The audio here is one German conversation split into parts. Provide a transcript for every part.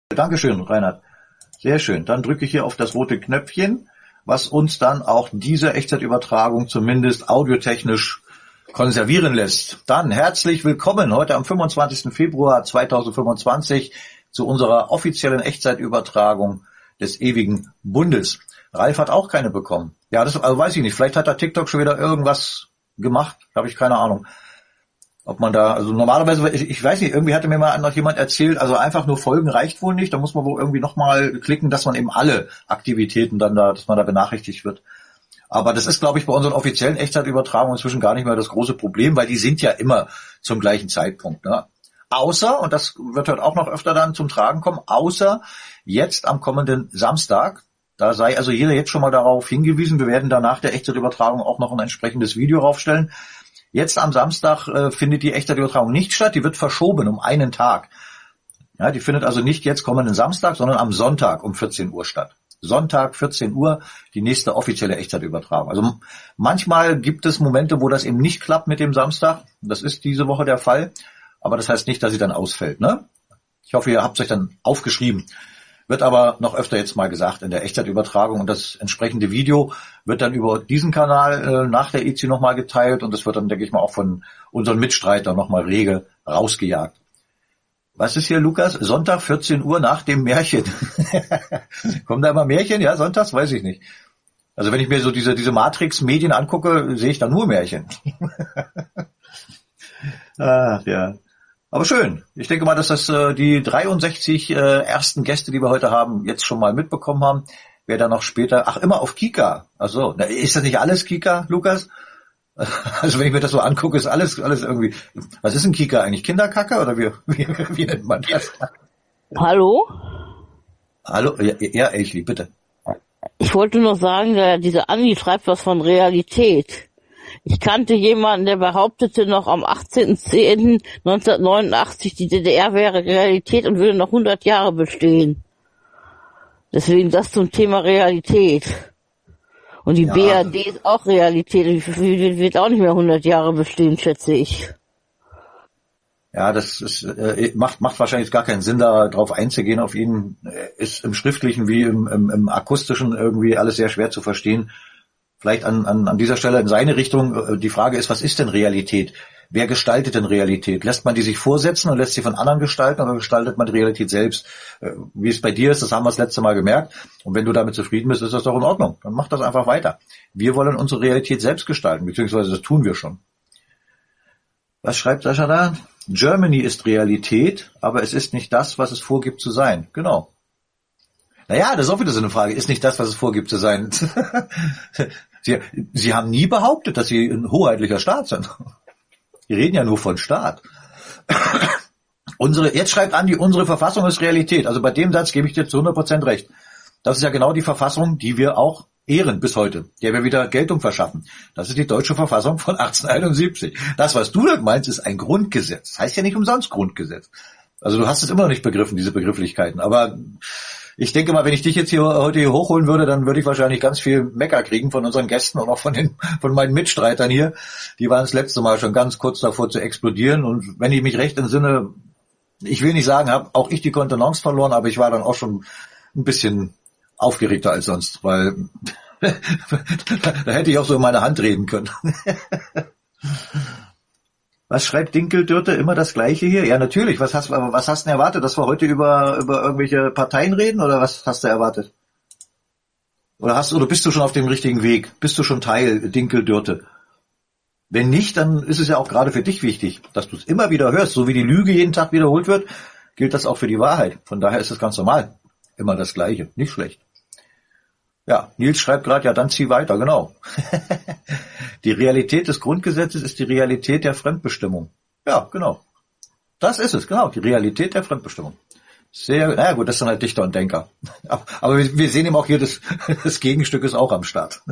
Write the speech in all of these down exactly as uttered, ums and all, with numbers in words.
Dankeschön, Reinhard. Sehr schön. Dann drücke ich hier auf das rote Knöpfchen, was uns dann auch diese Echtzeitübertragung zumindest audiotechnisch konservieren lässt. Dann herzlich willkommen heute am fünfundzwanzigsten Februar zweitausendfünfundzwanzig zu unserer offiziellen Echtzeitübertragung des ewigen Bundes. Ralf hat auch keine bekommen. Ja, das also weiß ich nicht. Vielleicht hat da TikTok schon wieder irgendwas gemacht. Habe ich keine Ahnung. Ob man da, also normalerweise, ich, ich weiß nicht, irgendwie hatte mir mal noch jemand erzählt, also einfach nur folgen reicht wohl nicht. Da muss man wohl irgendwie nochmal klicken, dass man eben alle Aktivitäten dann da, dass man da benachrichtigt wird. Aber das ist, glaube ich, bei unseren offiziellen Echtzeitübertragungen inzwischen gar nicht mehr das große Problem, weil die sind ja immer zum gleichen Zeitpunkt, ne? Außer, und das wird heute auch noch öfter dann zum Tragen kommen, außer jetzt am kommenden Samstag. Da sei also jeder jetzt schon mal darauf hingewiesen. Wir werden da nach der Echtzeitübertragung auch noch ein entsprechendes Video raufstellen. Jetzt am Samstag äh, findet die Echtzeitübertragung nicht statt. Die wird verschoben um einen Tag. Ja, die findet also nicht jetzt kommenden Samstag, sondern am Sonntag um vierzehn Uhr statt. Sonntag, vierzehn Uhr, die nächste offizielle Echtzeitübertragung. Also manchmal gibt es Momente, wo das eben nicht klappt mit dem Samstag. Das ist diese Woche der Fall. Aber das heißt nicht, dass sie dann ausfällt, ne? Ich hoffe, ihr habt es euch dann aufgeschrieben. Wird aber noch öfter jetzt mal gesagt in der Echtzeitübertragung, und das entsprechende Video wird dann über diesen Kanal äh, nach der E Z I nochmal geteilt, und das wird dann, denke ich mal, auch von unseren Mitstreitern nochmal rege rausgejagt. Was ist hier, Lukas? Sonntag, vierzehn Uhr nach dem Märchen. Kommen da immer Märchen? Ja, sonntags? Weiß ich nicht. Also wenn ich mir so diese, diese Matrix-Medien angucke, sehe ich da nur Märchen. Ach ja. Aber schön. Ich denke mal, dass das äh, die dreiundsechzig äh, ersten Gäste, die wir heute haben, jetzt schon mal mitbekommen haben. Wer dann noch später, ach, immer auf Kika. Ach so, na, ist das nicht alles Kika, Lukas? Also wenn ich mir das so angucke, ist alles alles irgendwie. Was ist ein Kika eigentlich? Kinderkacke oder wie, wie, wie nennt man das? Hallo? Hallo? Ja, ja, Eichli, bitte. Ich wollte nur sagen, der, diese Andi schreibt was von Realität. Ich kannte jemanden, der behauptete noch am achtzehnten zehnten neunzehnhundertneunundachtzig, die D D R wäre Realität und würde noch hundert Jahre bestehen. Deswegen das zum Thema Realität. Und die ja. B R D ist auch Realität, die wird auch nicht mehr hundert Jahre bestehen, schätze ich. Ja, das ist, äh, macht, macht wahrscheinlich gar keinen Sinn, da drauf einzugehen. Auf ihn ist im Schriftlichen wie im, im, im Akustischen irgendwie alles sehr schwer zu verstehen. Vielleicht an, an, an dieser Stelle in seine Richtung. Die Frage ist, was ist denn Realität? Wer gestaltet denn Realität? Lässt man die sich vorsetzen und lässt sie von anderen gestalten, oder gestaltet man die Realität selbst? Wie es bei dir ist, das haben wir das letzte Mal gemerkt. Und wenn du damit zufrieden bist, ist das doch in Ordnung. Dann mach das einfach weiter. Wir wollen unsere Realität selbst gestalten, beziehungsweise das tun wir schon. Was schreibt Sascha da? Germany ist Realität, aber es ist nicht das, was es vorgibt zu sein. Genau. Naja, das ist auch wieder so eine Frage. Ist nicht das, was es vorgibt zu sein. Sie, Sie haben nie behauptet, dass Sie ein hoheitlicher Staat sind. Wir reden ja nur von Staat. Unsere, jetzt schreibt Andi, unsere Verfassung ist Realität. Also bei dem Satz gebe ich dir zu hundert Prozent recht. Das ist ja genau die Verfassung, die wir auch ehren bis heute, der wir wieder Geltung verschaffen. Das ist die deutsche Verfassung von achtzehnhunderteinundsiebzig. Das, was du da meinst, ist ein Grundgesetz. Das heißt ja nicht umsonst Grundgesetz. Also du hast es immer noch nicht begriffen, diese Begrifflichkeiten. Aber ich denke mal, wenn ich dich jetzt hier heute hier hochholen würde, dann würde ich wahrscheinlich ganz viel Mecker kriegen von unseren Gästen und auch von den von meinen Mitstreitern hier. Die waren das letzte Mal schon ganz kurz davor zu explodieren. Und wenn ich mich recht entsinne, ich will nicht sagen, habe auch ich die Kontenance verloren, aber ich war dann auch schon ein bisschen aufgeregter als sonst, weil da hätte ich auch so in meine Hand reden können. Was schreibt Dinkeldürte? Immer das Gleiche hier? Ja, natürlich. Was hast, was hast du denn erwartet? Dass wir heute über, über irgendwelche Parteien reden? Oder was hast du erwartet? Oder hast, oder bist du schon auf dem richtigen Weg? Bist du schon Teil Dinkeldürte? Wenn nicht, dann ist es ja auch gerade für dich wichtig, dass du es immer wieder hörst. So wie die Lüge jeden Tag wiederholt wird, gilt das auch für die Wahrheit. Von daher ist es ganz normal. Immer das Gleiche. Nicht schlecht. Ja, Nils schreibt gerade, ja, dann zieh weiter, genau. Die Realität des Grundgesetzes ist die Realität der Fremdbestimmung. Ja, genau. Das ist es, genau, die Realität der Fremdbestimmung. Sehr, naja gut, das sind halt Dichter und Denker. Aber wir, wir sehen eben auch hier, das, das Gegenstück ist auch am Start.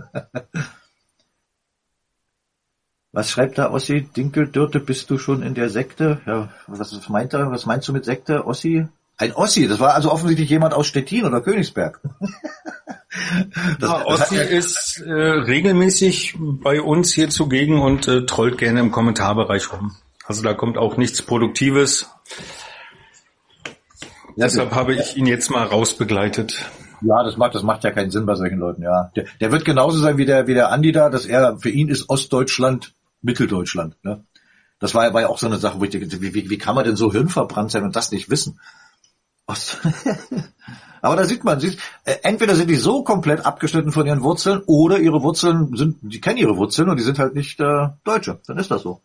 Was schreibt da Ossi? Dinkeldürte, bist du schon in der Sekte? Ja, was meint er? Was meinst du mit Sekte, Ossi? Ein Ossi, das war also offensichtlich jemand aus Stettin oder Königsberg. Das, ja, Ossi das ist äh, regelmäßig bei uns hier zugegen und äh, trollt gerne im Kommentarbereich rum. Also da kommt auch nichts Produktives. Ja, Deshalb habe ich ihn jetzt mal rausbegleitet. Ja, das macht, das macht ja keinen Sinn bei solchen Leuten, ja. Der, der wird genauso sein wie der, wie der Andi da, dass er, für ihn ist Ostdeutschland Mitteldeutschland, ne? Das war ja, war ja auch so eine Sache, wo ich denke, wie, wie, wie kann man denn so hirnverbrannt sein und das nicht wissen? Ost- Aber da sieht man, sieht, äh, entweder sind die so komplett abgeschnitten von ihren Wurzeln oder ihre Wurzeln sind, die kennen ihre Wurzeln und die sind halt nicht äh, Deutsche. Dann ist das so.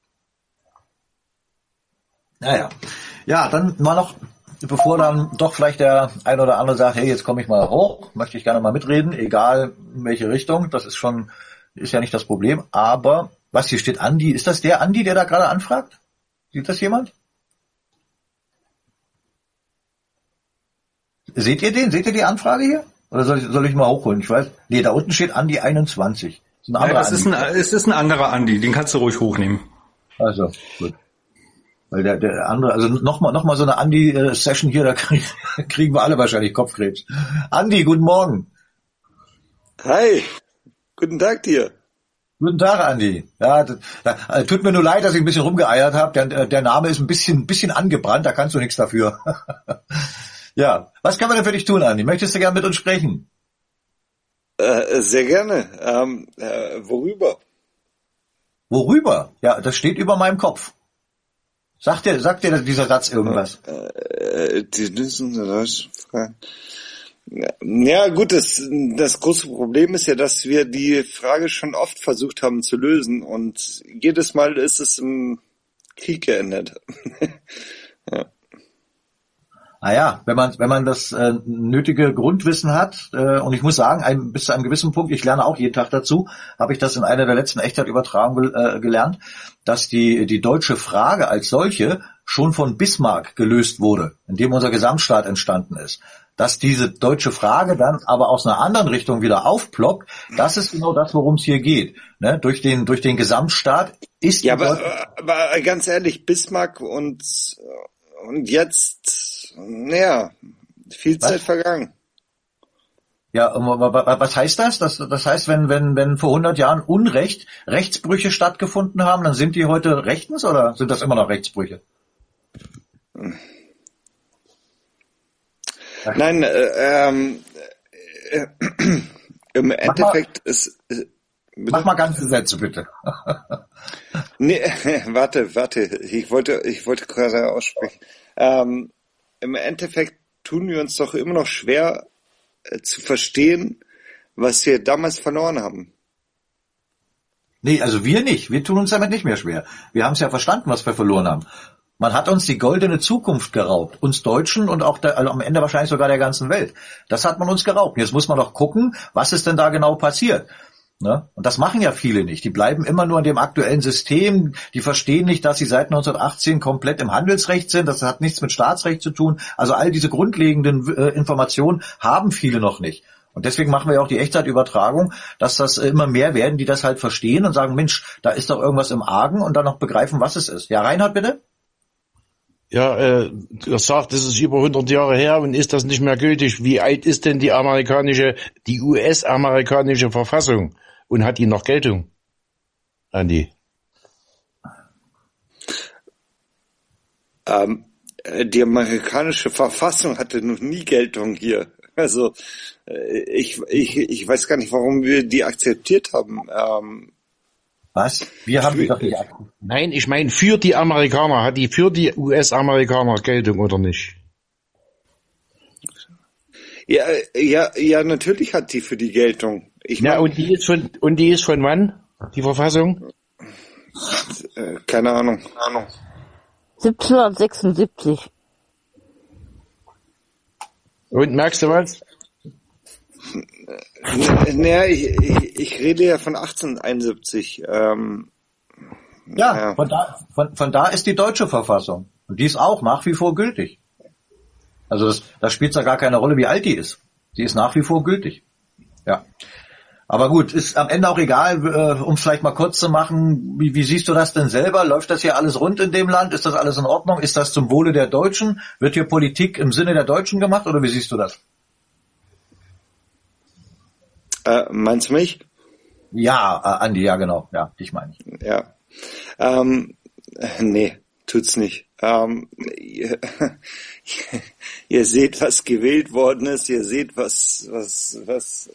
Naja. Ja, dann mal noch, bevor dann doch vielleicht der ein oder andere sagt, hey, jetzt komme ich mal hoch, möchte ich gerne mal mitreden, egal in welche Richtung, das ist schon, ist ja nicht das Problem, aber, was hier steht, Andi, ist das der Andi, der da gerade anfragt? Sieht das jemand? Seht ihr den? Seht ihr die Anfrage hier? Oder soll ich, soll ich mal hochholen? Ich weiß, nee, da unten steht Andi einundzwanzig. Das ist ein Ja, anderer das ist ein, Andi. es ist ein anderer Andi, den kannst du ruhig hochnehmen. Also, gut. Weil der, der andere, also nochmal, noch mal so eine Andi-Session hier, da krieg, kriegen wir alle wahrscheinlich Kopfkrebs. Andi, guten Morgen. Hi, guten Tag dir. Guten Tag, Andi. Ja, das, da, tut mir nur leid, dass ich ein bisschen rumgeeiert habe. Der, der Name ist ein bisschen, ein bisschen angebrannt, da kannst du nichts dafür. Ja, was kann man denn für dich tun, Andi? Möchtest du gerne mit uns sprechen? Äh, sehr gerne. Ähm, äh, worüber? Worüber? Ja, das steht über meinem Kopf. Sagt dir, sagt dir dieser Satz irgendwas? Äh, die müssen das fragen. Ja, gut, das, das große Problem ist ja, dass wir die Frage schon oft versucht haben zu lösen und jedes Mal ist es im Krieg geendet. Ja. Ah ja, wenn man wenn man das äh, nötige Grundwissen hat, äh, und ich muss sagen, ein, bis zu einem gewissen Punkt, ich lerne auch jeden Tag dazu, habe ich das in einer der letzten Echtzeitübertragungen äh, gelernt, dass die die deutsche Frage als solche schon von Bismarck gelöst wurde, in dem unser Gesamtstaat entstanden ist. Dass diese deutsche Frage dann aber aus einer anderen Richtung wieder aufploppt, das ist genau das, worum es hier geht. Ne? Durch den durch den Gesamtstaat ist Ja, die aber, Deutsche- aber ganz ehrlich, Bismarck und und jetzt, naja, viel Was? Zeit vergangen. Ja, was heißt das? Das, das heißt, wenn, wenn, wenn vor hundert Jahren Unrecht, Rechtsbrüche stattgefunden haben, dann sind die heute rechtens oder sind das immer noch Rechtsbrüche? Nein, äh, ähm, äh, im Endeffekt ist... Äh, Mach mal ganze Sätze, bitte. Nee, warte, warte, ich wollte, ich wollte gerade aussprechen. Ähm, im Endeffekt tun wir uns doch immer noch schwer äh, zu verstehen, was wir damals verloren haben. Nee, also wir nicht. Wir tun uns damit nicht mehr schwer. Wir haben es ja verstanden, was wir verloren haben. Man hat uns die goldene Zukunft geraubt. Uns Deutschen und auch der, also am Ende wahrscheinlich sogar der ganzen Welt. Das hat man uns geraubt. Jetzt muss man doch gucken, was ist denn da genau passiert. Ne? Und das machen ja viele nicht. Die bleiben immer nur in dem aktuellen System. Die verstehen nicht, dass sie seit neunzehnhundertachtzehn komplett im Handelsrecht sind. Das hat nichts mit Staatsrecht zu tun. Also all diese grundlegenden äh, Informationen haben viele noch nicht. Und deswegen machen wir ja auch die Echtzeitübertragung, dass das äh, immer mehr werden, die das halt verstehen und sagen, Mensch, da ist doch irgendwas im Argen und dann noch begreifen, was es ist. Ja, Reinhard, bitte? Ja, äh, er sagt, das ist über hundert Jahre her und ist das nicht mehr gültig. Wie alt ist denn die amerikanische, die U S-amerikanische Verfassung? Und hat die noch Geltung, Andi? Ähm, die amerikanische Verfassung hatte noch nie Geltung hier. Also äh, ich, ich, ich weiß gar nicht, warum wir die akzeptiert haben. Ähm, Was? Wir haben die doch nicht akzeptiert. Nein, ich meine für die Amerikaner. Hat die für die U S-Amerikaner Geltung oder nicht? ja, ja, ja, natürlich hat die für die Geltung. Ich Ja, mein, und die ist von und die ist von wann? Die Verfassung? äh, keine Ahnung. Keine Ahnung. siebzehnhundertsechsundsiebzig. Und merkst du was? Naja, ich, ich, ich rede ja von achtzehnhunderteinundsiebzig. Ähm, Ja, ja. von da, von, von da ist die deutsche Verfassung. Und die ist auch nach wie vor gültig. Also das, das spielt ja gar keine Rolle, wie alt die ist. Die ist nach wie vor gültig. Ja. Aber gut, ist am Ende auch egal, äh, um es vielleicht mal kurz zu machen, wie, wie siehst du das denn selber? Läuft das hier alles rund in dem Land? Ist das alles in Ordnung? Ist das zum Wohle der Deutschen? Wird hier Politik im Sinne der Deutschen gemacht oder wie siehst du das? Äh, meinst du mich? Ja, äh, Andi, ja genau. Ja, dich meine ich. Ja. Ähm, nee, tut's nicht. Ähm, ihr, ihr seht, was gewählt worden ist, ihr seht, was, was, was,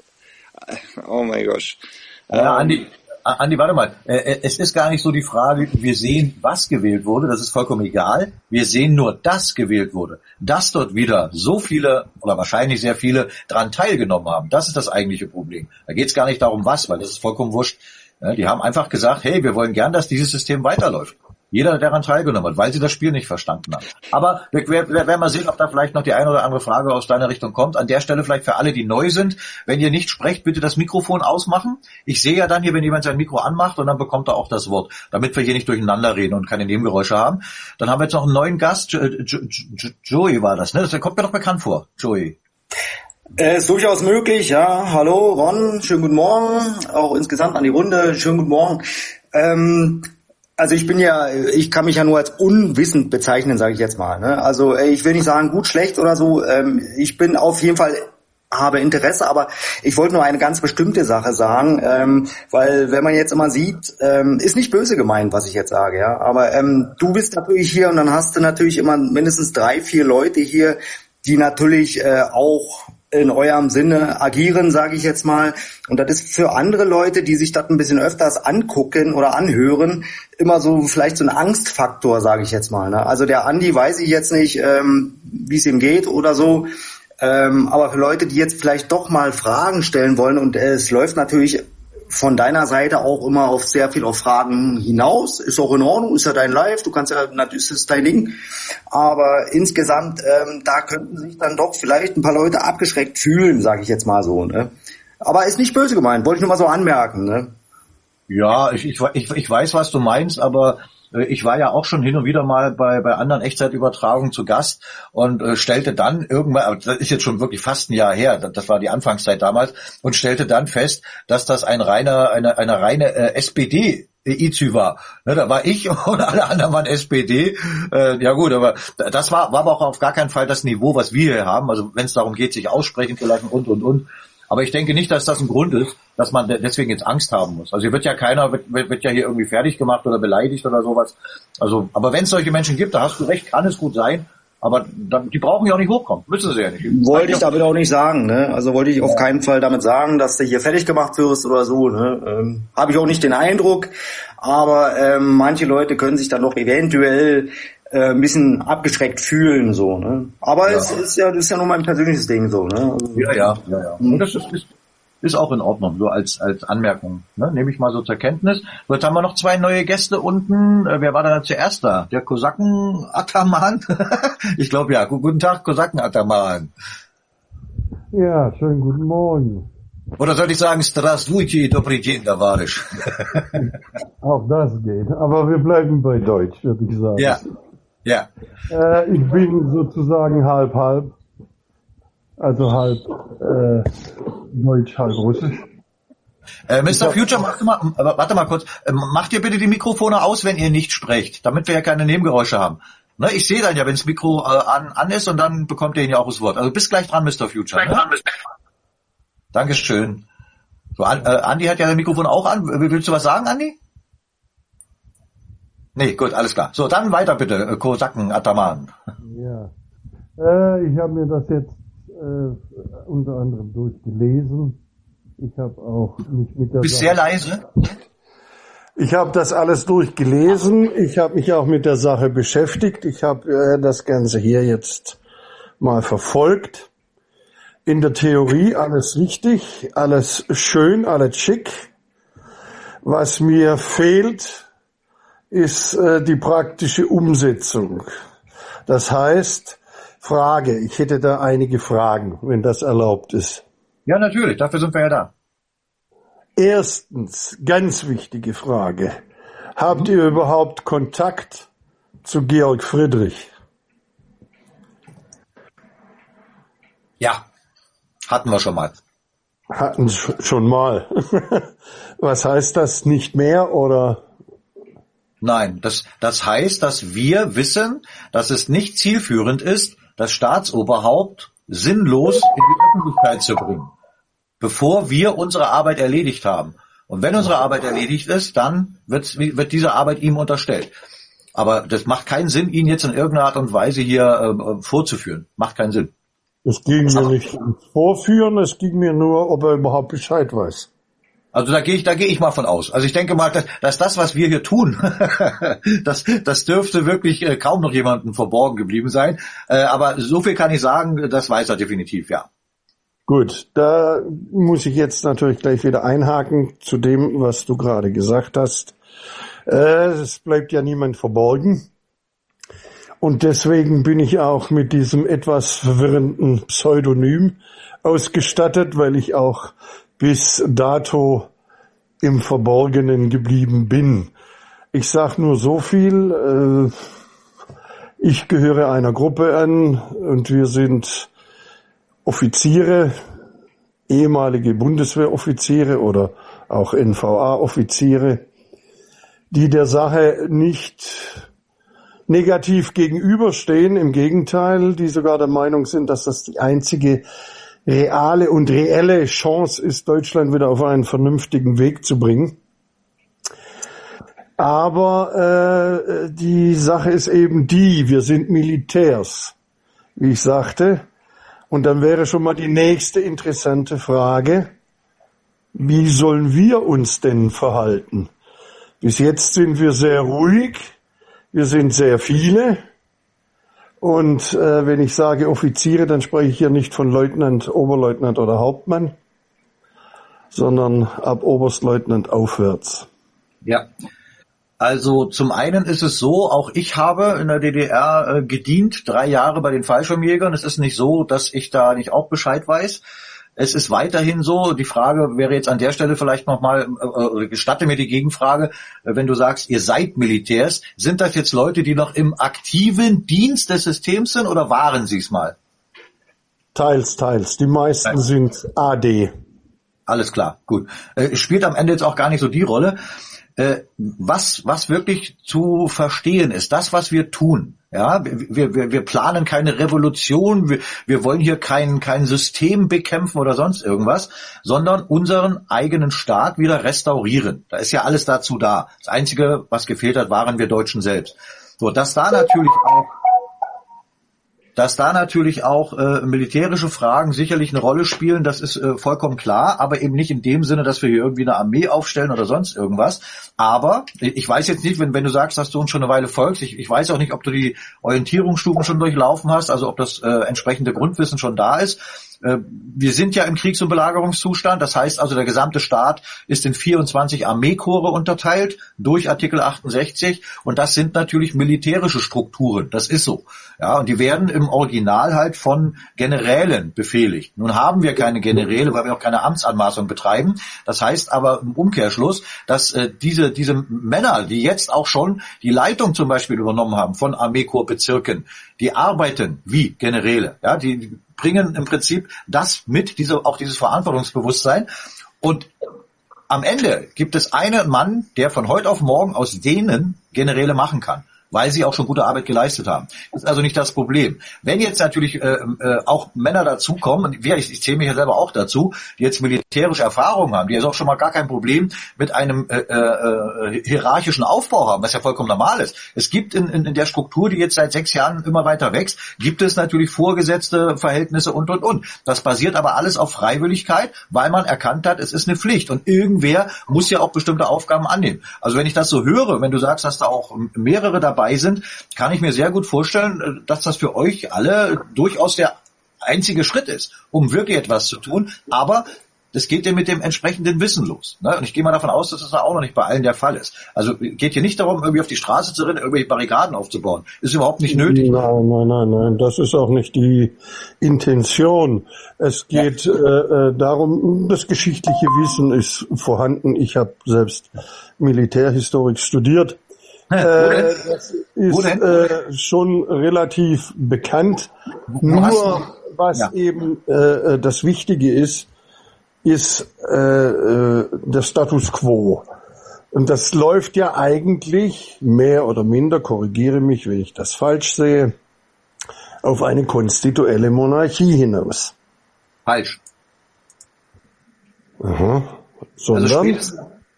oh mein Gott. Ja, Andi, Andi, warte mal. Es ist gar nicht so die Frage, wir sehen, was gewählt wurde, das ist vollkommen egal. Wir sehen nur, dass gewählt wurde. Dass dort wieder so viele, oder wahrscheinlich sehr viele, dran teilgenommen haben. Das ist das eigentliche Problem. Da geht es gar nicht darum, was, weil das ist vollkommen wurscht. Die haben einfach gesagt, hey, wir wollen gern, dass dieses System weiterläuft. Jeder, der daran teilgenommen hat, weil sie das Spiel nicht verstanden haben. Aber wir, wir, wir werden mal sehen, ob da vielleicht noch die eine oder andere Frage aus deiner Richtung kommt. An der Stelle vielleicht für alle, die neu sind, wenn ihr nicht sprecht, bitte das Mikrofon ausmachen. Ich sehe ja dann hier, wenn jemand sein Mikro anmacht, und dann bekommt er auch das Wort, damit wir hier nicht durcheinander reden und keine Nebengeräusche haben. Dann haben wir jetzt noch einen neuen Gast. Jo, jo, jo, Joey war das, ne? Das kommt mir doch bekannt vor. Joey. Äh, ist durchaus möglich, ja. Hallo Ron, schönen guten Morgen. Auch insgesamt an die Runde, schönen guten Morgen. Ähm, Also ich bin ja, ich kann mich ja nur als unwissend bezeichnen, sage ich jetzt mal. Ne? Also ich will nicht sagen gut, schlecht oder so. Ähm, ich bin auf jeden Fall, habe Interesse, aber ich wollte nur eine ganz bestimmte Sache sagen, ähm, weil wenn man jetzt immer sieht, ähm, ist nicht böse gemeint, was ich jetzt sage, ja. Aber ähm, du bist natürlich hier und dann hast du natürlich immer mindestens drei, vier Leute hier, die natürlich äh, auch in eurem Sinne agieren, sage ich jetzt mal. Und das ist für andere Leute, die sich das ein bisschen öfters angucken oder anhören, immer so vielleicht so ein Angstfaktor, sage ich jetzt mal. Ne? Also der Andi weiß ich jetzt nicht, ähm, wie es ihm geht oder so. Ähm, aber für Leute, die jetzt vielleicht doch mal Fragen stellen wollen, und äh, es läuft natürlich von deiner Seite auch immer auf sehr viel auf Fragen hinaus. Ist auch in Ordnung, ist ja dein Live, du kannst ja, natürlich ist es dein Ding. Aber insgesamt, ähm, da könnten sich dann doch vielleicht ein paar Leute abgeschreckt fühlen, sage ich jetzt mal so. Ne? Aber ist nicht böse gemeint, wollte ich nur mal so anmerken. Ne? Ja, ich, ich, ich, ich weiß, was du meinst, aber ich war ja auch schon hin und wieder mal bei, bei anderen Echtzeitübertragungen zu Gast und äh, stellte dann irgendwann, aber das ist jetzt schon wirklich fast ein Jahr her, das war die Anfangszeit damals, und stellte dann fest, dass das ein reiner, eine, eine reine äh, S P D I Z Ü war. Ne, da war ich und alle anderen waren S P D. Äh, ja gut, aber das war, war aber auch auf gar keinen Fall das Niveau, was wir hier haben. Also wenn es darum geht, sich aussprechen zu lassen und, und, und. Aber ich denke nicht, dass das ein Grund ist, dass man deswegen jetzt Angst haben muss. Also hier wird ja keiner, wird, wird ja hier irgendwie fertig gemacht oder beleidigt oder sowas. Also, aber wenn es solche Menschen gibt, da hast du recht, kann es gut sein. Aber dann, die brauchen ja auch nicht hochkommen. Müssen sie ja nicht. Wollte ich damit auch nicht sagen, ne? Also wollte ich auf keinen Fall damit sagen, dass du hier fertig gemacht wirst oder so, ne? Ähm, habe ich auch nicht den Eindruck. Aber ähm, manche Leute können sich dann doch eventuell äh, ein bisschen abgeschreckt fühlen, so, ne? Aber ja. es ist ja, das ist ja nur mein persönliches Ding, so, ne? Also, ja, ja, ja, ja. Und das ist, ist, ist auch in Ordnung, so als, als Anmerkung, ne? Nehme ich mal so zur Kenntnis. So, jetzt haben wir noch zwei neue Gäste unten. Äh, wer war denn da zuerst da? Der Kosaken-Ataman? Ich glaube, ja. Guten Tag, Kosaken-Ataman. Ja, schönen guten Morgen. Oder sollte ich sagen, Здравствуйте, добрый день, товарищ. Auch das geht. Aber wir bleiben bei Deutsch, würde ich sagen. Ja. Ja. Äh, ich bin sozusagen halb halb, also halb äh, Deutsch, halb Russisch. Äh, Mister Future, mach mal, warte mal kurz, macht ihr bitte die Mikrofone aus, wenn ihr nicht sprecht, damit wir ja keine Nebengeräusche haben. Ne, ich sehe dann ja, wenn das Mikro äh, an, an ist, und dann bekommt ihr ihn ja auch das Wort. Also bis gleich dran, Mister Future. Ne? Dankeschön. So, an, äh, Andi hat ja das Mikrofon auch an. Willst du was sagen, Andi? Nee, gut, alles klar. So, dann weiter bitte, Kosaken Ataman. Ja, äh, ich habe mir das jetzt äh, unter anderem durchgelesen. Ich habe auch mich mit der Bist Sache, sehr leise. Ich habe das alles durchgelesen. Ich habe mich auch mit der Sache beschäftigt. Ich habe äh, das Ganze hier jetzt mal verfolgt. In der Theorie alles richtig, alles schön, alles schick. Was mir fehlt, ist äh, die praktische Umsetzung. Das heißt, Frage, ich hätte da einige Fragen, wenn das erlaubt ist. Ja, natürlich, dafür sind wir ja da. Erstens, ganz wichtige Frage. Habt ihr überhaupt Kontakt zu Georg Friedrich? Ja, hatten wir schon mal. Hatten schon mal. Was heißt das, nicht mehr oder? Nein, das, das heißt, dass wir wissen, dass es nicht zielführend ist, das Staatsoberhaupt sinnlos in die Öffentlichkeit zu bringen, bevor wir unsere Arbeit erledigt haben. Und wenn unsere Arbeit erledigt ist, dann wird, wird diese Arbeit ihm unterstellt. Aber das macht keinen Sinn, ihn jetzt in irgendeiner Art und Weise hier äh, vorzuführen. Macht keinen Sinn. Es ging mir nicht ums Vorführen, es ging mir nur, ob er überhaupt Bescheid weiß. Also da gehe ich, da gehe ich mal von aus. Also ich denke mal, dass, dass das, was wir hier tun, das, das dürfte wirklich äh, kaum noch jemandem verborgen geblieben sein. Äh, aber so viel kann ich sagen, das weiß er definitiv, ja. Gut, da muss ich jetzt natürlich gleich wieder einhaken zu dem, was du gerade gesagt hast. Äh, es bleibt ja niemand verborgen. Und deswegen bin ich auch mit diesem etwas verwirrenden Pseudonym ausgestattet, weil ich auch bis dato im Verborgenen geblieben bin. Ich sag nur so viel, äh, ich gehöre einer Gruppe an und wir sind Offiziere, ehemalige Bundeswehroffiziere oder auch N V A-Offiziere, die der Sache nicht negativ gegenüberstehen, im Gegenteil, die sogar der Meinung sind, dass das die einzige reale und reelle Chance ist, Deutschland wieder auf einen vernünftigen Weg zu bringen. Aber äh, die Sache ist eben die, wir sind Militärs, wie ich sagte. Und dann wäre schon mal die nächste interessante Frage, wie sollen wir uns denn verhalten? Bis jetzt sind wir sehr ruhig, wir sind sehr viele. Und äh, wenn ich sage Offiziere, dann spreche ich hier nicht von Leutnant, Oberleutnant oder Hauptmann, sondern ab Oberstleutnant aufwärts. Ja, also zum einen ist es so, auch ich habe in der D D R äh, gedient, drei Jahre bei den Fallschirmjägern. Es ist nicht so, dass ich da nicht auch Bescheid weiß. Es ist weiterhin so, die Frage wäre jetzt an der Stelle vielleicht nochmal, äh, gestatte mir die Gegenfrage, äh, wenn du sagst, ihr seid Militärs, sind das jetzt Leute, die noch im aktiven Dienst des Systems sind oder waren sie es mal? Teils, teils. Die meisten Nein. sind A D. Alles klar, gut. Äh, spielt am Ende jetzt auch gar nicht so die Rolle. Äh, was, was wirklich zu verstehen ist, das, was wir tun. Ja, wir, wir, wir planen keine Revolution, wir, wir wollen hier kein, kein System bekämpfen oder sonst irgendwas, sondern unseren eigenen Staat wieder restaurieren. Da ist ja alles dazu da. Das Einzige, was gefehlt hat, waren wir Deutschen selbst. So, dass da natürlich auch Dass da natürlich auch äh, militärische Fragen sicherlich eine Rolle spielen, das ist äh, vollkommen klar, aber eben nicht in dem Sinne, dass wir hier irgendwie eine Armee aufstellen oder sonst irgendwas. Aber ich weiß jetzt nicht, wenn wenn du sagst, dass du uns schon eine Weile folgst, ich, ich weiß auch nicht, ob du die Orientierungsstufen schon durchlaufen hast, also ob das äh, entsprechende Grundwissen schon da ist. Wir sind ja im Kriegs- und Belagerungszustand, das heißt also, der gesamte Staat ist in vierundzwanzig Armeekorps unterteilt durch Artikel achtundsechzig und das sind natürlich militärische Strukturen, das ist so. Ja, und die werden im Original halt von Generälen befehligt. Nun haben wir keine Generäle, weil wir auch keine Amtsanmaßung betreiben. Das heißt aber im Umkehrschluss, dass äh, diese diese Männer, die jetzt auch schon die Leitung zum Beispiel übernommen haben von Armeekorpsbezirken, die arbeiten wie Generäle, ja, die bringen im Prinzip das mit, diese, auch dieses Verantwortungsbewusstsein. Und am Ende gibt es einen Mann, der von heute auf morgen aus denen Generäle machen kann, weil sie auch schon gute Arbeit geleistet haben. Das ist also nicht das Problem. Wenn jetzt natürlich äh, äh, auch Männer dazukommen, und ich, ich zähle mich ja selber auch dazu, die jetzt militärische Erfahrung haben, die jetzt auch schon mal gar kein Problem mit einem äh, äh, hierarchischen Aufbau haben, was ja vollkommen normal ist. Es gibt in, in, in der Struktur, die jetzt seit sechs Jahren immer weiter wächst, gibt es natürlich vorgesetzte Verhältnisse und, und, und. Das basiert aber alles auf Freiwilligkeit, weil man erkannt hat, es ist eine Pflicht. Und irgendwer muss ja auch bestimmte Aufgaben annehmen. Also wenn ich das so höre, wenn du sagst, dass da auch mehrere dabei sind, kann ich mir sehr gut vorstellen, dass das für euch alle durchaus der einzige Schritt ist, um wirklich etwas zu tun. Aber das geht ja mit dem entsprechenden Wissen los. Ne? Und ich gehe mal davon aus, dass das auch noch nicht bei allen der Fall ist. Also geht hier nicht darum, irgendwie auf die Straße zu rennen, irgendwelche Barrikaden aufzubauen. Ist überhaupt nicht nötig. Nein, nein, nein, nein. Das ist auch nicht die Intention. Es geht ja. äh, darum, das geschichtliche Wissen ist vorhanden. Ich habe selbst Militärhistorik studiert. Äh, das ist äh, schon relativ bekannt. Nur was ja. eben äh, das Wichtige ist, ist äh, der Status quo. Und das läuft ja eigentlich mehr oder minder, korrigiere mich, wenn ich das falsch sehe, auf eine konstituelle Monarchie hinaus. Falsch. Aha. Sondern? Also spätestens,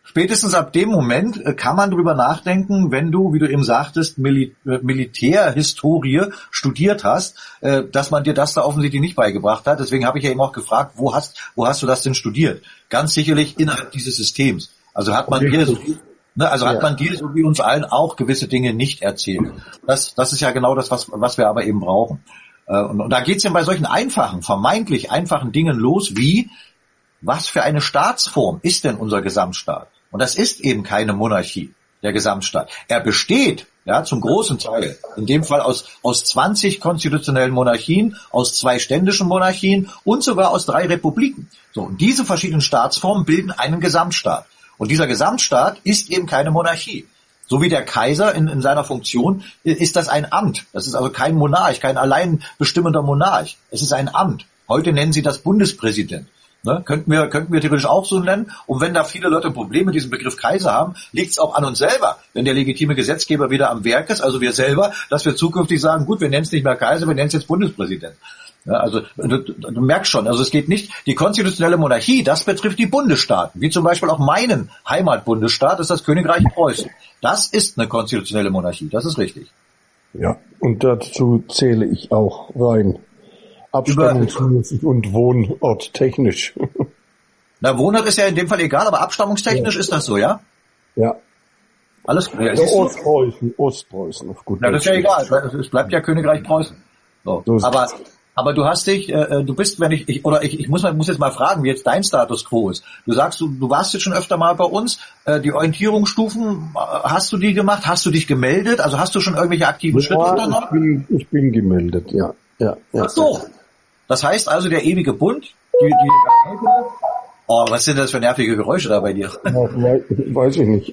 spätestens ab dem Moment äh, kann man drüber nachdenken, wenn du, wie du eben sagtest, Mil- äh, Militärhistorie studiert hast, äh, dass man dir das da offensichtlich nicht beigebracht hat. Deswegen habe ich ja eben auch gefragt, wo hast, wo hast du das denn studiert? Ganz sicherlich innerhalb dieses Systems. Also hat man dir so, ne, also hat ja. man dir so wie uns allen auch gewisse Dinge nicht erzählt. Das, das ist ja genau das, was, was wir aber eben brauchen. Äh, und, und da geht's ja bei solchen einfachen, vermeintlich einfachen Dingen los, wie was für eine Staatsform ist denn unser Gesamtstaat? Und das ist eben keine Monarchie, der Gesamtstaat. Er besteht, ja, zum großen Teil, in dem Fall aus, aus zwanzig konstitutionellen Monarchien, aus zwei ständischen Monarchien und sogar aus drei Republiken. So, und diese verschiedenen Staatsformen bilden einen Gesamtstaat. Und dieser Gesamtstaat ist eben keine Monarchie. So wie der Kaiser in, in seiner Funktion ist das ein Amt. Das ist also kein Monarch, kein allein bestimmender Monarch. Es ist ein Amt. Heute nennen sie das Bundespräsident. Ne, könnten wir, könnten wir theoretisch auch so nennen. Und wenn da viele Leute Probleme mit diesem Begriff Kaiser haben, liegt es auch an uns selber, wenn der legitime Gesetzgeber wieder am Werk ist, also wir selber, dass wir zukünftig sagen, gut, wir nennen es nicht mehr Kaiser, wir nennen es jetzt Bundespräsident. Ja, also du, du merkst schon, also es geht nicht, die konstitutionelle Monarchie, das betrifft die Bundesstaaten, wie zum Beispiel auch meinen Heimatbundesstaat, das ist das Königreich Preußen. Das ist eine konstitutionelle Monarchie, das ist richtig. Ja, und dazu zähle ich auch rein. Abstammungsmäßig und Wohnort technisch. Na, Wohnort ist ja in dem Fall egal, aber abstammungstechnisch ja. ist das so, ja? Ja. Alles klar. Ja, Ostpreußen, Ostpreußen, auf gut Na, das ist ja egal, es bleibt ja Königreich Preußen. So. Aber, aber du hast dich, äh, du bist, wenn ich, ich oder ich, ich muss, muss jetzt mal fragen, wie jetzt dein Status quo ist. Du sagst, du, du warst jetzt schon öfter mal bei uns, äh, die Orientierungsstufen, hast du die gemacht? Hast du dich gemeldet? Also hast du schon irgendwelche aktiven ja, Schritte unternommen? Ich bin, ich bin gemeldet, ja. ja, ja. Ach so. Das heißt also, der ewige Bund, die, die, oh, was sind das für nervige Geräusche da bei dir? Ja, weiß ich nicht.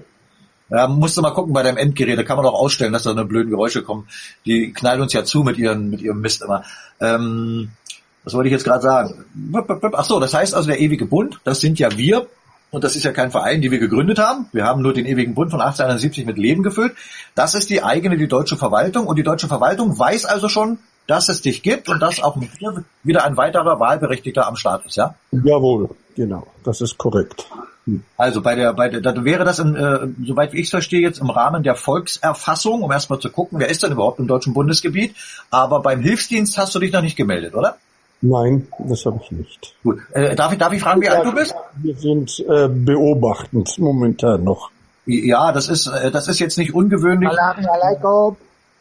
Ja, musst du mal gucken bei deinem Endgerät, da kann man doch ausstellen, dass da eine blöden Geräusche kommen. Die knallen uns ja zu mit ihren, mit ihrem Mist immer. Ähm, was wollte ich jetzt gerade sagen? Ach so, das heißt also, der ewige Bund, das sind ja wir. Und das ist ja kein Verein, den wir gegründet haben. Wir haben nur den ewigen Bund von achtzehnhundertsiebzig mit Leben gefüllt. Das ist die eigene, die deutsche Verwaltung. Und die deutsche Verwaltung weiß also schon, dass es dich gibt und dass auch mit dir wieder ein weiterer Wahlberechtigter am Start ist, ja? Jawohl, genau, das ist korrekt. Also bei der, bei der, da wäre das, in, äh, soweit ich es verstehe, jetzt im Rahmen der Volkserfassung, um erstmal zu gucken, wer ist denn überhaupt im deutschen Bundesgebiet. Aber beim Hilfsdienst hast du dich noch nicht gemeldet, oder? Nein, das habe ich nicht. Gut. Äh, darf ich, darf ich fragen, wie alt du bist? Wir sind äh, beobachtend momentan noch. Ja, das ist, äh, das ist jetzt nicht ungewöhnlich. Assalamu alaikum.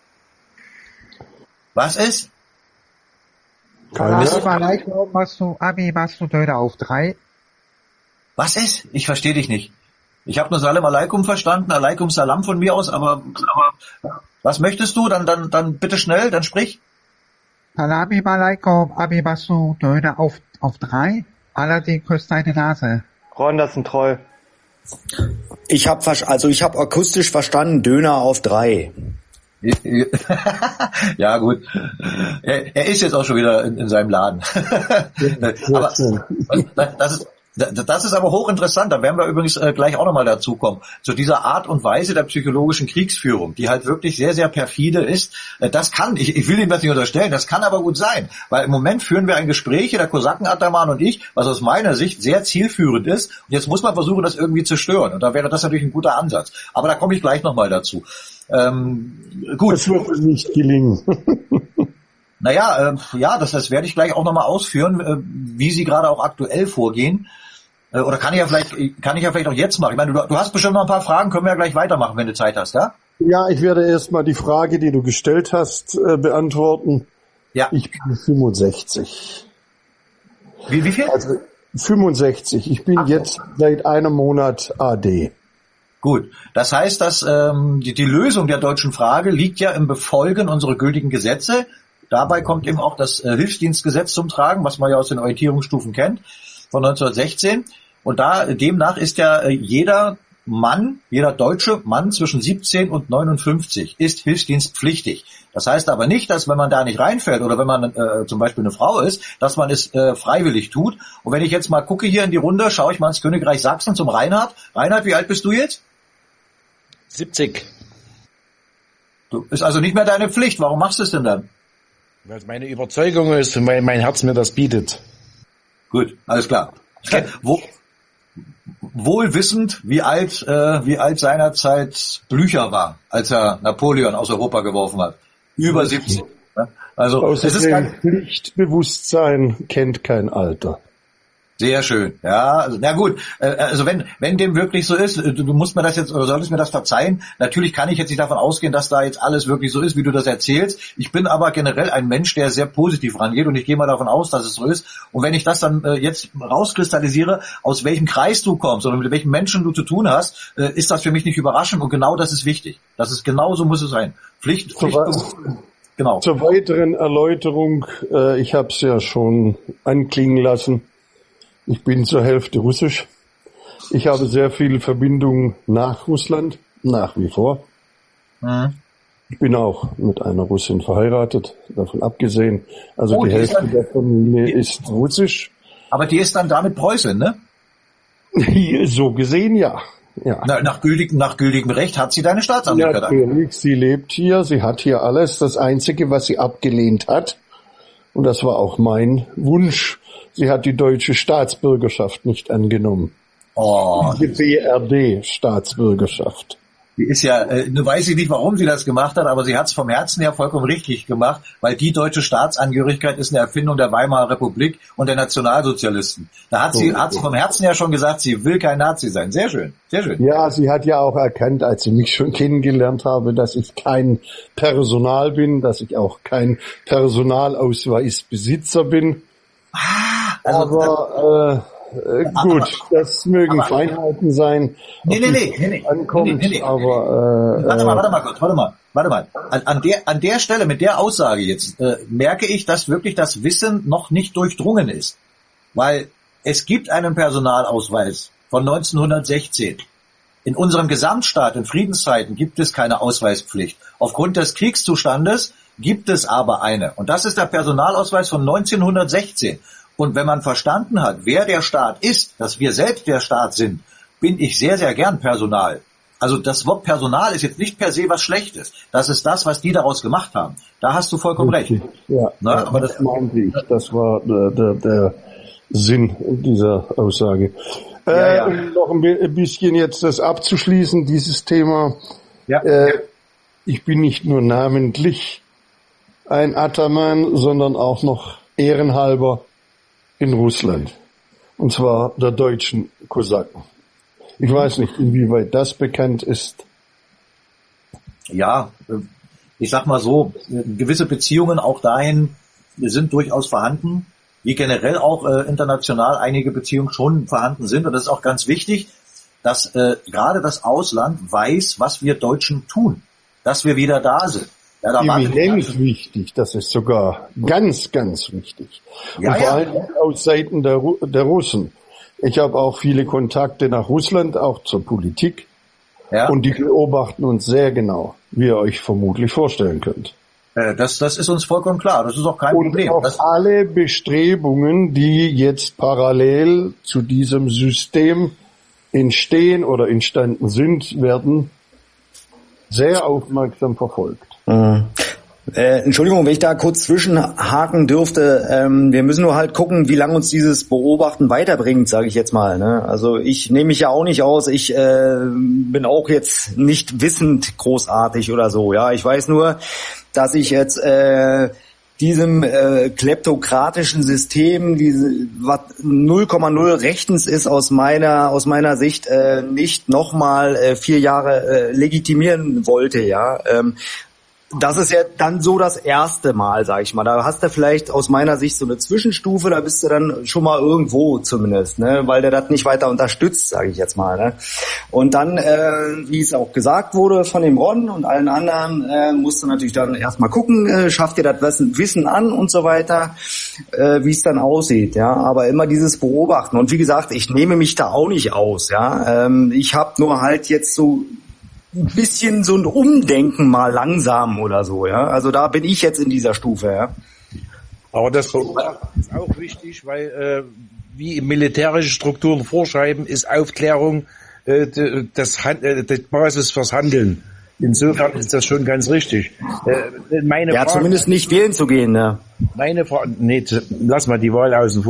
Was ist? Assalamu alaikum. Machst du Abi, machst du Döner auf drei? Was ist? Ich verstehe dich nicht. Ich habe nur Salam Aleikum verstanden, Aleikum Salam von mir aus, aber, aber was möchtest du? Dann, dann, dann bitte schnell, dann sprich. Salami alaikum, Abi, machst du Döner auf, auf drei? Allerdings küsst deine Nase. Ron, das ist ein Troll. Ich hab, also ich habe akustisch verstanden, Döner auf drei. Ja, gut. Er, er ist jetzt auch schon wieder in, in seinem Laden. Aber das ist, das ist aber hochinteressant. Da werden wir übrigens äh, gleich auch nochmal dazu kommen. Zu dieser Art und Weise der psychologischen Kriegsführung, die halt wirklich sehr, sehr perfide ist. Äh, das kann, ich, ich will ihm das nicht unterstellen, das kann aber gut sein. Weil im Moment führen wir ein Gespräch, der Kosaken-Ataman und ich, was aus meiner Sicht sehr zielführend ist. Und jetzt muss man versuchen, das irgendwie zu stören. Und da wäre das natürlich ein guter Ansatz. Aber da komme ich gleich nochmal dazu. Ähm, gut. Das wird nicht gelingen. Naja, äh, ja, das, das werde ich gleich auch nochmal ausführen, äh, wie Sie gerade auch aktuell vorgehen. Äh, oder kann ich ja vielleicht, kann ich ja vielleicht auch jetzt machen. Ich meine, du, du hast bestimmt noch ein paar Fragen, können wir ja gleich weitermachen, wenn du Zeit hast, ja? Ja, ich werde erstmal die Frage, die du gestellt hast, äh, beantworten. Ja. Ich bin fünfundsechzig. Wie, wie viel? Also fünfundsechzig. Ich bin Ach, jetzt seit einem Monat A D. Gut, das heißt, dass ähm, die, die Lösung der deutschen Frage liegt ja im Befolgen unserer gültigen Gesetze. Dabei kommt eben auch das äh, Hilfsdienstgesetz zum Tragen, was man ja aus den Orientierungsstufen kennt, von neunzehnhundertsechzehn. Und da demnach ist ja äh, jeder Mann, jeder deutsche Mann zwischen siebzehn und neunundfünfzig ist hilfsdienstpflichtig. Das heißt aber nicht, dass wenn man da nicht reinfällt oder wenn man äh, zum Beispiel eine Frau ist, dass man es äh, freiwillig tut. Und wenn ich jetzt mal gucke hier in die Runde, schaue ich mal ins Königreich Sachsen zum Reinhard. Reinhard, wie alt bist du jetzt? siebzig. Du, ist also nicht mehr deine Pflicht. Warum machst du es denn dann? Weil es meine Überzeugung ist und weil mein Herz mir das bietet. Gut, alles klar. Wo, wohl wissend, wie alt, äh, wie alt seinerzeit Blücher war, als er Napoleon aus Europa geworfen hat. Über siebzig. Ne? Also, es ist kein Pflichtbewusstsein kennt kein Alter. Sehr schön, ja, also, na gut, also wenn wenn dem wirklich so ist, du, du musst mir das jetzt, oder solltest mir das verzeihen, natürlich kann ich jetzt nicht davon ausgehen, dass da jetzt alles wirklich so ist, wie du das erzählst, ich bin aber generell ein Mensch, der sehr positiv rangeht und ich gehe mal davon aus, dass es so ist und wenn ich das dann äh, jetzt rauskristallisiere, aus welchem Kreis du kommst oder mit welchen Menschen du zu tun hast, äh, ist das für mich nicht überraschend und genau das ist wichtig, das ist genau so muss es sein, Pflicht, Pflicht genau. Zur weiteren Erläuterung, äh, ich habe es ja schon anklingen lassen, ich bin zur Hälfte russisch. Ich habe sehr viele Verbindungen nach Russland, nach wie vor. Mhm. Ich bin auch mit einer Russin verheiratet, davon abgesehen. Also oh, die, die Hälfte dann, der Familie die, ist russisch. Aber die ist dann damit Preußin, ne? So gesehen, ja. ja. Na, nach, gültigem, nach gültigem Recht hat sie deine Staatsangehörigkeit. Ja, natürlich, sie lebt hier, sie hat hier alles. Das Einzige, was sie abgelehnt hat, und das war auch mein Wunsch, sie hat die deutsche Staatsbürgerschaft nicht angenommen. Oh. Die B R D-Staatsbürgerschaft. Die ist ja, äh, nur weiß ich nicht, warum sie das gemacht hat, aber sie hat es vom Herzen her vollkommen richtig gemacht, weil die deutsche Staatsangehörigkeit ist eine Erfindung der Weimarer Republik und der Nationalsozialisten. Da hat so, sie, hat sie vom Herzen her schon gesagt, sie will kein Nazi sein. Sehr schön, sehr schön. Ja, sie hat ja auch erkannt, als sie mich schon kennengelernt habe, dass ich kein Personal bin, dass ich auch kein Personalausweisbesitzer bin. Ah, also aber, äh, Äh, gut, aber, das mögen aber, Feinheiten sein. Nee, nee, nee, nee, nee, ankommt, nee, nee, nee. aber, äh, warte mal, warte mal kurz, warte mal, warte mal. An, an der, an der Stelle mit der Aussage jetzt, äh, merke ich, dass wirklich das Wissen noch nicht durchdrungen ist. Weil es gibt einen Personalausweis von neunzehnhundertsechzehn. In unserem Gesamtstaat, in Friedenszeiten, gibt es keine Ausweispflicht. Aufgrund des Kriegszustandes gibt es aber eine. Und das ist der Personalausweis von neunzehnhundertsechzehn. Und wenn man verstanden hat, wer der Staat ist, dass wir selbst der Staat sind, bin ich sehr, sehr gern Personal. Also das Wort Personal ist jetzt nicht per se was Schlechtes. Das ist das, was die daraus gemacht haben. Da hast du vollkommen recht. Ja, Na, ja aber das, das meinte ich. Das war der, der, der Sinn dieser Aussage. Ja, äh, ja. Um noch ein bisschen jetzt das abzuschließen, dieses Thema. Ja. Äh, ich bin nicht nur namentlich ein Ataman, sondern auch noch ehrenhalber in Russland. Und zwar der deutschen Kosaken. Ich weiß nicht, inwieweit das bekannt ist. Ja, ich sag mal so, gewisse Beziehungen auch dahin sind durchaus vorhanden, wie generell auch äh, international einige Beziehungen schon vorhanden sind. Und das ist auch ganz wichtig, dass äh, gerade das Ausland weiß, was wir Deutschen tun, dass wir wieder da sind. Ja, da eminent wichtig, das ist sogar ganz, ganz wichtig. Ja, und vor ja. allem aus Seiten der, der Russen. Ich habe auch viele Kontakte nach Russland, auch zur Politik. Ja. Und die beobachten uns sehr genau, wie ihr euch vermutlich vorstellen könnt. Äh, das, das ist uns vollkommen klar, das ist auch kein und Problem. Auch das alle Bestrebungen, die jetzt parallel zu diesem System entstehen oder entstanden sind, werden sehr aufmerksam verfolgt. Mhm. Äh, Entschuldigung, wenn ich da kurz zwischenhaken dürfte. Ähm, wir müssen nur halt gucken, wie lange uns dieses Beobachten weiterbringt, sage ich jetzt mal. Ne? Also ich nehme mich ja auch nicht aus. Ich äh, bin auch jetzt nicht wissend großartig oder so. Ja, ich weiß nur, dass ich jetzt äh, diesem äh, kleptokratischen System, diese was null Komma null rechtens ist aus meiner aus meiner Sicht, äh, nicht nochmal äh, vier Jahre äh, legitimieren wollte. Ja. Ähm, Das ist ja dann so das erste Mal, sag ich mal. Da hast du vielleicht aus meiner Sicht so eine Zwischenstufe, da bist du dann schon mal irgendwo zumindest, ne, weil der das nicht weiter unterstützt, sage ich jetzt mal. Ne. Und dann, äh, wie es auch gesagt wurde von dem Ron und allen anderen, äh, musst du natürlich dann erstmal gucken, äh, schafft dir das Wissen an und so weiter, äh, wie es dann aussieht. Ja, aber immer dieses Beobachten. Und wie gesagt, ich nehme mich da auch nicht aus. Ja, ähm, ich habe nur halt jetzt so ein bisschen so ein Umdenken mal langsam oder so, ja. Also da bin ich jetzt in dieser Stufe, ja. Aber das ist auch wichtig, weil äh, wie militärische Strukturen vorschreiben, ist Aufklärung äh, das, äh, das Basis fürs Handeln. Insofern ist das schon ganz richtig. Äh, meine ja, Frage, zumindest nicht wählen zu gehen, ne. Meine Frage, nee, lass mal die Wahl außen vor.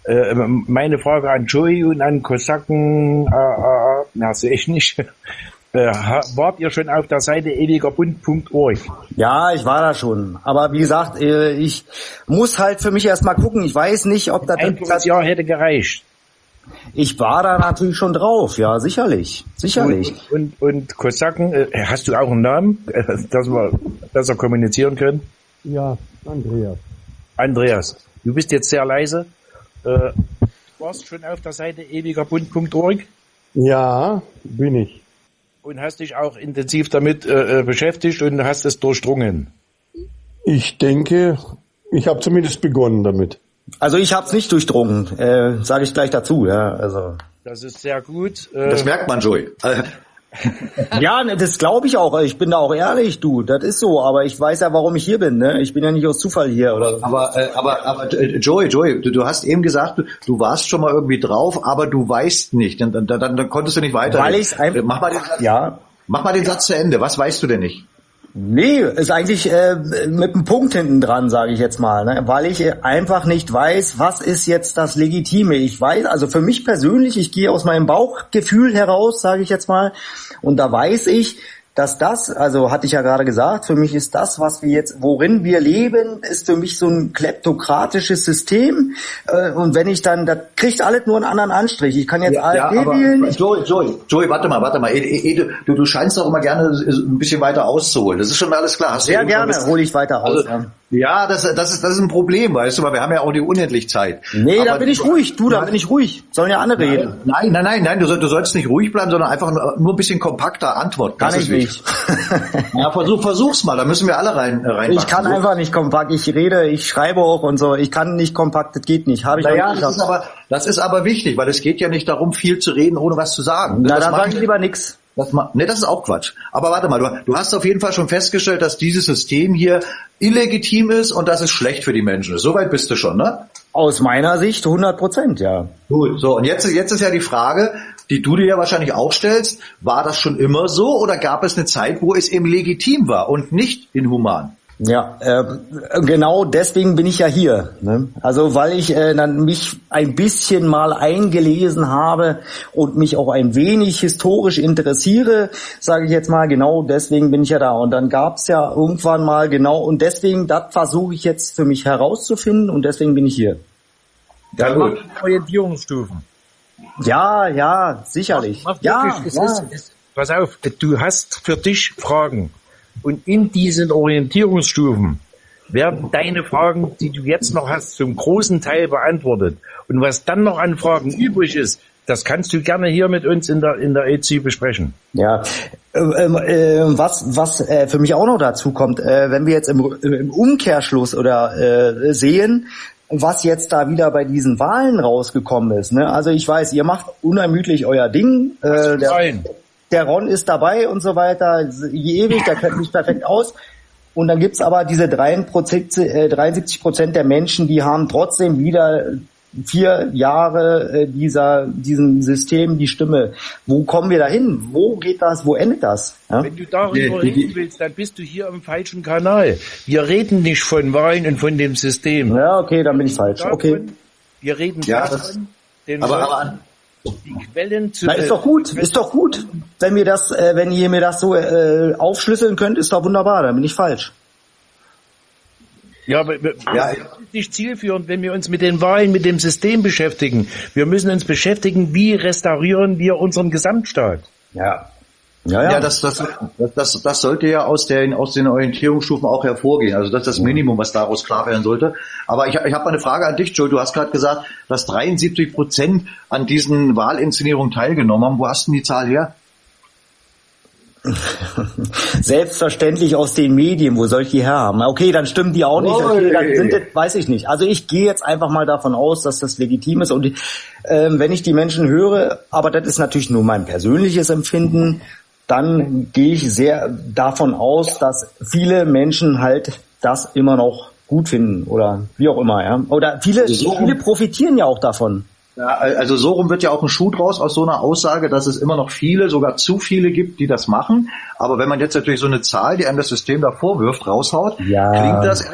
Äh, meine Frage an Joey und an Kosaken, äh, äh, na, sehe ich nicht. Äh, wart ihr schon auf der Seite ewigerbund punkt org? Ja, ich war da schon. Aber wie gesagt, äh, ich muss halt für mich erstmal gucken. Ich weiß nicht, ob das... Ein das Jahr hätte gereicht. Ich war da natürlich schon drauf, ja, sicherlich. Sicherlich. Und, und, und Kosaken, äh, hast du auch einen Namen, äh, dass wir besser kommunizieren können? Ja, Andreas. Andreas, du bist jetzt sehr leise. Äh, du warst schon auf der Seite ewigerbund punkt org? Ja, bin ich. Und hast dich auch intensiv damit äh, beschäftigt und hast es durchdrungen? Ich denke, ich habe zumindest begonnen damit. Also ich habe es nicht durchdrungen, äh, sage ich gleich dazu. Ja, also das ist sehr gut. Äh, das merkt man, Joey. Ja, das glaube ich auch. Ich bin da auch ehrlich, du. Das ist so. Aber ich weiß ja, warum ich hier bin. Ne? Ich bin ja nicht aus Zufall hier. Oder? Aber, äh, aber, aber Joey, Joey, du, du hast eben gesagt, du, du warst schon mal irgendwie drauf, aber du weißt nicht. Dann, dann, dann, dann konntest du nicht weiter. Weil ich's einfach, mach mal den, ja. Mach mal den Satz zu Ende. Was weißt du denn nicht? Nee, ist eigentlich äh, mit einem Punkt hinten dran, sage ich jetzt mal, ne? Weil ich einfach nicht weiß, was ist jetzt das Legitime. Ich weiß, also für mich persönlich, ich gehe aus meinem Bauchgefühl heraus, sage ich jetzt mal, und da weiß ich, dass das, also hatte ich ja gerade gesagt, für mich ist das, was wir jetzt, worin wir leben, ist für mich so ein kleptokratisches System. Äh, und wenn ich dann, das kriegt alles nur einen anderen Anstrich. Ich kann jetzt ja, AfD ja, aber wählen. Joey, Joey, Joey, warte mal, warte mal. Du, du scheinst doch immer gerne ein bisschen weiter auszuholen. Das ist schon alles klar. Hast Sehr gerne hole ich weiter aus. Also, ja. Ja, das, das ist, das ist ein Problem, weißt du, weil wir haben ja auch die unendlich Zeit. Nee, aber da bin ich ruhig. Du, da bin ich ruhig. Sollen ja andere nein, reden. Nein, nein, nein, nein, du, soll, du sollst nicht ruhig bleiben, sondern einfach nur, nur ein bisschen kompakter antworten. Kann ich nicht. Ja, versuch, versuch's mal, da müssen wir alle rein, rein. Ich kann so. einfach nicht kompakt. Ich rede, ich schreibe auch und so. Ich kann nicht kompakt, das geht nicht. Habe ich naja, auch nicht das ist aber, das ist aber wichtig, weil es geht ja nicht darum, viel zu reden, ohne was zu sagen. Na, das dann sag ich lieber nix. Das, ne, das ist auch Quatsch. Aber warte mal, du, du hast auf jeden Fall schon festgestellt, dass dieses System hier illegitim ist und dass es schlecht für die Menschen ist. Soweit bist du schon, ne? Aus meiner Sicht hundert Prozent, ja. Gut, so, und jetzt, jetzt ist ja die Frage, die du dir ja wahrscheinlich auch stellst, war das schon immer so oder gab es eine Zeit, wo es eben legitim war und nicht inhuman? Ja, äh, genau deswegen bin ich ja hier. Ne? Also weil ich äh, dann mich ein bisschen mal eingelesen habe und mich auch ein wenig historisch interessiere, sage ich jetzt mal, genau deswegen bin ich ja da. Und dann gab's ja irgendwann mal genau, und deswegen, das versuche ich jetzt für mich herauszufinden und deswegen bin ich hier. Ja, gut. Orientierungsstufen. Ja, ja, sicherlich. Mach, mach ja, wirklich, es ja. Ist, es, pass auf, du hast für dich Fragen. Und in diesen Orientierungsstufen werden deine Fragen, die du jetzt noch hast, zum großen Teil beantwortet. Und was dann noch an Fragen übrig ist, das kannst du gerne hier mit uns in der in der E Z besprechen. Ja, ähm, äh, was was äh, für mich auch noch dazu kommt, äh, wenn wir jetzt im, im Umkehrschluss oder äh, sehen, was jetzt da wieder bei diesen Wahlen rausgekommen ist. Ne? Also ich weiß, ihr macht unermüdlich euer Ding. Äh, der, der Ron ist dabei und so weiter, ewig, der kennt mich perfekt aus. Und dann gibt's aber diese dreiundsiebzig Prozent der Menschen, die haben trotzdem wieder vier Jahre dieser diesem System die Stimme. Wo kommen wir da hin? Wo geht das? Wo endet das? Ja? Wenn du darüber reden willst, dann bist du hier im falschen Kanal. Wir reden nicht von Wahlen und von dem System. Ja, okay, dann bin ich falsch. Okay. Wir reden ja, davon, den aber, aber die Quellen zu... Na, ist doch gut, ist doch gut. Wenn mir das, äh, wenn ihr mir das so äh, aufschlüsseln könnt, ist doch wunderbar, dann bin ich falsch. Ja, aber wir, ja, das ist nicht zielführend, wenn wir uns mit den Wahlen, mit dem System beschäftigen. Wir müssen uns beschäftigen, wie restaurieren wir unseren Gesamtstaat. Ja. Ja, ja. ja das, das, das, das sollte ja aus den, aus den Orientierungsstufen auch hervorgehen. Also das ist das Minimum, was daraus klar werden sollte. Aber ich, ich habe mal eine Frage an dich, Joe. Du hast gerade gesagt, dass dreiundsiebzig Prozent an diesen Wahlinszenierungen teilgenommen haben. Wo hast du denn die Zahl her? Selbstverständlich aus den Medien. Wo soll ich die her haben? Okay, dann stimmen die auch nicht. Okay, dann sind das, weiß ich nicht. Also ich gehe jetzt einfach mal davon aus, dass das legitim ist. Und äh, wenn ich die Menschen höre, aber das ist natürlich nur mein persönliches Empfinden, dann gehe ich sehr davon aus, dass viele Menschen halt das immer noch gut finden oder wie auch immer, ja. Oder viele, so viele profitieren ja auch davon. Ja, also so rum wird ja auch ein Schuh draus aus so einer Aussage, dass es immer noch viele, sogar zu viele gibt, die das machen. Aber wenn man jetzt natürlich so eine Zahl, die einem das System da vorwirft, raushaut, ja. klingt das erst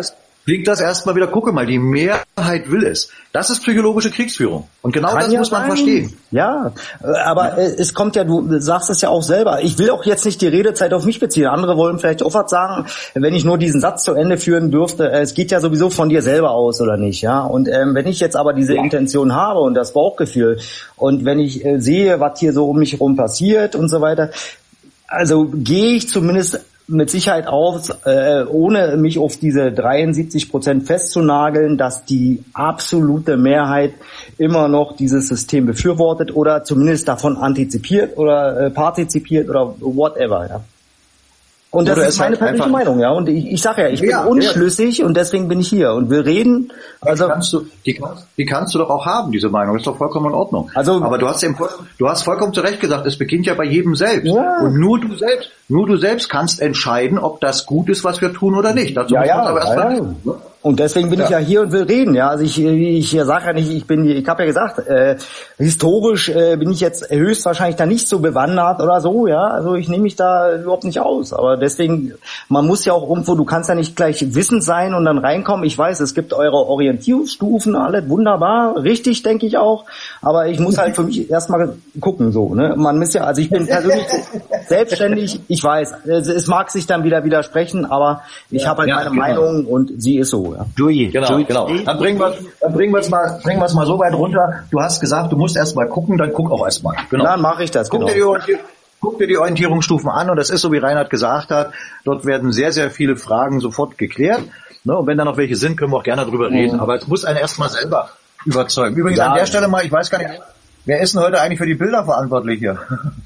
klingt das erstmal wieder, gucke mal, die Mehrheit will es. Das ist psychologische Kriegsführung. Und genau Kann das ja muss man sein. verstehen. Ja, aber ja. es kommt ja, du sagst es ja auch selber. Ich will auch jetzt nicht die Redezeit auf mich beziehen. Andere wollen vielleicht auch was sagen, wenn ich nur diesen Satz zu Ende führen dürfte. Es geht ja sowieso von dir selber aus, oder nicht? Ja. Und ähm, wenn ich jetzt aber diese ja. Intention habe und das Bauchgefühl und wenn ich äh, sehe, was hier so um mich herum passiert und so weiter, also gehe ich zumindest mit Sicherheit auf, äh, ohne mich auf diese dreiundsiebzig Prozent festzunageln, dass die absolute Mehrheit immer noch dieses System befürwortet oder zumindest davon antizipiert oder äh, partizipiert oder whatever, ja. Und das oder ist meine halt persönliche Meinung, ja. Und ich, ich sage ja, ich bin ja, unschlüssig ja. und deswegen bin ich hier und wir reden. Also die kannst du, die kannst, die kannst du doch auch haben, diese Meinung. Das ist doch vollkommen in Ordnung. Also, aber du hast eben, du hast vollkommen zu Recht gesagt, es beginnt ja bei jedem selbst. Ja. Und nur du selbst, nur du selbst kannst entscheiden, ob das gut ist, was wir tun oder nicht. Dazu ja, muss ja, man aber erst ja, mal ja. Und deswegen bin ja. ich ja hier und will reden, ja. Also ich, ich sage ja nicht, ich bin, ich habe ja gesagt, äh, historisch äh, bin ich jetzt höchstwahrscheinlich da nicht so bewandert oder so, ja. Also ich nehme mich da überhaupt nicht aus. Aber deswegen, man muss ja auch irgendwo, du kannst ja nicht gleich wissend sein und dann reinkommen. Ich weiß, es gibt eure Orientierungsstufen, alles wunderbar, richtig, denke ich auch. Aber ich muss halt für mich erstmal gucken, so, ne. Man muss ja, also ich bin persönlich selbstständig. Ich weiß, es, es mag sich dann wieder widersprechen, aber ich ja, habe halt ja, meine genau. Meinung und sie ist so. Ja. Dui, genau, Dui. genau. Dann bringen wir, dann bringen wir es mal, bringen wir es mal so weit runter. Du hast gesagt, du musst erst mal gucken, dann guck auch erst mal. Genau. Dann mache ich das. Guck, genau. dir die, guck dir die Orientierungsstufen an und das ist so, wie Reinhard gesagt hat. Dort werden sehr, sehr viele Fragen sofort geklärt. Ne? Und wenn da noch welche sind, können wir auch gerne drüber reden. Mhm. Aber es muss einen erst mal selber überzeugen. Übrigens ja. an der Stelle mal, ich weiß gar nicht, wer ist denn heute eigentlich für die Bilder verantwortlich hier?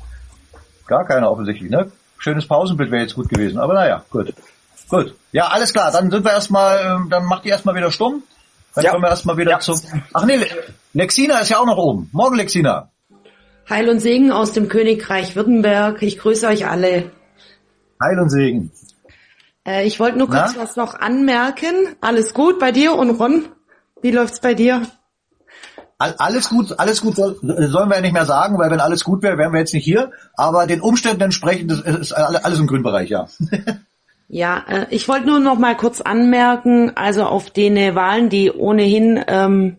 Gar keiner offensichtlich, ne? Schönes Pausenbild wäre jetzt gut gewesen. Aber naja, gut. Gut. Ja, alles klar. Dann sind wir erstmal, dann macht die erstmal wieder stumm. Dann ja. können wir erstmal wieder ja. zum, ach nee, Lexina ist ja auch noch oben. Morgen, Lexina. Heil und Segen aus dem Königreich Württemberg. Ich grüße euch alle. Heil und Segen. Äh, ich wollte nur kurz Na? was noch anmerken. Alles gut bei dir und Ron? Wie läuft's bei dir? Alles gut, alles gut soll, sollen wir ja nicht mehr sagen, weil wenn alles gut wäre, wären wir jetzt nicht hier. Aber den Umständen entsprechend ist, ist alles im grünen Bereich, ja. Ja, äh, ich wollte nur noch mal kurz anmerken, also auf den Wahlen, die ohnehin ähm,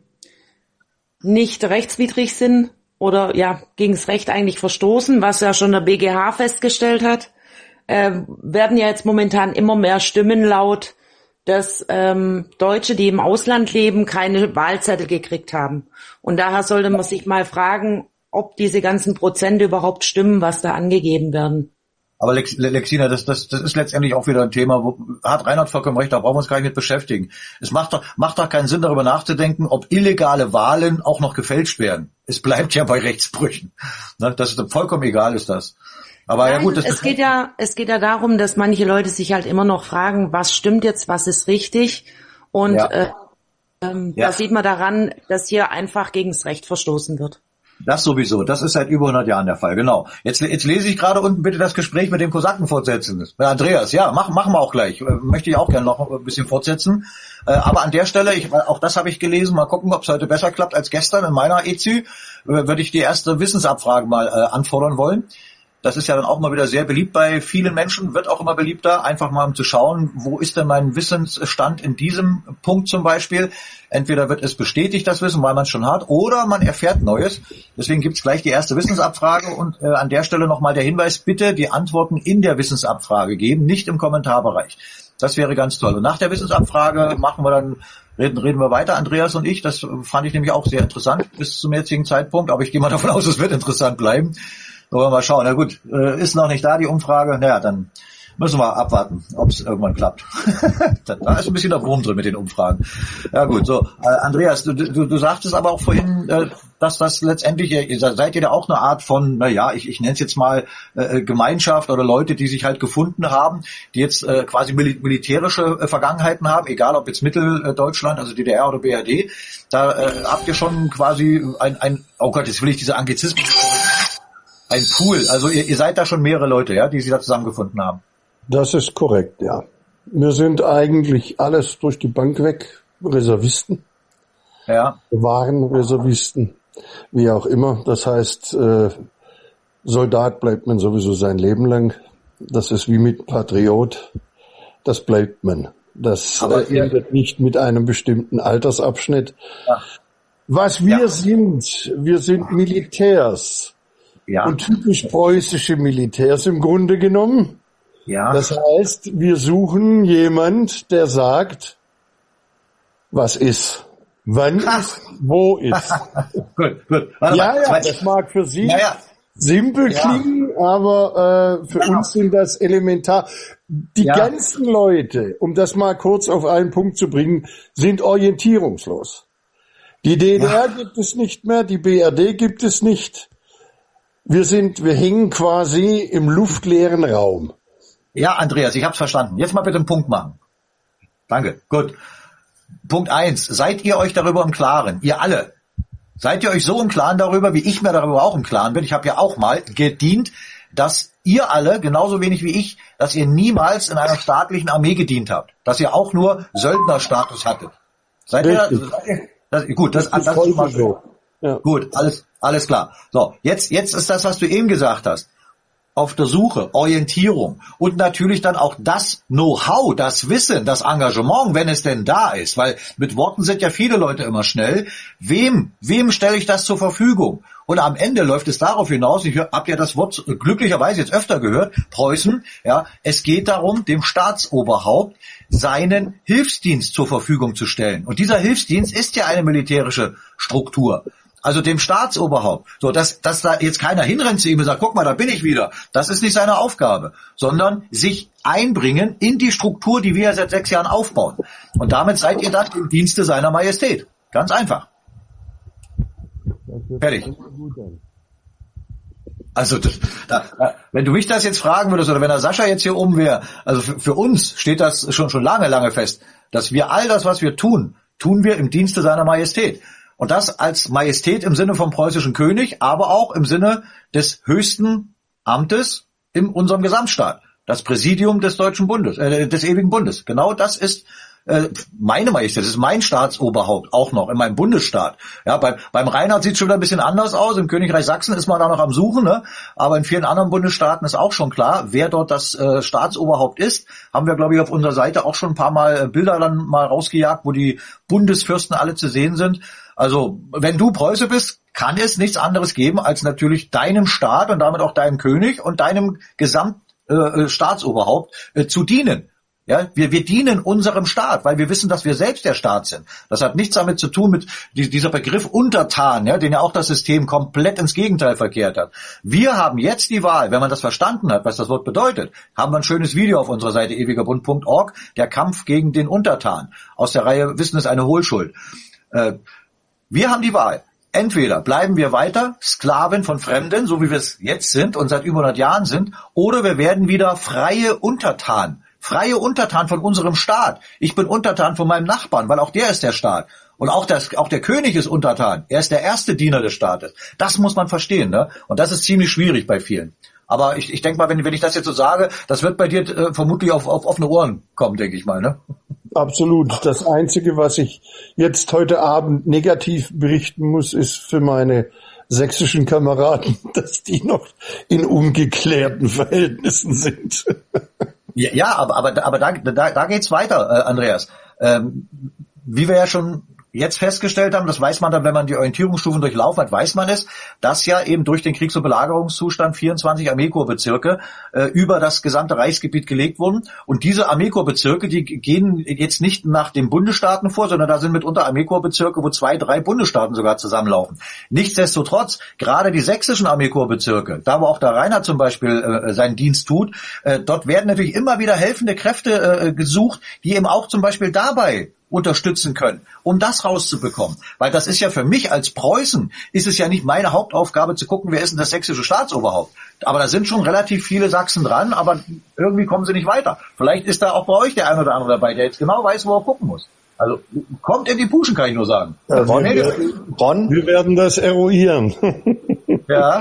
nicht rechtswidrig sind oder ja gegen das Recht eigentlich verstoßen, was ja schon der B G H festgestellt hat, äh, werden ja jetzt momentan immer mehr Stimmen laut, dass ähm, Deutsche, die im Ausland leben, keine Wahlzettel gekriegt haben. Und daher sollte man sich mal fragen, ob diese ganzen Prozente überhaupt stimmen, was da angegeben werden. Aber Lex, Lexina, das, das, das ist letztendlich auch wieder ein Thema, wo hat Reinhard vollkommen recht, da brauchen wir uns gar nicht mit beschäftigen. Es macht doch, macht doch keinen Sinn, darüber nachzudenken, ob illegale Wahlen auch noch gefälscht werden. Es bleibt ja bei Rechtsbrüchen. Ne, das ist vollkommen egal, ist das. Aber Nein, ja gut, das es geht ja, es geht ja darum, dass manche Leute sich halt immer noch fragen, was stimmt jetzt, was ist richtig? Und ja. äh, ähm, ja. da sieht man daran, dass hier einfach gegen das Recht verstoßen wird. Das sowieso, das ist seit über hundert Jahren der Fall, genau. Jetzt, jetzt lese ich gerade unten bitte das Gespräch mit dem Kosaken fortsetzen. Andreas, ja, machen machen wir auch gleich. Möchte ich auch gerne noch ein bisschen fortsetzen. Aber an der Stelle, ich, auch das habe ich gelesen, mal gucken, ob es heute besser klappt als gestern in meiner E Z Ü, würde ich die erste Wissensabfrage mal äh, anfordern wollen. Das ist ja dann auch mal wieder sehr beliebt bei vielen Menschen, wird auch immer beliebter, einfach mal um zu schauen, wo ist denn mein Wissensstand in diesem Punkt zum Beispiel. Entweder wird es bestätigt, das Wissen, weil man es schon hat, oder man erfährt Neues. Deswegen gibt es gleich die erste Wissensabfrage und äh, an der Stelle nochmal der Hinweis, bitte die Antworten in der Wissensabfrage geben, nicht im Kommentarbereich. Das wäre ganz toll. Und nach der Wissensabfrage machen wir dann, reden, reden wir weiter, Andreas und ich. Das fand ich nämlich auch sehr interessant bis zum jetzigen Zeitpunkt, aber ich gehe mal davon aus, es wird interessant bleiben. Aber mal schauen. Na gut, ist noch nicht da die Umfrage. Naja, dann müssen wir abwarten, ob es irgendwann klappt. Da ist ein bisschen der Wurm drin mit den Umfragen. Ja gut, so. Äh, Andreas, du, du, du sagtest aber auch vorhin, äh, dass das letztendlich, ihr seid ihr da auch eine Art von, na ja, ich, ich nenne es jetzt mal äh, Gemeinschaft oder Leute, die sich halt gefunden haben, die jetzt äh, quasi mil- militärische äh, Vergangenheiten haben, egal ob jetzt Mitteldeutschland, also D D R oder B R D. Da äh, habt ihr schon quasi ein, ein, oh Gott, jetzt will ich diese Anglizismen. Ein Pool, also ihr, ihr seid da schon mehrere Leute, ja, die sich da zusammengefunden haben. Das ist korrekt, ja. Wir sind eigentlich alles durch die Bank weg Reservisten. Ja. Wir waren Reservisten, wie auch immer. Das heißt, äh, Soldat bleibt man sowieso sein Leben lang. Das ist wie mit Patriot. Das bleibt man. Das Aber äh, endet nicht mit einem bestimmten Altersabschnitt. Ja. Was wir Ja. sind, wir sind Militärs. Ja. Und typisch preußische Militärs im Grunde genommen. Ja. Das heißt, wir suchen jemand, der sagt, was ist, wann ist, wo ist. Gut, gut. Warte Ja, mal. ja, Zwei- das mag für Sie Ja, ja. simpel Ja. klingen, aber äh, für Ja. uns sind das elementar. Die Ja. ganzen Leute, um das mal kurz auf einen Punkt zu bringen, sind orientierungslos. Die D D R gibt es nicht mehr, die B R D gibt es nicht. Wir sind, wir hängen quasi im luftleeren Raum. Ja, Andreas, ich hab's verstanden. Jetzt mal bitte einen Punkt machen. Danke. Gut. Punkt eins. Seid ihr euch darüber im Klaren? Ihr alle. Seid ihr euch so im Klaren darüber, wie ich mir darüber auch im Klaren bin? Ich habe ja auch mal gedient, dass ihr alle, genauso wenig wie ich, dass ihr niemals in einer staatlichen Armee gedient habt. Dass ihr auch nur Söldnerstatus hattet. Seid ihr, Richtig. seid ihr das, gut, das, Das das, ist ist schon mal heute so. Ja. Gut, alles, alles klar. So, jetzt, jetzt ist das, was du eben gesagt hast. Auf der Suche, Orientierung und natürlich dann auch das Know-how, das Wissen, das Engagement, wenn es denn da ist, weil mit Worten sind ja viele Leute immer schnell. Wem, wem stelle ich das zur Verfügung? Und am Ende läuft es darauf hinaus, ich habe ja das Wort glücklicherweise jetzt öfter gehört, Preußen, ja, es geht darum, dem Staatsoberhaupt seinen Hilfsdienst zur Verfügung zu stellen. Und dieser Hilfsdienst ist ja eine militärische Struktur. Also dem Staatsoberhaupt. So, dass, dass da jetzt keiner hinrennt zu ihm und sagt, guck mal, da bin ich wieder. Das ist nicht seine Aufgabe, sondern sich einbringen in die Struktur, die wir seit sechs Jahren aufbauen. Und damit seid ihr dann im Dienste seiner Majestät. Ganz einfach. Fertig. Also, das, da, wenn du mich das jetzt fragen würdest, oder wenn der Sascha jetzt hier oben wäre, also für, für uns steht das schon, schon lange, lange fest, dass wir all das, was wir tun, tun wir im Dienste seiner Majestät. Und das als Majestät im Sinne vom preußischen König, aber auch im Sinne des höchsten Amtes in unserem Gesamtstaat. Das Präsidium des Deutschen Bundes, äh, des ewigen Bundes. Genau das ist äh, meine Majestät, das ist mein Staatsoberhaupt, auch noch in meinem Bundesstaat. Ja, beim, beim Rheinland sieht es schon wieder ein bisschen anders aus. Im Königreich Sachsen ist man da noch am Suchen, ne? Aber in vielen anderen Bundesstaaten ist auch schon klar, wer dort das äh, Staatsoberhaupt ist. Haben wir, glaube ich, auf unserer Seite auch schon ein paar Mal äh, Bilder dann mal rausgejagt, wo die Bundesfürsten alle zu sehen sind. Also, wenn du Preuße bist, kann es nichts anderes geben, als natürlich deinem Staat und damit auch deinem König und deinem Gesamtstaatsoberhaupt äh, äh, zu dienen. Ja, wir, wir dienen unserem Staat, weil wir wissen, dass wir selbst der Staat sind. Das hat nichts damit zu tun mit die, dieser Begriff Untertan, ja, den ja auch das System komplett ins Gegenteil verkehrt hat. Wir haben jetzt die Wahl, wenn man das verstanden hat, was das Wort bedeutet, haben wir ein schönes Video auf unserer Seite ewigerbund punkt org, der Kampf gegen den Untertan, aus der Reihe Wissen ist eine Hohlschuld. Äh, wir haben die Wahl. Entweder bleiben wir weiter Sklaven von Fremden, so wie wir es jetzt sind und seit über hundert Jahren sind, oder wir werden wieder freie Untertan. Freie Untertan von unserem Staat. Ich bin Untertan von meinem Nachbarn, weil auch der ist der Staat. Und auch, das, auch der König ist Untertan. Er ist der erste Diener des Staates. Das muss man verstehen, ne? Und das ist ziemlich schwierig bei vielen. Aber ich, ich denke mal, wenn, wenn ich das jetzt so sage, das wird bei dir äh, vermutlich auf, auf offene Ohren kommen, denke ich mal, ne? Absolut. Das Einzige, was ich jetzt heute Abend negativ berichten muss, ist für meine sächsischen Kameraden, dass die noch in ungeklärten Verhältnissen sind. Ja, ja, aber aber aber da da, da geht's weiter, äh, Andreas. Ähm, wie wir ja schon jetzt festgestellt haben, das weiß man dann, wenn man die Orientierungsstufen durchlaufen hat, weiß man es, dass ja eben durch den Kriegs- und Belagerungszustand vierundzwanzig Armeekorpsbezirke äh, über das gesamte Reichsgebiet gelegt wurden. Und diese Armeekorpsbezirke, die gehen jetzt nicht nach den Bundesstaaten vor, sondern da sind mitunter Armeekorpsbezirke, wo zwei, drei Bundesstaaten sogar zusammenlaufen. Nichtsdestotrotz, gerade die sächsischen Armeekorpsbezirke, da wo auch der Reinhard zum Beispiel äh, seinen Dienst tut, äh, dort werden natürlich immer wieder helfende Kräfte äh, gesucht, die eben auch zum Beispiel dabei unterstützen können, um das rauszubekommen. Weil das ist ja für mich als Preußen, ist es ja nicht meine Hauptaufgabe zu gucken, wer ist denn das sächsische Staatsoberhaupt. Aber da sind schon relativ viele Sachsen dran, aber irgendwie kommen sie nicht weiter. Vielleicht ist da auch bei euch der ein oder andere dabei, der jetzt genau weiß, wo er gucken muss. Also kommt in die Puschen, kann ich nur sagen. Ja, wir, werden, Ron? wir werden das eruieren. Ja,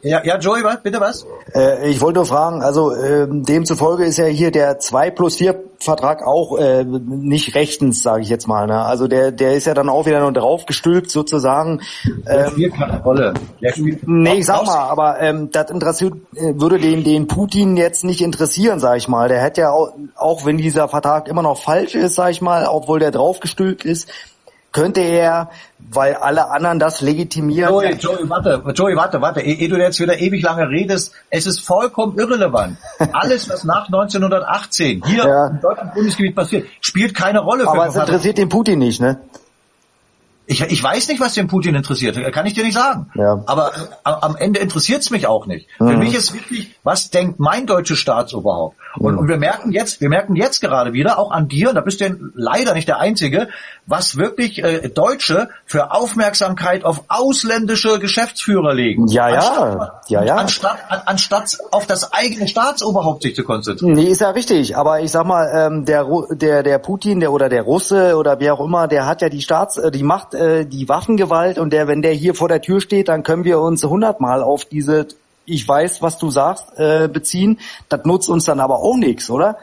Ja, ja, Joey, was? Bitte was? Äh, ich wollte nur fragen, also äh, demzufolge ist ja hier der zwei plus vier Vertrag auch äh, nicht rechtens, sage ich jetzt mal. Ne? Also der der ist ja dann auch wieder nur draufgestülpt sozusagen. Der Ähm, spielt keine Rolle. Der spielt nee, ich sag mal, aber ähm, das interessiert, äh, würde den den Putin jetzt nicht interessieren, sag ich mal. Der hätte ja auch, auch wenn dieser Vertrag immer noch falsch ist, sag ich mal, obwohl der draufgestülpt ist, könnte er, weil alle anderen das legitimieren. Joey, Joey, warte, Joey, warte, warte, ehe du jetzt wieder ewig lange redest, es ist vollkommen irrelevant. Alles, was nach neunzehnhundertachtzehn hier Ja. im deutschen Bundesgebiet passiert, spielt keine Rolle. Aber für es interessiert den Putin nicht, ne? Ich, ich weiß nicht, was den Putin interessiert, kann ich dir nicht sagen. Ja. Aber äh, am Ende interessiert es mich auch nicht. Mhm. Für mich ist wichtig, was denkt mein deutsches Staatsoberhaupt? Und, Mhm. und wir merken jetzt, wir merken jetzt gerade wieder, auch an dir, da bist du ja leider nicht der Einzige, was wirklich äh, Deutsche für Aufmerksamkeit auf ausländische Geschäftsführer legen. Ja, ja, Anstatt, ja, ja. Anstatt, an, anstatt auf das eigene Staatsoberhaupt sich zu konzentrieren. Nee, ist ja richtig. Aber ich sag mal, ähm, der Ru- der der Putin, der oder der Russe oder wer auch immer, der hat ja die Staats, äh, die Macht, äh, die Waffengewalt und der, wenn der hier vor der Tür steht, dann können wir uns hundertmal auf diese, ich weiß, was du sagst, äh, beziehen. Das nutzt uns dann aber auch nichts, oder?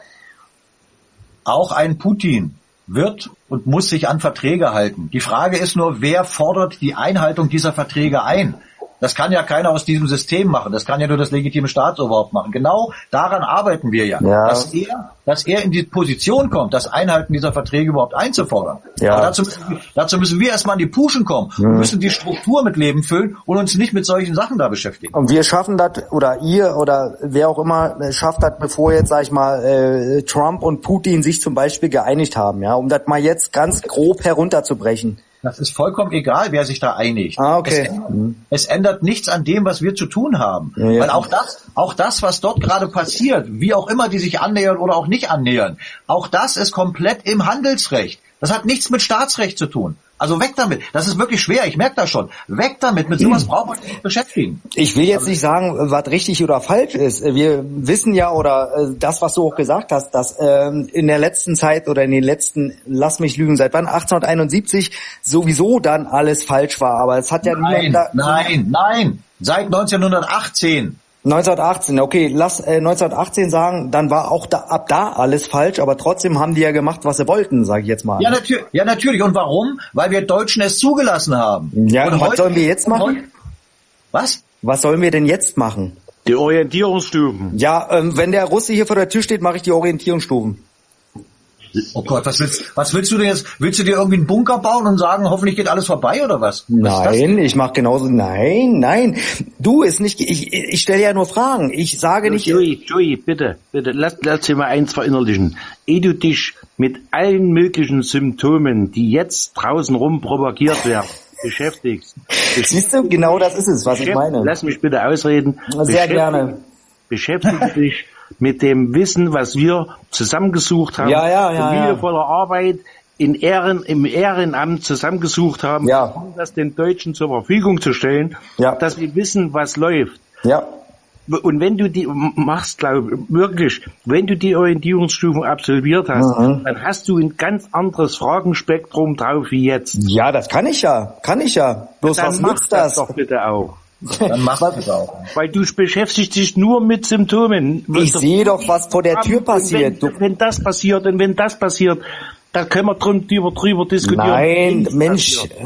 Auch ein Putin wird und muss sich an Verträge halten. Die Frage ist nur, wer fordert die Einhaltung dieser Verträge ein? Das kann ja keiner aus diesem System machen. Das kann ja nur das legitime Staatsoberhaupt machen. Genau daran arbeiten wir ja. Ja. Dass er, dass er in die Position kommt, das Einhalten dieser Verträge überhaupt einzufordern. Ja. Aber dazu müssen, wir, dazu müssen wir erstmal an die Puschen kommen. Wir müssen die Struktur mit Leben füllen und uns nicht mit solchen Sachen da beschäftigen. Und wir schaffen das, oder ihr oder wer auch immer äh, schafft das, bevor jetzt, sag ich mal, äh, Trump und Putin sich zum Beispiel geeinigt haben, ja, um das mal jetzt ganz grob herunterzubrechen. Das ist vollkommen egal, wer sich da einigt. Ah, okay. Es ändert, es ändert nichts an dem, was wir zu tun haben. Ja, ja. Weil auch das, auch das, was dort gerade passiert, wie auch immer die sich annähern oder auch nicht annähern, auch das ist komplett im Handelsrecht. Das hat nichts mit Staatsrecht zu tun. Also weg damit. Das ist wirklich schwer, ich merke das schon. Weg damit, mit sowas braucht man sich nicht beschäftigen. Ich will jetzt nicht sagen, was richtig oder falsch ist. Wir wissen ja, oder äh, das, was du auch gesagt hast, dass ähm, in der letzten Zeit oder in den letzten, lass mich lügen, seit wann, achtzehnhunderteinundsiebzig sowieso dann alles falsch war. Aber es hat ja Nein, niemand da, nein, nein. Seit neunzehnhundertachtzehn. neunzehnhundertachtzehn, okay, lass äh, neunzehnhundertachtzehn sagen, dann war auch da, ab da alles falsch, aber trotzdem haben die ja gemacht, was sie wollten, sage ich jetzt mal. Ja, natürlich. Ja, natürlich. Und warum? Weil wir Deutschen es zugelassen haben. Ja, und was heute- sollen wir jetzt machen? heute- Was? Was sollen wir denn jetzt machen? Die Orientierungsstufen. Ja, ähm, wenn der Russe hier vor der Tür steht, mache ich die Orientierungsstufen. Oh Gott, was willst, was willst du denn jetzt? Willst du dir irgendwie einen Bunker bauen und sagen, hoffentlich geht alles vorbei oder was? was ist Nein, ich mache genauso. Nein, nein. Du ist nicht. Ich, ich stelle ja nur Fragen. Ich sage nicht. Joey, Joey, bitte, bitte, lass, lass dir mal eins verinnerlichen. Ehe du dich mit allen möglichen Symptomen, die jetzt draußen rum propagiert werden, beschäftigst. Siehst du, genau das ist es, was ich meine. Lass mich bitte ausreden. Sehr Beschäftige- gerne. Beschäftige dich mit dem Wissen, was wir zusammengesucht haben. Ja, ja, ja, und wie ja. wir voller Arbeit in Ehren, im Ehrenamt zusammengesucht haben, Ja. um das den Deutschen zur Verfügung zu stellen, Ja. dass sie wissen, was läuft. Ja. Und wenn du die machst, glaube wirklich, wenn du die Orientierungsstufen absolviert hast, Mhm. dann hast du ein ganz anderes Fragenspektrum drauf wie jetzt. Ja, das kann ich ja. Kann ich ja. Bloß Dann was mach nutzt das? doch bitte auch. Dann mach das auch. Weil du beschäftigst dich nur mit Symptomen. Ich sehe doch, was vor der Tür Und passiert. Wenn, wenn das passiert und wenn das passiert, da können wir drum, drüber, drüber diskutieren. Nein, Wenn's Mensch. passiert.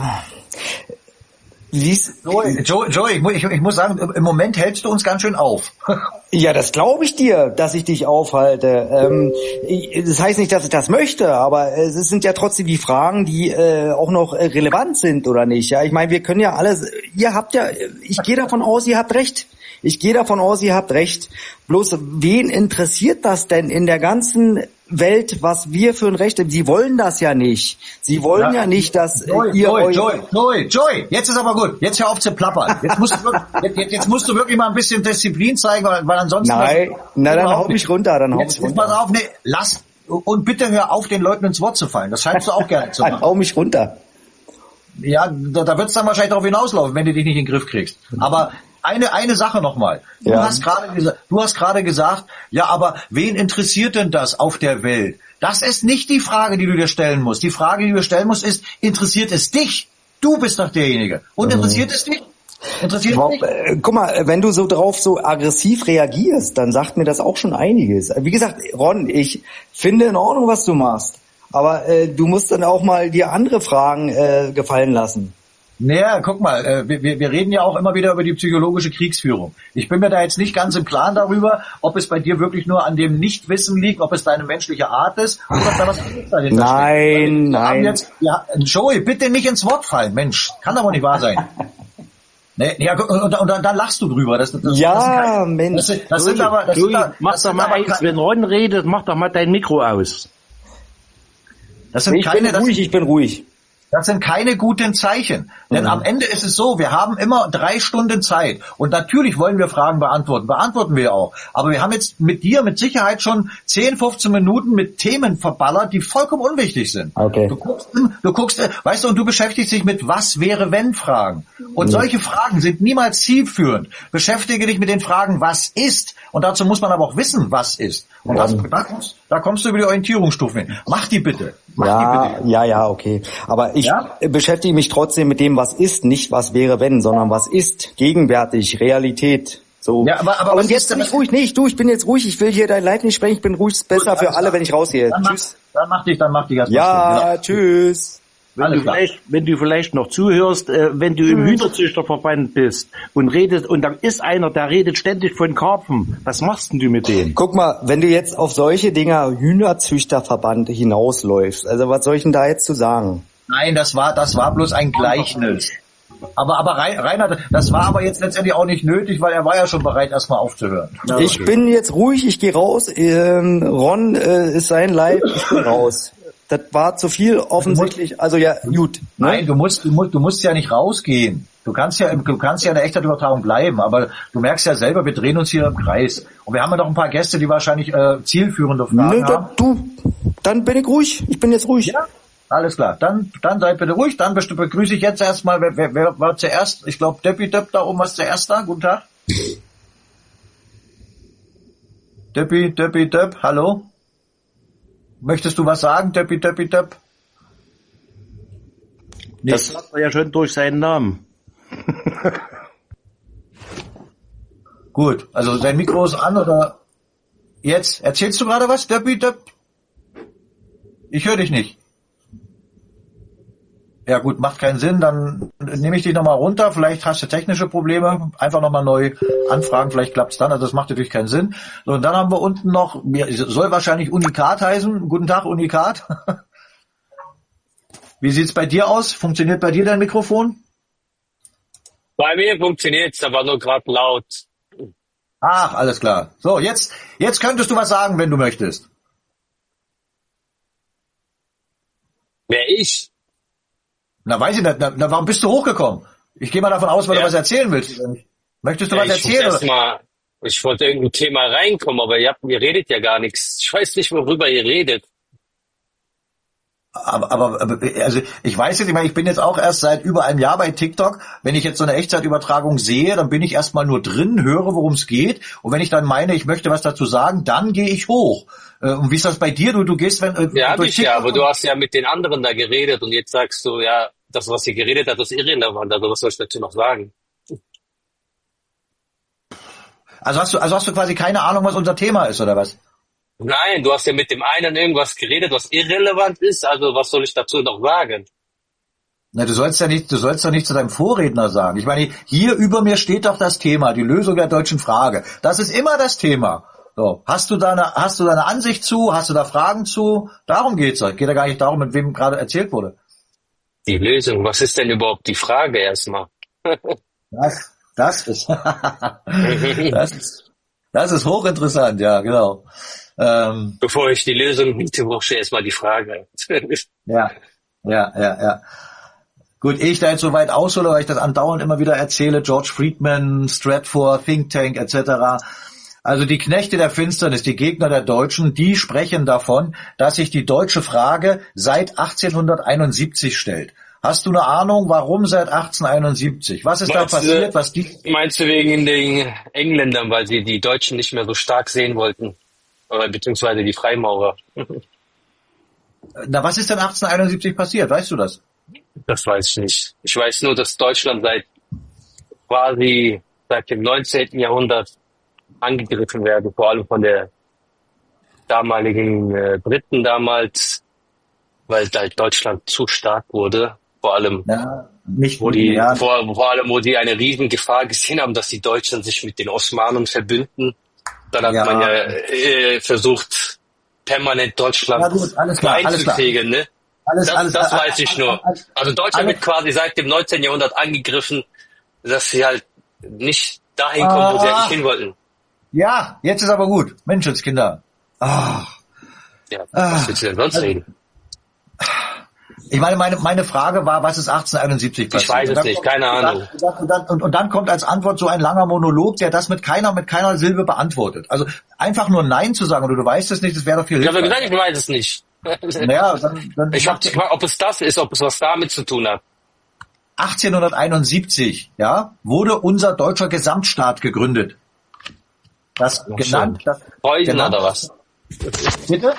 Siehst, Joey, Joey, Joey, ich, mu- ich, ich muss sagen, im Moment hältst du uns ganz schön auf. ja, das glaube ich dir, dass ich dich aufhalte. Ähm, ich, das heißt nicht, dass ich das möchte, aber es sind ja trotzdem die Fragen, die äh, auch noch äh, relevant sind, oder nicht? Ja, ich meine, wir können ja alles. Ihr habt ja, ich gehe davon aus, ihr habt recht. Ich gehe davon aus, ihr habt recht. Bloß, wen interessiert das denn in der ganzen Welt, was wir für ein Recht haben? Sie wollen das ja nicht. Sie wollen ja, ja nicht, dass Joey, ihr Joey, euch... Joey, Joey, Joey, jetzt ist aber gut. Jetzt hör auf zu plappern. Jetzt musst du wirklich, jetzt, jetzt musst du wirklich mal ein bisschen Disziplin zeigen, weil, weil ansonsten... Nein, na dann hau überhaupt mich nicht. runter, dann hau Jetzt, mich jetzt pass runter. auf, nee, lass, und bitte hör auf, den Leuten ins Wort zu fallen. Das scheinst du auch gerne zu Dann machen. hau mich runter. Ja, da, da wird es dann wahrscheinlich darauf hinauslaufen, wenn du dich nicht in den Griff kriegst. Aber eine eine Sache nochmal. Du Ja. hast gerade gesagt, du hast gerade gesagt, ja, aber wen interessiert denn das auf der Welt? Das ist nicht die Frage, die du dir stellen musst. Die Frage, die du dir stellen musst, ist, interessiert es dich? Du bist doch derjenige. Und interessiert es dich? Interessiert Wow, mich? äh, guck mal, wenn du so drauf so aggressiv reagierst, dann sagt mir das auch schon einiges. Wie gesagt, Ron, ich finde in Ordnung, was du machst. Aber äh, du musst dann auch mal dir andere Fragen äh, gefallen lassen. Naja, guck mal, äh, wir, wir reden ja auch immer wieder über die psychologische Kriegsführung. Ich bin mir da jetzt nicht ganz im Klaren darüber, ob es bei dir wirklich nur an dem Nichtwissen liegt, ob es deine menschliche Art ist oder ob da was anderes dahinter Nein, steckt. Wir nein. Jetzt, ja, Joey, bitte nicht ins Wort fallen, Mensch, kann aber nicht wahr sein. Nee, ja, und, und, und dann lachst du drüber. Das, das, Ja, das sind kein, Mensch. Das, sind- das sind aber, das Joey, sind, aber- mach das doch sind mal aber eins, kein- wenn Ron redet, mach doch mal dein Mikro aus. das sind Ich bin keine, das, ruhig, ich bin ruhig. Das sind keine guten Zeichen. Denn Mhm. am Ende ist es so, wir haben immer drei Stunden Zeit. Und natürlich wollen wir Fragen beantworten. Beantworten wir auch. Aber wir haben jetzt mit dir mit Sicherheit schon zehn, fünfzehn Minuten mit Themen verballert, die vollkommen unwichtig sind. Okay. Du guckst, du guckst, äh, weißt du, und du beschäftigst dich mit was wäre wenn Fragen. Und solche Fragen sind niemals zielführend. Beschäftige dich mit den Fragen, was ist. Und dazu muss man aber auch wissen, was ist. Und das, da, kommst, da kommst du über die Orientierungsstufen hin. Mach die bitte. Mach die Ja, bitte. ja, ja, okay. Aber ich Ja? beschäftige mich trotzdem mit dem, was ist, nicht was wäre wenn, sondern was ist, gegenwärtig, Realität. So. Ja, aber- aber was Und jetzt ist bin denn- ich ruhig. Nee, ich, du, ich bin jetzt ruhig. Ich will hier dein Leid nicht sprechen. Ich bin ruhig. Ist besser Gut, für alles alle, klar. wenn ich rausgehe. Dann mach, Tschüss. dann mach dich, dann mach dich erstmal Ja, still. Genau. tschüss. Wenn Alles du klar. vielleicht, wenn du vielleicht noch zuhörst, äh, wenn du im Hühnerzüchterverband bist und redest, und da ist einer, der redet ständig von Karpfen. Was machst denn du mit dem? Guck mal, wenn du jetzt auf solche Dinger Hühnerzüchterverband hinausläufst, also was soll ich denn da jetzt zu sagen? Nein, das war, das war bloß ein Gleichnis. Aber, aber Rei- Reinhard, das war aber jetzt letztendlich auch nicht nötig, weil er war ja schon bereit, erstmal aufzuhören. Ich bin jetzt ruhig, ich gehe raus. Ähm, Ron äh, ist sein Leib, ich bin raus. Das war zu viel offensichtlich. Also ja, gut. Ne? Nein, du musst, du musst, du musst ja nicht rausgehen. Du kannst ja, im- du kannst ja in der Echtzeitübertragung bleiben, aber du merkst ja selber, wir drehen uns hier im Kreis. Und wir haben ja noch ein paar Gäste, die wahrscheinlich äh, zielführende Fragen Nö, da, haben. du, dann bin ich ruhig. Ich bin jetzt ruhig. Ja, alles klar. Dann, dann seid bitte ruhig. Dann best- begrüße ich jetzt erstmal, wer, wer, wer war zuerst? Ich glaube, Deppi Depp da oben war zuerst da. Guten Tag. Deppi, Deppi Depp, hallo? Möchtest du was sagen, Deppi, Deppi Depp? Das sagt er ja schon durch seinen Namen. Gut, also dein Mikro ist an oder jetzt? Erzählst du gerade was, Deppi Depp? Ich höre dich nicht. Ja gut, macht keinen Sinn, dann nehme ich dich nochmal runter, vielleicht hast du technische Probleme, einfach nochmal neu anfragen, vielleicht klappt's dann, also das macht natürlich keinen Sinn. So, und dann haben wir unten noch, soll wahrscheinlich Unikat heißen, guten Tag Unikat. Wie sieht's bei dir aus? Funktioniert bei dir dein Mikrofon? Bei mir funktioniert's, aber nur gerade laut. Ach, alles klar. So, jetzt, jetzt könntest du was sagen, wenn du möchtest. Wer ich? Na, weiß ich nicht. Na, na, warum bist du hochgekommen? Ich gehe mal davon aus, weil Ja. du was erzählen willst. Möchtest du Ja, was ich erzählen? muss Oder? erst mal, ich wollte irgendein Thema reinkommen, aber ihr, habt, ihr redet ja gar nichts. Ich weiß nicht, worüber ihr redet. Aber, aber, aber, also ich weiß jetzt, ich meine, ich bin jetzt auch erst seit über einem Jahr bei TikTok. Wenn ich jetzt so eine Echtzeitübertragung sehe, dann bin ich erstmal nur drin, höre, worum es geht. Und wenn ich dann meine, ich möchte was dazu sagen, dann gehe ich hoch. Äh, Und wie ist das bei dir? Du, du gehst, wenn äh, Ja, hab durch ich ja, TikTok aber du hast ja mit den anderen da geredet und jetzt sagst du, ja, das, was ihr geredet habt, ist irrelevant. Also was soll ich dazu noch sagen? Also hast du, also hast du quasi keine Ahnung, was unser Thema ist, oder was? Nein, du hast ja mit dem einen irgendwas geredet, was irrelevant ist. Also was soll ich dazu noch sagen? Na, du sollst ja nicht, du sollst doch nicht zu deinem Vorredner sagen. Ich meine, hier über mir steht doch das Thema, die Lösung der deutschen Frage. Das ist immer das Thema. So, hast du da eine, hast du da eine Ansicht zu? Hast du da Fragen zu? Darum geht's doch. Geht ja gar nicht darum, mit wem gerade erzählt wurde. Die Lösung, was ist denn überhaupt die Frage erstmal? Das, das ist, das ist, das ist hochinteressant, ja, genau. Ähm, Bevor ich die Lösung biete, brauche ich erstmal die Frage. ja, ja, ja, ja. Gut, ehe ich da jetzt so weit aushole, weil ich das andauernd immer wieder erzähle, George Friedman, Stratfor, Think Tank et cetera. Also die Knechte der Finsternis, die Gegner der Deutschen, die sprechen davon, dass sich die deutsche Frage seit achtzehnhunderteinundsiebzig stellt. Hast du eine Ahnung, warum seit achtzehnhunderteinundsiebzig? Was ist Meinst da du- passiert? Was die? Meinst du wegen den Engländern, weil sie die Deutschen nicht mehr so stark sehen wollten? Oder beziehungsweise die Freimaurer? Na, was ist denn achtzehnhunderteinundsiebzig passiert? Weißt du das? Das weiß ich nicht. Ich weiß nur, dass Deutschland seit quasi seit dem neunzehnten Jahrhundert angegriffen werden, vor allem von der damaligen äh, Briten damals, weil halt Deutschland zu stark wurde, vor allem Ja, nicht wo die ja, vor, vor allem wo die eine riesen Gefahr gesehen haben, dass die Deutschen sich mit den Osmanen verbünden. Dann hat ja, man ja äh, versucht, permanent Deutschland ja gut, alles klar, alles klar. einzufegen, ne? Alles, Das, alles, das alles, weiß ich nur. alles, Also Deutschland alles, wird quasi seit dem neunzehnten Jahrhundert angegriffen, dass sie halt nicht dahin kommen, wo sie eigentlich ah, hin wollten. ja, jetzt ist aber gut. Menschenskinder. Ah, Ja, ah, was willst du denn sonst also, reden? ich meine, meine, meine Frage war, was ist achtzehnhunderteinundsiebzig Ich passiert? weiß Und es dann, nicht, kommt, keine und, dann, Ahnung. und, dann, und, dann, und, und dann kommt als Antwort so ein langer Monolog, der das mit keiner, mit keiner Silbe beantwortet. Also einfach nur Nein zu sagen oder du weißt es nicht, das wäre doch viel Ich habe hilfreicher. gesagt, ich weiß es nicht. Naja, dann, dann Ich habe gefragt, ob es das ist, ob es was damit zu tun hat. achtzehnhunderteinundsiebzig, ja, wurde unser deutscher Gesamtstaat gegründet. Das Ach genannt, schön. das Preußen genannt, oder was? bitte?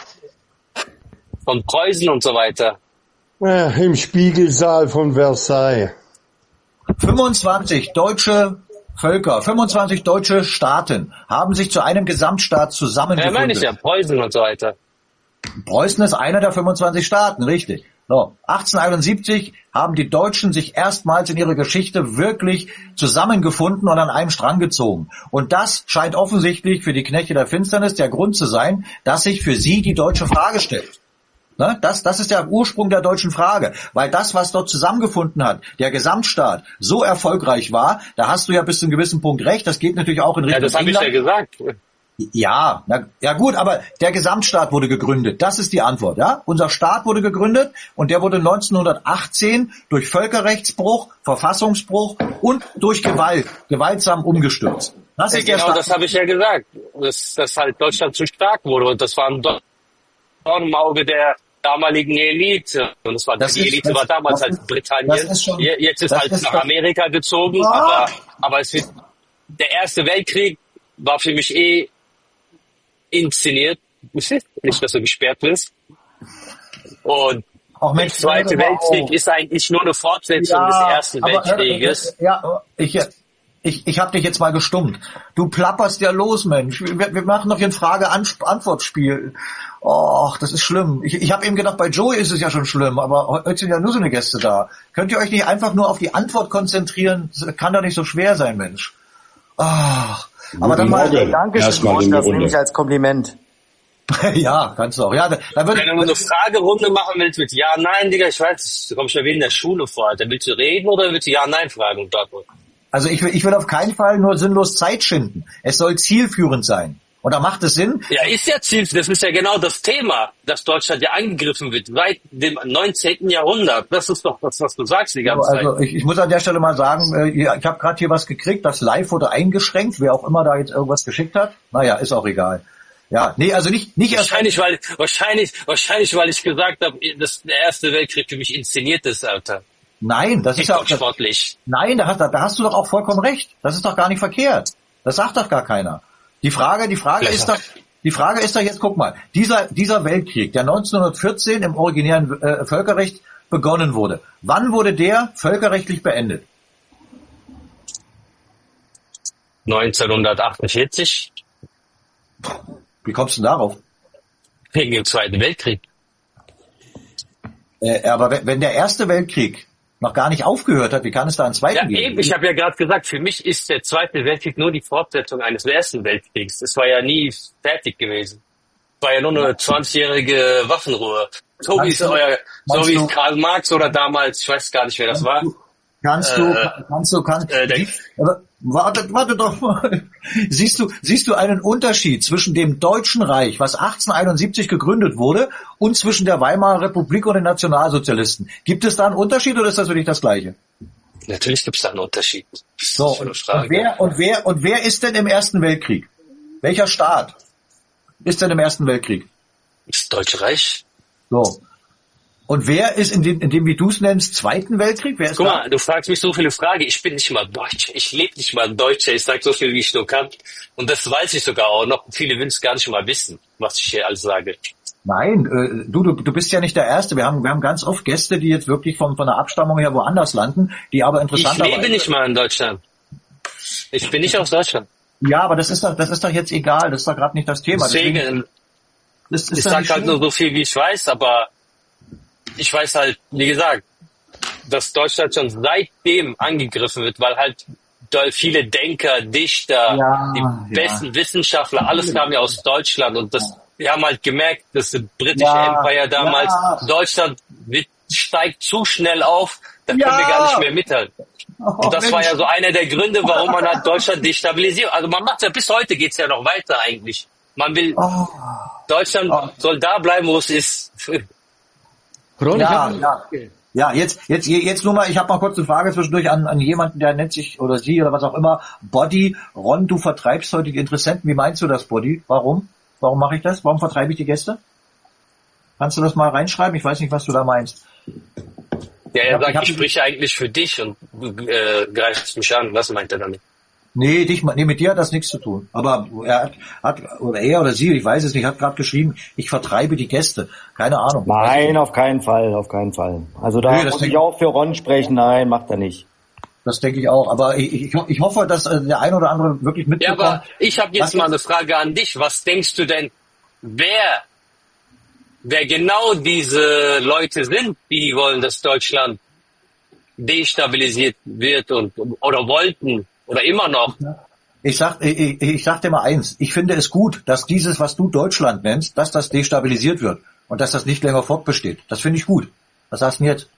Von Preußen und so weiter. Ja, im Spiegelsaal von Versailles. fünfundzwanzig deutsche Völker, fünfundzwanzig deutsche Staaten haben sich zu einem Gesamtstaat Ja, zusammengefunden. meine ich ja, Preußen und so weiter. Preußen ist einer der fünfundzwanzig Staaten, richtig. So, achtzehnhunderteinundsiebzig haben die Deutschen sich erstmals in ihrer Geschichte wirklich zusammengefunden und an einem Strang gezogen. Und das scheint offensichtlich für die Knechte der Finsternis der Grund zu sein, dass sich für sie die deutsche Frage stellt. Ne? Das, das ist der Ursprung der deutschen Frage, weil das, was dort zusammengefunden hat, der Gesamtstaat, so erfolgreich war, da hast du ja bis zu einem gewissen Punkt recht, das geht natürlich auch in Richtung Ja, das habe ich England. ja gesagt. Ja, na, ja gut, aber der Gesamtstaat wurde gegründet. Das ist die Antwort, ja? Unser Staat wurde gegründet und der wurde neunzehnhundertachtzehn durch Völkerrechtsbruch, Verfassungsbruch und durch Gewalt, gewaltsam umgestürzt. Das Ja, ist der genau, Staat. das habe ich ja gesagt. Dass, dass halt Deutschland zu stark wurde und das war ein Dorn im Auge der damaligen Elite. Und das war Das die ist, Elite das, war damals das halt ist, Britannien. das ist schon, Je- Jetzt ist das halt ist nach doch, Amerika gezogen, ah, aber aber es wird der Erste Weltkrieg war für mich eh inszeniert. Nicht, dass du gesperrt wirst. Und auch der Mensch, Zweite hör doch mal Weltkrieg auf. ist eigentlich nur eine Fortsetzung des Ja, Ersten aber hör, Weltkrieges. ja, ich, ich, ich habe dich jetzt mal gestummt. Du plapperst ja los, Mensch. Wir, wir machen doch hier ein Frage-Antwort-Spiel. Och, das ist schlimm. Ich, ich habe eben gedacht, bei Joey ist es ja schon schlimm, aber heute sind ja nur so eine Gäste da. Könnt ihr euch nicht einfach nur auf die Antwort konzentrieren? Das kann doch nicht so schwer sein, Mensch. Ach, aber dann mal, Dankeschön, Ron, das nehme ich als Kompliment. ja, kannst du auch. Ja, da, da Wenn du eine Fragerunde machen willst mit Ja, Nein, Digga, ich weiß, du kommst ja wie in der Schule vor, Alter. Willst du reden oder willst du Ja, Nein fragen? Also ich will, ich will auf keinen Fall nur sinnlos Zeit schinden. Es soll zielführend sein. Und da macht es Sinn. Ja, ist ja Ziel, das ist ja genau das Thema, dass Deutschland ja angegriffen wird, seit dem neunzehnten Jahrhundert. Das ist doch das, was du sagst die ganze Also Zeit. ich, ich muss an der Stelle mal sagen, äh, ich habe gerade hier was gekriegt, das Live wurde eingeschränkt, wer auch immer da jetzt irgendwas geschickt hat. Naja, ist auch egal. Ja, nee, also nicht nicht erst Wahrscheinlich, weil, wahrscheinlich, wahrscheinlich, weil ich gesagt habe, dass der Erste Weltkrieg für mich inszeniert ist, Alter. Nein, das ist ja auch das, sportlich. Nein, da hast, da hast du doch auch vollkommen recht. Das ist doch gar nicht verkehrt. Das sagt doch gar keiner. Die Frage, die Frage Vielleicht ist doch, die Frage ist doch jetzt, guck mal, dieser dieser Weltkrieg, der neunzehnhundertvierzehn im originären äh, Völkerrecht begonnen wurde. Wann wurde der völkerrechtlich beendet? neunzehnhundertachtundvierzig. Wie kommst du denn darauf? Wegen dem Zweiten Weltkrieg. Äh, aber wenn, wenn der Erste Weltkrieg noch gar nicht aufgehört hat, wie kann es da einen zweiten Ja, geben? eben, ich habe ja gerade gesagt, für mich ist der Zweite Weltkrieg nur die Fortsetzung eines Ersten Weltkriegs. Es war ja nie fertig gewesen. Es war ja nur eine zwanzigjährige Waffenruhe. So wie es du- euer, so meinst wie du- es Karl Marx oder damals, ich weiß gar nicht, wer das war. Kannst du, Äh, kannst du, kannst äh, der- Sie- aber warte, warte doch mal. Siehst du, siehst du einen Unterschied zwischen dem Deutschen Reich, was achtzehnhunderteinundsiebzig gegründet wurde, und zwischen der Weimarer Republik und den Nationalsozialisten? Gibt es da einen Unterschied oder ist das wirklich das Gleiche? Natürlich gibt es da einen Unterschied. Das ist So, schon eine und, Frage. und wer, und wer, und wer ist denn im Ersten Weltkrieg? Welcher Staat ist denn im Ersten Weltkrieg? Das Deutsche Reich. So. Und wer ist in dem, in dem wie du es nennst, Zweiten Weltkrieg? Wer ist Guck da? mal, du fragst mich so viele Fragen. Ich bin nicht mal Deutsch. Ich lebe nicht mal Deutscher. Ich sag so viel, wie ich nur kann. Und das weiß ich sogar auch noch. Viele will es gar nicht mal wissen, was ich hier alles sage. Nein, äh, du, du, du bist ja nicht der Erste. Wir haben, wir haben ganz oft Gäste, die jetzt wirklich von, von der Abstammung her woanders landen, die aber Ich interessanterweise... lebe nicht mal in Deutschland. Ich bin nicht aus Deutschland. Ja, aber das ist doch, das ist doch jetzt egal. Das ist doch gerade nicht das Thema. Deswegen, Deswegen, das ist ich doch sag nicht halt schlimm. nur so viel, wie ich weiß, aber ich weiß halt, wie gesagt, dass Deutschland schon seitdem angegriffen wird, weil halt doll viele Denker, Dichter, Ja, die ja. besten Wissenschaftler, alles kam ja aus Deutschland und das, wir haben halt gemerkt, dass das britische Ja, Empire damals, ja. Deutschland wird, steigt zu schnell auf, da können Ja. wir gar nicht mehr mithalten. Oh, Und das war Mensch. ja so einer der Gründe, warum man halt Deutschland destabilisiert. Also man macht ja, bis heute geht's ja noch weiter eigentlich. Man will, Oh. Deutschland Oh. soll da bleiben, wo es ist. Ron, ich Ja, hab, ja. Ja, jetzt, jetzt, jetzt nur mal, ich habe mal kurz eine Frage zwischendurch an, an jemanden, der nennt sich, oder sie, oder was auch immer, Body. Ron, du vertreibst heute die Interessenten. Wie meinst du das, Body? Warum? Warum mache ich das? Warum vertreibe ich die Gäste? Kannst du das mal reinschreiben? Ich weiß nicht, was du da meinst. Ja, Ich er hab- ich sagt, hab- ich spreche eigentlich für dich und du äh, greifst mich an. Was meint er damit? Nee, dich, nee, mit dir hat das nichts zu tun. Aber er hat, hat oder er oder sie, ich weiß es nicht, hat gerade geschrieben, ich vertreibe die Gäste. Keine Ahnung. Nein, auf keinen Fall, auf keinen Fall. Also da Nee, das muss denk- ich auch für Ron sprechen. Nein, macht er nicht. Das denke ich auch. Aber ich, ich, ich hoffe, dass äh, der ein oder andere wirklich Ja, mitbekommt. aber ich habe jetzt Was mal ist- eine Frage an dich. Was denkst du denn, wer, wer genau diese Leute sind, die wollen, dass Deutschland destabilisiert wird und oder wollten oder immer noch? Ich sag, ich, ich, ich sag dir mal eins. Ich finde es gut, dass dieses, was du Deutschland nennst, dass das destabilisiert wird und dass das nicht länger fortbesteht. Das finde ich gut. Was sagst du denn jetzt?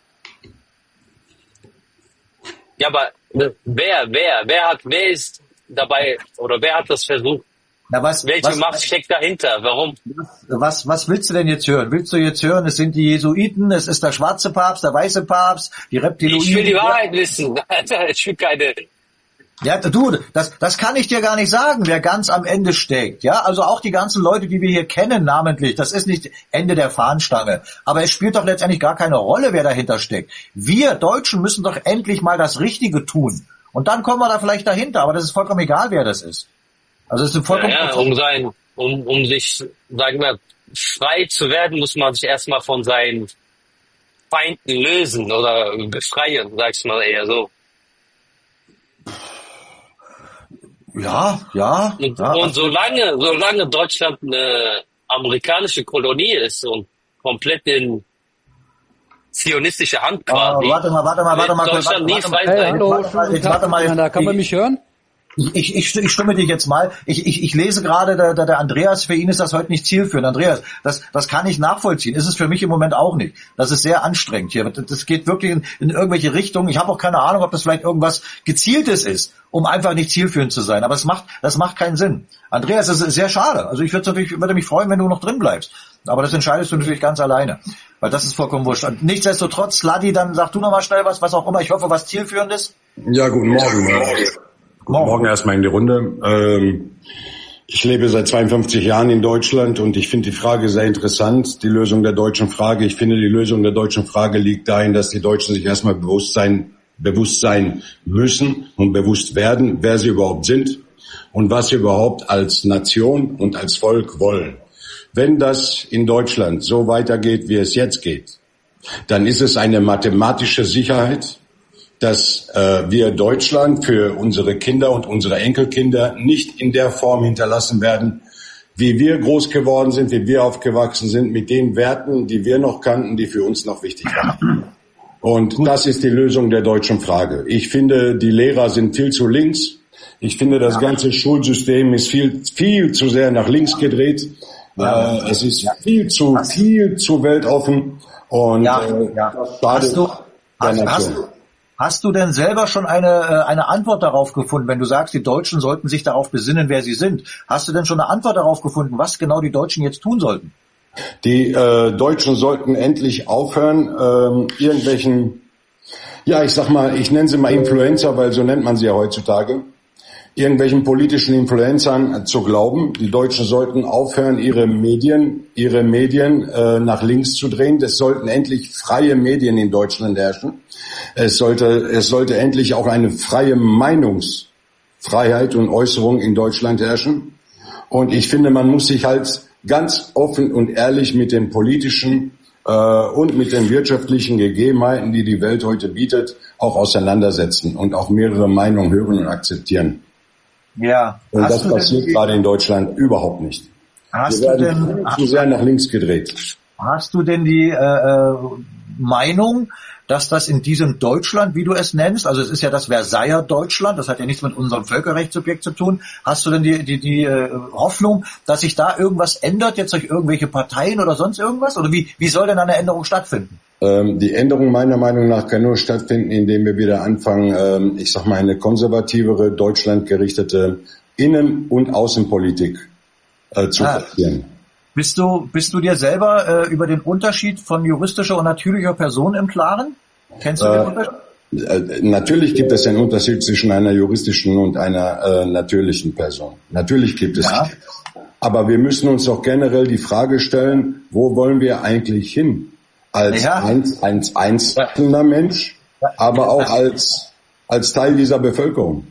Ja, aber ne, wer, wer, wer hat, wer ist dabei oder wer hat das versucht? Na, was, Welche was, Macht steckt dahinter? Warum? was, was willst du denn jetzt hören? Willst du jetzt hören, es sind die Jesuiten, es ist der schwarze Papst, der weiße Papst, die Reptiloiden? Ich will die Wahrheit wissen. Alter, ich will keine. Ja, du, das, das kann ich dir gar nicht sagen, wer ganz am Ende steckt. Ja, also auch die ganzen Leute, die wir hier kennen, namentlich, das ist nicht Ende der Fahnenstange. Aber es spielt doch letztendlich gar keine Rolle, wer dahinter steckt. Wir Deutschen müssen doch endlich mal das Richtige tun. Und dann kommen wir da vielleicht dahinter, aber das ist vollkommen egal, wer das ist. Also es ist vollkommen... Ja, ja, um sein, um, um sich, sagen wir, frei zu werden, muss man sich erstmal von seinen Feinden lösen oder befreien, sag ich mal eher so. Ja, ja. Und, ja. und solange, solange Deutschland eine amerikanische Kolonie ist und komplett in zionistische Hand Ah, quasi, warte mal, warte mal, warte mal. wird Deutschland nie warte frei mal. Hey, sein. hallo, Warte mal, schönen jetzt Tag warte mal, miteinander. Kann man ich- mich hören? Ich, ich, ich stimme dich jetzt mal. Ich, ich, ich lese gerade, der, der Andreas, für ihn ist das heute nicht zielführend. Andreas, das, das kann ich nachvollziehen. Ist es für mich im Moment auch nicht. Das ist sehr anstrengend hier. Das geht wirklich in, in irgendwelche Richtungen. Ich habe auch keine Ahnung, ob das vielleicht irgendwas Gezieltes ist, um einfach nicht zielführend zu sein. Aber es macht, das macht keinen Sinn. Andreas, das ist sehr schade. Also ich würde natürlich, würde mich freuen, wenn du noch drin bleibst. Aber das entscheidest du natürlich ganz alleine. Weil das ist vollkommen wurscht. Und nichtsdestotrotz, Sladi, dann sag du noch mal schnell was, was auch immer. Ich hoffe, was zielführendes. Ja, guten Morgen. Guten Morgen erstmal in die Runde. Ähm, ich lebe seit zweiundfünfzig Jahren in Deutschland und ich finde die Frage sehr interessant, die Lösung der deutschen Frage. Ich finde, die Lösung der deutschen Frage liegt darin, dass die Deutschen sich erstmal bewusst sein, bewusst sein müssen und bewusst werden, wer sie überhaupt sind und was sie überhaupt als Nation und als Volk wollen. Wenn das in Deutschland so weitergeht, wie es jetzt geht, dann ist es eine mathematische Sicherheit, dass äh, wir Deutschland für unsere Kinder und unsere Enkelkinder nicht in der Form hinterlassen werden, wie wir groß geworden sind, wie wir aufgewachsen sind, mit den Werten, die wir noch kannten, die für uns noch wichtig waren. Und das ist die Lösung der deutschen Frage. Ich finde, die Lehrer sind viel zu links. Ich finde, das ganze Schulsystem ist viel, viel zu sehr nach links gedreht. Äh, es ist viel zu, viel zu weltoffen. Und Ja, äh, ja. das schadet Hast du, der hast, Nation. hast, hast du denn selber schon eine, äh, eine Antwort darauf gefunden, wenn du sagst, die Deutschen sollten sich darauf besinnen, wer sie sind? Hast du denn schon eine Antwort darauf gefunden, was genau die Deutschen jetzt tun sollten? Die äh, Deutschen sollten endlich aufhören, ähm, irgendwelchen, ja, ich sag mal, ich nenne sie mal Influencer, weil so nennt man sie ja heutzutage, irgendwelchen politischen Influencern zu glauben. Die Deutschen sollten aufhören, ihre Medien, ihre Medien äh, nach links zu drehen. Es sollten endlich freie Medien in Deutschland herrschen. Es sollte, es sollte endlich auch eine freie Meinungsfreiheit und Äußerung in Deutschland herrschen. Und ich finde, man muss sich halt ganz offen und ehrlich mit den politischen äh, und mit den wirtschaftlichen Gegebenheiten, die die Welt heute bietet, auch auseinandersetzen und auch mehrere Meinungen hören und akzeptieren. Ja. Und Hast das du passiert denn, gerade in Deutschland überhaupt nicht. hast Wir du werden denn, zu sehr nach links gedreht. hast du denn die, äh, Meinung, dass das in diesem Deutschland, wie du es nennst, also es ist ja das Versailler Deutschland, das hat ja nichts mit unserem Völkerrechtssubjekt zu tun. Hast du denn die, die, die äh, Hoffnung, dass sich da irgendwas ändert, jetzt durch irgendwelche Parteien oder sonst irgendwas? Oder wie, wie soll denn eine Änderung stattfinden? Ähm, die Änderung meiner Meinung nach kann nur stattfinden, indem wir wieder anfangen, ähm, ich sag mal, eine konservativere, deutschlandgerichtete Innen- und Außenpolitik äh, zu Ah. platzieren. Bist du, bist du dir selber äh, über den Unterschied von juristischer und natürlicher Person im Klaren? Kennst du den Unterschied? Äh, natürlich gibt es einen Unterschied zwischen einer juristischen und einer äh, natürlichen Person. Natürlich gibt es. Ja. Aber wir müssen uns doch generell die Frage stellen, wo wollen wir eigentlich hin? Als Ja. eins, als einzelner Mensch, aber auch als, als Teil dieser Bevölkerung.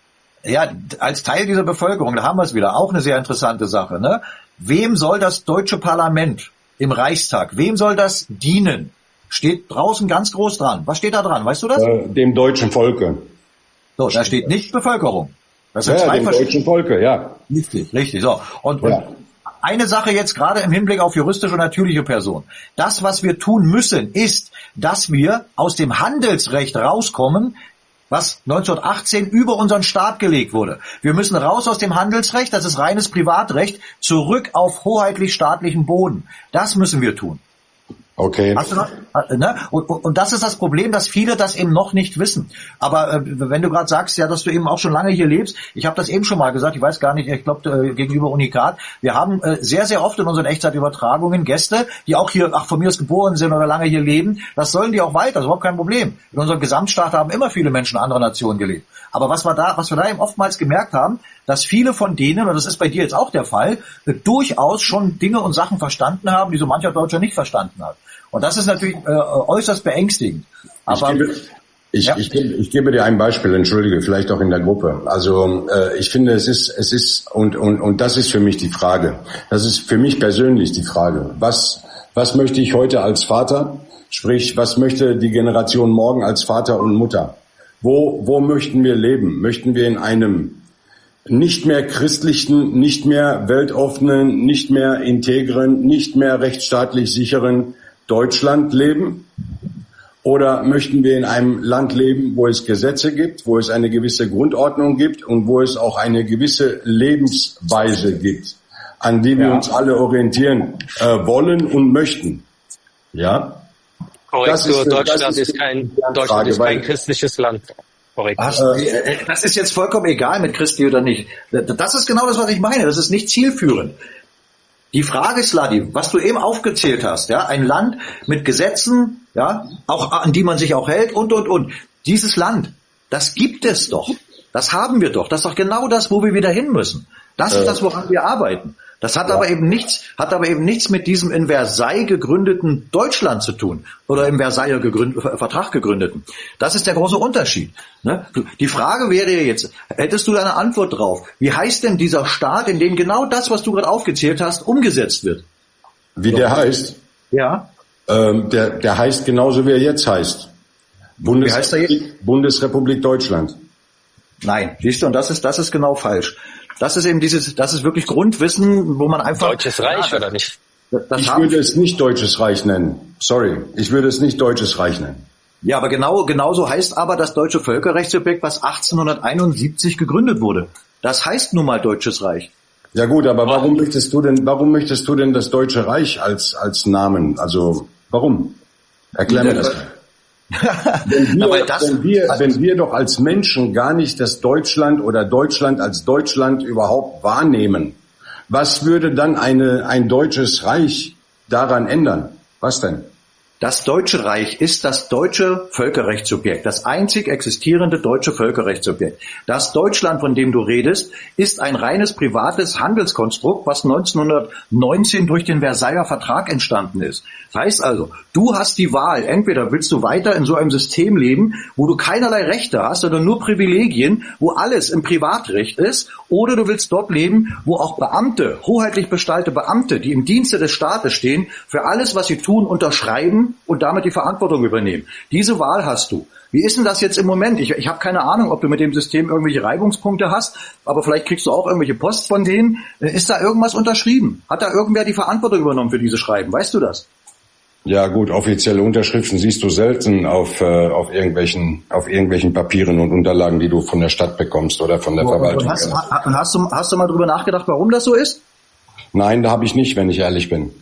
Ja, als Teil dieser Bevölkerung, da haben wir es wieder, auch eine sehr interessante Sache, ne? Wem soll das deutsche Parlament im Reichstag, wem soll das dienen? Steht draußen ganz groß dran. Was steht da dran? Weißt du das? Äh, dem deutschen Volke. So, da steht nicht Bevölkerung. Das sind Ja, zwei dem verschiedene. deutschen Volke, ja. Richtig, richtig. So. Und, Ja. und eine Sache jetzt gerade im Hinblick auf juristische und natürliche Person. Das, was wir tun müssen, ist, dass wir aus dem Handelsrecht rauskommen, was neunzehnhundertachtzehn über unseren Staat gelegt wurde. Wir müssen raus aus dem Handelsrecht, das ist reines Privatrecht, zurück auf hoheitlich-staatlichen Boden. Das müssen wir tun. Okay. Hast du noch, ne? und, und, und das ist das Problem, dass viele das eben noch nicht wissen. Aber äh, wenn du gerade sagst, ja, dass du eben auch schon lange hier lebst, ich habe das eben schon mal gesagt, ich weiß gar nicht, ich glaube äh, gegenüber Unikat, wir haben äh, sehr, sehr oft in unseren Echtzeitübertragungen Gäste, die auch hier, ach, von mir aus geboren sind oder lange hier leben, das sollen die auch weiter, das ist überhaupt kein Problem. In unserem Gesamtstaat haben immer viele Menschen anderer Nationen gelebt. Aber was wir da, was wir da eben oftmals gemerkt haben, dass viele von denen, und das ist bei dir jetzt auch der Fall, äh, durchaus schon Dinge und Sachen verstanden haben, die so mancher Deutscher nicht verstanden hat. Und das ist natürlich äh, äußerst beängstigend. Aber ich, gebe, ich, ja. ich, gebe, ich gebe dir ein Beispiel, entschuldige, vielleicht auch in der Gruppe. Also äh, ich finde, es ist, es ist und und und das ist für mich die Frage. Das ist für mich persönlich die Frage. Was was möchte ich heute als Vater? Sprich, was möchte die Generation morgen als Vater und Mutter? Wo wo möchten wir leben? Möchten wir in einem nicht mehr christlichen, nicht mehr weltoffenen, nicht mehr integren, nicht mehr rechtsstaatlich sicheren Deutschland leben? Oder möchten wir in einem Land leben, wo es Gesetze gibt, wo es eine gewisse Grundordnung gibt und wo es auch eine gewisse Lebensweise gibt, an die wir Ja. uns alle orientieren äh, wollen und möchten? Ja? Korrekt, Das ist so, für- Deutschland das ist ist kein, die Deutschland Frage, ist kein weil- christliches Land. Korrekt. Hast, äh, das ist jetzt vollkommen egal mit Christi oder nicht. Das ist genau das, was ich meine. Das ist nicht zielführend. Die Frage, Sladi, was du eben aufgezählt hast, ja, ein Land mit Gesetzen, ja, auch an die man sich auch hält und und und. Dieses Land, das gibt es doch. Das haben wir doch. Das ist doch genau das, wo wir wieder hin müssen. Das ist Äh. das, woran wir arbeiten. Das hat aber eben nichts, hat aber eben nichts mit diesem in Versailles gegründeten Deutschland zu tun oder im Versailler gegründ, Vertrag gegründeten. Das ist der große Unterschied. Ne? Die Frage wäre jetzt, hättest du da eine Antwort drauf? Wie heißt denn dieser Staat, in dem genau das, was du gerade aufgezählt hast, umgesetzt wird? Wie der heißt? Ja. Ähm, der, der heißt genauso, wie er jetzt heißt. Wie heißt er Bundesrepublik, Bundesrepublik Deutschland. Nein, siehst du, und das ist, das ist genau falsch. Das ist eben dieses, das ist wirklich Grundwissen, wo man einfach... Deutsches Reich, ja, oder nicht? Das Ich haben, würde es nicht Deutsches Reich nennen. Sorry, ich würde es nicht Deutsches Reich nennen. ja, aber genau, genauso heißt aber das deutsche Völkerrechtssubjekt, was achtzehnhunderteinundsiebzig gegründet wurde. Das heißt nun mal Deutsches Reich. Ja gut, aber warum möchtest du denn, warum möchtest du denn das Deutsche Reich als, als Namen? Also, warum? Erklär mir das. Wenn wir, Aber das- wenn, wir, wenn wir doch als Menschen gar nicht das Deutschland oder Deutschland als Deutschland überhaupt wahrnehmen, was würde dann eine, ein deutsches Reich daran ändern? Was denn? Das Deutsche Reich ist das deutsche Völkerrechtssubjekt, das einzig existierende deutsche Völkerrechtssubjekt. Das Deutschland, von dem du redest, ist ein reines privates Handelskonstrukt, was neunzehnhundertneunzehn durch den Versailler Vertrag entstanden ist. Das heißt also, du hast die Wahl, entweder willst du weiter in so einem System leben, wo du keinerlei Rechte hast, sondern nur Privilegien, wo alles im Privatrecht ist, oder du willst dort leben, wo auch Beamte, hoheitlich bestellte Beamte, die im Dienste des Staates stehen, für alles, was sie tun, unterschreiben und damit die Verantwortung übernehmen. Diese Wahl hast du. Wie ist denn das jetzt im Moment? Ich, ich habe keine Ahnung, ob du mit dem System irgendwelche Reibungspunkte hast, aber vielleicht kriegst du auch irgendwelche Post von denen. Ist da irgendwas unterschrieben? Hat da irgendwer die Verantwortung übernommen für diese Schreiben? Weißt du das? Ja gut, offizielle Unterschriften siehst du selten auf, äh, auf irgendwelchen auf irgendwelchen Papieren und Unterlagen, die du von der Stadt bekommst oder von der und Verwaltung. Hast, und hast, du, hast du mal drüber nachgedacht, warum das so ist? Nein, da habe ich nicht, wenn ich ehrlich bin.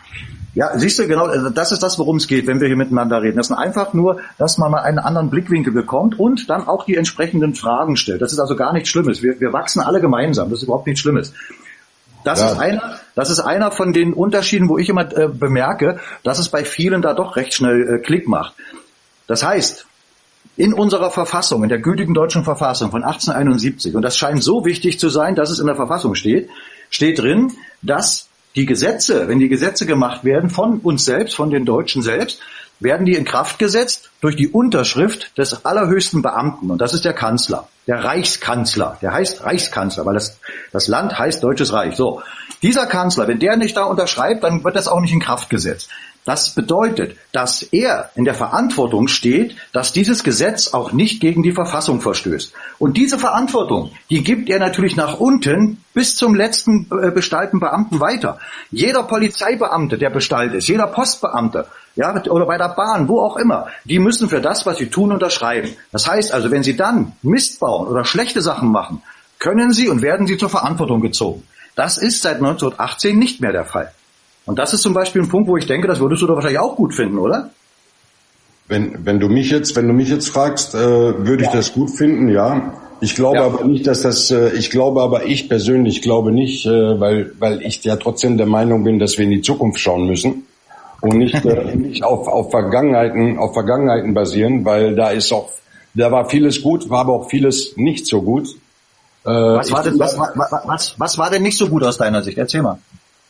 Ja, siehst du, genau, das ist das, worum es geht, wenn wir hier miteinander reden. Das ist einfach nur, dass man mal einen anderen Blickwinkel bekommt und dann auch die entsprechenden Fragen stellt. Das ist also gar nichts Schlimmes. Wir, wir wachsen alle gemeinsam. Das ist überhaupt nichts Schlimmes. Das ja. ist einer, das ist einer von den Unterschieden, wo ich immer äh, bemerke, dass es bei vielen da doch recht schnell äh, Klick macht. Das heißt, in unserer Verfassung, in der gültigen deutschen Verfassung von achtzehnhunderteinundsiebzig, und das scheint so wichtig zu sein, dass es in der Verfassung steht, steht drin, dass die Gesetze, wenn die Gesetze gemacht werden von uns selbst, von den Deutschen selbst, werden die in Kraft gesetzt durch die Unterschrift des allerhöchsten Beamten. Und das ist der Kanzler, der Reichskanzler. Der heißt Reichskanzler, weil das, das Land heißt Deutsches Reich. So, dieser Kanzler, wenn der nicht da unterschreibt, dann wird das auch nicht in Kraft gesetzt. Das bedeutet, dass er in der Verantwortung steht, dass dieses Gesetz auch nicht gegen die Verfassung verstößt. Und diese Verantwortung, die gibt er natürlich nach unten bis zum letzten äh, bestallten Beamten weiter. Jeder Polizeibeamte, der bestellt ist, jeder Postbeamte, ja, oder bei der Bahn, wo auch immer, die müssen für das, was sie tun, unterschreiben. Das heißt also, wenn sie dann Mist bauen oder schlechte Sachen machen, können sie und werden sie zur Verantwortung gezogen. Das ist seit neunzehnhundertachtzehn nicht mehr der Fall. Und das ist zum Beispiel ein Punkt, wo ich denke, das würdest du doch wahrscheinlich auch gut finden, oder? Wenn, wenn du mich jetzt, wenn du mich jetzt fragst, äh, würde ich ja. das gut finden, ja. Ich glaube ja. aber nicht, dass das, äh, ich glaube aber ich persönlich glaube nicht, äh, weil, weil ich ja trotzdem der Meinung bin, dass wir in die Zukunft schauen müssen und nicht, äh, nicht auf, auf Vergangenheiten, auf Vergangenheiten basieren, weil da ist auch, da war vieles gut, war aber auch vieles nicht so gut. Äh, was war denn, was, was, was, was war denn nicht so gut aus deiner Sicht? Erzähl mal.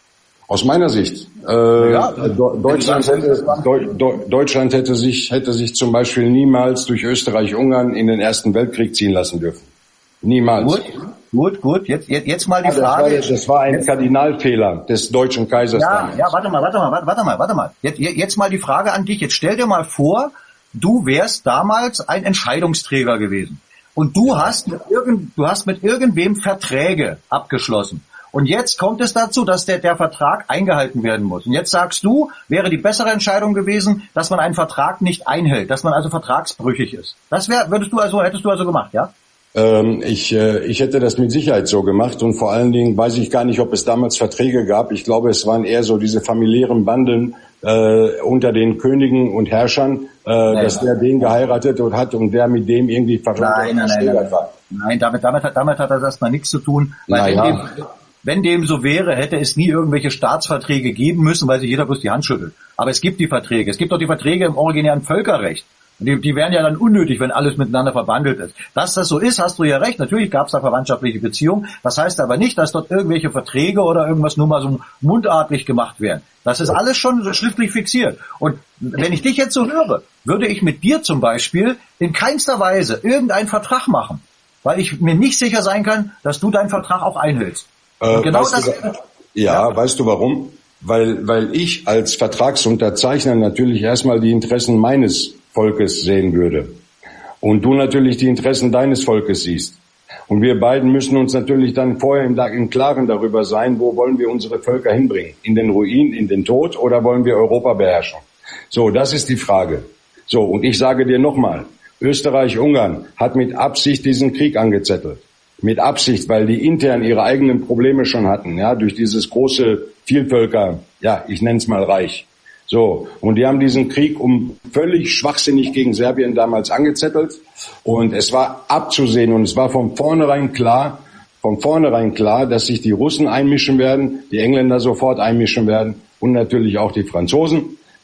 Aus meiner Sicht, äh, ja, Deutschland, hätte, Deutschland hätte sich hätte sich zum Beispiel niemals durch Österreich-Ungarn in den Ersten Weltkrieg ziehen lassen dürfen. Niemals. Gut, gut, gut. Jetzt, jetzt, jetzt mal die das Frage. War, das war ein jetzt, Kardinalfehler des deutschen Kaisers. Ja, damals. ja, warte mal, warte mal, warte mal, warte mal. Jetzt, jetzt mal die Frage an dich. Jetzt stell dir mal vor, du wärst damals ein Entscheidungsträger gewesen und du hast mit irgend, du hast mit irgendwem Verträge abgeschlossen. Und jetzt kommt es dazu, dass der, der Vertrag eingehalten werden muss. Und jetzt sagst du, wäre die bessere Entscheidung gewesen, dass man einen Vertrag nicht einhält, dass man also vertragsbrüchig ist. Das wär, würdest du also, hättest du also gemacht, ja? Ähm, ich, äh, ich hätte das mit Sicherheit so gemacht und vor allen Dingen weiß ich gar nicht, ob es damals Verträge gab. Ich glaube, es waren eher so diese familiären Banden äh, unter den Königen und Herrschern, äh, nein, dass der den geheiratet und hat und der mit dem irgendwie verwandt nein, nein, nein, nein, war. Nein, damit, damit, hat, damit hat das erstmal nichts zu tun. Weil Na, wenn, ja. dem, wenn dem so wäre, hätte es nie irgendwelche Staatsverträge geben müssen, weil sich jeder bloß die Hand schüttelt. Aber es gibt die Verträge. Es gibt auch die Verträge im originären Völkerrecht. Die, die wären ja dann unnötig, wenn alles miteinander verbandelt ist. Dass das so ist, hast du ja recht. Natürlich gab es da verwandtschaftliche Beziehungen. Das heißt aber nicht, dass dort irgendwelche Verträge oder irgendwas nur mal so mundartlich gemacht werden. Das ist alles schon so schriftlich fixiert. Und wenn ich dich jetzt so höre, würde ich mit dir zum Beispiel in keinster Weise irgendeinen Vertrag machen, weil ich mir nicht sicher sein kann, dass du deinen Vertrag auch einhältst. Äh, genau weißt das. Du, ja, ja, weißt du warum? Weil, weil ich als Vertragsunterzeichner natürlich erstmal die Interessen meines Volkes sehen würde. Und du natürlich die Interessen deines Volkes siehst. Und wir beiden müssen uns natürlich dann vorher im, im Klaren darüber sein, wo wollen wir unsere Völker hinbringen? In den Ruin, in den Tod oder wollen wir Europa beherrschen? So, das ist die Frage. So, und ich sage dir nochmal, Österreich-Ungarn hat mit Absicht diesen Krieg angezettelt. Mit Absicht, weil die intern ihre eigenen Probleme schon hatten, ja, durch dieses große Vielvölker, ja, ich nenne es mal Reich. So, und die haben diesen Krieg um völlig schwachsinnig gegen Serbien damals angezettelt und es war abzusehen und es war von vornherein klar, von vornherein klar, dass sich die Russen einmischen werden, die Engländer sofort einmischen werden und natürlich auch die Franzosen.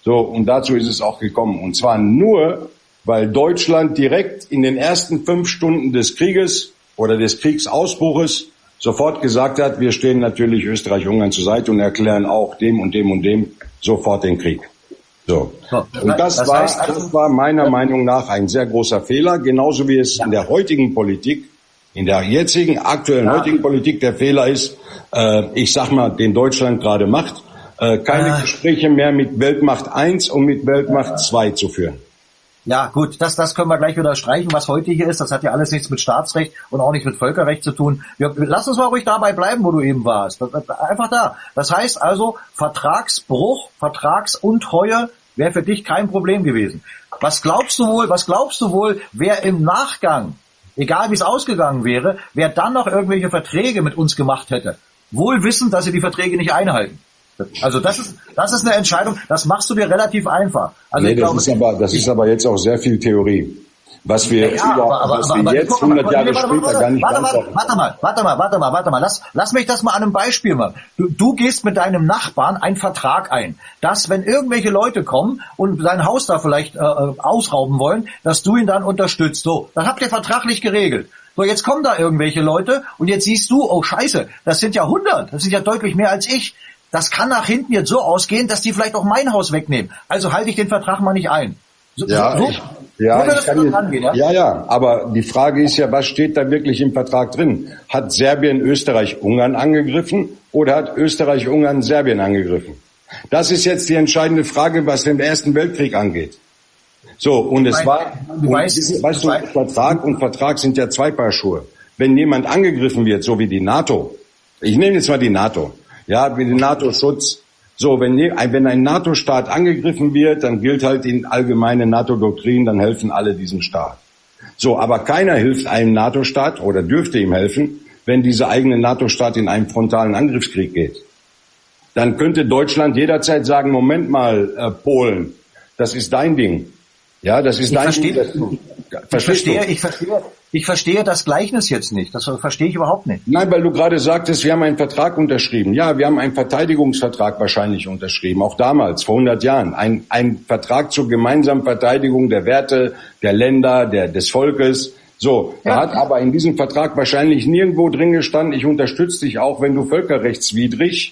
So, und dazu ist es auch gekommen. Und zwar nur, weil Deutschland direkt in den ersten fünf Stunden des Krieges oder des Kriegsausbruches sofort gesagt hat, wir stehen natürlich Österreich-Ungarn zur Seite und erklären auch dem und dem und dem sofort den Krieg. So. Und das war, das war meiner Meinung nach ein sehr großer Fehler, genauso wie es in der heutigen Politik, in der jetzigen, aktuellen heutigen Politik der Fehler ist, äh, ich sag mal, den Deutschland gerade macht, äh, keine äh. Gespräche mehr mit Weltmacht eins und mit Weltmacht zwei zu führen. Ja, gut, das, das können wir gleich wieder streichen, was heute hier ist. Das hat ja alles nichts mit Staatsrecht und auch nicht mit Völkerrecht zu tun. Wir, lass uns mal ruhig dabei bleiben, wo du eben warst. Einfach da. Das heißt also, Vertragsbruch, Vertragsuntreue wäre für dich kein Problem gewesen. Was glaubst du wohl, was glaubst du wohl, wer im Nachgang, egal wie es ausgegangen wäre, wer dann noch irgendwelche Verträge mit uns gemacht hätte? Wohl wissend, dass sie die Verträge nicht einhalten. Also das ist das ist eine Entscheidung, das machst du dir relativ einfach. Also nee, ich das glaube, ist aber das ist aber jetzt auch sehr viel Theorie. Was wir, ja, über, aber, aber, was aber, wir aber, jetzt guck, hundert warte, Jahre warte, später warte, gar nicht warte, beantworten. warte mal, warte mal, warte mal, warte mal, lass, lass mich das mal an einem Beispiel machen. Du, du gehst mit deinem Nachbarn einen Vertrag ein, dass wenn irgendwelche Leute kommen und sein Haus da vielleicht äh, ausrauben wollen, dass du ihn dann unterstützt. So, das habt ihr vertraglich geregelt. So, jetzt kommen da irgendwelche Leute und jetzt siehst du, oh Scheiße, das sind ja hundert, das sind ja deutlich mehr als ich. Das kann nach hinten jetzt so ausgehen, dass die vielleicht auch mein Haus wegnehmen. Also halte ich den Vertrag mal nicht ein. So, ja, so, ich, ja, so ich kann jetzt, angehen, ja? ja, ja, aber die Frage ist ja, was steht da wirklich im Vertrag drin? Hat Serbien Österreich-Ungarn angegriffen oder hat Österreich-Ungarn Serbien angegriffen? Das ist jetzt die entscheidende Frage, was den Ersten Weltkrieg angeht. So, und es war, und weißt, weißt du, Vertrag und Vertrag sind ja zwei Paar Schuhe. Wenn jemand angegriffen wird, so wie die NATO, ich nehme jetzt mal die NATO, ja, wie den NATO-Schutz. So, wenn, wenn ein NATO-Staat angegriffen wird, dann gilt halt die allgemeine NATO-Doktrin, dann helfen alle diesem Staat. So, aber keiner hilft einem NATO-Staat oder dürfte ihm helfen, wenn dieser eigene NATO-Staat in einen frontalen Angriffskrieg geht. Dann könnte Deutschland jederzeit sagen, Moment mal, äh, Polen, das ist dein Ding. Ja, das ist ich dein verstehe, Ding. Ich verstehe, ich verstehe, ich verstehe das Gleichnis jetzt nicht. Das verstehe ich überhaupt nicht. Nein, weil du gerade sagtest, wir haben einen Vertrag unterschrieben. Ja, wir haben einen Verteidigungsvertrag wahrscheinlich unterschrieben, auch damals, vor hundert Jahren. Ein, ein Vertrag zur gemeinsamen Verteidigung der Werte, der Länder, der, des Volkes. So, ja. Da hat aber in diesem Vertrag wahrscheinlich nirgendwo drin gestanden, ich unterstütze dich auch, wenn du völkerrechtswidrig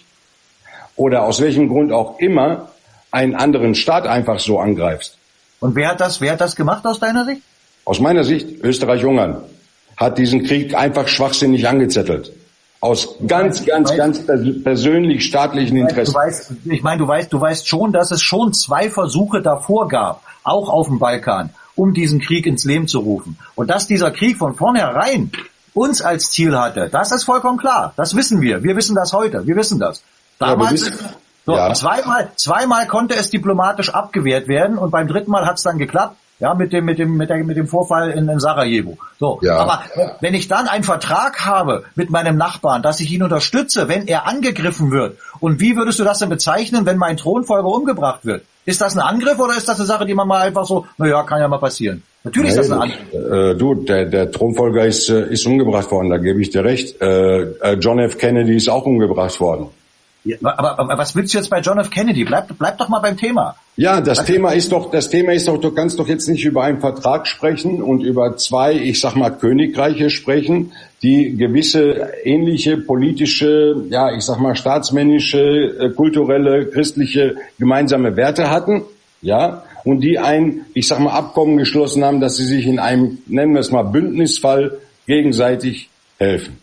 oder aus welchem Grund auch immer einen anderen Staat einfach so angreifst. Und wer hat das, wer hat das gemacht aus deiner Sicht? Aus meiner Sicht, Österreich-Ungarn hat diesen Krieg einfach schwachsinnig angezettelt. Aus ganz, ganz, ganz persönlich staatlichen Interessen. Du weißt, ich meine, du weißt, du weißt schon, dass es schon zwei Versuche davor gab, auch auf dem Balkan, um diesen Krieg ins Leben zu rufen. Und dass dieser Krieg von vornherein uns als Ziel hatte, das ist vollkommen klar. Das wissen wir. Wir wissen das heute. Wir wissen das. Damals, ja, so, ja. zweimal, zweimal konnte es diplomatisch abgewehrt werden und beim dritten Mal hat es dann geklappt. Ja, mit dem, mit dem, mit dem, mit dem Vorfall in, in Sarajevo. So. Ja. Aber wenn ich dann einen Vertrag habe mit meinem Nachbarn, dass ich ihn unterstütze, wenn er angegriffen wird, und wie würdest du das denn bezeichnen, wenn mein Thronfolger umgebracht wird? Ist das ein Angriff oder ist das eine Sache, die man mal einfach so, na ja, kann ja mal passieren? Natürlich nee, ist das ein Angriff. Äh, du, der, der Thronfolger ist, äh, ist umgebracht worden, da gebe ich dir recht. Äh, John F. Kennedy ist auch umgebracht worden. Ja, aber, aber was willst du jetzt bei John F. Kennedy? Bleib, bleib doch mal beim Thema. Ja, das was Thema ist doch, das Thema ist doch, du kannst doch jetzt nicht über einen Vertrag sprechen und über zwei, ich sag mal, Königreiche sprechen, die gewisse ähnliche politische, ja, ich sag mal, staatsmännische, kulturelle, christliche gemeinsame Werte hatten, ja, und die ein, ich sag mal, Abkommen geschlossen haben, dass sie sich in einem, nennen wir es mal, Bündnisfall gegenseitig helfen.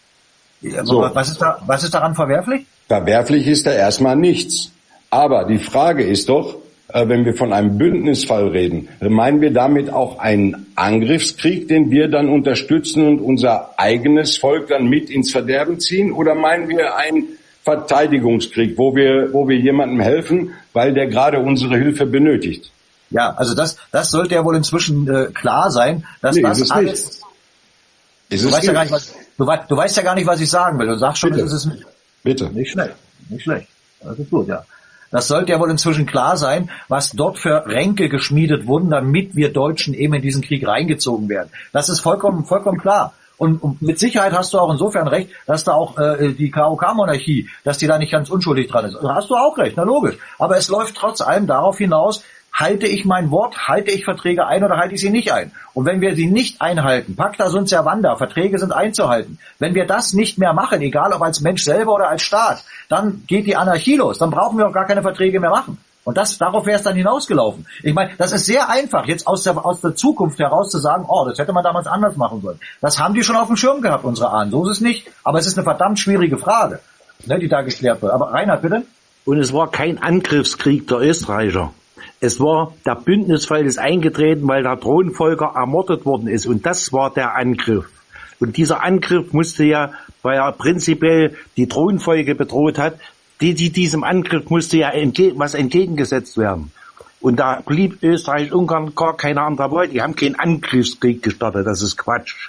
Ja, so. Was ist da, was ist daran verwerflich? Verwerflich ist da erstmal nichts. Aber die Frage ist doch, äh, wenn wir von einem Bündnisfall reden, meinen wir damit auch einen Angriffskrieg, den wir dann unterstützen und unser eigenes Volk dann mit ins Verderben ziehen? Oder meinen wir einen Verteidigungskrieg, wo wir, wo wir jemandem helfen, weil der gerade unsere Hilfe benötigt? Ja, also das, das sollte ja wohl inzwischen äh, klar sein, dass nee, das alles... Ist es du, weißt ja gar nicht, was, du, weißt, du weißt ja gar nicht, was ich sagen will. Du sagst schon, Bitte. das ist nicht. Bitte. Nicht schlecht, nicht schlecht. Das ist gut, ja. Das sollte ja wohl inzwischen klar sein, was dort für Ränke geschmiedet wurden, damit wir Deutschen eben in diesen Krieg reingezogen werden. Das ist vollkommen, vollkommen klar. Und, und mit Sicherheit hast du auch insofern recht, dass da auch äh, die K O K-Monarchie, dass die da nicht ganz unschuldig dran ist. Da hast du auch recht, na logisch. Aber es läuft trotz allem darauf hinaus, halte ich mein Wort, halte ich Verträge ein oder halte ich sie nicht ein? Und wenn wir sie nicht einhalten, pacta sunt servanda, Verträge sind einzuhalten. Wenn wir das nicht mehr machen, egal ob als Mensch selber oder als Staat, dann geht die Anarchie los. Dann brauchen wir auch gar keine Verträge mehr machen. Und das, darauf wäre es dann hinausgelaufen. Ich meine, das ist sehr einfach, jetzt aus der, aus der Zukunft heraus zu sagen, oh, das hätte man damals anders machen sollen. Das haben die schon auf dem Schirm gehabt, unsere Ahnen. So ist es nicht. Aber es ist eine verdammt schwierige Frage, ne, die da geklärt wird. Aber Reinhard, bitte? Und es war kein Angriffskrieg der Österreicher. Es war, der Bündnisfall ist eingetreten, weil der Thronfolger ermordet worden ist. Und das war der Angriff. Und dieser Angriff musste ja, weil er prinzipiell die Thronfolge bedroht hat, die, die diesem Angriff musste ja entge- was entgegengesetzt werden. Und da blieb Österreich-Ungarn gar keine andere Wahl. Die haben keinen Angriffskrieg gestartet. Das ist Quatsch.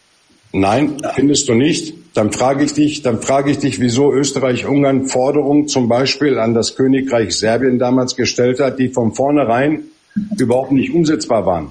Nein, findest du nicht? Dann frage ich dich, dann frage ich dich, wieso Österreich-Ungarn Forderungen zum Beispiel an das Königreich Serbien damals gestellt hat, die von vornherein überhaupt nicht umsetzbar waren.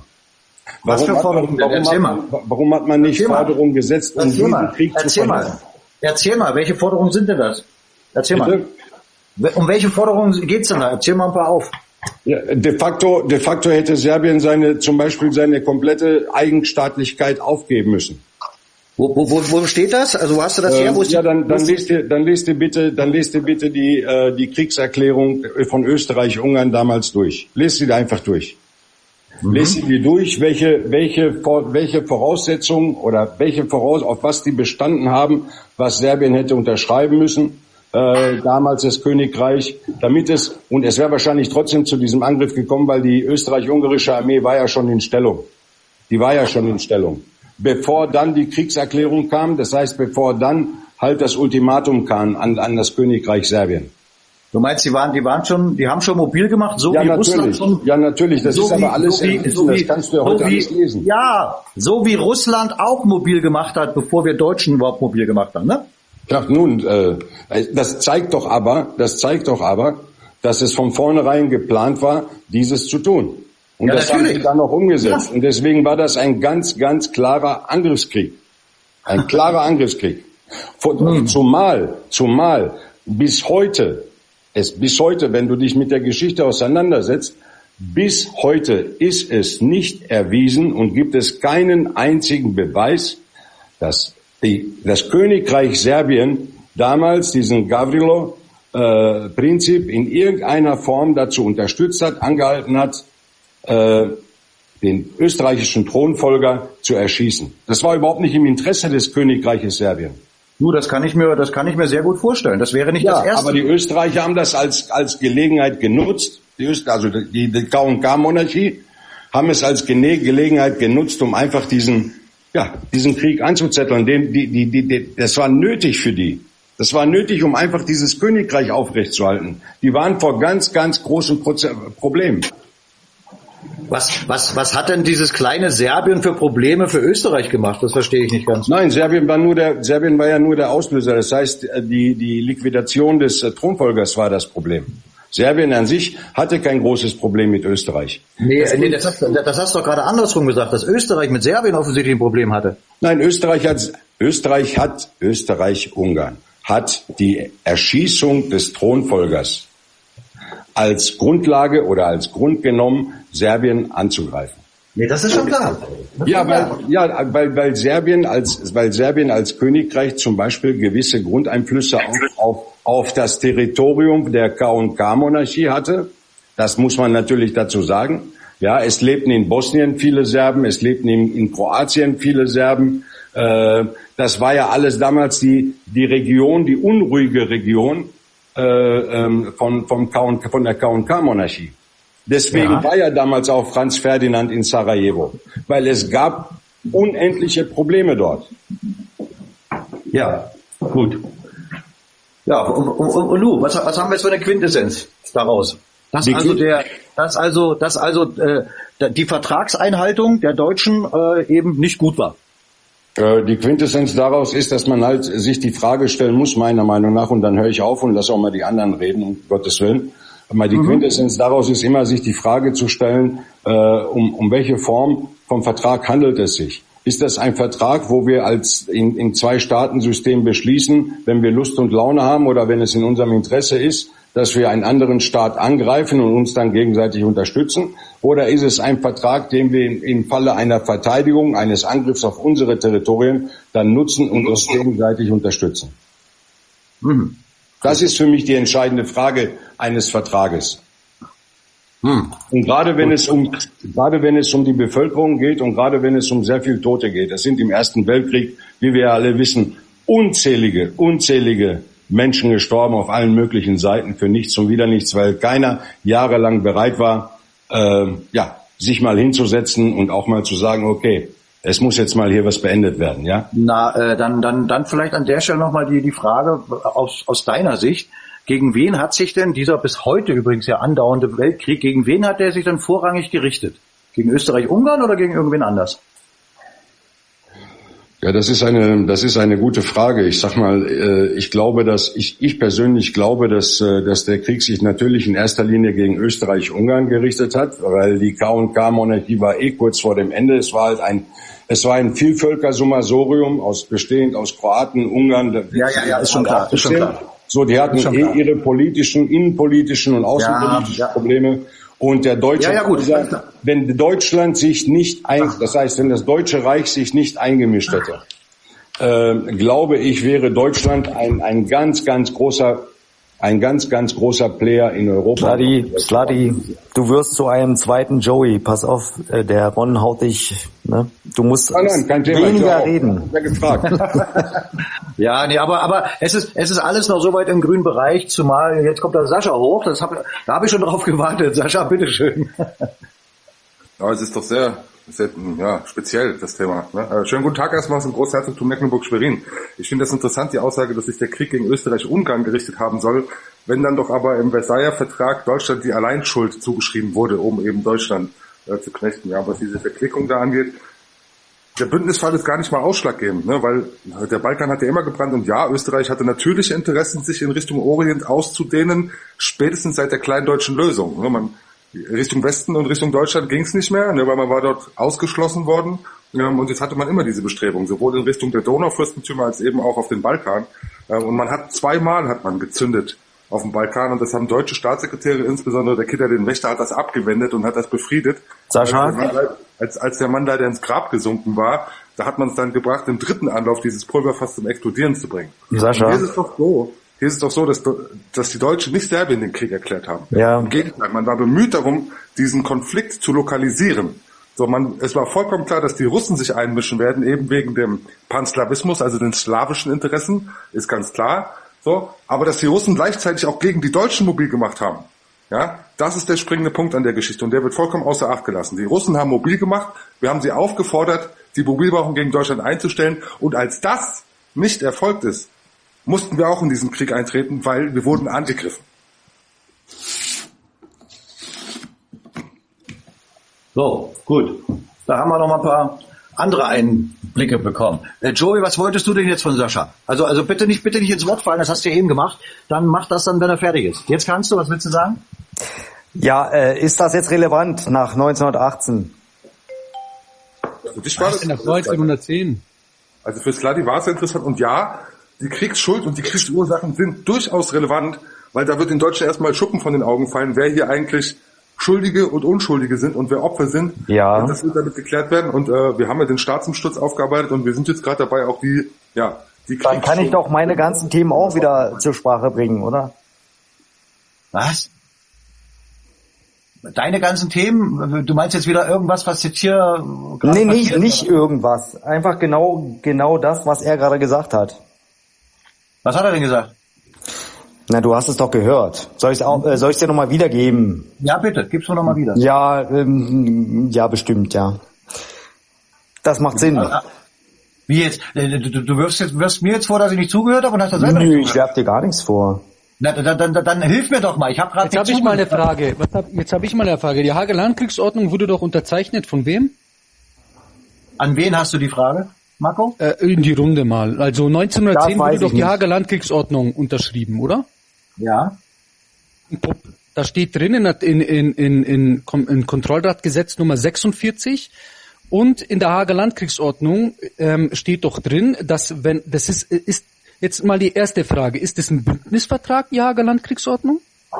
Was für Forderungen? Warum, warum, hat, man, warum hat man nicht Forderungen gesetzt, um diesen Krieg zu verhindern? Erzähl mal, welche Forderungen sind denn das? Erzähl Bitte? mal. Um welche Forderungen geht's denn da? Erzähl mal ein paar auf. Ja, de facto, de facto hätte Serbien seine, zum Beispiel seine komplette Eigenstaatlichkeit aufgeben müssen. Wo, wo, wo, wo steht das? Also wo hast du das her? Wo ist ja, die, dann, dann lest dir, dann lest dir bitte, dann lest dir bitte die, äh, die Kriegserklärung von Österreich-Ungarn damals durch. Lest sie da einfach durch. Mhm. Lest sie dir durch, welche, welche, welche Voraussetzungen oder welche Voraus, auf was die bestanden haben, was Serbien hätte unterschreiben müssen, äh, damals das Königreich, damit es, und es wäre wahrscheinlich trotzdem zu diesem Angriff gekommen, weil die österreich-ungarische Armee war ja schon in Stellung. Die war ja schon in Stellung. Bevor dann die Kriegserklärung kam, das heißt, bevor dann halt das Ultimatum kam an, an das Königreich Serbien. Du meinst, die waren, die waren schon, die haben schon mobil gemacht, so ja, wie natürlich. Russland schon? Ja, natürlich. Das so ist wie, aber alles, so wie, das so wie, kannst du ja so heute wie, alles lesen. Ja, so wie Russland auch mobil gemacht hat, bevor wir Deutschen überhaupt mobil gemacht haben, ne? Ja, nun, äh, das zeigt doch aber, das zeigt doch aber, dass es von vornherein geplant war, dieses zu tun. Und ja, das natürlich. haben sie dann noch umgesetzt. Ja. Und deswegen war das ein ganz, ganz klarer Angriffskrieg. Ein klarer Angriffskrieg. Hm. Zumal, zumal bis heute, es bis heute, wenn du dich mit der Geschichte auseinandersetzt, bis heute ist es nicht erwiesen und gibt es keinen einzigen Beweis, dass die, das Königreich Serbien damals diesen Gavrilo-Prinzip äh, in irgendeiner Form dazu unterstützt hat, angehalten hat, äh, den österreichischen Thronfolger zu erschießen. Das war überhaupt nicht im Interesse des Königreiches Serbien. Nur, das kann ich mir, das kann ich mir sehr gut vorstellen. Das wäre nicht ja, das Erste. Aber die Österreicher haben das als als Gelegenheit genutzt. Die Öst, also die, die K und K-Monarchie haben es als Gene- Gelegenheit genutzt, um einfach diesen ja diesen Krieg anzuzetteln. Den, die, die, die, die, das war nötig für die. Das war nötig, um einfach dieses Königreich aufrechtzuerhalten. Die waren vor ganz, ganz großen Proze- Problemen. Was, was, was hat denn dieses kleine Serbien für Probleme für Österreich gemacht? Das verstehe ich nicht ganz. Nein, Serbien war nur der, Serbien war ja nur der Auslöser. Das heißt, die, die Liquidation des äh, Thronfolgers war das Problem. Serbien an sich hatte kein großes Problem mit Österreich. Nee, das, nee, das, hast, das hast du doch gerade andersrum gesagt, dass Österreich mit Serbien offensichtlich ein Problem hatte. Nein, Österreich hat, Österreich hat, Österreich-Ungarn hat die Erschießung des Thronfolgers als Grundlage oder als Grund genommen, Serbien anzugreifen. Nee, das ist schon klar. Ja, weil, ja, weil, weil Serbien als, weil Serbien als Königreich zum Beispiel gewisse Grundeinflüsse auf, auf, auf das Territorium der K und K-Monarchie hatte. Das muss man natürlich dazu sagen. Ja, es lebten in Bosnien viele Serben, es lebten in, in Kroatien viele Serben. Äh, das war ja alles damals die, die Region, die unruhige Region, Äh, ähm, von, vom K und, von der K und K-Monarchie. Deswegen ja. war ja damals auch Franz Ferdinand in Sarajevo, weil es gab unendliche Probleme dort. Ja, gut. Ja, und, und, und Lu, was, was haben wir jetzt für eine Quintessenz daraus? Dass die also der, dass also, dass also äh, die Vertragseinhaltung der Deutschen äh, eben nicht gut war. Die Quintessenz daraus ist, dass man halt sich die Frage stellen muss, meiner Meinung nach, und dann höre ich auf und lasse auch mal die anderen reden, um Gottes Willen. Aber die mhm. Quintessenz daraus ist immer, sich die Frage zu stellen, äh, um, um welche Form vom Vertrag handelt es sich. Ist das ein Vertrag, wo wir als in, in Zwei-Staaten-System beschließen, wenn wir Lust und Laune haben oder wenn es in unserem Interesse ist, dass wir einen anderen Staat angreifen und uns dann gegenseitig unterstützen? Oder ist es ein Vertrag, den wir im Falle einer Verteidigung, eines Angriffs auf unsere Territorien dann nutzen und uns gegenseitig unterstützen? Mhm. Das ist für mich die entscheidende Frage eines Vertrages. Hm. Und gerade wenn es um, gerade wenn es um die Bevölkerung geht und gerade wenn es um sehr viel Tote geht, es sind im Ersten Weltkrieg, wie wir alle wissen, unzählige, unzählige Menschen gestorben auf allen möglichen Seiten für nichts und wieder nichts, weil keiner jahrelang bereit war, äh, ja, sich mal hinzusetzen und auch mal zu sagen, okay, es muss jetzt mal hier was beendet werden, ja? Na, äh, dann, dann, dann vielleicht an der Stelle nochmal die, die Frage aus, aus deiner Sicht. Gegen wen hat sich denn dieser bis heute übrigens ja andauernde Weltkrieg, gegen wen hat der sich dann vorrangig gerichtet? Gegen Österreich-Ungarn oder gegen irgendwen anders? Ja, das ist eine, das ist eine gute Frage. Ich sag mal, ich glaube, dass ich, ich persönlich glaube, dass, dass der Krieg sich natürlich in erster Linie gegen Österreich-Ungarn gerichtet hat, weil die K und K-Monarchie war eh kurz vor dem Ende. Es war halt ein, es war ein Vielvölker-Summasorium aus, bestehend aus Kroaten, Ungarn. Ja, ja, ja, ist schon klar, ist schon klar. So, die hatten eh klar. ihre politischen, innenpolitischen und außenpolitischen ja, ja. Probleme. Und der deutsche, ja, ja, gut. Kaiser, wenn Deutschland sich nicht ein, das heißt, wenn das Deutsche Reich sich nicht eingemischt hätte, äh, glaube ich, wäre Deutschland ein, ein ganz, ganz großer, ein ganz, ganz großer Player in Europa. Sladi, Sladi, du wirst zu einem zweiten Joey. Pass auf, der Ron haut dich, ne? Du musst nein, nein, kein Thema. weniger reden. Ich gefragt. Ja, nee, aber, aber es ist, es ist alles noch so weit im grünen Bereich, zumal jetzt kommt der Sascha hoch, das hab, da habe ich schon drauf gewartet. Sascha, bitteschön. Ja, es ist doch sehr, sehr ja, speziell, das Thema. Ne? Schönen guten Tag erstmal aus dem Großherzogtum Mecklenburg-Schwerin. Ich finde das interessant, die Aussage, dass sich der Krieg gegen Österreich-Ungarn gerichtet haben soll, wenn dann doch aber im Versailler Vertrag Deutschland die Alleinschuld zugeschrieben wurde, um eben Deutschland äh, zu knechten. Ja, was diese Verquickung da angeht, der Bündnisfall ist gar nicht mal ausschlaggebend, ne? Weil der Balkan hat ja immer gebrannt und ja, Österreich hatte natürliche Interessen, sich in Richtung Orient auszudehnen, spätestens seit der kleinen deutschen Lösung. Ne? Man, Richtung Westen und Richtung Deutschland ging es nicht mehr, ne? Weil man war dort ausgeschlossen worden. Ähm, und jetzt hatte man immer diese Bestrebung, sowohl in Richtung der Donaufürstentümer als eben auch auf den Balkan. Ähm, und man hat zweimal hat man gezündet auf dem Balkan und das haben deutsche Staatssekretäre, insbesondere der Kitter den Wächter, hat das abgewendet und hat das befriedet. Sascha? Als der Mann, als, als der Mann leider ins Grab gesunken war, da hat man es dann gebracht, im dritten Anlauf dieses Pulverfass zum Explodieren zu bringen. Sascha? Und hier ist es doch so, hier ist es doch so, dass, dass die Deutschen nicht Serbien den Krieg erklärt haben. Ja. Im Gegenteil, man war bemüht darum, diesen Konflikt zu lokalisieren. So, man, es war vollkommen klar, dass die Russen sich einmischen werden, eben wegen dem Panslawismus, also den slawischen Interessen, ist ganz klar. So, aber dass die Russen gleichzeitig auch gegen die Deutschen mobil gemacht haben, ja, das ist der springende Punkt an der Geschichte und der wird vollkommen außer Acht gelassen. Die Russen haben mobil gemacht, wir haben sie aufgefordert, die Mobilmachung gegen Deutschland einzustellen und als das nicht erfolgt ist, mussten wir auch in diesen Krieg eintreten, weil wir wurden angegriffen. So, gut. Da haben wir noch mal ein paar andere Einblicke bekommen. Äh, Joey, was wolltest du denn jetzt von Sascha? Also, also bitte nicht, bitte nicht ins Wort fallen, das hast du ja eben gemacht. Dann mach das dann, wenn er fertig ist. Jetzt kannst du, was willst du sagen? Ja, äh, ist das jetzt relevant nach neunzehnhundertachtzehn? Für dich war das nach neunzehnhundertzehn. Also für Sladi war es interessant und ja, die Kriegsschuld und die Kriegsursachen sind durchaus relevant, weil da wird den Deutschen erstmal Schuppen von den Augen fallen, wer hier eigentlich Schuldige und Unschuldige sind und wer Opfer sind. Ja. Und das wird damit geklärt werden und äh, wir haben ja den Staatsumsturz aufgearbeitet und wir sind jetzt gerade dabei, auch die, ja, die Dann kann ich doch meine ganzen Themen auch wieder zur Sprache bringen, oder? Was? Deine ganzen Themen? Du meinst jetzt wieder irgendwas, was jetzt hier gerade Nee, nicht, passiert, nicht oder? irgendwas. Einfach genau, genau das, was er gerade gesagt hat. Was hat er denn gesagt? Na, du hast es doch gehört. Soll ich es auch, äh, soll ich dir nochmal wiedergeben? Ja, bitte, gib's mir nochmal wieder. Ja, ähm, ja, bestimmt, ja. Das macht Sinn. Wie jetzt? Du, du, du wirfst, jetzt, wirfst mir jetzt vor, dass ich nicht zugehört habe und hast das selber Nö, nicht ich zugehört? werf dir gar nichts vor. Na, dann, dann, dann, dann hilf mir doch mal. Ich habe gerade Jetzt habe ich mal eine Frage. Was hab, jetzt habe ich mal eine Frage. Die Hager-Landkriegsordnung wurde doch unterzeichnet von wem? An wen hast du die Frage, Marco? Äh, in die Runde mal. Also neunzehnhundertzehn Das weiß wurde doch ich die nicht. Hager-Landkriegsordnung unterschrieben, oder? Ja. Da steht drin in, in, in, in, in, in Kontrollratgesetz Nummer sechsundvierzig, Und in der Haager Landkriegsordnung ähm, steht doch drin, dass wenn, das ist, ist jetzt mal die erste Frage, ist das ein Bündnisvertrag, die Haager Landkriegsordnung?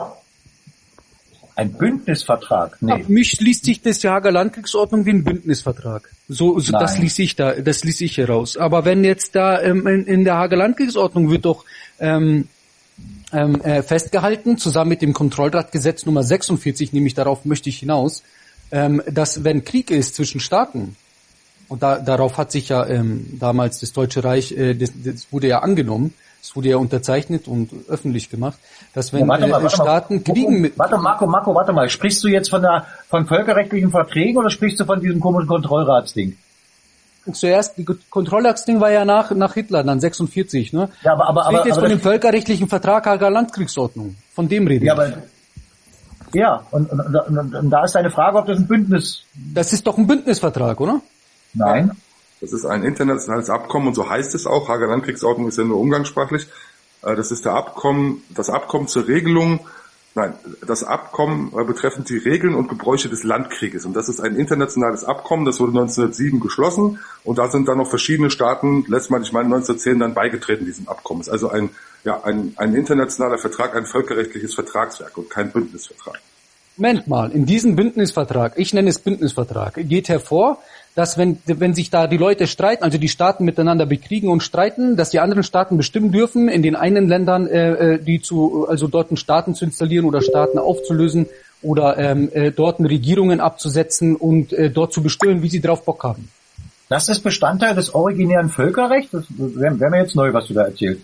Ein Bündnisvertrag? Nee. Ja, mich liest sich das die Haager Landkriegsordnung wie ein Bündnisvertrag. So, so das ließ ich da, das ließ ich heraus. Aber wenn jetzt da ähm, in, in der Haager Landkriegsordnung wird doch ähm, ähm, äh, festgehalten, zusammen mit dem Kontrollratgesetz Nummer sechsundvierzig, nämlich darauf möchte ich hinaus, ähm, dass wenn Krieg ist zwischen Staaten, und da, darauf hat sich ja ähm, damals das Deutsche Reich, äh, das, das wurde ja angenommen, es wurde ja unterzeichnet und öffentlich gemacht, dass wenn ja, warte mal, äh, warte Staaten mal. Kriegen mit... Warte, Marco, Marco, warte mal. Sprichst du jetzt von der von völkerrechtlichen Verträgen oder sprichst du von diesem komischen Kontrollratsding? Zuerst, die Kontrollratsding war ja nach nach Hitler, dann sechsundvierzig, ne? Ja, aber... aber, aber jetzt aber, von dem völkerrechtlichen Vertrag Haager Landkriegsordnung. Von dem reden ja, wir. Aber, ja, und, und, und, und, und da ist deine Frage, ob das ein Bündnis... Das ist doch ein Bündnisvertrag, oder? Nein. Ja. Das ist ein internationales Abkommen und so heißt es auch. Haager Landkriegsordnung ist ja nur umgangssprachlich. Das ist der Abkommen, das Abkommen zur Regelung, nein, das Abkommen betreffend die Regeln und Gebräuche des Landkrieges. Und das ist ein internationales Abkommen, das wurde neunzehnhundertsieben geschlossen und da sind dann noch verschiedene Staaten, letztmal, ich meine neunzehnhundertzehn, dann beigetreten diesem Abkommen. Es ist also ein, ja, ein, ein internationaler Vertrag, ein völkerrechtliches Vertragswerk und kein Bündnisvertrag. Moment mal, in diesem Bündnisvertrag, ich nenne es Bündnisvertrag, geht hervor, dass wenn wenn sich da die Leute streiten, also die Staaten miteinander bekriegen und streiten, dass die anderen Staaten bestimmen dürfen, in den einen Ländern äh, die zu also dort Staaten zu installieren oder Staaten aufzulösen oder ähm, äh, dort Regierungen abzusetzen und äh, dort zu bestimmen, wie sie drauf Bock haben. Das ist Bestandteil des originären Völkerrechts? Das wäre wär mir jetzt neu, was du da erzählst.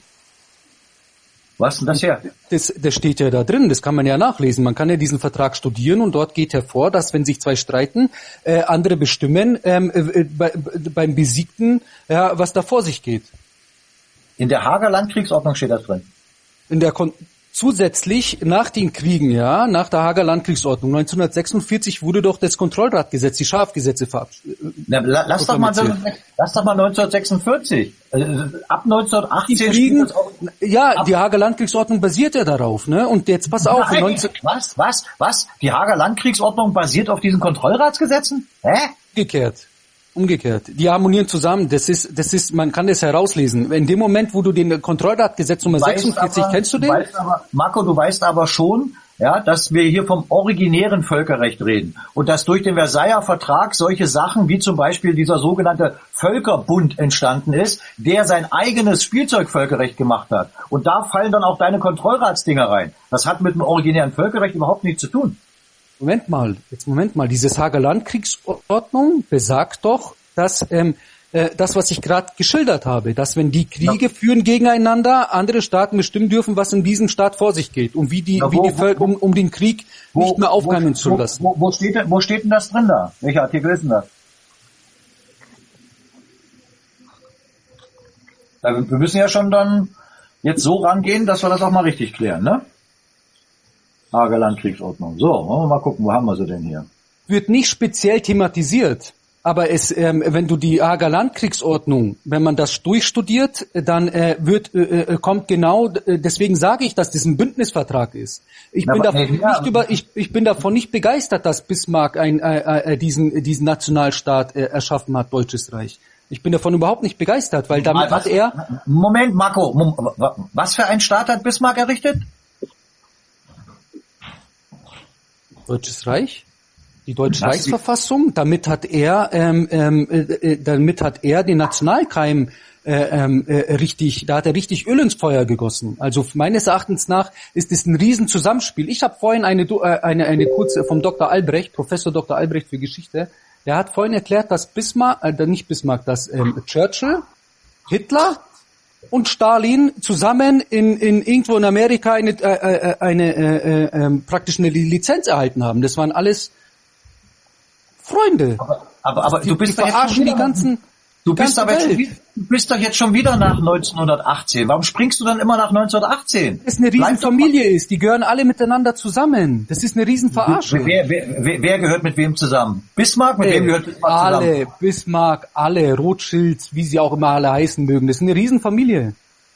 Was ist denn das her? Das, das steht ja da drin, das kann man ja nachlesen. Man kann ja diesen Vertrag studieren und dort geht hervor, dass wenn sich zwei streiten, äh, andere bestimmen ähm, äh, bei, beim Besiegten, ja, was da vor sich geht. In der Haager Landkriegsordnung steht das drin? In der Kon- Zusätzlich nach den Kriegen, ja, nach der Haager Landkriegsordnung neunzehnhundertsechsundvierzig wurde doch das Kontrollratgesetz, die Schafgesetze verabschiedet. Lass doch mal, lass doch mal neunzehnhundertsechsundvierzig. Ab neunzehnhundertachtzehn. Die Kriegen, ja, die Haager Landkriegsordnung basiert ja darauf, ne? Und jetzt pass auf. Nein, neunzehn was, was, was? Die Haager Landkriegsordnung basiert auf diesen Kontrollratsgesetzen? Hä? Umgekehrt. Umgekehrt. Die harmonieren zusammen. Das ist, das ist, man kann das herauslesen. In dem Moment, wo du den Kontrollratgesetz Nummer sechsundvierzig, aber, kennst du den? Weißt aber, Marco, du weißt aber schon, ja, dass wir hier vom originären Völkerrecht reden und dass durch den Versailler Vertrag solche Sachen wie zum Beispiel dieser sogenannte Völkerbund entstanden ist, der sein eigenes Spielzeugvölkerrecht gemacht hat. Und da fallen dann auch deine Kontrollratsdinger rein. Das hat mit dem originären Völkerrecht überhaupt nichts zu tun. Moment mal, jetzt Moment mal. Diese Haager Landkriegsordnung besagt doch, dass ähm, äh, das, was ich gerade geschildert habe, dass wenn die Kriege ja. führen gegeneinander, andere Staaten bestimmen dürfen, was in diesem Staat vor sich geht und wie die, ja, wo, wie die Völker, um, um den Krieg wo, nicht mehr aufkeimen zu lassen. Wo, wo, steht, wo steht denn das drin da? Welcher Artikel ist denn das? Also wir müssen ja schon dann jetzt so rangehen, dass wir das auch mal richtig klären, ne? Haager Landkriegsordnung. So, wollen wir mal gucken, wo haben wir sie denn hier? Wird nicht speziell thematisiert, aber es, ähm, wenn du die Haager Landkriegsordnung, wenn man das durchstudiert, dann äh, wird äh, kommt genau, äh, deswegen sage ich, dass das ein Bündnisvertrag ist. Ich ja, bin davon nee, nicht ja. über, ich, ich bin davon nicht begeistert, dass Bismarck ein, äh, äh, diesen diesen Nationalstaat äh, erschaffen hat, Deutsches Reich. Ich bin davon überhaupt nicht begeistert, weil damit was, hat er... Moment, Marco, was für einen Staat hat Bismarck errichtet? Deutsches Reich, die Deutsche Was? Reichsverfassung. Damit hat er, ähm, ähm, äh, damit hat er den Nationalkeim äh, äh, richtig, da hat er richtig Öl ins Feuer gegossen. Also meines Erachtens nach ist es ein Riesenzusammenspiel. Ich habe vorhin eine, äh, eine, eine kurze vom Doktor Albrecht, Professor Doktor Albrecht für Geschichte. Der hat vorhin erklärt, dass Bismarck, äh, nicht Bismarck, dass ähm, Churchill, Hitler und Stalin zusammen in, in irgendwo in Amerika eine, äh, eine äh, äh, praktisch eine Lizenz erhalten haben. Das waren alles Freunde. Aber, aber, aber die, du bist die verarschen die ganzen. Du bist, aber jetzt, du bist doch jetzt schon wieder nach neunzehnhundertachtzehn. Warum springst du dann immer nach neunzehnhundertachtzehn? Das ist eine Riesenfamilie ist. Die gehören alle miteinander zusammen. Das ist eine Riesenverarschung. Wer, wer, wer, wer gehört mit wem zusammen? Bismarck? Mit hey, wem gehört Bismarck alle, zusammen? Alle, Bismarck, alle, Rothschilds, wie sie auch immer alle heißen mögen. Das ist eine Riesenfamilie.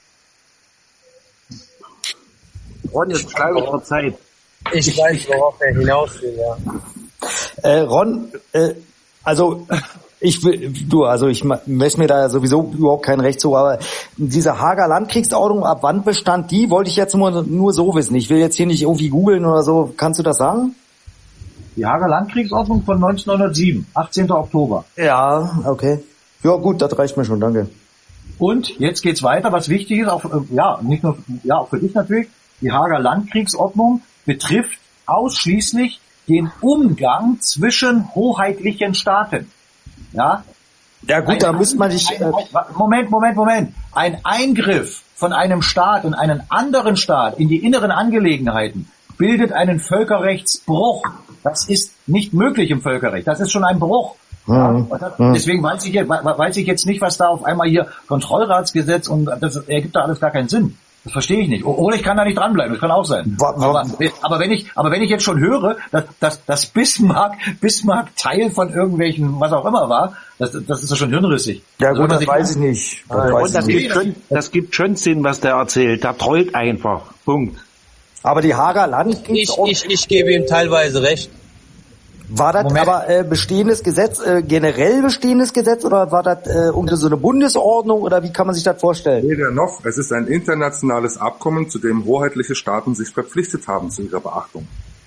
Ron, jetzt schreibe ich vor Zeit. Ich weiß, worauf er hinaus will, ja. Äh, Ron, äh, also Ich will, du, also ich messe mir da sowieso überhaupt kein Recht zu, aber diese Haager Landkriegsordnung, ab wann bestand die, wollte ich jetzt nur, nur so wissen. Ich will jetzt hier nicht irgendwie googeln oder so. Kannst du das sagen? Die Haager Landkriegsordnung von neunzehnhundertsieben, achtzehnten Oktober. Ja, okay. Ja gut, das reicht mir schon, danke. Und jetzt geht's weiter, was wichtig ist, auch, ja, nicht nur, ja, auch für dich natürlich. Die Haager Landkriegsordnung betrifft ausschließlich den Umgang zwischen hoheitlichen Staaten. Ja? Ja gut, ein, da müsste man sich... Ein, ein, Moment, Moment, Moment. Ein Eingriff von einem Staat in einen anderen Staat in die inneren Angelegenheiten bildet einen Völkerrechtsbruch. Das ist nicht möglich im Völkerrecht. Das ist schon ein Bruch. Ja, deswegen weiß ich, weiß ich jetzt nicht, was da auf einmal hier Kontrollratsgesetz und das ergibt da alles gar keinen Sinn. Das verstehe ich nicht. Oder ich kann da nicht dranbleiben. Das kann auch sein. Aber, aber wenn ich, aber wenn ich jetzt schon höre, dass, dass, dass Bismarck, Bismarck Teil von irgendwelchen, was auch immer war, das, das ist ja schon hirnrissig. Ja gut, das, das weiß ich nicht. Das, weiß und das, nicht. Gibt schon, das gibt schon Sinn, was der erzählt. Der trollt einfach. Punkt. Aber die Haager Landkriegsordnung... Ich, ich, ich gebe ihm teilweise recht. War das Moment. aber äh, bestehendes Gesetz, äh, generell bestehendes Gesetz, oder war das äh, unter so eine Bundesordnung, oder wie kann man sich das vorstellen? Weder noch. Es ist ein internationales Abkommen, zu dem hoheitliche Staaten sich verpflichtet haben zu ihrer Beachtung.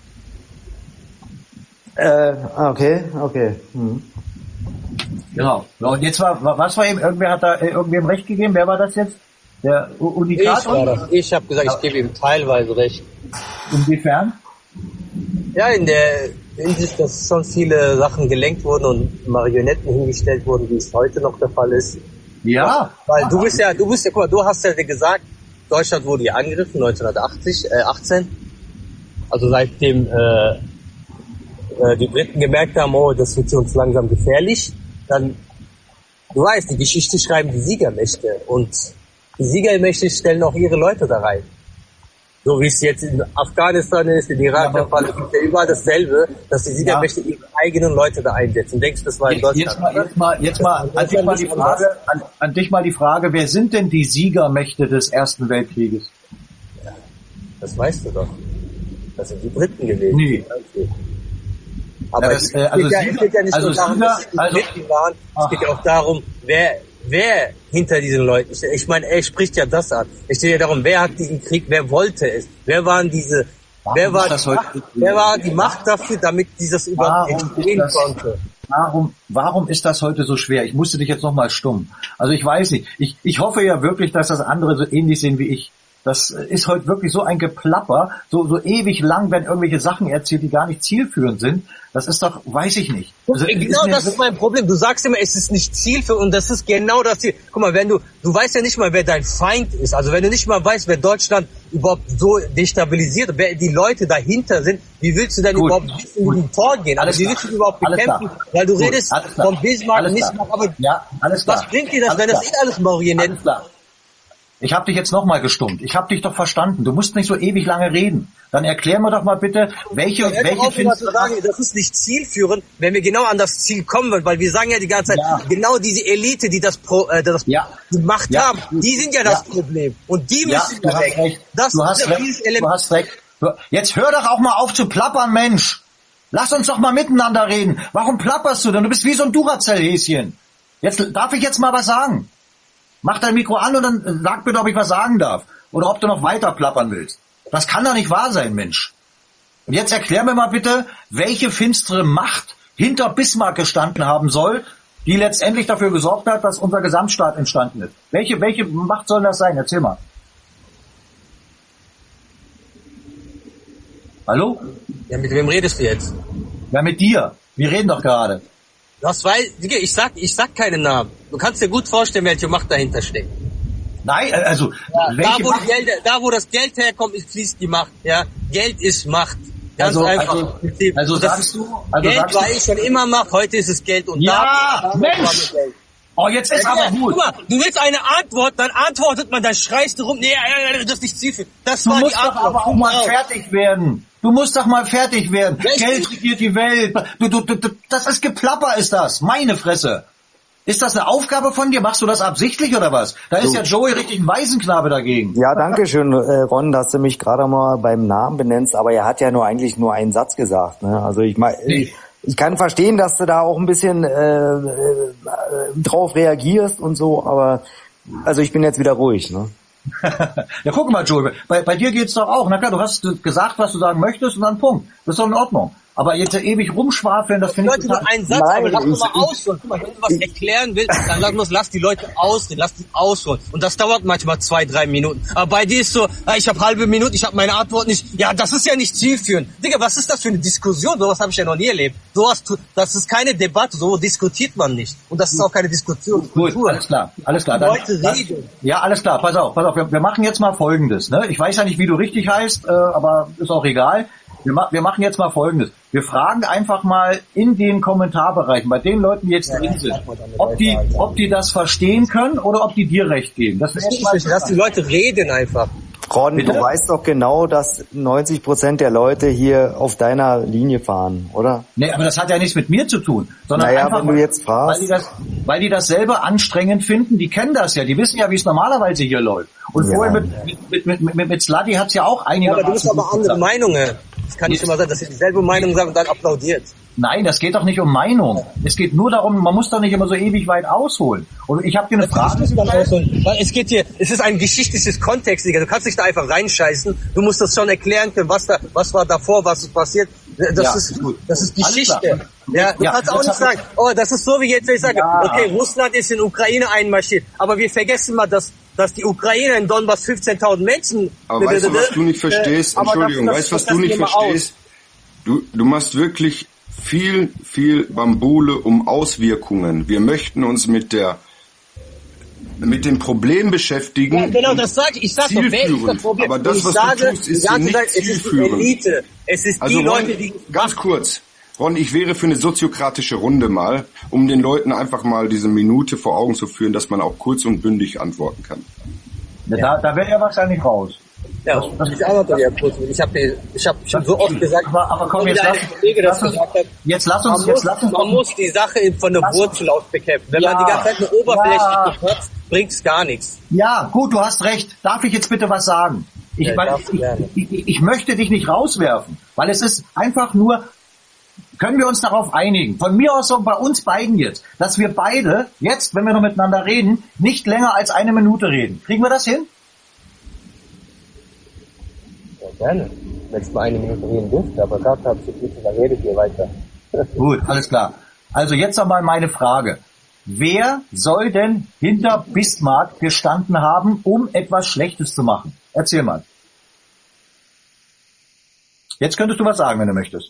Äh, okay, okay. Hm. Genau. Und jetzt war, was war eben, irgendwer hat da irgendwem Recht gegeben? Wer war das jetzt? Der Unikat? Ich war das. Ich habe gesagt, ich gebe ihm teilweise recht. Inwiefern? Ja, in der Hinsicht, dass schon viele Sachen gelenkt wurden und Marionetten hingestellt wurden, wie es heute noch der Fall ist. Ja. Weil du bist ja, du bist ja, guck mal, du hast ja gesagt, Deutschland wurde ja angegriffen, neunzehnhundertachtzig, äh, achtzehn. Also seitdem äh, äh, die Briten gemerkt haben, oh, das wird für uns langsam gefährlich, dann, du weißt, die Geschichte schreiben die Siegermächte und die Siegermächte stellen auch ihre Leute da rein. So wie es jetzt in Afghanistan ist, in Irak, ja, der Fall ist ja überall dasselbe, dass die Siegermächte ja. ihre eigenen Leute da einsetzen. Denkst du, das war in Deutschland? Jetzt mal, jetzt mal, jetzt mal an dich mal die Frage, an, an dich mal die Frage, wer sind denn die Siegermächte des Ersten Weltkrieges? Ja, das weißt du doch. Das sind die Briten gewesen. Nee. Aber ja, das, äh, also es, geht ja, es geht ja nicht also nur darum, dass die also, Briten waren, es geht ja auch darum, wer Wer hinter diesen Leuten, ich, ich meine, er spricht ja das an. Es steht ja darum, wer hat diesen Krieg, wer wollte es, wer waren diese, warum wer war, die Macht, wer war die Macht dafür, damit dieses überhaupt entstehen konnte? Warum, warum ist das heute so schwer? Ich musste dich jetzt nochmal stumm. Also ich weiß nicht, ich, ich hoffe ja wirklich, dass das andere so ähnlich sehen wie ich. Das ist heute wirklich so ein Geplapper, so, so ewig lang werden irgendwelche Sachen erzählt, die gar nicht zielführend sind. Das ist doch, weiß ich nicht. Also, genau, ist das ist mein Problem. Du sagst immer, es ist nicht zielführend und das ist genau das Ziel. Guck mal, wenn du, du weißt ja nicht mal, wer dein Feind ist. Also wenn du nicht mal weißt, wer Deutschland überhaupt so destabilisiert, wer die Leute dahinter sind, wie willst du denn gut, überhaupt wissen, wie die vorgehen? Also wie willst du überhaupt bekämpfen? Weil du gut, redest von Bismarck und nicht mal, aber ja, alles klar. Was bringt dir das, alles wenn klar. das eh alles Marionetten sind? Ich habe dich jetzt nochmal gestummt. Ich habe dich doch verstanden. Du musst nicht so ewig lange reden. Dann erklär mir doch mal bitte, welche, ja, welche findest du... Sagen, das ist nicht zielführend, wenn wir genau an das Ziel kommen wollen, weil wir sagen ja die ganze Zeit, ja. genau diese Elite, die das, Pro, äh, das ja. die Macht ja. haben, die sind ja das ja. Problem. Und die müssen ja, wir weg. Das du hast recht. Du hast recht. Jetzt hör doch auch mal auf zu plappern, Mensch. Lass uns doch mal miteinander reden. Warum plapperst du denn? Du bist wie so ein Duracell-Häschen. Jetzt darf ich jetzt mal was sagen. Mach dein Mikro an und dann sag bitte, ob ich was sagen darf. Oder ob du noch weiter plappern willst. Das kann doch nicht wahr sein, Mensch. Und jetzt erklär mir mal bitte, welche finstere Macht hinter Bismarck gestanden haben soll, die letztendlich dafür gesorgt hat, dass unser Gesamtstaat entstanden ist. Welche, welche Macht soll das sein? Erzähl mal. Hallo? Ja, mit wem redest du jetzt? Ja, mit dir. Wir reden doch gerade. Das weiß, ich sag, ich sag keinen Namen. Du kannst dir gut vorstellen, welche Macht dahinter steckt. Nein, also, ja, da, wo die Geld, da wo das Geld herkommt, ist, fließt die Macht, ja. Geld ist Macht. Ganz also, einfach. Also, also sagst du, also Geld sagst war du, ich schon immer Macht, heute ist es Geld und ja, da, da Mensch! Geld. Oh, jetzt ist ja, aber gut. Guck mal, du willst eine Antwort, dann antwortet man, dann schreist du rum, nee, das ist nicht zielführend. Das du war musst die Antwort. Doch aber auch mal fertig werden. Du musst doch mal fertig werden. Welch Geld regiert die Welt. Du, du, du, das ist Geplapper, ist das. Meine Fresse. Ist das eine Aufgabe von dir? Machst du das absichtlich oder was? Da ist so. Ja Joey richtig ein Waisenknabe dagegen. Ja, danke schön, äh, Ron, dass du mich gerade mal beim Namen benennst, aber er hat ja nur eigentlich nur einen Satz gesagt. Ne? Also ich meine, nee. ich kann verstehen, dass du da auch ein bisschen äh, äh, drauf reagierst und so, aber also ich bin jetzt wieder ruhig, ne? Ja, guck mal, Joel, bei, bei dir geht's doch auch. Na klar, du hast gesagt, was du sagen möchtest und dann Punkt. Das ist doch in Ordnung. Aber jetzt ewig rumschwafeln, das finde ich Leute, nur einen Satz, Nein, aber lass doch mal ausholen. Guck mal, wenn du was erklären willst, dann sag bloß, lass die Leute ausreden, lass die ausholen. Und das dauert manchmal zwei, drei Minuten. Aber bei dir ist so, ich habe halbe Minute, ich habe meine Antwort nicht. Ja, das ist ja nicht zielführend. Digga, was ist das für eine Diskussion? Sowas habe ich ja noch nie erlebt. Sowas, das ist keine Debatte, so diskutiert man nicht. Und das ist auch keine Diskussion. Gut, alles klar, alles klar. Dann, Leute reden. Ja, alles klar, pass auf, pass auf. Wir, wir machen jetzt mal Folgendes. Ne? Ich weiß ja nicht, wie du richtig heißt, äh, aber ist auch egal. Wir, ma- wir machen jetzt mal Folgendes. Wir fragen einfach mal in den Kommentarbereichen, bei den Leuten, die jetzt drin sind, ob die, ob die das verstehen können oder ob die dir recht geben. Das ist nicht, dass die Leute reden einfach. Ron, Bitte? du weißt doch genau, dass neunzig Prozent der Leute hier auf deiner Linie fahren, oder? Nee, aber das hat ja nichts mit mir zu tun, sondern naja, einfach, wenn du jetzt fragst. weil die das, weil die das selber anstrengend finden. Die kennen das ja, die wissen ja, wie es normalerweise hier läuft. Und Ja. vorher mit mit mit mit, mit, mit Sluddy hat's ja auch einige. Ja, aber du bist aber andere Meinungen. Das kann nicht immer sein, dass ihr dieselbe Meinung sagt und dann applaudiert. Nein, das geht doch nicht um Meinung. Es geht nur darum, man muss doch nicht immer so ewig weit ausholen. Und ich habe dir eine Frage gestellt. Weil es geht hier, es ist ein geschichtliches Kontext, Digga. Du kannst nicht da einfach reinscheißen. Du musst das schon erklären können, was da, was war davor, was ist passiert. Das Ja, ist, gut. das ist Alles Geschichte. klar. Ja, du Ja, kannst auch das nicht hab sagen, oh, das ist so wie jetzt, wenn ich sage, Ja. okay, Russland ist in Ukraine einmarschiert. Aber wir vergessen mal, dass, dass die Ukraine in Donbass fünfzehntausend Menschen. Aber weißt du, was du nicht verstehst? Äh, aber Entschuldigung, das- weißt du, was das du nicht lassen wir mal verstehst? Du, du machst wirklich viel, viel Bambule um Auswirkungen. Wir möchten uns mit der, mit dem Problem beschäftigen. Ja, genau, das sage ich. Ich sage doch, wer ist das Problem? Aber das, Und ich was sage, du tust, ist die hier ganze nicht Zeit, es ist die zielführend. Elite. Es ist Also die Ron, Leute, die... ganz kurz. Ron, ich wäre für eine soziokratische Runde mal, um den Leuten einfach mal diese Minute vor Augen zu führen, dass man auch kurz und bündig antworten kann. Ja, da, da wäre er wahrscheinlich raus. Ja, das ist auch noch ja kurz. Ich habe ich hab schon so oft gesagt, aber, aber komm, jetzt wie lass, der Kollege das lass uns, gesagt hat, jetzt lass uns, man, jetzt muss, lass uns, man muss die Sache von der Lass Wurzel aus bekämpfen. Wenn Ja, man die ganze Zeit nur oberflächlich ja. bekratzt, bringt's gar nichts. Ja, gut, du hast recht. Darf ich jetzt bitte was sagen? Ich, Ja, weil, darfst du gerne. ich, ich, ich möchte dich nicht rauswerfen, weil es ist einfach nur, können wir uns darauf einigen, von mir aus so bei uns beiden jetzt, dass wir beide jetzt, wenn wir noch miteinander reden, nicht länger als eine Minute reden. Kriegen wir das hin? Ja, gerne. Wenn es mal eine Minute reden dürfte, aber gerade habe ich jetzt dann redet ihr weiter. Gut, alles klar. Also jetzt einmal meine Frage. Wer soll denn hinter Bismarck gestanden haben, um etwas Schlechtes zu machen? Erzähl mal. Jetzt könntest du was sagen, wenn du möchtest.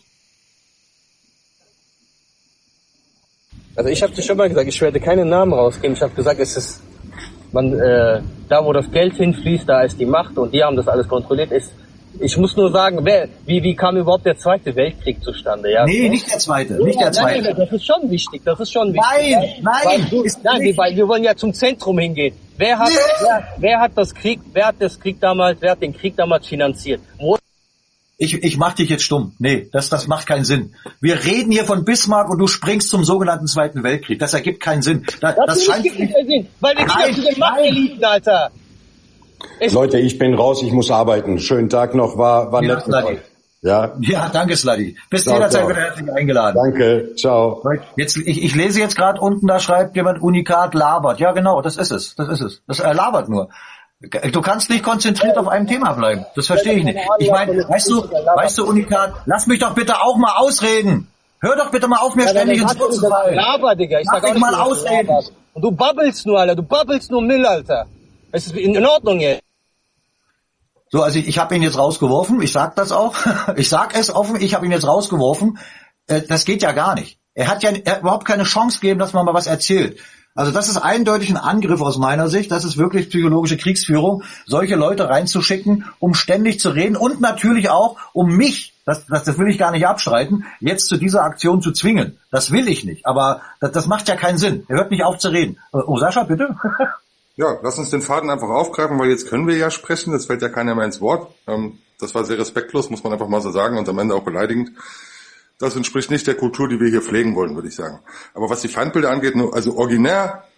Also ich habe dir schon mal gesagt, ich werde keinen Namen rausgeben. Ich habe gesagt, es ist, man, äh, da wo das Geld hinfließt, da ist die Macht und die haben das alles kontrolliert. Ist, ich muss nur sagen, wer, wie, wie kam überhaupt der Zweite Weltkrieg zustande? Ja? Nee, nicht der Zweite, nicht der Zweite. Nein, das ist schon wichtig, das ist schon wichtig. Nein, nein, Weil du, ist nein, nicht- weil wir wollen ja zum Zentrum hingehen. Wer hat, Nee. wer, wer hat das Krieg, wer hat das Krieg damals, wer hat den Krieg damals finanziert? Wo Ich, ich mach dich jetzt stumm. Nee, das, das macht keinen Sinn. Wir reden hier von Bismarck und du springst zum sogenannten Zweiten Weltkrieg. Das ergibt keinen Sinn. Da, das Natürlich scheint gibt es keinen Sinn, weil wir Nein, gehen ja zu den Machteliten, Alter. Es Leute, ich bin raus, ich muss arbeiten. Schönen Tag noch, war, war Ja, nett mit Sluddy. euch. Ja, Ja, danke, Sluddy. Bist Ciao, jederzeit ciao. wieder herzlich eingeladen. danke, ciao. Jetzt, ich, ich lese jetzt gerade unten, da schreibt jemand, Unikat labert. Ja, genau, das ist es. Das ist es. Das er labert nur. Du kannst nicht konzentriert auf einem Thema bleiben. Das verstehe ich nicht. Ich meine, weißt du, weißt du, Unikat, lass mich doch bitte auch mal ausreden. Hör doch bitte mal auf, mir ständig ins Wort zu fallen. Laber, Digga. Ich Lass sag auch mich nicht, mal dass du ausreden. laberst. Und du babbelst nur, Alter. Du babbelst nur Müll, Alter. Es ist in Ordnung jetzt. So, also ich, ich habe ihn jetzt rausgeworfen. Ich sag das auch. Ich sag es offen. Ich habe ihn jetzt rausgeworfen. Äh, das geht ja gar nicht. Er hat ja er hat überhaupt keine Chance gegeben, dass man mal was erzählt. Also das ist eindeutig ein Angriff aus meiner Sicht. Das ist wirklich psychologische Kriegsführung, solche Leute reinzuschicken, um ständig zu reden und natürlich auch, um mich, das, das, das will ich gar nicht abstreiten, jetzt zu dieser Aktion zu zwingen. Das will ich nicht. Aber das, das macht ja keinen Sinn. Er hört nicht auf zu reden. Oh, Sascha, bitte? Ja, lass uns den Faden einfach aufgreifen, weil jetzt können wir ja sprechen, das fällt ja keiner mehr ins Wort. Ähm, das war sehr respektlos, muss man einfach mal so sagen, und am Ende auch beleidigend. Das entspricht nicht der Kultur, die wir hier pflegen wollen, würde ich sagen. Aber was die Feindbilder angeht, also originär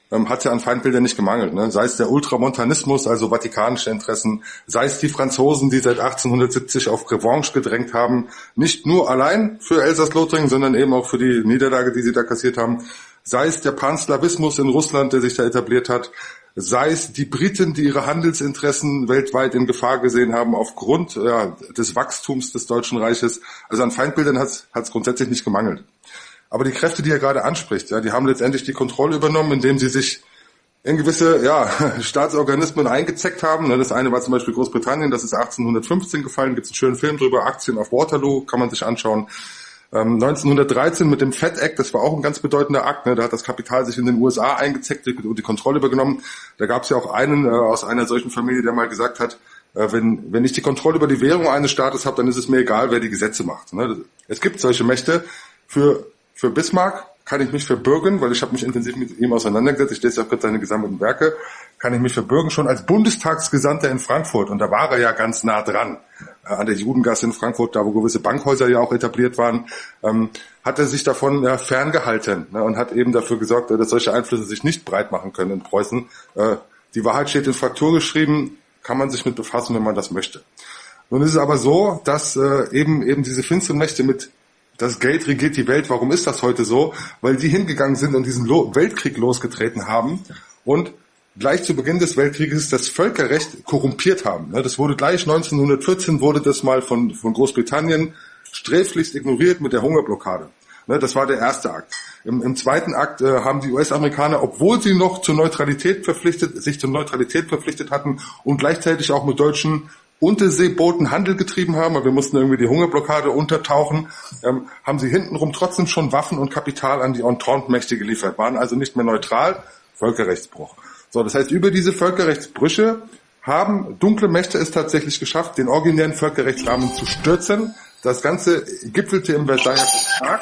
ähm, hat ja an Feindbildern nicht gemangelt. Ne? Sei es der Ultramontanismus, also vatikanische Interessen, sei es die Franzosen, die seit achtzehnhundertsiebzig auf Revanche gedrängt haben, nicht nur allein für Elsass-Lothringen, sondern eben auch für die Niederlage, die sie da kassiert haben, sei es der Panslawismus in Russland, der sich da etabliert hat, sei es die Briten, die ihre Handelsinteressen weltweit in Gefahr gesehen haben aufgrund ja, des Wachstums des Deutschen Reiches. Also an Feindbildern hat es grundsätzlich nicht gemangelt. Aber die Kräfte, die er gerade anspricht, ja, die haben letztendlich die Kontrolle übernommen, indem sie sich in gewisse ja, Staatsorganismen eingezeckt haben. Das eine war zum Beispiel Großbritannien, das ist achtzehnhundertfünfzehn gefallen, gibt es einen schönen Film drüber, Aktien auf Waterloo, kann man sich anschauen. Ähm, neunzehnhundertdreizehn mit dem Fed Act, das war auch ein ganz bedeutender Akt, ne? Da hat das Kapital sich in den U S A eingezeckt und die Kontrolle übergenommen. Da gab es ja auch einen äh, aus einer solchen Familie, der mal gesagt hat, äh, wenn, wenn ich die Kontrolle über die Währung eines Staates habe, dann ist es mir egal, wer die Gesetze macht. Ne? Es gibt solche Mächte. Für Für Bismarck kann ich mich verbürgen, weil ich habe mich intensiv mit ihm auseinandergesetzt, ich lese auch gerade seine gesammelten Werke, kann ich mich verbürgen schon als Bundestagsgesandter in Frankfurt. Und da war er ja ganz nah dran, äh, an der Judengasse in Frankfurt, da wo gewisse Bankhäuser ja auch etabliert waren, ähm, hat er sich davon ja, ferngehalten, ne, und hat eben dafür gesorgt, dass solche Einflüsse sich nicht breit machen können in Preußen. Äh, die Wahrheit steht in Fraktur geschrieben, kann man sich mit befassen, wenn man das möchte. Nun ist es aber so, dass äh, eben eben diese finsteren Mächte mit das Geld regiert die Welt. Warum ist das heute so? Weil die hingegangen sind und diesen Lo- Weltkrieg losgetreten haben und gleich zu Beginn des Weltkrieges das Völkerrecht korrumpiert haben. Das wurde gleich neunzehnhundertvierzehn wurde das mal von, von Großbritannien sträflichst ignoriert mit der Hungerblockade. Das war der erste Akt. Im, im zweiten Akt äh, haben die U S-Amerikaner, obwohl sie noch zur Neutralität verpflichtet, sich zur Neutralität verpflichtet hatten und gleichzeitig auch mit deutschen Unterseebooten Handel getrieben haben, aber wir mussten irgendwie die Hungerblockade untertauchen, ähm, haben sie hintenrum trotzdem schon Waffen und Kapital an die Entente-Mächte geliefert, waren also nicht mehr neutral, Völkerrechtsbruch. So, das heißt, über diese Völkerrechtsbrüche haben dunkle Mächte es tatsächlich geschafft, den originären Völkerrechtsrahmen zu stürzen. Das Ganze gipfelte im Versailler Vertrag,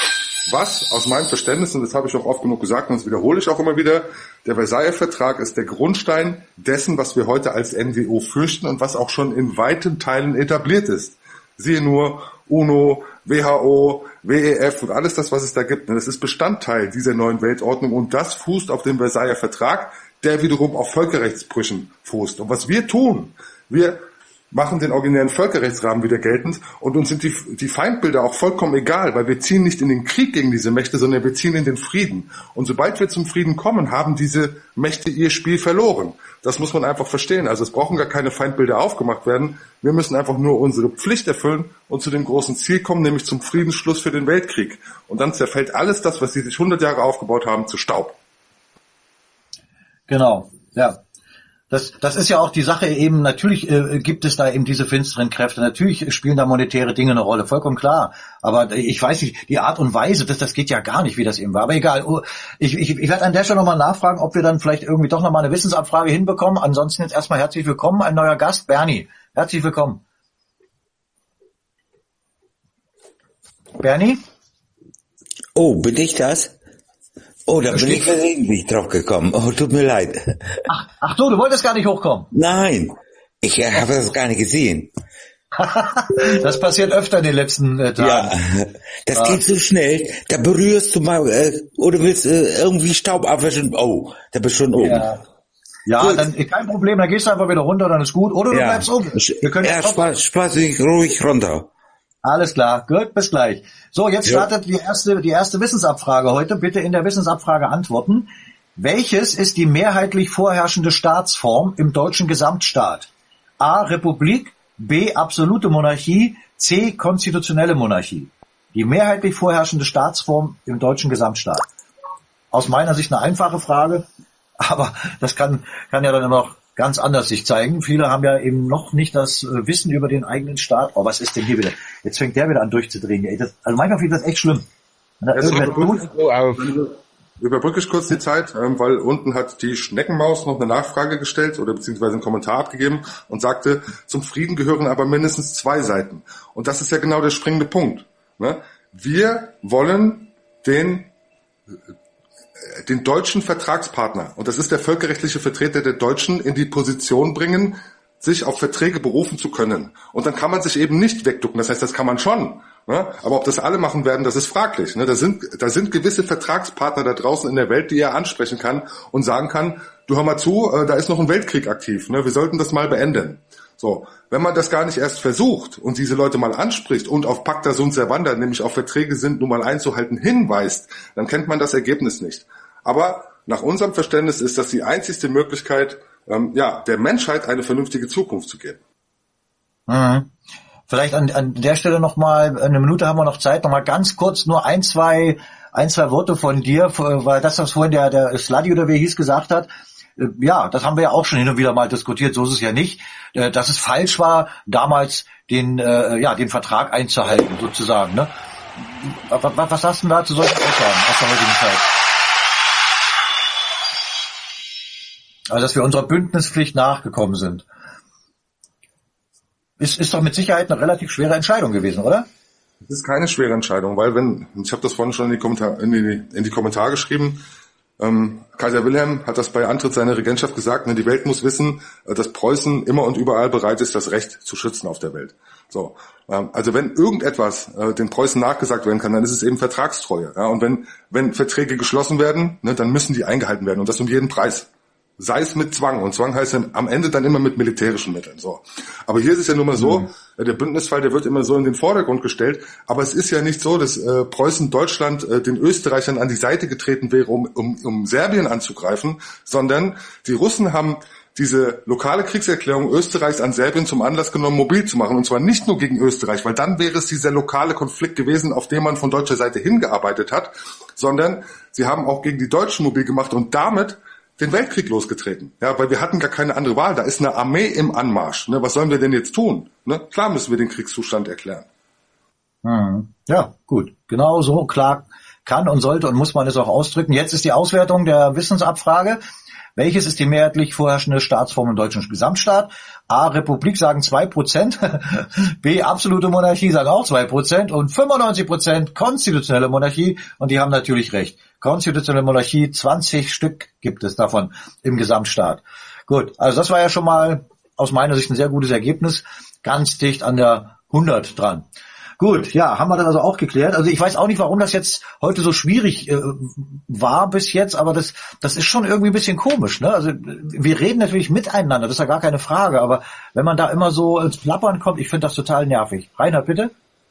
was aus meinem Verständnis, und das habe ich auch oft genug gesagt und das wiederhole ich auch immer wieder, der Versailler Vertrag ist der Grundstein dessen, was wir heute als N W O fürchten und was auch schon in weiten Teilen etabliert ist. Siehe nur UNO, W H O, W E F und alles das, was es da gibt. Das ist Bestandteil dieser neuen Weltordnung und das fußt auf dem Versailler Vertrag, der wiederum auf Völkerrechtsbrüchen fußt. Und was wir tun, wir machen den originären Völkerrechtsrahmen wieder geltend und uns sind die, die Feindbilder auch vollkommen egal, weil wir ziehen nicht in den Krieg gegen diese Mächte, sondern wir ziehen in den Frieden. Und sobald wir zum Frieden kommen, haben diese Mächte ihr Spiel verloren. Das muss man einfach verstehen. Also es brauchen gar keine Feindbilder aufgemacht werden. Wir müssen einfach nur unsere Pflicht erfüllen und zu dem großen Ziel kommen, nämlich zum Friedensschluss für den Weltkrieg. Und dann zerfällt alles das, was sie sich hundert Jahre aufgebaut haben, zu Staub. Genau, ja. Das, das ist ja auch die Sache eben, natürlich äh, gibt es da eben diese finsteren Kräfte, natürlich spielen da monetäre Dinge eine Rolle, vollkommen klar, aber ich weiß nicht, die Art und Weise, das, das geht ja gar nicht, wie das eben war, aber egal, ich, ich, ich werde an der Stelle nochmal nachfragen, ob wir dann vielleicht irgendwie doch nochmal eine Wissensabfrage hinbekommen, ansonsten jetzt erstmal herzlich willkommen, ein neuer Gast, Bernie, herzlich willkommen. Bernie? Oh, bin ich das? Oh, da bin ich versehentlich drauf gekommen. Oh, tut mir leid. Ach, ach du, du wolltest gar nicht hochkommen? Nein, ich äh, habe das gar nicht gesehen. Das passiert öfter in den letzten äh, Tagen. Ja, das ja. geht so schnell. Da berührst du mal äh, oder willst äh, irgendwie Staub abwischen. Oh, da bist du schon oben. Ja, ja dann kein Problem. Dann gehst du einfach wieder runter, dann ist gut. Oder du ja. bleibst oben. Wir können ja, spaß, spaß dich ruhig runter. Alles klar, gut, bis gleich. So, jetzt startet die erste, die erste Wissensabfrage heute. Bitte in der Wissensabfrage antworten. Welches ist die mehrheitlich vorherrschende Staatsform im deutschen Gesamtstaat? A. Republik, B. Absolute Monarchie, C. Konstitutionelle Monarchie. Die mehrheitlich vorherrschende Staatsform im deutschen Gesamtstaat. Aus meiner Sicht eine einfache Frage, aber das kann, kann ja dann immer noch ganz anders sich zeigen. Viele haben ja eben noch nicht das äh, Wissen über den eigenen Staat. Oh, was ist denn hier wieder? Jetzt fängt der wieder an durchzudrehen. Ey, das, also manchmal finde ich das echt schlimm. Jetzt überbrücke, überbrücke ich kurz die Zeit, ähm, weil unten hat die Schneckenmaus noch eine Nachfrage gestellt oder beziehungsweise einen Kommentar abgegeben und sagte, zum Frieden gehören aber mindestens zwei Seiten. Und das ist ja genau der springende Punkt. Ne? Wir wollen den den deutschen Vertragspartner, und das ist der völkerrechtliche Vertreter der Deutschen, in die Position bringen, sich auf Verträge berufen zu können. Und dann kann man sich eben nicht wegducken. Das heißt, das kann man schon. Ne? Aber ob das alle machen werden, das ist fraglich. Ne? Da sind, da sind gewisse Vertragspartner da draußen in der Welt, die er ansprechen kann und sagen kann, du hör mal zu, äh, da ist noch ein Weltkrieg aktiv. Ne? Wir sollten das mal beenden. So, wenn man das gar nicht erst versucht und diese Leute mal anspricht und auf Pacta sunt servanda, nämlich auf Verträge sind nun mal einzuhalten, hinweist, dann kennt man das Ergebnis nicht. Aber nach unserem Verständnis ist das die einzigste Möglichkeit, ähm, ja, der Menschheit eine vernünftige Zukunft zu geben. Mhm. Vielleicht an, an der Stelle nochmal, eine Minute haben wir noch Zeit, nochmal ganz kurz nur ein, zwei, ein, zwei Worte von dir, weil das, was vorhin der, der Sladi oder wie er hieß, gesagt hat, ja, das haben wir ja auch schon hin und wieder mal diskutiert, so ist es ja nicht, dass es falsch war, damals den, ja, den Vertrag einzuhalten, sozusagen, ne? Was, was hast du denn da zu solchen Aussagen aus der heutigen Zeit? Also, dass wir unserer Bündnispflicht nachgekommen sind. Ist, ist doch mit Sicherheit eine relativ schwere Entscheidung gewesen, oder? Es ist keine schwere Entscheidung, weil wenn, ich habe das vorhin schon in die, Kommentar, in die, in die Kommentare geschrieben, ähm, Kaiser Wilhelm hat das bei Antritt seiner Regentschaft gesagt, ne, die Welt muss wissen, dass Preußen immer und überall bereit ist, das Recht zu schützen auf der Welt. So, ähm, also wenn irgendetwas äh, den Preußen nachgesagt werden kann, dann ist es eben Vertragstreue. Ja? Und wenn, wenn Verträge geschlossen werden, ne, dann müssen die eingehalten werden und das um jeden Preis. Sei es mit Zwang. Und Zwang heißt ja am Ende dann immer mit militärischen Mitteln. So. Aber hier ist es ja nun mal so, mhm. der Bündnisfall, der wird immer so in den Vordergrund gestellt. Aber es ist ja nicht so, dass äh, Preußen Deutschland äh, den Österreichern an die Seite getreten wäre, um, um, um Serbien anzugreifen, sondern die Russen haben diese lokale Kriegserklärung Österreichs an Serbien zum Anlass genommen, mobil zu machen. Und zwar nicht nur gegen Österreich, weil dann wäre es dieser lokale Konflikt gewesen, auf den man von deutscher Seite hingearbeitet hat, sondern sie haben auch gegen die Deutschen mobil gemacht und damit den Weltkrieg losgetreten. Ja, weil wir hatten gar keine andere Wahl. Da ist eine Armee im Anmarsch. Ne, was sollen wir denn jetzt tun? Ne? Klar müssen wir den Kriegszustand erklären. Hm. Ja, gut. Genau so klar kann und sollte und muss man es auch ausdrücken. Jetzt ist die Auswertung der Wissensabfrage. Welches ist die mehrheitlich vorherrschende Staatsform im deutschen Gesamtstaat? A, Republik sagen zwei Prozent, B, absolute Monarchie sagen auch zwei Prozent und fünfundneunzig Prozent konstitutionelle Monarchie und die haben natürlich recht. Konstitutionelle Monarchie, zwanzig Stück gibt es davon im Gesamtstaat. Gut, also das war ja schon mal aus meiner Sicht ein sehr gutes Ergebnis, ganz dicht an der hundert dran. Gut, ja, haben wir das also auch geklärt. Also ich weiß auch nicht, warum das jetzt heute so schwierig äh, war bis jetzt, aber das das ist schon irgendwie ein bisschen komisch, ne? Also wir reden natürlich miteinander, das ist ja gar keine Frage, aber wenn man da immer so ins Plappern kommt, ich finde das total nervig. Reinhard, bitte?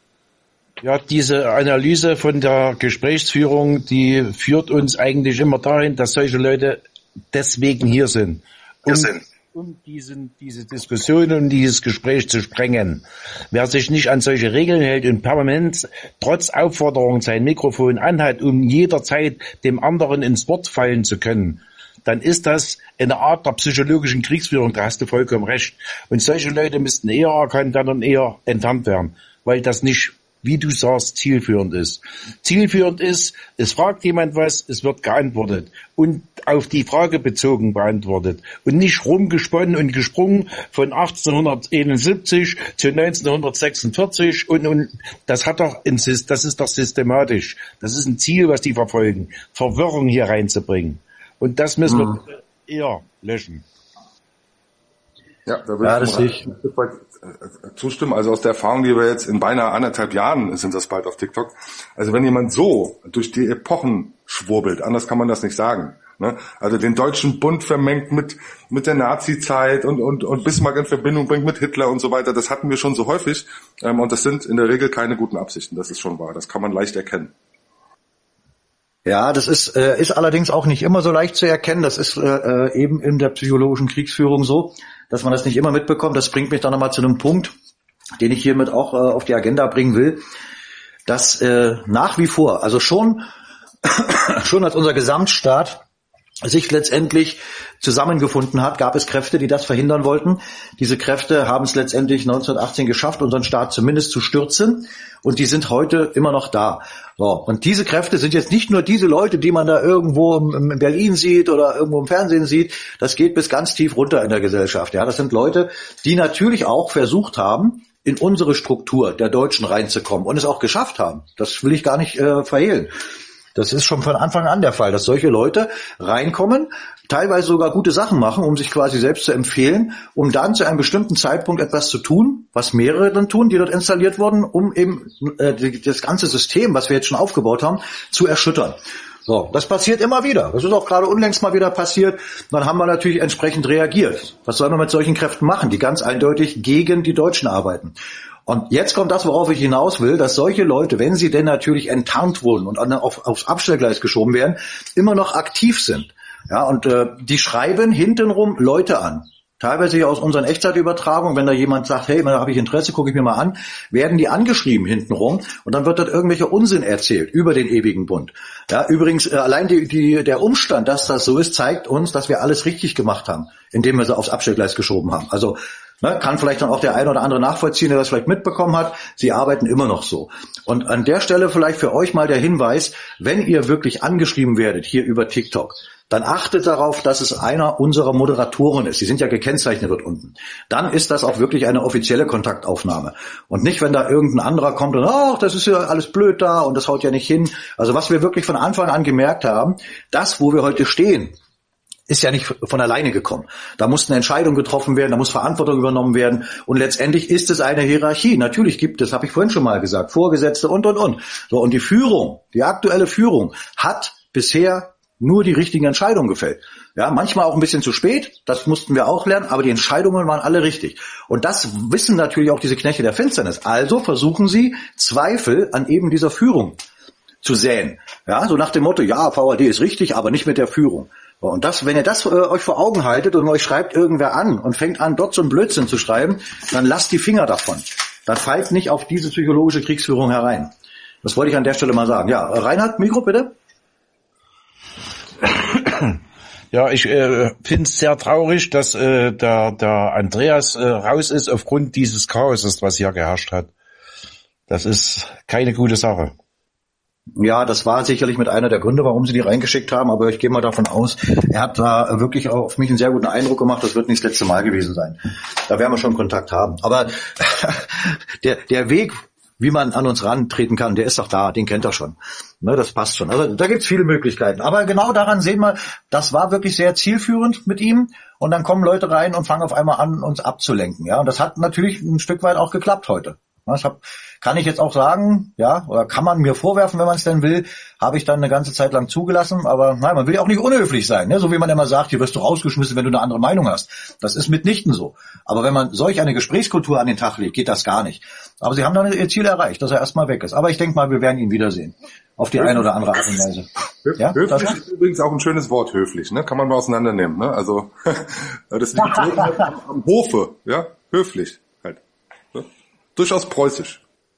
Ja, diese Analyse von der Gesprächsführung, die führt uns eigentlich immer dahin, dass solche Leute deswegen hier sind. Um, um diesen, diese Diskussion, um dieses Gespräch zu sprengen. Wer sich nicht an solche Regeln hält und permanent trotz Aufforderung sein Mikrofon anhat, um jederzeit dem anderen ins Wort fallen zu können, dann ist das eine Art der psychologischen Kriegsführung, da hast du vollkommen recht. Und solche Leute müssten eher erkannt werden und eher enttarnt werden, weil das nicht, wie du sagst, zielführend ist. Zielführend ist, es fragt jemand was, es wird geantwortet und auf die Frage bezogen beantwortet und nicht rumgesponnen und gesprungen von achtzehnhunderteinundsiebzig zu neunzehnhundertsechsundvierzig und, und das hat doch, das ist doch systematisch. Das ist ein Ziel, was die verfolgen, Verwirrung hier reinzubringen. Und das müssen wir eher löschen. Ja, da würde ja, ich zustimmen. Also aus der Erfahrung, die wir jetzt in beinahe anderthalb Jahren sind das bald auf TikTok. Also wenn jemand so durch die Epochen schwurbelt, anders kann man das nicht sagen. Ne? Also den Deutschen Bund vermengt mit mit der Nazi-Zeit und und und Bismarck in Verbindung bringt mit Hitler und so weiter. Das hatten wir schon so häufig. Ähm, und das sind in der Regel keine guten Absichten. Das ist schon wahr. Das kann man leicht erkennen. Ja, das ist äh, ist allerdings auch nicht immer so leicht zu erkennen. Das ist äh, eben in der psychologischen Kriegsführung so, dass man das nicht immer mitbekommt. Das bringt mich dann nochmal zu einem Punkt, den ich hiermit auch äh, auf die Agenda bringen will, dass äh, nach wie vor, also schon schon als unser Gesamtstaat sich letztendlich zusammengefunden hat, gab es Kräfte, die das verhindern wollten. Diese Kräfte haben es letztendlich neunzehnhundertachtzehn geschafft, unseren Staat zumindest zu stürzen. Und die sind heute immer noch da. So. Und diese Kräfte sind jetzt nicht nur diese Leute, die man da irgendwo in Berlin sieht oder irgendwo im Fernsehen sieht. Das geht bis ganz tief runter in der Gesellschaft. Ja, das sind Leute, die natürlich auch versucht haben, in unsere Struktur der Deutschen reinzukommen und es auch geschafft haben. Das will ich gar nicht äh, verhehlen. Das ist schon von Anfang an der Fall, dass solche Leute reinkommen, teilweise sogar gute Sachen machen, um sich quasi selbst zu empfehlen, um dann zu einem bestimmten Zeitpunkt etwas zu tun, was mehrere dann tun, die dort installiert wurden, um eben äh, das ganze System, was wir jetzt schon aufgebaut haben, zu erschüttern. So, das passiert immer wieder. Das ist auch gerade unlängst mal wieder passiert. Dann haben wir natürlich entsprechend reagiert. Was soll man mit solchen Kräften machen, die ganz eindeutig gegen die Deutschen arbeiten? Und jetzt kommt das, worauf ich hinaus will, dass solche Leute, wenn sie denn natürlich enttarnt wurden und auf, aufs Abstellgleis geschoben werden, immer noch aktiv sind. Ja, und äh, die schreiben hintenrum Leute an. Teilweise aus unseren Echtzeitübertragungen, wenn da jemand sagt, hey, da habe ich Interesse, gucke ich mir mal an, werden die angeschrieben hintenrum und dann wird dort irgendwelcher Unsinn erzählt über den ewigen Bund. Ja, übrigens, äh, allein die, die, der Umstand, dass das so ist, zeigt uns, dass wir alles richtig gemacht haben, indem wir sie aufs Abstellgleis geschoben haben. Also ne, kann vielleicht dann auch der eine oder andere nachvollziehen, der das vielleicht mitbekommen hat. Sie arbeiten immer noch so. Und an der Stelle vielleicht für euch mal der Hinweis, wenn ihr wirklich angeschrieben werdet, hier über TikTok, dann achtet darauf, dass es einer unserer Moderatoren ist. Die sind ja gekennzeichnet dort unten. Dann ist das auch wirklich eine offizielle Kontaktaufnahme. Und nicht, wenn da irgendein anderer kommt und, ach, das ist ja alles blöd da und das haut ja nicht hin. Also was wir wirklich von Anfang an gemerkt haben, das, wo wir heute stehen, ist ja nicht von alleine gekommen. Da mussten Entscheidungen getroffen werden, da muss Verantwortung übernommen werden und letztendlich ist es eine Hierarchie. Natürlich gibt es, habe ich vorhin schon mal gesagt, Vorgesetzte und, und, und. So, und die Führung, die aktuelle Führung hat bisher nur die richtigen Entscheidungen gefällt. Ja, manchmal auch ein bisschen zu spät, das mussten wir auch lernen, aber die Entscheidungen waren alle richtig. Und das wissen natürlich auch diese Knechte der Finsternis. Also versuchen sie, Zweifel an eben dieser Führung zu säen. Ja, so nach dem Motto, ja, V A D ist richtig, aber nicht mit der Führung. Und das, wenn ihr das äh, euch vor Augen haltet und euch schreibt irgendwer an und fängt an, dort so einen Blödsinn zu schreiben, dann lasst die Finger davon. Dann fallt nicht auf diese psychologische Kriegsführung herein. Das wollte ich an der Stelle mal sagen. Ja, Reinhard, Mikro bitte. Ja, ich äh, finde es sehr traurig, dass äh, der, der Andreas äh, raus ist aufgrund dieses Chaoses, was hier geherrscht hat. Das ist keine gute Sache. Ja, das war sicherlich mit einer der Gründe, warum sie die reingeschickt haben, aber ich gehe mal davon aus, er hat da wirklich auf mich einen sehr guten Eindruck gemacht, das wird nicht das letzte Mal gewesen sein. Da werden wir schon Kontakt haben. Aber der, der Weg, wie man an uns rantreten kann, der ist doch da, den kennt er schon. Ne, das passt schon. Also da gibt's viele Möglichkeiten. Aber genau daran sehen wir, das war wirklich sehr zielführend mit ihm. Und dann kommen Leute rein und fangen auf einmal an, uns abzulenken. Ja, und das hat natürlich ein Stück weit auch geklappt heute. Das hab, kann ich jetzt auch sagen, ja, oder kann man mir vorwerfen, wenn man es denn will, habe ich dann eine ganze Zeit lang zugelassen, aber nein, man will ja auch nicht unhöflich sein, ne? So wie man immer sagt, hier wirst du rausgeschmissen, wenn du eine andere Meinung hast. Das ist mitnichten so. Aber wenn man solch eine Gesprächskultur an den Tag legt, geht das gar nicht. Aber sie haben dann ihr Ziel erreicht, dass er erstmal weg ist. Aber ich denke mal, wir werden ihn wiedersehen. Auf die eine oder andere Art und Weise. Ja, höflich ist übrigens auch ein schönes Wort, höflich, ne? Kann man mal auseinandernehmen, ne? Also, das liegt am Hofe, ja? Höflich halt. Ne? Durchaus preußisch.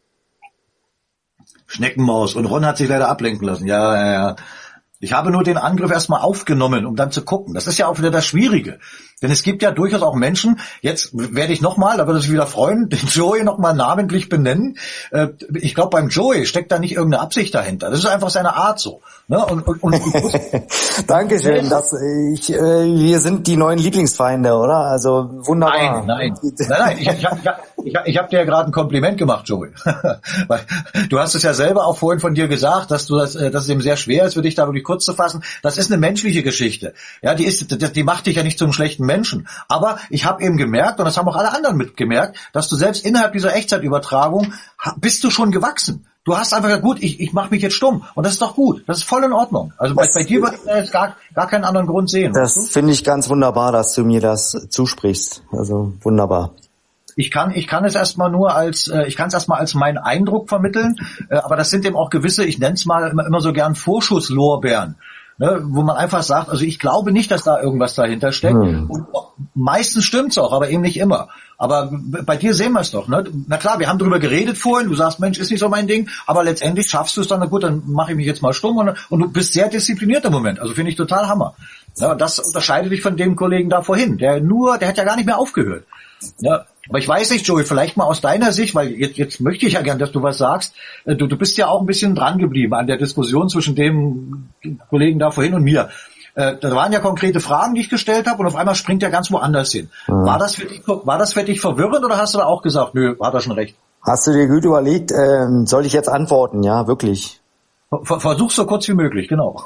Schneckenmaus. Und Ron hat sich leider ablenken lassen. Ja, ja, ja. Ich habe nur den Angriff erstmal aufgenommen, um dann zu gucken. Das ist ja auch wieder das Schwierige. Denn es gibt ja durchaus auch Menschen, jetzt werde ich nochmal, da würde ich mich wieder freuen, den Joey nochmal namentlich benennen. Ich glaube, beim Joey steckt da nicht irgendeine Absicht dahinter. Das ist einfach seine Art so. Ne? Und, und, und Dankeschön. Das, ich, äh, wir sind die neuen Lieblingsfeinde, oder? Also wunderbar. Nein, nein, nein, nein. Ich, ich habe ich, ich hab dir ja gerade ein Kompliment gemacht, Joey. Weil du hast es ja selber auch vorhin von dir gesagt, dass du das, dass es ihm sehr schwer ist, für dich da wirklich kurz zu fassen. Das ist eine menschliche Geschichte. Ja, die ist, die macht dich ja nicht zum schlechten Menschen. Aber ich habe eben gemerkt, und das haben auch alle anderen mitgemerkt, dass du selbst innerhalb dieser Echtzeitübertragung bist du schon gewachsen. Du hast einfach gesagt, gut, ich, ich mache mich jetzt stumm. Und das ist doch gut. Das ist voll in Ordnung. Also bei, bei dir würde ich jetzt gar, gar keinen anderen Grund sehen. Das finde ich ganz wunderbar, dass du mir das zusprichst. Also wunderbar. Ich kann, ich kann es erstmal nur als, ich kann es erstmal als meinen Eindruck vermitteln. Aber das sind eben auch gewisse, ich nenne es mal immer, immer so gern Vorschusslorbeeren. Ne, wo man einfach sagt, also ich glaube nicht, dass da irgendwas dahinter steckt. Hm. Und meistens stimmt's auch, aber eben nicht immer. Aber bei dir sehen wir es doch. Ne? Na klar, wir haben drüber geredet vorhin, du sagst, Mensch, ist nicht so mein Ding, aber letztendlich schaffst du es dann, na gut, dann mache ich mich jetzt mal stumm und, und du bist sehr diszipliniert im Moment. Also finde ich total Hammer. Ja, das unterscheidet dich von dem Kollegen da vorhin, der nur, der hat ja gar nicht mehr aufgehört. Ja, aber ich weiß nicht, Joey, vielleicht mal aus deiner Sicht, weil jetzt, jetzt möchte ich ja gern, dass du was sagst. Du, du bist ja auch ein bisschen dran geblieben an der Diskussion zwischen dem Kollegen da vorhin und mir. Äh, da waren ja konkrete Fragen, die ich gestellt habe, und auf einmal springt er ganz woanders hin. Mhm. War das für dich, war das für dich verwirrend, oder hast du da auch gesagt, nö, hat er schon recht? Hast du dir gut überlegt, ähm, soll ich jetzt antworten? Ja, wirklich. Versuch's so kurz wie möglich, genau.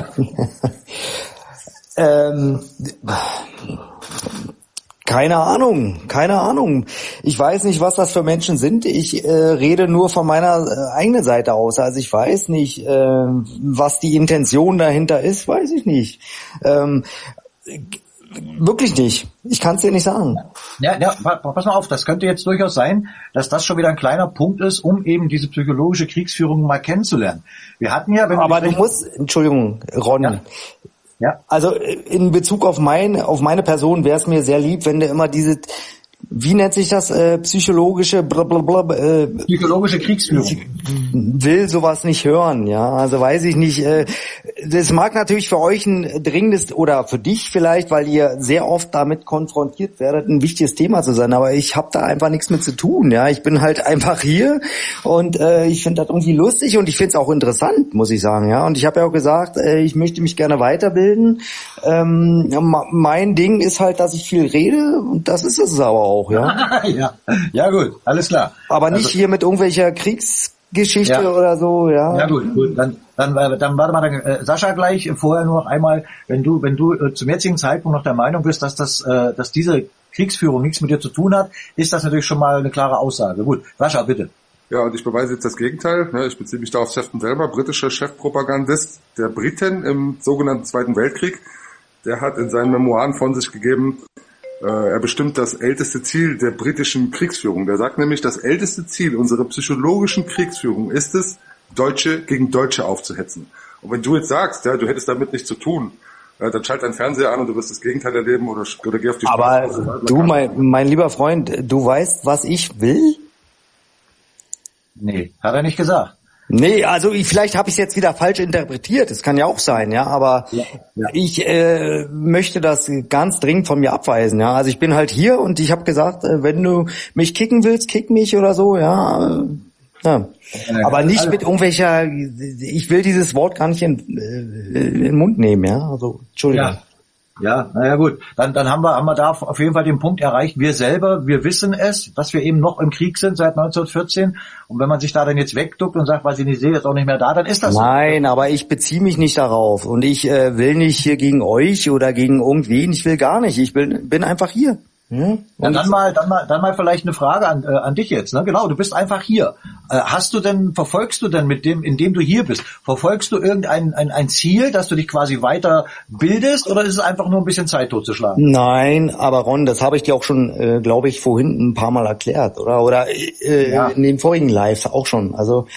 ähm, keine Ahnung, keine Ahnung. Ich weiß nicht, was das für Menschen sind. Ich äh, rede nur von meiner äh, eigenen Seite aus. Also ich weiß nicht, äh, was die Intention dahinter ist, weiß ich nicht. Ähm, Wirklich nicht. Ich kann es dir nicht sagen. Ja, ja, pass mal auf, das könnte jetzt durchaus sein, dass das schon wieder ein kleiner Punkt ist, um eben diese psychologische Kriegsführung mal kennenzulernen. Wir hatten ja... Wenn Aber du musst, Entschuldigung, Ron, ja. Ja. Also in Bezug auf mein, auf meine Person wäre es mir sehr lieb, wenn du immer diese... Wie nennt sich das? Äh, psychologische blablabla, äh, psychologische Kriegsführung. Ich will sowas nicht hören, ja. Also weiß ich nicht. Äh, das mag natürlich für euch ein dringendes oder für dich vielleicht, weil ihr sehr oft damit konfrontiert werdet, ein wichtiges Thema zu sein. Aber ich habe da einfach nichts mit zu tun, ja. Ich bin halt einfach hier und äh, ich finde das irgendwie lustig und ich finde es auch interessant, muss ich sagen, ja. Und ich habe ja auch gesagt, äh, ich möchte mich gerne weiterbilden. Ähm, mein Ding ist halt, dass ich viel rede und das ist es aber auch, ja. ja. Ja gut, alles klar. Aber nicht also, hier mit irgendwelcher Kriegsgeschichte ja. oder so, ja. Ja gut, gut. Dann, dann, dann warte mal, dann, äh, Sascha gleich vorher nur noch einmal, wenn du, wenn du äh, zum jetzigen Zeitpunkt noch der Meinung bist, dass das, äh, dass diese Kriegsführung nichts mit dir zu tun hat, ist das natürlich schon mal eine klare Aussage. Gut, Sascha, bitte. Ja, und ich beweise jetzt das Gegenteil. Ich beziehe mich da auf Sefton selber, britischer Chefpropagandist der Briten im sogenannten Zweiten Weltkrieg. Der hat in seinen Memoiren von sich gegeben, äh, er bestimmt das älteste Ziel der britischen Kriegsführung. Der sagt nämlich, das älteste Ziel unserer psychologischen Kriegsführung ist es, Deutsche gegen Deutsche aufzuhetzen. Und wenn du jetzt sagst, ja, du hättest damit nichts zu tun, äh, dann schalt deinen Fernseher an und du wirst das Gegenteil erleben oder, oder geh auf die Straße. Aber du, mein, mein lieber Freund, du weißt, was ich will? Nee, hat er nicht gesagt. Nee, also ich, vielleicht habe ich es jetzt wieder falsch interpretiert, das kann ja auch sein, ja, aber ja, ja. ich äh, möchte das ganz dringend von mir abweisen, ja, also ich bin halt hier und ich habe gesagt, äh, wenn du mich kicken willst, kick mich oder so, ja, ja. ja aber nicht also, mit irgendwelcher, ich will dieses Wort gar nicht in, äh, in den Mund nehmen, ja, also Entschuldigung. Ja. Ja, naja gut, dann dann haben wir haben wir da auf jeden Fall den Punkt erreicht. Wir selber, wir wissen es, dass wir eben noch im Krieg sind seit neunzehnhundertvierzehn. Und wenn man sich da dann jetzt wegduckt und sagt, weiß ich nicht, sehe jetzt auch nicht mehr da, dann ist das so. Nein, aber ich beziehe mich nicht darauf und ich äh, will nicht hier gegen euch oder gegen irgendwen. Ich will gar nicht. Ich bin bin einfach hier. Hm? Ja, dann mal, dann mal, dann mal vielleicht eine Frage an, äh, an dich jetzt. Ne? Genau, du bist einfach hier. Äh, hast du denn, verfolgst du denn mit dem, indem du hier bist, verfolgst du irgendein ein, ein Ziel, dass du dich quasi weiter bildest, oder ist es einfach nur ein bisschen Zeit totzuschlagen? Nein, aber Ron, das habe ich dir auch schon, äh, glaube ich, vorhin ein paar Mal erklärt, oder? Oder äh, ja. in dem vorigen Live auch schon. Also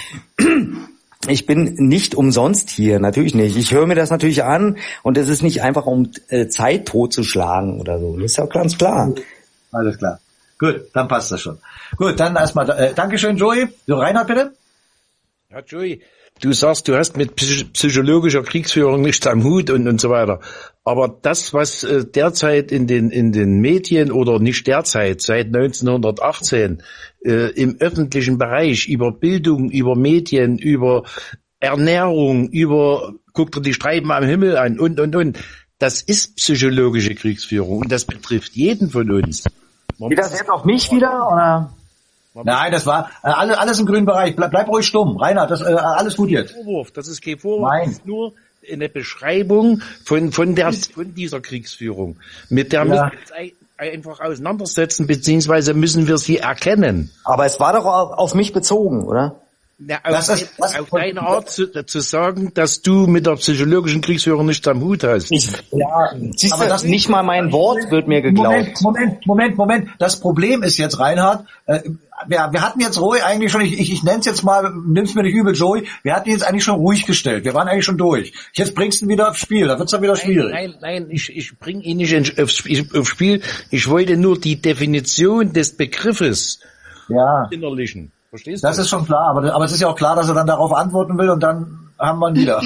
ich bin nicht umsonst hier, natürlich nicht. Ich höre mir das natürlich an und es ist nicht einfach, um äh, Zeit totzuschlagen oder so. Das ist ja ganz klar. Alles klar. Gut, dann passt das schon. Gut, dann erstmal, äh, Dankeschön, Joey. So, Reinhard, bitte. Ja, Joey, du sagst, du hast mit psychologischer Kriegsführung nichts am Hut und, und so weiter. Aber das, was äh, derzeit in den, in den Medien oder nicht derzeit, seit neunzehnhundertachtzehn, äh, im öffentlichen Bereich über Bildung, über Medien, über Ernährung, über, guck dir die Streifen am Himmel an und, und, und. Das ist psychologische Kriegsführung und das betrifft jeden von uns. Geht das jetzt auf mich wieder, oder? Nein, das war äh, alles, alles im grünen Bereich. Bleib, bleib ruhig stumm. Reinhard, das, äh, alles gut jetzt. Vorwurf, das ist kein Vorwurf, Nein. Das ist nur eine Beschreibung von, von, der, von dieser Kriegsführung. Mit der ja. müssen wir uns einfach auseinandersetzen, beziehungsweise müssen wir sie erkennen. Aber es war doch auf mich bezogen, oder? Ja, auf, das ist, was, auf deine Art zu, zu sagen, dass du mit der psychologischen Kriegsführung nicht am Hut hast. Ich, ja, siehst aber du, das nicht mal mein Wort wird mir geglaubt. Moment, Moment, Moment, Moment. Das Problem ist jetzt, Reinhard, äh, wir, wir hatten jetzt ruhig eigentlich schon, ich, ich, ich nenne es jetzt mal, nimm's mir nicht übel, Joey, wir hatten jetzt eigentlich schon ruhig gestellt. Wir waren eigentlich schon durch. Jetzt bringst du ihn wieder aufs Spiel, da wird's dann wieder schwierig. Nein, nein, nein, ich, ich bring ihn nicht aufs, aufs Spiel. Ich wollte nur die Definition des Begriffes ja. innerlichen. Verstehst du? Das ist schon klar, aber, aber es ist ja auch klar, dass er dann darauf antworten will und dann haben wir ihn wieder.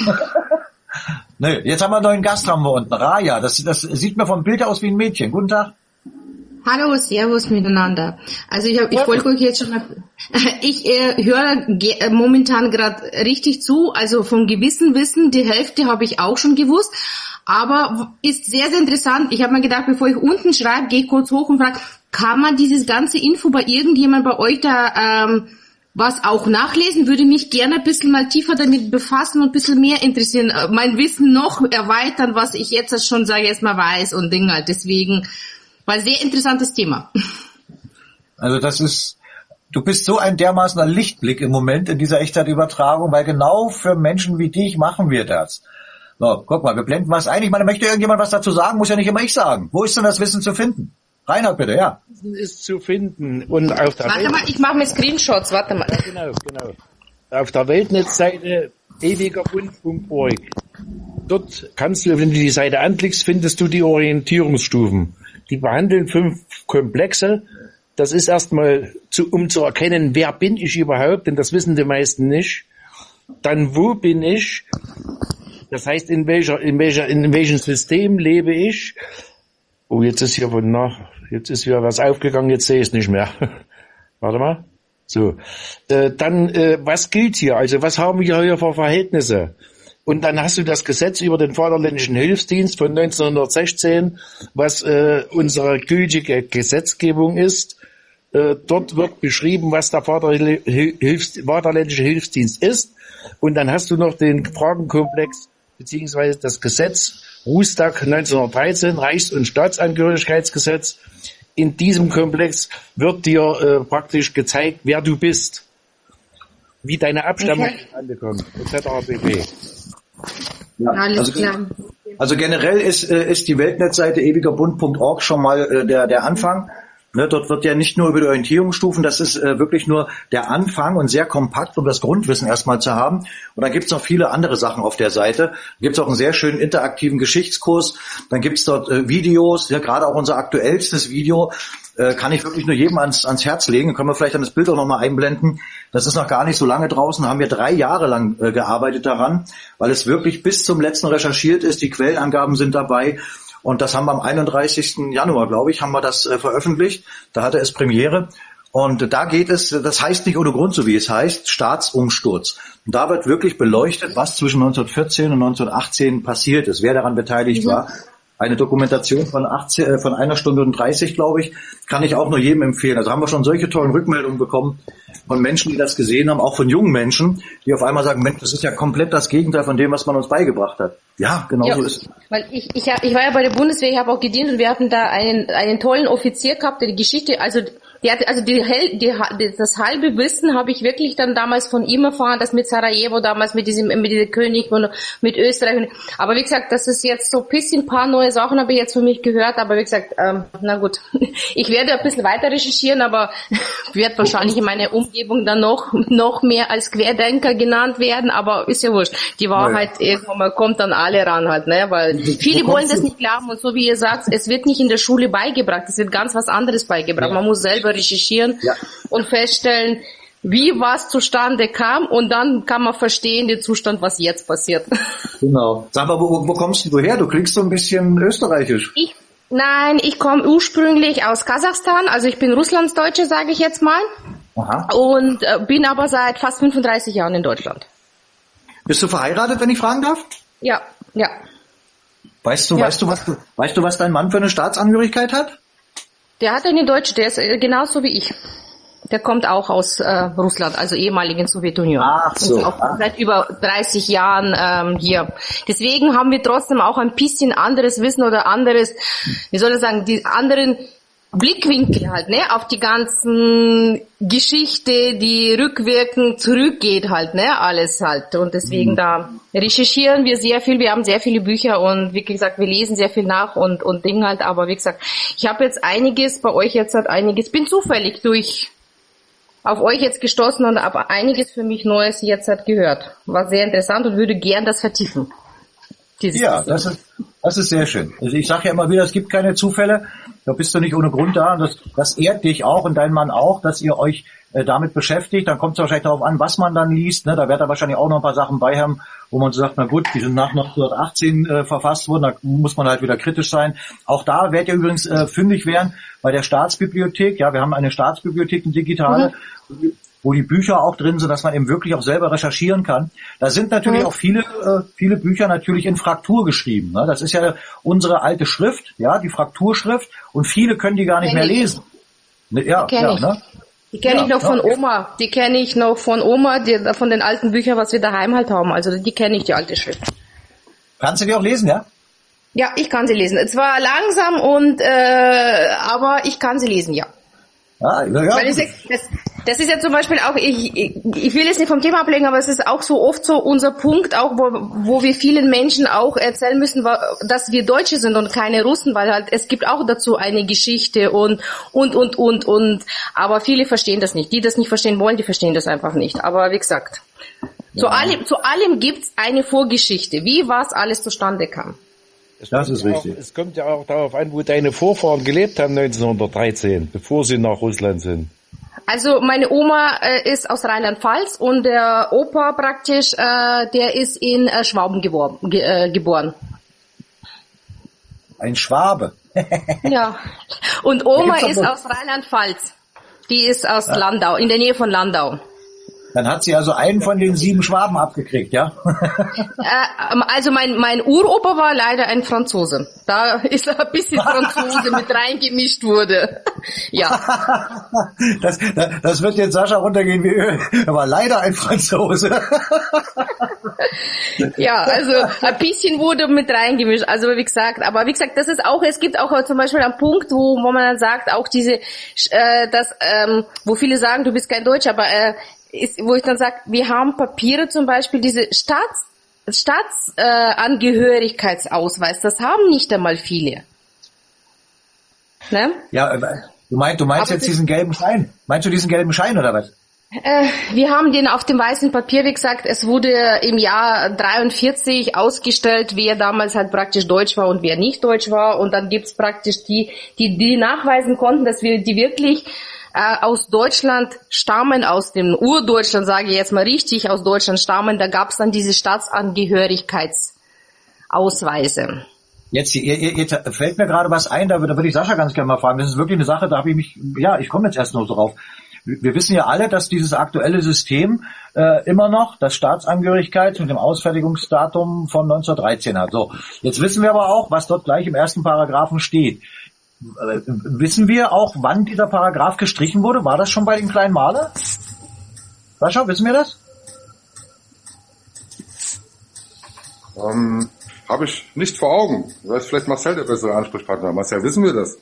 Nee, jetzt haben wir einen neuen Gast, haben wir unten. Raja, das, das sieht mir vom Bild aus wie ein Mädchen. Guten Tag. Hallo, servus miteinander. Also ich, hab, ich wollte euch jetzt schon, ich äh, höre ge- momentan gerade richtig zu, also vom gewissen Wissen, die Hälfte habe ich auch schon gewusst, aber ist sehr, sehr interessant. Ich habe mir gedacht, bevor ich unten schreibe, gehe ich kurz hoch und frage, kann man dieses ganze Info bei irgendjemand bei euch da ähm, was auch nachlesen, würde mich gerne ein bisschen mal tiefer damit befassen und ein bisschen mehr interessieren, mein Wissen noch erweitern, was ich jetzt schon, sage ich jetzt mal, weiß und Dinge halt. Deswegen, war ein sehr interessantes Thema. Also das ist, du bist so ein dermaßener Lichtblick im Moment in dieser Echtzeitübertragung, weil genau für Menschen wie dich machen wir das. So, guck mal, wir blenden was ein. Ich meine, möchte irgendjemand was dazu sagen? Muss ja nicht immer ich sagen. Wo ist denn das Wissen zu finden? Reinhard, bitte, ja. Wissen ist zu finden. Und auf der Warte Welt mal, ich mache mir Screenshots, warte mal. Genau, genau. Auf der Weltnetzseite ewigerbund punkt org. Dort kannst du, wenn du die Seite anklickst, findest du die Orientierungsstufen. Die behandeln fünf Komplexe. Das ist erstmal, zu, um zu erkennen, wer bin ich überhaupt, denn das wissen die meisten nicht. Dann, wo bin ich? Das heißt, in welcher, in welcher, in welchem System lebe ich? Oh, jetzt ist hier von nach, jetzt ist wieder was aufgegangen, jetzt sehe ich es nicht mehr. Warte mal. So. Äh, dann, äh, was gilt hier? Also, was haben wir hier für Verhältnisse? Und dann hast du das Gesetz über den Vaterländischen Hilfsdienst von neunzehnhundertsechzehn, was äh, unsere gültige Gesetzgebung ist. Äh, dort wird beschrieben, was der Vaterl- Hilfs- Vaterländische Hilfsdienst ist. Und dann hast du noch den Fragenkomplex beziehungsweise das Gesetz Rußtag neunzehnhundertdreizehn, Reichs- und Staatsangehörigkeitsgesetz. In diesem Komplex wird dir äh, praktisch gezeigt, wer du bist, wie deine Abstammung zustande kommt, et cetera pp. Ja, also, also generell ist, äh, ist die Weltnetzseite ewigerbund punkt org schon mal äh, der, der Anfang. Ne, dort wird ja nicht nur über die Orientierungsstufen, das ist äh, wirklich nur der Anfang und sehr kompakt, um das Grundwissen erstmal zu haben. Und dann gibt's noch viele andere Sachen auf der Seite. Da gibt's auch einen sehr schönen interaktiven Geschichtskurs. Dann gibt's dort äh, Videos, ja gerade auch unser aktuellstes Video, äh, kann ich wirklich nur jedem ans, ans Herz legen. Können wir vielleicht dann das Bild auch nochmal einblenden. Das ist noch gar nicht so lange draußen, haben wir drei Jahre lang äh, gearbeitet daran, weil es wirklich bis zum letzten recherchiert ist. Die Quellenangaben sind dabei. Und das haben wir am einunddreißigsten Januar, glaube ich, haben wir das äh, veröffentlicht. Da hatte es Premiere. Und äh, da geht es, das heißt nicht ohne Grund, so wie es heißt, Staatsumsturz. Und da wird wirklich beleuchtet, was zwischen neunzehnhundertvierzehn und neunzehnhundertachtzehn passiert ist, wer daran beteiligt mhm. war. Eine Dokumentation von achtzehn, äh, von einer Stunde und dreißig, glaube ich, kann ich auch nur jedem empfehlen. Also haben wir schon solche tollen Rückmeldungen bekommen von Menschen, die das gesehen haben, auch von jungen Menschen, die auf einmal sagen, Mensch, das ist ja komplett das Gegenteil von dem, was man uns beigebracht hat. Ja, genau ja, so ist es. Weil ich, ich, ich war ja bei der Bundeswehr, ich habe auch gedient und wir hatten da einen, einen tollen Offizier gehabt, der die Geschichte, also die hat, also die, die, das halbe Wissen habe ich wirklich dann damals von ihm erfahren, das mit Sarajevo damals, mit diesem, mit diesem König und mit Österreich. Aber wie gesagt, das ist jetzt so ein bisschen, ein paar neue Sachen habe ich jetzt für mich gehört, aber wie gesagt, ähm, na gut, ich werde ein bisschen weiter recherchieren, aber werde wahrscheinlich in meiner Umgebung dann noch, noch mehr als Querdenker genannt werden, aber ist ja wurscht. Die Wahrheit ja. irgendwann mal kommt dann alle ran halt, ne, weil viele wollen das nicht glauben und so wie ihr sagt, es wird nicht in der Schule beigebracht, es wird ganz was anderes beigebracht. Ja. Man muss selber recherchieren ja. und feststellen, wie was zustande kam und dann kann man verstehen den Zustand, was jetzt passiert. Genau. Sag mal, wo, wo kommst du her? Du klingst so ein bisschen österreichisch. Ich, nein, ich komme ursprünglich aus Kasachstan, also ich bin Russlandsdeutsche, sage ich jetzt mal. Aha. Und äh, bin aber seit fast fünfunddreißig Jahren in Deutschland. Bist du verheiratet, wenn ich fragen darf? Ja, ja. Weißt du, ja. weißt du, was du, weißt du, was dein Mann für eine Staatsangehörigkeit hat? Der hat eine deutsche, der ist genauso wie ich. Der kommt auch aus äh, Russland, also ehemaligen Sowjetunion. Ach so. Und auch ah. seit über dreißig Jahren ähm, hier. Deswegen haben wir trotzdem auch ein bisschen anderes Wissen oder anderes, wie soll ich sagen, die anderen Blickwinkel halt, ne, auf die ganzen Geschichte, die rückwirkend zurückgeht halt, ne, alles halt. Und deswegen mhm. da recherchieren wir sehr viel, wir haben sehr viele Bücher und wie gesagt, wir lesen sehr viel nach und und Dinge halt, aber wie gesagt, ich habe jetzt einiges, bei euch jetzt halt einiges, bin zufällig durch auf euch jetzt gestoßen und aber einiges für mich Neues jetzt hat gehört. War sehr interessant und würde gern das vertiefen. Ja, das ist, das ist sehr schön. Also ich sage ja immer wieder, es gibt keine Zufälle. Da bist du nicht ohne Grund da. Und das, das ehrt dich auch und dein Mann auch, dass ihr euch äh, damit beschäftigt. Dann kommt es wahrscheinlich darauf an, was man dann liest. Ne? Da wird er wahrscheinlich auch noch ein paar Sachen bei haben, wo man so sagt, na gut, die sind nach neunzehnhundertachtzehn äh, verfasst worden. Da muss man halt wieder kritisch sein. Auch da werdet ihr übrigens äh, fündig werden bei der Staatsbibliothek. Ja, wir haben eine Staatsbibliothek, eine digitale, mhm. wo die Bücher auch drin sind, dass man eben wirklich auch selber recherchieren kann. Da sind natürlich mhm. auch viele äh, viele Bücher natürlich in Fraktur geschrieben. Ne? Das ist ja unsere alte Schrift, ja, die Frakturschrift, und viele können die gar nicht Kenn mehr ich. lesen. Ne, ja, Kenn ja, ich. ne? Die kenne Ja, ich noch ja. von Oma. Die kenne ich noch von Oma, die, von den alten Büchern, was wir daheim halt haben. Also die kenne ich, die alte Schrift. Kannst du die auch lesen, ja? Ja, ich kann sie lesen. Zwar langsam und, äh, aber ich kann sie lesen, ja. Ah, ja, ja. Weil ich sag, das, das ist ja zum Beispiel auch, ich, ich, ich will jetzt nicht vom Thema ablegen, aber es ist auch so oft so unser Punkt, auch wo, wo wir vielen Menschen auch erzählen müssen, dass wir Deutsche sind und keine Russen, weil halt es gibt auch dazu eine Geschichte und und und und und. Aber viele verstehen das nicht. Die das nicht verstehen wollen, die verstehen das einfach nicht. Aber wie gesagt, ja. zu allem zu allem gibt's eine Vorgeschichte, wie was alles zustande kam. Das ist richtig. Auch, es kommt ja auch darauf an, wo deine Vorfahren gelebt haben neunzehnhundertdreizehn, bevor sie nach Russland sind. Also meine Oma äh, ist aus Rheinland-Pfalz und der Opa praktisch, äh, der ist in äh, Schwaben gewor- ge- äh, geboren. Ein Schwabe. Ja. Und Oma ist aus Rheinland-Pfalz. Die ist aus ja. Landau, in der Nähe von Landau. Dann hat sie also einen von den sieben Schwaben abgekriegt, ja? äh, also mein mein Uropa war leider ein Franzose. Da ist ein bisschen Franzose mit reingemischt wurde. Ja. Das, das wird jetzt Sascha runtergehen wie Öl. Er war leider ein Franzose. Ja, also ein bisschen wurde mit reingemischt. Also wie gesagt, aber wie gesagt, das ist auch, es gibt auch zum Beispiel einen Punkt, wo wo man dann sagt, auch diese, äh, das, ähm, wo viele sagen, du bist kein Deutscher, aber äh, ist, wo ich dann sage, wir haben Papiere zum Beispiel, diese Staats, Staatsangehörigkeitsausweis, äh, das haben nicht einmal viele. Ne? Ja, du meinst, du meinst jetzt diesen gelben Schein? Meinst du diesen gelben Schein oder was? Äh, wir haben den auf dem weißen Papier, wie gesagt, es wurde im Jahr dreiundvierzig ausgestellt, wer damals halt praktisch deutsch war und wer nicht deutsch war, und dann gibt's praktisch die, die, die nachweisen konnten, dass wir die wirklich aus Deutschland stammen, aus dem Urdeutschland, sage ich jetzt mal richtig, aus Deutschland stammen, da gab es dann diese Staatsangehörigkeitsausweise. Jetzt, jetzt fällt mir gerade was ein, da würde, da würde ich Sascha ganz gerne mal fragen. Das ist wirklich eine Sache, da habe ich mich, ja, ich komme jetzt erst nur drauf. Wir wissen ja alle, dass dieses aktuelle System äh, immer noch das Staatsangehörigkeits- mit dem Ausfertigungsdatum von neunzehnhundertdreizehn hat. So, jetzt wissen wir aber auch, was dort gleich im ersten Paragraphen steht. Äh, wissen wir auch, wann dieser Paragraph gestrichen wurde? War das schon bei den kleinen Maler? Sascha, wissen wir das? Ähm, habe ich nicht vor Augen. Du weißt vielleicht Marcel der bessere Ansprechpartner. Marcel, wissen wir das?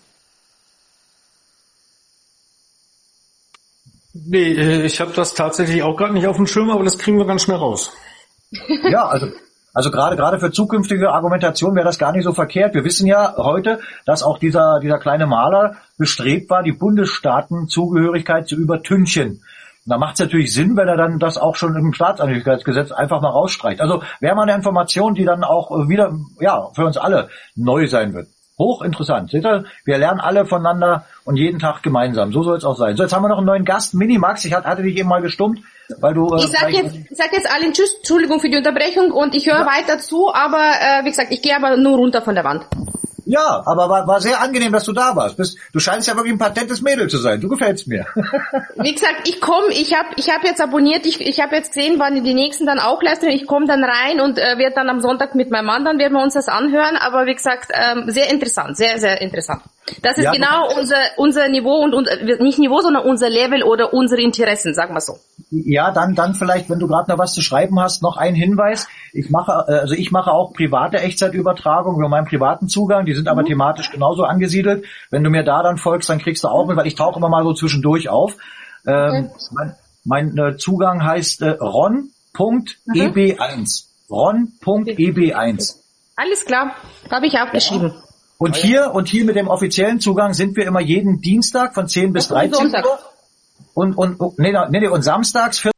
Nee, ich habe das tatsächlich auch gerade nicht auf dem Schirm, aber das kriegen wir ganz schnell raus. Ja, also Also gerade gerade für zukünftige Argumentation wäre das gar nicht so verkehrt. Wir wissen ja heute, dass auch dieser dieser kleine Maler bestrebt war, die Bundesstaatenzugehörigkeit zu übertünchen. Da macht es natürlich Sinn, wenn er dann das auch schon im Staatsangehörigkeitsgesetz einfach mal rausstreicht. Also wäre mal eine Information, die dann auch wieder ja für uns alle neu sein wird. Hochinteressant. Seht ihr? Wir lernen alle voneinander und jeden Tag gemeinsam. So soll es auch sein. So, jetzt haben wir noch einen neuen Gast. Minimax, ich hatte dich eben mal gestummt, weil du... Äh, ich sag jetzt, ich sag jetzt allen Tschüss, Entschuldigung für die Unterbrechung, und ich höre ja weiter zu, aber äh, wie gesagt, ich gehe aber nur runter von der Wand. Ja, aber war, war sehr angenehm, dass du da warst. Bist, du scheinst ja wirklich ein patentes Mädel zu sein. Du gefällst mir. Wie gesagt, ich komme, ich habe ich hab jetzt abonniert, ich, ich habe jetzt gesehen, wann die nächsten dann auch leisten. Ich komme dann rein und äh, werde dann am Sonntag mit meinem Mann, dann werden wir uns das anhören. Aber wie gesagt, ähm, sehr interessant, sehr, sehr interessant. Das ist ja genau unser unser Niveau und, und nicht Niveau, sondern unser Level oder unsere Interessen, sagen wir so. Ja, dann dann vielleicht, wenn du gerade noch was zu schreiben hast, noch ein Hinweis. Ich mache also ich mache auch private Echtzeitübertragungen über meinen privaten Zugang. Die sind aber mhm. thematisch genauso angesiedelt. Wenn du mir da dann folgst, dann kriegst du auch mit, weil ich tauche immer mal so zwischendurch auf. Ähm, okay. Mein, mein äh, Zugang heißt äh, ron Punkt e b eins. ron Punkt e b eins. Alles klar, habe ich aufgeschrieben. Ja. Und hier und hier mit dem offiziellen Zugang sind wir immer jeden Dienstag von zehn bis dreizehn Uhr. Und und nee, nee, nee, und samstags vierzehn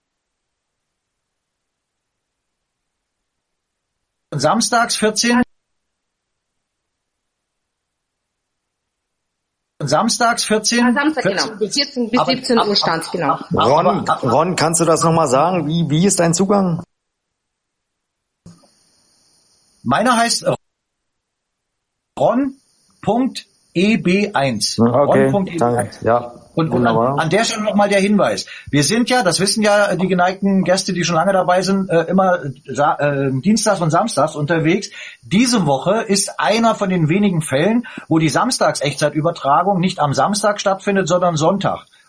und samstags vierzehn und samstags vierzehn ja, Samstag, vierzehn, genau. Bis vierzehn bis siebzehn Uhr stand, genau. Ron, Ron, kannst du das nochmal sagen? Wie wie ist dein Zugang? Meiner heißt ron Punkt e b eins. Okay, ron. Danke. Ja. Und, und an, an der Stelle nochmal der Hinweis. Wir sind ja, das wissen ja die geneigten Gäste, die schon lange dabei sind, äh, immer äh, dienstags und samstags unterwegs. Diese Woche ist einer von den wenigen Fällen, wo die Samstags-Echtzeitübertragung nicht am Samstag stattfindet, sondern Sonntag.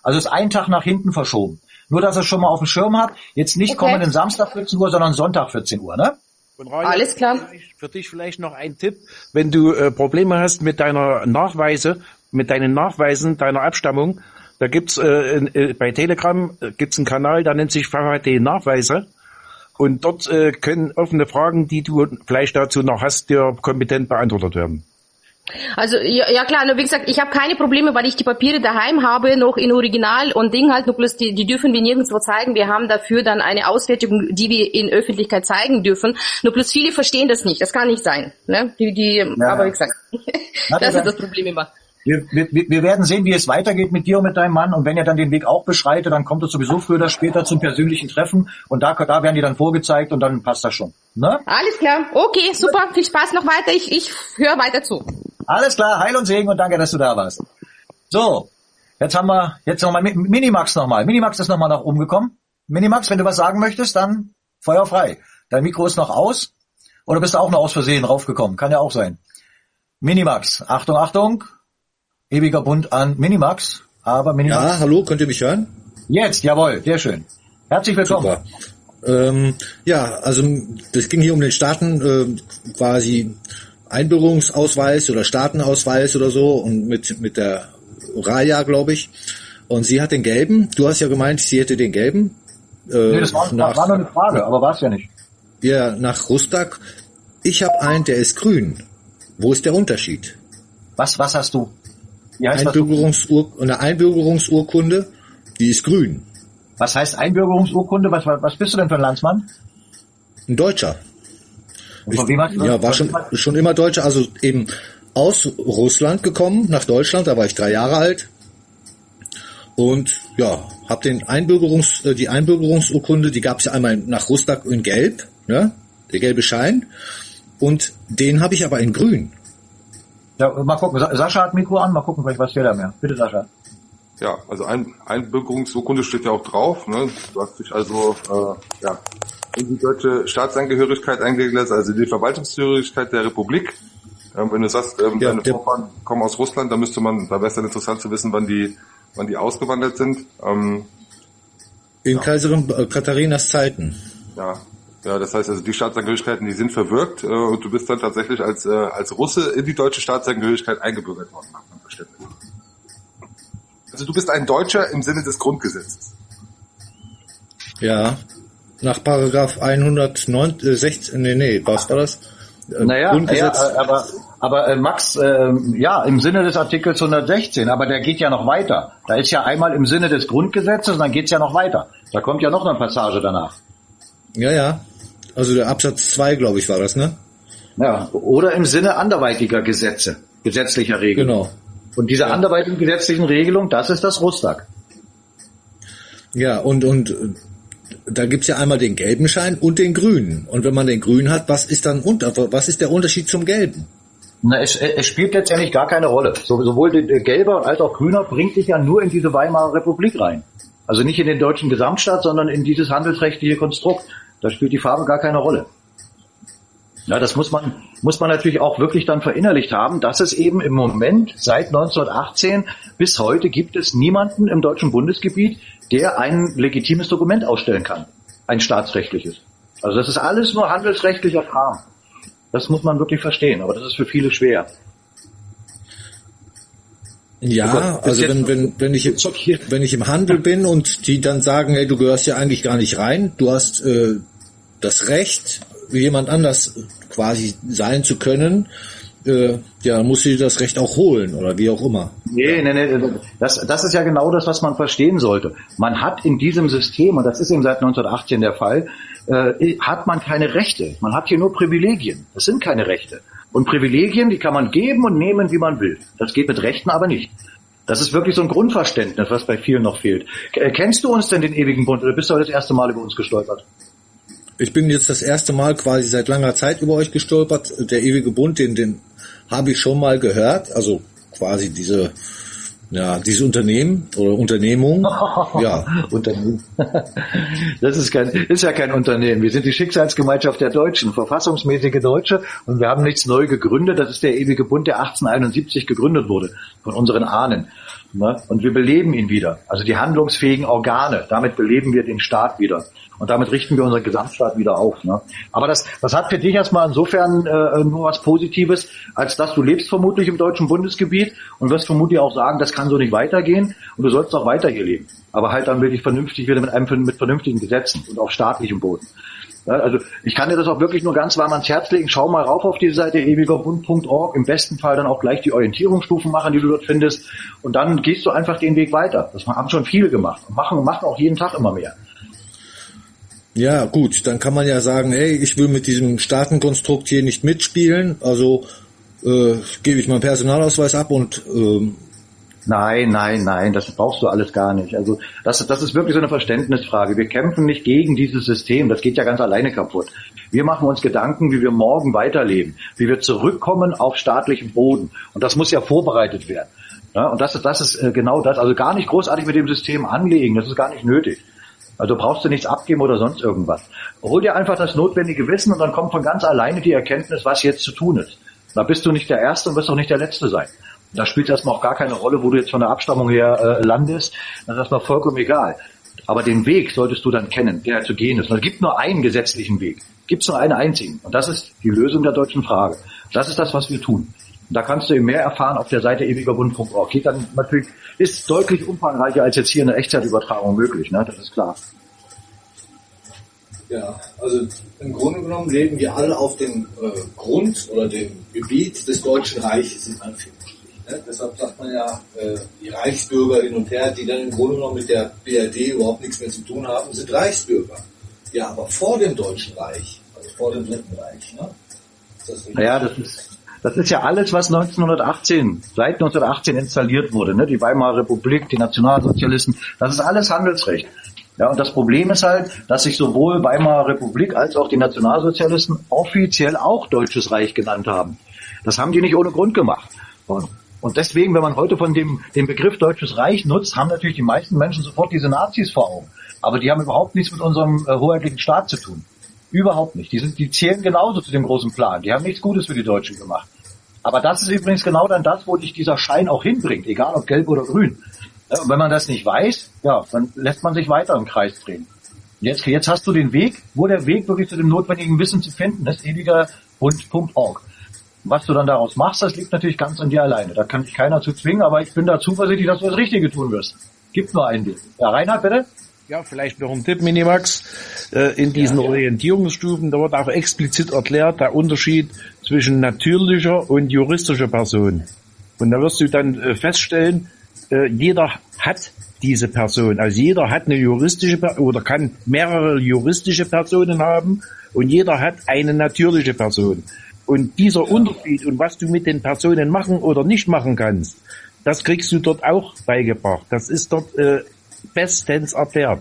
Also ist ein Tag nach hinten verschoben. Nur, dass ihr es schon mal auf dem Schirm habt. Jetzt nicht Okay. kommenden Samstag vierzehn Uhr, sondern Sonntag vierzehn Uhr, ne? Und Raja, Alles klar. Für dich vielleicht noch ein Tipp, wenn du äh, Probleme hast mit deiner Nachweise, mit deinen Nachweisen deiner Abstammung, da gibt's äh, äh, bei Telegram äh, gibt's einen Kanal, der nennt sich V H D Nachweise. Und dort äh, können offene Fragen, die du vielleicht dazu noch hast, dir kompetent beantwortet werden. Also ja, ja klar, nur wie gesagt, ich habe keine Probleme, weil ich die Papiere daheim habe, noch in Original und Ding halt, nur bloß die, die dürfen wir nirgendwo zeigen. Wir haben dafür dann eine Auswertung, die wir in Öffentlichkeit zeigen dürfen. Nur bloß viele verstehen das nicht. Das kann nicht sein. Ne? Die, die, Ja. aber wie gesagt, Na, das wir ist das Problem immer. Wir, wir, wir werden sehen, wie es weitergeht mit dir und mit deinem Mann. Und wenn ihr dann den Weg auch beschreitet, dann kommt es sowieso früher oder später zum persönlichen Treffen. Und da, da werden die dann vorgezeigt und dann passt das schon. Ne? Alles klar. Okay, super. Viel Spaß noch weiter. Ich, ich höre weiter zu. Alles klar, Heil und Segen und danke, dass du da warst. So, jetzt haben wir, jetzt nochmal Minimax nochmal. Minimax ist nochmal nach oben gekommen. Minimax, wenn du was sagen möchtest, dann Feuer frei. Dein Mikro ist noch aus. Oder bist du auch noch aus Versehen raufgekommen? Kann ja auch sein. Minimax, Achtung, Achtung. Ewiger Bund an Minimax. Aber Minimax. Ja, hallo, könnt ihr mich hören? Jetzt, jawohl, sehr schön. Herzlich willkommen. Super. Ähm, ja, also das ging hier um den Staaten, äh, quasi Einbürgerungsausweis oder Staatenausweis oder so und mit mit der Raja, glaube ich. Und sie hat den gelben. Du hast ja gemeint, sie hätte den gelben. Äh, Nee, das war, nach, war nur eine Frage, aber war es ja nicht. Ja, nach Rustak. Ich habe einen, der ist grün. Wo ist der Unterschied? Was, was hast du? Wie heißt das? Einbürgerungsur eine Einbürgerungsurkunde, die ist grün. Was heißt Einbürgerungsurkunde? Was, was bist du denn für ein Landsmann? Ein Deutscher. Und von wem hast du- Ja, war schon, schon immer Deutscher, also eben aus Russland gekommen, nach Deutschland, da war ich drei Jahre alt. Und ja, hab den Einbürgerungs, äh, die Einbürgerungsurkunde, die gab es ja einmal nach Rustak in Gelb, ne? Der gelbe Schein. Und den habe ich aber in Grün. Ja, mal gucken. Sa- Sascha hat Mikro an, mal gucken, vielleicht was fehlt da mehr. Bitte, Sascha. Ja, also ein, Einbürgerungsurkunde steht ja auch drauf. Ne? Du hast dich also äh, ja, in die deutsche Staatsangehörigkeit eingelassen, also die Verwaltungszugehörigkeit der Republik. Ähm, wenn du sagst, ähm, Ja, deine der- Vorfahren kommen aus Russland, dann müsste man, da wäre es dann interessant zu wissen, wann die, wann die ausgewandert sind. Ähm, In Kaiserin äh, Katharinas Zeiten. ja, ja, das heißt also die Staatsangehörigkeiten, die sind verwirkt äh, und du bist dann tatsächlich als äh, als Russe in die deutsche Staatsangehörigkeit eingebürgert worden, nach meinem Verständnis. Also du bist ein Deutscher im Sinne des Grundgesetzes. Ja. Nach Paragraph hundertsechzehn, nee, nee, was war das? Äh, Naja, Grundgesetz. ja, äh, aber, aber äh, Max, äh, ja, im Sinne des Artikels hundertsechzehn, aber der geht ja noch weiter. Da ist ja einmal im Sinne des Grundgesetzes und dann geht's ja noch weiter. Da kommt ja noch eine Passage danach. Ja, ja. Also der Absatz zwei, glaube ich, war das, ne? Ja, oder im Sinne anderweitiger Gesetze, gesetzlicher Regelung. Genau. Und diese anderweitigen gesetzlichen Regelung, das ist das Rustak. Ja, und, und äh, da gibt's ja einmal den gelben Schein und den grünen. Und wenn man den grünen hat, was ist dann unter, was ist der Unterschied zum gelben? Na, es, es spielt letztendlich gar keine Rolle. So, sowohl der, der gelber als auch grüner bringt dich ja nur in diese Weimarer Republik rein. Also nicht in den deutschen Gesamtstaat, sondern in dieses handelsrechtliche Konstrukt. Da spielt die Farbe gar keine Rolle. Ja, das muss man, muss man natürlich auch wirklich dann verinnerlicht haben, dass es eben im Moment seit neunzehnhundertachtzehn bis heute gibt es niemanden im deutschen Bundesgebiet, der ein legitimes Dokument ausstellen kann. Ein staatsrechtliches. Also das ist alles nur handelsrechtlicher Kram. Das muss man wirklich verstehen, aber das ist für viele schwer. Ja, also wenn, wenn, wenn ich, wenn ich im Handel bin und die dann sagen, hey, du gehörst ja eigentlich gar nicht rein, du hast äh, das Recht, jemand anders quasi sein zu können, äh, ja, dann musst du dir das Recht auch holen oder wie auch immer. Nee, nee, nee, das, das ist ja genau das, was man verstehen sollte. Man hat in diesem System, und das ist eben seit neunzehnhundertachtzehn der Fall, äh, hat man keine Rechte. Man hat hier nur Privilegien. Das sind keine Rechte. Und Privilegien, die kann man geben und nehmen, wie man will. Das geht mit Rechten aber nicht. Das ist wirklich so ein Grundverständnis, was bei vielen noch fehlt. K- Kennst du uns denn, den ewigen Bund, oder bist du heute das erste Mal über uns gestolpert? Ich bin jetzt das erste Mal quasi seit langer Zeit über euch gestolpert. Der ewige Bund, den, den habe ich schon mal gehört. Also quasi diese, ja, dieses Unternehmen oder Unternehmung. Ja. Unternehmen. Das ist kein, ist ja kein Unternehmen. Wir sind die Schicksalsgemeinschaft der Deutschen, verfassungsmäßige Deutsche, und wir haben nichts neu gegründet. Das ist der ewige Bund, der achtzehnhunderteinundsiebzig gegründet wurde von unseren Ahnen. Ne? Und wir beleben ihn wieder. Also die handlungsfähigen Organe. Damit beleben wir den Staat wieder. Und damit richten wir unseren Gesamtstaat wieder auf. Ne? Aber das, das hat für dich erstmal insofern äh, nur was Positives, als dass du lebst vermutlich im deutschen Bundesgebiet und wirst vermutlich auch sagen, das kann so nicht weitergehen und du sollst auch weiter hier leben. Aber halt dann wirklich vernünftig wieder mit einem mit vernünftigen Gesetzen und auf staatlichem Boden. Ja, also ich kann dir das auch wirklich nur ganz warm ans Herz legen. Schau mal rauf auf die Seite ewigerbund punkt org. Im besten Fall dann auch gleich die Orientierungsstufen machen, die du dort findest. Und dann gehst du einfach den Weg weiter. Das haben schon viele gemacht und machen, machen auch jeden Tag immer mehr. Ja, gut, dann kann man ja sagen, hey, ich will mit diesem Staatenkonstrukt hier nicht mitspielen, also äh, gebe ich meinen Personalausweis ab und ähm Nein, nein, nein, das brauchst du alles gar nicht. Also das, das ist wirklich so eine Verständnisfrage. Wir kämpfen nicht gegen dieses System, das geht ja ganz alleine kaputt. Wir machen uns Gedanken, wie wir morgen weiterleben, wie wir zurückkommen auf staatlichem Boden. Und das muss ja vorbereitet werden. Ja, und das ist, das ist genau das. Also gar nicht großartig mit dem System anlegen, das ist gar nicht nötig. Also brauchst du nichts abgeben oder sonst irgendwas. Hol dir einfach das notwendige Wissen und dann kommt von ganz alleine die Erkenntnis, was jetzt zu tun ist. Da bist du nicht der Erste und wirst auch nicht der Letzte sein. Da spielt es erstmal auch gar keine Rolle, wo du jetzt von der Abstammung her äh, landest. Das ist erstmal vollkommen egal. Aber den Weg solltest du dann kennen, der zu gehen ist. Und es gibt nur einen gesetzlichen Weg. Es gibt nur einen einzigen. Und das ist die Lösung der deutschen Frage. Das ist das, was wir tun. Und da kannst du eben mehr erfahren auf der Seite ewigerbund punkt org. Geht dann natürlich, ist deutlich umfangreicher als jetzt hier eine Echtzeitübertragung möglich, ne? Das ist klar. Ja, also im Grunde genommen leben wir alle auf dem äh, Grund oder dem Gebiet des Deutschen Reiches in Anführungsstrichen. Ne? Deshalb sagt man ja, äh, die Reichsbürger hin und her, die dann im Grunde genommen mit der B R D überhaupt nichts mehr zu tun haben, sind Reichsbürger. Ja, aber vor dem Deutschen Reich, also vor dem Dritten Reich, ne? Ist das richtig? Ja, das ist das ist ja alles, was neunzehnhundertachtzehn, seit neunzehnhundertachtzehn installiert wurde, ne? Die Weimarer Republik, die Nationalsozialisten, das ist alles Handelsrecht. Ja, und das Problem ist halt, dass sich sowohl Weimarer Republik als auch die Nationalsozialisten offiziell auch Deutsches Reich genannt haben. Das haben die nicht ohne Grund gemacht. Und deswegen, wenn man heute von dem, dem Begriff Deutsches Reich nutzt, haben natürlich die meisten Menschen sofort diese Nazis vor Augen. Aber die haben überhaupt nichts mit unserem äh, hoheitlichen Staat zu tun. Überhaupt nicht. Die sind, die zählen genauso zu dem großen Plan. Die haben nichts Gutes für die Deutschen gemacht. Aber das ist übrigens genau dann das, wo dich dieser Schein auch hinbringt, egal ob gelb oder grün. Und wenn man das nicht weiß, ja, dann lässt man sich weiter im Kreis drehen. Jetzt, jetzt hast du den Weg, wo der Weg wirklich zu dem notwendigen Wissen zu finden ist, ewigerbund punkt org. Was du dann daraus machst, das liegt natürlich ganz an dir alleine. Da kann dich keiner zu zwingen, aber ich bin da zuversichtlich, dass du das Richtige tun wirst. Gibt nur einen Weg. Ja, Reinhard, bitte? Ja, vielleicht noch ein Tipp, Minimax. Äh, in diesen ja, ja. Orientierungsstufen, da wird auch explizit erklärt, der Unterschied zwischen natürlicher und juristischer Person. Und da wirst du dann äh, feststellen, äh, jeder hat diese Person. Also jeder hat eine juristische oder kann mehrere juristische Personen haben und jeder hat eine natürliche Person. Und dieser Unterschied und was du mit den Personen machen oder nicht machen kannst, das kriegst du dort auch beigebracht. Das ist dort äh, bestens erklärt.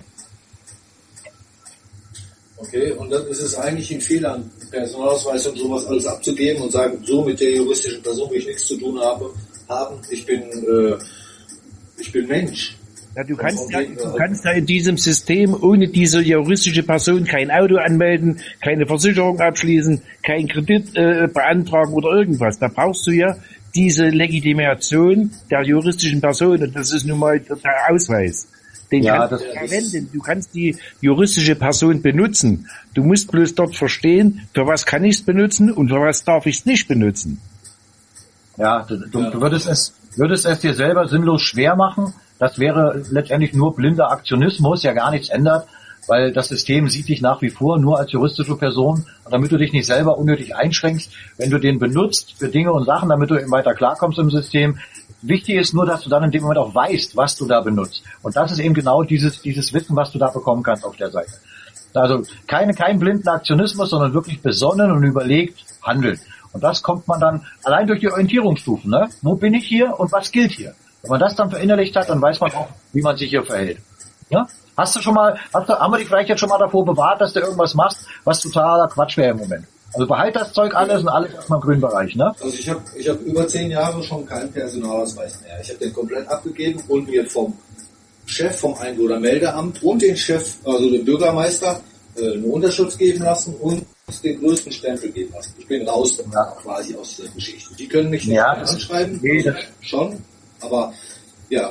Okay, und dann ist es eigentlich ein Fehler, einen Personalausweis und sowas alles abzugeben und sagen, so mit der juristischen Person will ich nichts zu tun habe, haben. Ich bin, äh, ich bin Mensch. Ja, du kannst ja, du kannst ja in diesem System ohne diese juristische Person kein Auto anmelden, keine Versicherung abschließen, keinen Kredit äh, beantragen oder irgendwas. Da brauchst du ja diese Legitimation der juristischen Person und das ist nun mal der Ausweis. Den ja, kannst du verwenden. Du kannst die juristische Person benutzen. Du musst bloß dort verstehen, für was kann ich es benutzen und für was darf ich es nicht benutzen. Ja, du, du, du würdest es, würdest es dir selber sinnlos schwer machen. Das wäre letztendlich nur blinder Aktionismus, ja gar nichts ändert, weil das System sieht dich nach wie vor nur als juristische Person. Und damit du dich nicht selber unnötig einschränkst, wenn du den benutzt für Dinge und Sachen, damit du eben weiter klarkommst im System. Wichtig ist nur, dass du dann in dem Moment auch weißt, was du da benutzt. Und das ist eben genau dieses, dieses Wissen, was du da bekommen kannst auf der Seite. Also keine, kein blinden Aktionismus, sondern wirklich besonnen und überlegt handeln. Und das kommt man dann allein durch die Orientierungsstufen, ne? Wo bin ich hier und was gilt hier? Wenn man das dann verinnerlicht hat, dann weiß man auch, wie man sich hier verhält. Ja? Hast du schon mal, hast du, haben wir dich vielleicht jetzt schon mal davor bewahrt, dass du irgendwas machst, was totaler Quatsch wäre im Moment? Also behalt das Zeug alles und alles erstmal im grünen Bereich, ne? Also ich habe ich hab über zehn Jahre schon keinen Personalausweis mehr. Ich habe den komplett abgegeben und mir vom Chef vom Einwohnermeldeamt und den Chef, also den Bürgermeister, äh, eine Unterschrift geben lassen und den größten Stempel geben lassen. Ich bin raus ja. quasi aus der Geschichte. Die können mich nicht ja, anschreiben, nee, das schon, aber ja,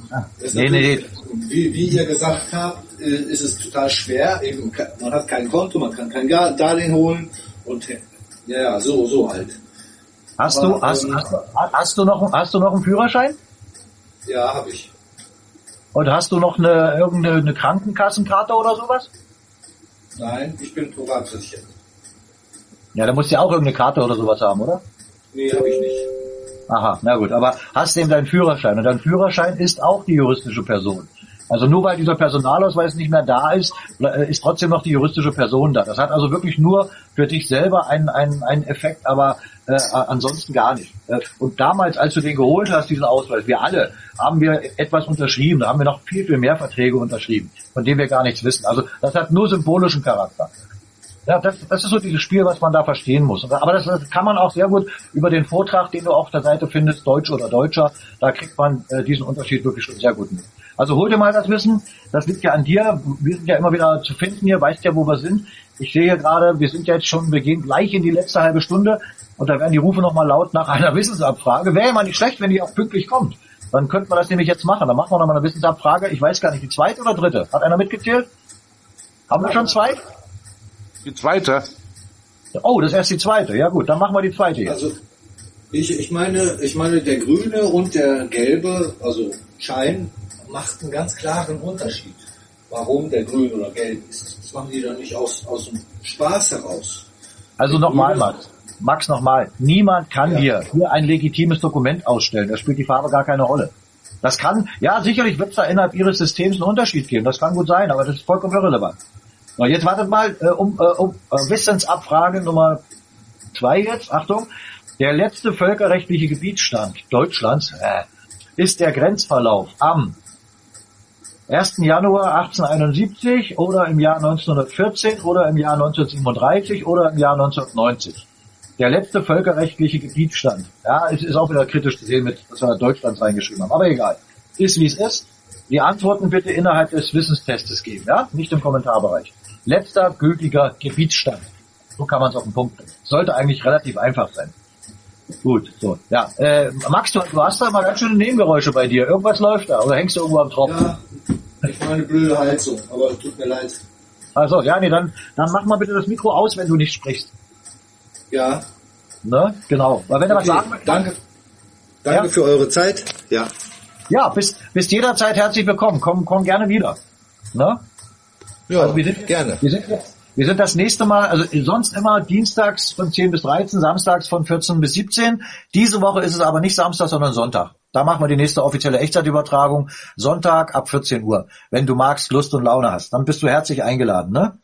Das Nee, nee, Wie, wie ihr gesagt habt, äh, ist es total schwer. Eben, man hat kein Konto, man kann kein Darlehen holen und ja, ja, so, so halt. Hast Aber, du, hast, ähm, hast, hast du noch, hast du noch einen Führerschein? Ja, habe ich. Und hast du noch eine, irgendeine eine Krankenkassenkarte oder sowas? Nein, ich bin privat versichert. Ja, da musst du ja auch irgendeine Karte oder sowas haben, oder? Nee, habe ich nicht. Aha, na gut, aber hast eben deinen Führerschein und dein Führerschein ist auch die juristische Person. Also nur weil dieser Personalausweis nicht mehr da ist, ist trotzdem noch die juristische Person da. Das hat also wirklich nur für dich selber einen, einen, einen Effekt, aber äh, ansonsten gar nicht. Und damals, als du den geholt hast, diesen Ausweis, wir alle, haben wir etwas unterschrieben, da haben wir noch viel, viel mehr Verträge unterschrieben, von denen wir gar nichts wissen. Also das hat nur symbolischen Charakter. Ja, das, das ist so dieses Spiel, was man da verstehen muss. Aber das, das kann man auch sehr gut über den Vortrag, den du auf der Seite findest, Deutsch oder Deutscher, da kriegt man äh, diesen Unterschied wirklich schon sehr gut mit. Also hol dir mal das Wissen, das liegt ja an dir. Wir sind ja immer wieder zu finden hier, weißt ja, wo wir sind. Ich sehe hier gerade, wir sind ja jetzt schon, wir gehen gleich in die letzte halbe Stunde und da werden die Rufe nochmal laut nach einer Wissensabfrage. Wäre ja nicht schlecht, wenn die auch pünktlich kommt. Dann könnten wir das nämlich jetzt machen. Dann machen wir nochmal eine Wissensabfrage. Ich weiß gar nicht, die zweite oder dritte? Hat einer mitgezählt? Haben wir schon zwei? Die zweite. Oh, das ist erst die zweite. Ja gut, dann machen wir die zweite jetzt. Also ich, ich meine, ich meine, der grüne und der gelbe, also Schein, macht einen ganz klaren Unterschied. Warum der grün oder gelb ist. Das machen die doch nicht aus, aus dem Spaß heraus. Also nochmal, Max. Max, nochmal. Niemand kann Ja. dir hier ein legitimes Dokument ausstellen. Da spielt die Farbe gar keine Rolle. Das kann, ja, sicherlich wird es da innerhalb ihres Systems einen Unterschied geben. Das kann gut sein, aber das ist vollkommen irrelevant. So, jetzt wartet mal, äh, um, äh, um äh, Wissensabfrage Nummer zwei jetzt. Achtung. Der letzte völkerrechtliche Gebietsstand Deutschlands äh, ist der Grenzverlauf am ersten Januar achtzehnhunderteinundsiebzig oder im Jahr neunzehnhundertvierzehn oder im Jahr neunzehnhundertsiebenunddreißig oder im Jahr neunzehnhundertneunzig. Der letzte völkerrechtliche Gebietsstand. Ja, es ist auch wieder kritisch zu sehen, mit, dass wir Deutschland reingeschrieben haben. Aber egal. Ist wie es ist. Die Antworten bitte innerhalb des Wissenstestes geben, ja? Nicht im Kommentarbereich. Letzter gültiger Gebietsstand. So kann man es auf den Punkt bringen. Sollte eigentlich relativ einfach sein. Gut, so. Ja, äh, Max, du, du hast da mal ganz schöne Nebengeräusche bei dir. Irgendwas läuft da oder hängst du irgendwo am Tropf? Ja, ich meine blöde Heizung, aber tut mir leid. Also, ja, nee, dann, dann mach mal bitte das Mikro aus, wenn du nicht sprichst. Ja. Ne? Genau. Weil wenn du Okay, was sagen möchtest, danke. Danke Ja. für eure Zeit. Ja. ja, bist, bist jederzeit herzlich willkommen. Komm, komm gerne wieder. Ne? Ja, Also wir sind, gerne. Wir sind, wir sind das nächste Mal, also sonst immer dienstags von zehn bis dreizehn, samstags von vierzehn bis siebzehn. Diese Woche ist es aber nicht Samstag, sondern Sonntag. Da machen wir die nächste offizielle Echtzeitübertragung. Sonntag ab vierzehn Uhr. Wenn du magst, Lust und Laune hast, dann bist du herzlich eingeladen, ne?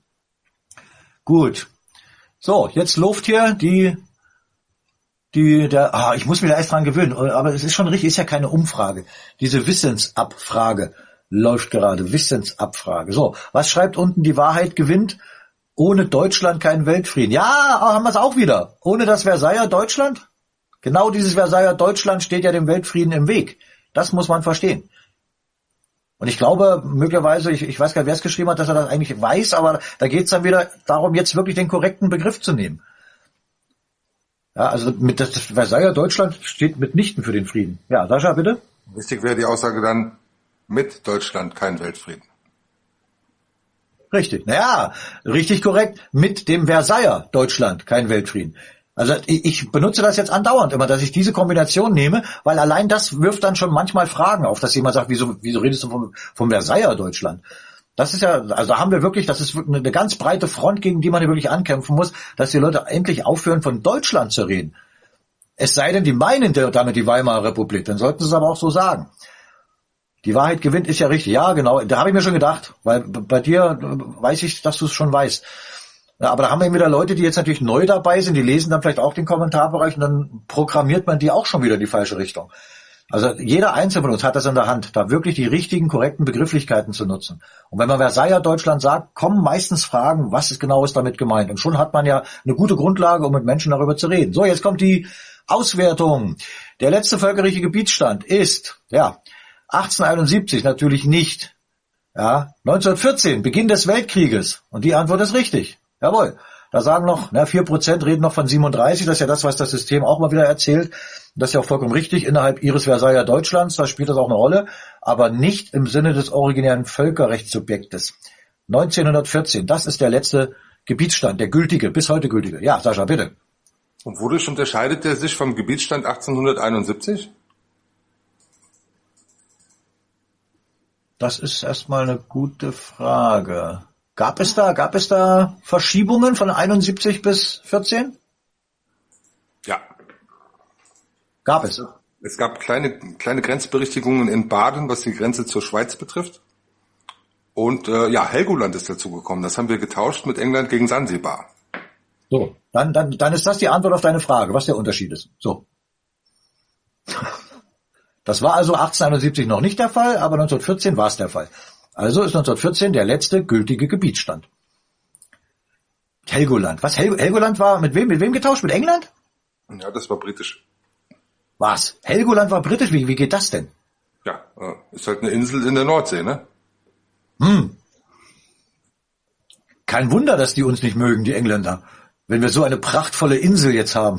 Gut. So, jetzt läuft hier die, die, der, ah, ich muss mich da erst dran gewöhnen, aber es ist schon richtig, ist ja keine Umfrage. Diese Wissensabfrage läuft gerade, Wissensabfrage. So, was schreibt unten, die Wahrheit gewinnt? Ohne Deutschland kein Weltfrieden. Ja, haben wir es auch wieder. Ohne das Versailler Deutschland? Genau dieses Versailler Deutschland steht ja dem Weltfrieden im Weg. Das muss man verstehen. Und ich glaube, möglicherweise, ich, ich weiß gar nicht, wer es geschrieben hat, dass er das eigentlich weiß, aber da geht es dann wieder darum, jetzt wirklich den korrekten Begriff zu nehmen. Ja, also mit das Versailler Deutschland steht mitnichten für den Frieden. Ja, Sascha, bitte? Wichtig wäre die Aussage dann, mit Deutschland kein Weltfrieden. Richtig. Naja, richtig korrekt. Mit dem Versailler Deutschland kein Weltfrieden. Also ich benutze das jetzt andauernd immer, dass ich diese Kombination nehme, weil allein das wirft dann schon manchmal Fragen auf, dass jemand sagt, wieso, wieso redest du vom, vom Versailler Deutschland? Das ist ja, also da haben wir wirklich, das ist eine ganz breite Front, gegen die man hier wirklich ankämpfen muss, dass die Leute endlich aufhören, von Deutschland zu reden. Es sei denn, die meinen damit die Weimarer Republik, dann sollten sie es aber auch so sagen. Die Wahrheit gewinnt ist ja richtig. Ja, genau, da habe ich mir schon gedacht, weil bei dir weiß ich, dass du es schon weißt. Ja, aber da haben wir wieder Leute, die jetzt natürlich neu dabei sind, die lesen dann vielleicht auch den Kommentarbereich und dann programmiert man die auch schon wieder in die falsche Richtung. Also jeder Einzelne von uns hat das in der Hand, da wirklich die richtigen, korrekten Begrifflichkeiten zu nutzen. Und wenn man Versailler Deutschland sagt, kommen meistens Fragen, was ist genau ist damit gemeint. Und schon hat man ja eine gute Grundlage, um mit Menschen darüber zu reden. So, jetzt kommt die Auswertung. Der letzte völkerrechtliche Gebietsstand ist, ja, achtzehnhunderteinundsiebzig natürlich nicht. Ja, neunzehnhundertvierzehn, Beginn des Weltkrieges. Und die Antwort ist richtig. Jawohl. Da sagen noch, na, vier Prozent reden noch von siebenunddreißig, das ist ja das, was das System auch mal wieder erzählt. Das ist ja auch vollkommen richtig, innerhalb ihres Versailler Deutschlands, da spielt das auch eine Rolle, aber nicht im Sinne des originären Völkerrechtssubjektes. neunzehnhundertvierzehn, das ist der letzte Gebietsstand, der gültige, bis heute gültige. Ja, Sascha, bitte. Und wodurch unterscheidet der sich vom Gebietsstand achtzehnhunderteinundsiebzig? Das ist erstmal eine gute Frage. Gab es da, gab es da Verschiebungen von einundsiebzig bis vierzehn? Ja. Gab es? Es gab kleine, kleine Grenzberichtigungen in Baden, was die Grenze zur Schweiz betrifft. Und äh, ja, Helgoland ist dazu gekommen. Das haben wir getauscht mit England gegen Sansibar. So, dann, dann, dann ist das die Antwort auf deine Frage, was der Unterschied ist. So. Das war also achtzehnhunderteinundsiebzig noch nicht der Fall, aber neunzehnhundertvierzehn war es der Fall. Also ist neunzehnhundertvierzehn der letzte gültige Gebietsstand. Helgoland. Was? Hel- Helgoland war mit wem? Mit wem getauscht? Mit England? Ja, das war britisch. Was? Helgoland war britisch? Wie, wie geht das denn? Ja, äh, ist halt eine Insel in der Nordsee, ne? Hm. Kein Wunder, dass die uns nicht mögen, die Engländer. Wenn wir so eine prachtvolle Insel jetzt haben.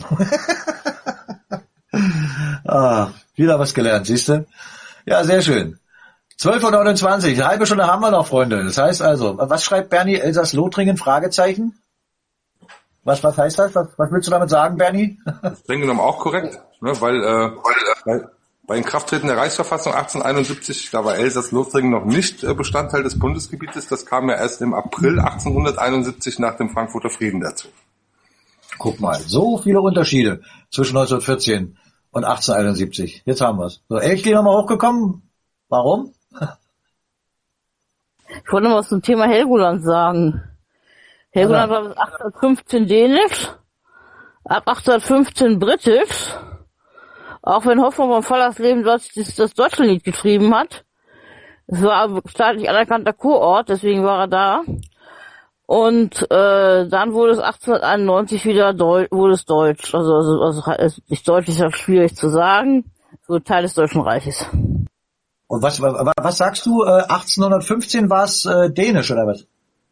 ah, wieder was gelernt, siehst du? Ja, sehr schön. zwölf Uhr neunundzwanzig, eine halbe Stunde haben wir noch, Freunde. Das heißt also, was schreibt Bernie Elsass-Lothringen? Fragezeichen? Was, was heißt das? Was, was willst du damit sagen, Bernie? Das ist streng genommen auch korrekt, ne, weil, äh, weil bei Inkrafttreten der Reichsverfassung achtzehnhunderteinundsiebzig, da war Elsass-Lothringen noch nicht äh, Bestandteil des Bundesgebietes. Das kam ja erst im April achtzehnhunderteinundsiebzig nach dem Frankfurter Frieden dazu. Guck mal, so viele Unterschiede zwischen neunzehnhundertvierzehn und achtzehnhunderteinundsiebzig. Jetzt haben wir's. So, Elchli nochmal hochgekommen. Warum? Ich wollte noch was zum Thema Helgoland sagen. Helgoland war bis achtzehnhundertfünfzehn dänisch, ab achtzehnhundertfünfzehn britisch, auch wenn Hoffmann von Fallersleben das, das Deutschlandlied geschrieben hat. Es war ein staatlich anerkannter Kurort, deswegen war er da. Und äh, dann wurde es achtzehnhunderteinundneunzig wieder Deu- wurde es deutsch. Also, also, also ist Deutsch ist ja schwierig zu sagen. So Teil des Deutschen Reiches. Und was, was, was sagst du? Äh, achtzehnhundertfünfzehn war es äh, dänisch oder was?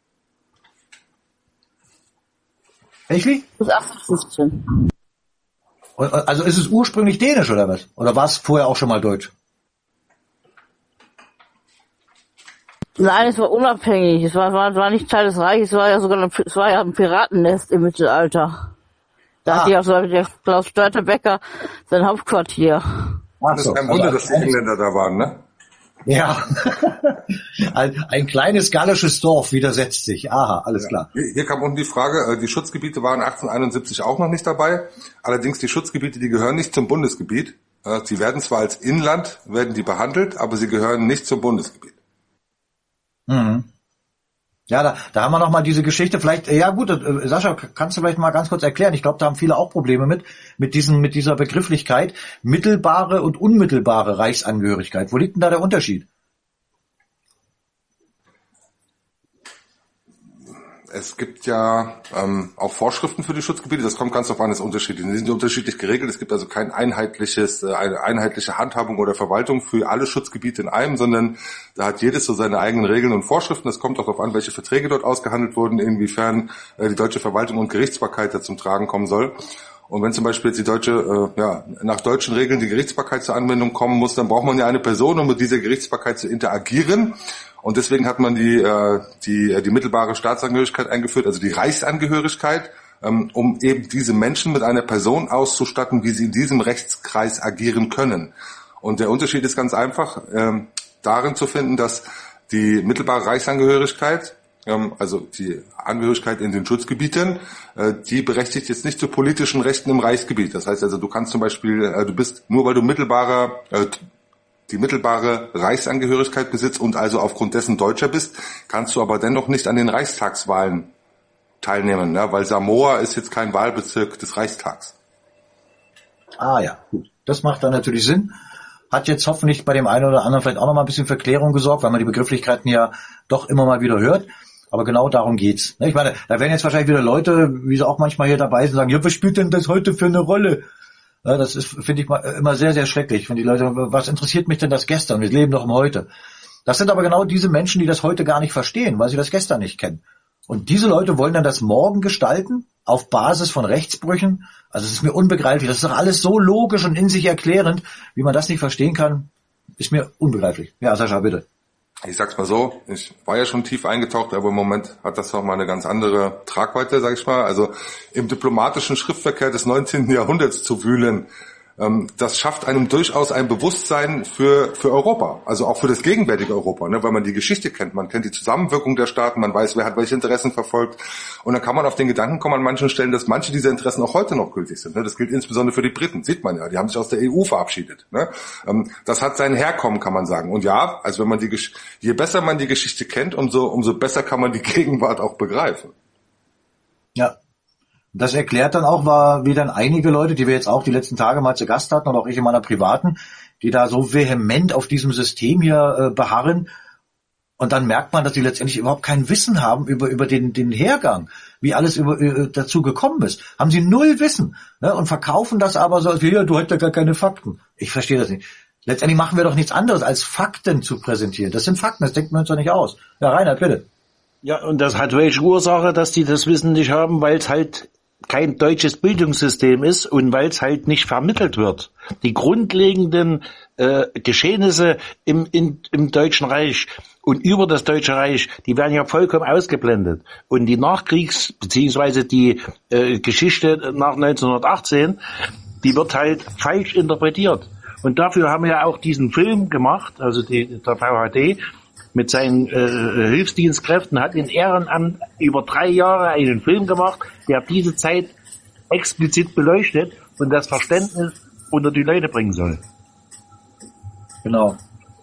Echt? Bis achtzehnhundertfünfzehn. Und, also ist es ursprünglich dänisch oder was? Oder war es vorher auch schon mal deutsch? Nein, es war unabhängig. Es war, war, war nicht Teil des Reiches. Es war ja sogar ein, es war ja ein Piratennest im Mittelalter. Da ah. hatte ja so der Klaus Störtebeker sein Hauptquartier. Ach so, das ist kein Wunder, also, dass die Engländer da waren, ne? Ja. ein, ein kleines gallisches Dorf widersetzt sich. Aha, alles ja. klar. Hier, hier kam unten die Frage, die Schutzgebiete waren achtzehnhunderteinundsiebzig auch noch nicht dabei. Allerdings die Schutzgebiete, die gehören nicht zum Bundesgebiet. Sie werden zwar als Inland, werden die behandelt, aber sie gehören nicht zum Bundesgebiet. Mhm. Ja, da, da haben wir noch mal diese Geschichte. Vielleicht, ja gut, äh, Sascha, kannst du vielleicht mal ganz kurz erklären? Ich glaube, da haben viele auch Probleme mit, mit diesen, mit dieser Begrifflichkeit mittelbare und unmittelbare Reichsangehörigkeit. Wo liegt denn da der Unterschied? Es gibt ja ähm, auch Vorschriften für die Schutzgebiete, das kommt ganz auf an, das ist unterschiedlich. Die sind unterschiedlich geregelt, es gibt also kein einheitliches, äh, eine einheitliche Handhabung oder Verwaltung für alle Schutzgebiete in einem, sondern da hat jedes so seine eigenen Regeln und Vorschriften. Das kommt auch darauf an, welche Verträge dort ausgehandelt wurden, inwiefern äh, die deutsche Verwaltung und Gerichtsbarkeit da zum Tragen kommen soll. Und wenn zum Beispiel jetzt die deutsche, äh, ja, nach deutschen Regeln die Gerichtsbarkeit zur Anwendung kommen muss, dann braucht man ja eine Person, um mit dieser Gerichtsbarkeit zu interagieren. Und deswegen hat man die, äh, die, die mittelbare Staatsangehörigkeit eingeführt, also die Reichsangehörigkeit, ähm, um eben diese Menschen mit einer Person auszustatten, wie sie in diesem Rechtskreis agieren können. Und der Unterschied ist ganz einfach, ähm, darin zu finden, dass die mittelbare Reichsangehörigkeit, ähm, also die Angehörigkeit in den Schutzgebieten, äh, die berechtigt jetzt nicht zu politischen Rechten im Reichsgebiet. Das heißt also, du kannst zum Beispiel, äh, du bist, nur weil du mittelbarer, äh, die mittelbare Reichsangehörigkeit besitzt und also aufgrund dessen Deutscher bist, kannst du aber dennoch nicht an den Reichstagswahlen teilnehmen, ja, weil Samoa ist jetzt kein Wahlbezirk des Reichstags. Ah ja, gut. Das macht dann natürlich Sinn. Hat jetzt hoffentlich bei dem einen oder anderen vielleicht auch noch mal ein bisschen für Klärung gesorgt, weil man die Begrifflichkeiten ja doch immer mal wieder hört. Aber genau darum geht's. Ich meine, da werden jetzt wahrscheinlich wieder Leute, wie sie auch manchmal hier dabei sind, sagen, ja, was spielt denn das heute für eine Rolle? Ja, das ist, finde ich, mal immer sehr, sehr schrecklich, wenn die Leute, was interessiert mich denn das gestern? Wir leben doch im Heute. Das sind aber genau diese Menschen, die das heute gar nicht verstehen, weil sie das gestern nicht kennen. Und diese Leute wollen dann das morgen gestalten, auf Basis von Rechtsbrüchen. Also es ist mir unbegreiflich. Das ist doch alles so logisch und in sich erklärend. Wie man das nicht verstehen kann, ist mir unbegreiflich. Ja, Sascha, bitte. Ich sag's mal so, ich war ja schon tief eingetaucht, aber im Moment hat das doch mal eine ganz andere Tragweite, sag ich mal. Also im diplomatischen Schriftverkehr des neunzehnten Jahrhunderts zu wühlen, das schafft einem durchaus ein Bewusstsein für für Europa, also auch für das gegenwärtige Europa, ne, weil man die Geschichte kennt, man kennt die Zusammenwirkung der Staaten, man weiß, wer hat welche Interessen verfolgt, und dann kann man auf den Gedanken kommen an manchen Stellen, dass manche dieser Interessen auch heute noch gültig sind. Ne. Das gilt insbesondere für die Briten, sieht man ja, die haben sich aus der E U verabschiedet. Ne. Das hat sein Herkommen, kann man sagen. Und ja, also wenn man die je besser man die Geschichte kennt, umso umso besser kann man die Gegenwart auch begreifen. Ja. Das erklärt dann auch, war, wie dann einige Leute, die wir jetzt auch die letzten Tage mal zu Gast hatten und auch ich in meiner privaten, die da so vehement auf diesem System hier äh, beharren. Und dann merkt man, dass sie letztendlich überhaupt kein Wissen haben über über den den Hergang, wie alles über, äh, dazu gekommen ist. Haben sie null Wissen, ne? Und verkaufen das aber so, als ja, du hast ja gar keine Fakten. Ich verstehe das nicht. Letztendlich machen wir doch nichts anderes, als Fakten zu präsentieren. Das sind Fakten, das denken wir uns doch nicht aus. Ja, Reinhard, bitte. Ja, und das hat welche Ursache, dass die das Wissen nicht haben, weil es halt kein deutsches Bildungssystem ist und weil es halt nicht vermittelt wird. Die grundlegenden äh, Geschehnisse im, in, im Deutschen Reich und über das Deutsche Reich, die werden ja vollkommen ausgeblendet. Und die Nachkriegs- beziehungsweise die äh, Geschichte nach neunzehnhundertachtzehn, die wird halt falsch interpretiert. Und dafür haben wir ja auch diesen Film gemacht, also die, der V H D, mit seinen äh, Hilfsdienstkräften, hat in Ehrenamt über drei Jahre einen Film gemacht, der diese Zeit explizit beleuchtet und das Verständnis unter die Leute bringen soll. Genau.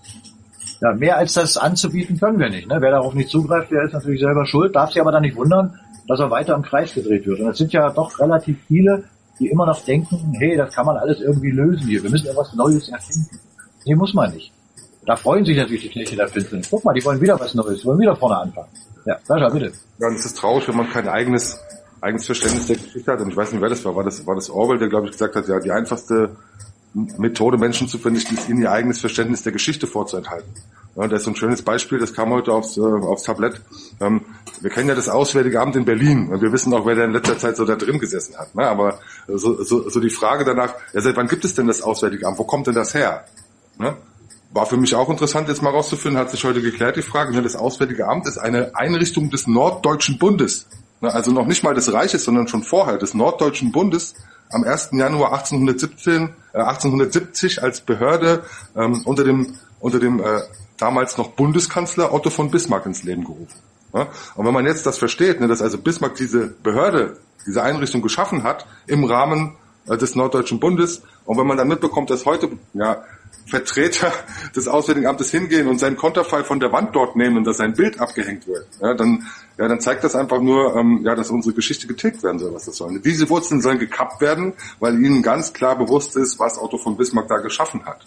Ja, mehr als das anzubieten können wir nicht. Ne? Wer darauf nicht zugreift, der ist natürlich selber schuld, darf sich aber dann nicht wundern, dass er weiter im Kreis gedreht wird. Und es sind ja doch relativ viele, die immer noch denken, hey, das kann man alles irgendwie lösen hier, wir müssen ja was Neues erfinden. Nee, muss man nicht. Da freuen sich natürlich die Knechte der Finsternis. Guck mal, die wollen wieder was Neues, die wollen wieder vorne anfangen. Ja, Sascha, bitte. Ja, und es ist traurig, wenn man kein eigenes, eigenes Verständnis der Geschichte hat. Und ich weiß nicht, wer das war. War das, war das Orwell, der, glaube ich, gesagt hat, ja, die einfachste Methode, Menschen zu vernichten, ist ihnen ihr eigenes Verständnis der Geschichte vorzuenthalten. Ja, das ist so ein schönes Beispiel, das kam heute aufs, äh, aufs Tablett. Ähm, wir kennen ja das Auswärtige Amt in Berlin. Und wir wissen auch, wer da in letzter Zeit so da drin gesessen hat. Ne? Aber so, so, so die Frage danach, ja, seit wann gibt es denn das Auswärtige Amt? Wo kommt denn das her? Ne? War für mich auch interessant, jetzt mal rauszufinden, hat sich heute geklärt, die Frage. Das Auswärtige Amt ist eine Einrichtung des Norddeutschen Bundes. Also noch nicht mal des Reiches, sondern schon vorher, des Norddeutschen Bundes, am ersten Januar achtzehnhundertsiebzehn, äh, achtzehnhundertsiebzig als Behörde ähm, unter dem, unter dem äh, damals noch Bundeskanzler Otto von Bismarck ins Leben gerufen. Ja? Und wenn man jetzt das versteht, ne, dass also Bismarck diese Behörde, diese Einrichtung geschaffen hat im Rahmen äh, des Norddeutschen Bundes, und wenn man dann mitbekommt, dass heute ja Vertreter des Auswärtigen Amtes hingehen und seinen Konterfei von der Wand dort nehmen und dass sein Bild abgehängt wird, ja, dann, ja, dann zeigt das einfach nur, ähm, ja, dass unsere Geschichte getilgt werden soll, was das soll. Diese Wurzeln sollen gekappt werden, weil ihnen ganz klar bewusst ist, was Otto von Bismarck da geschaffen hat.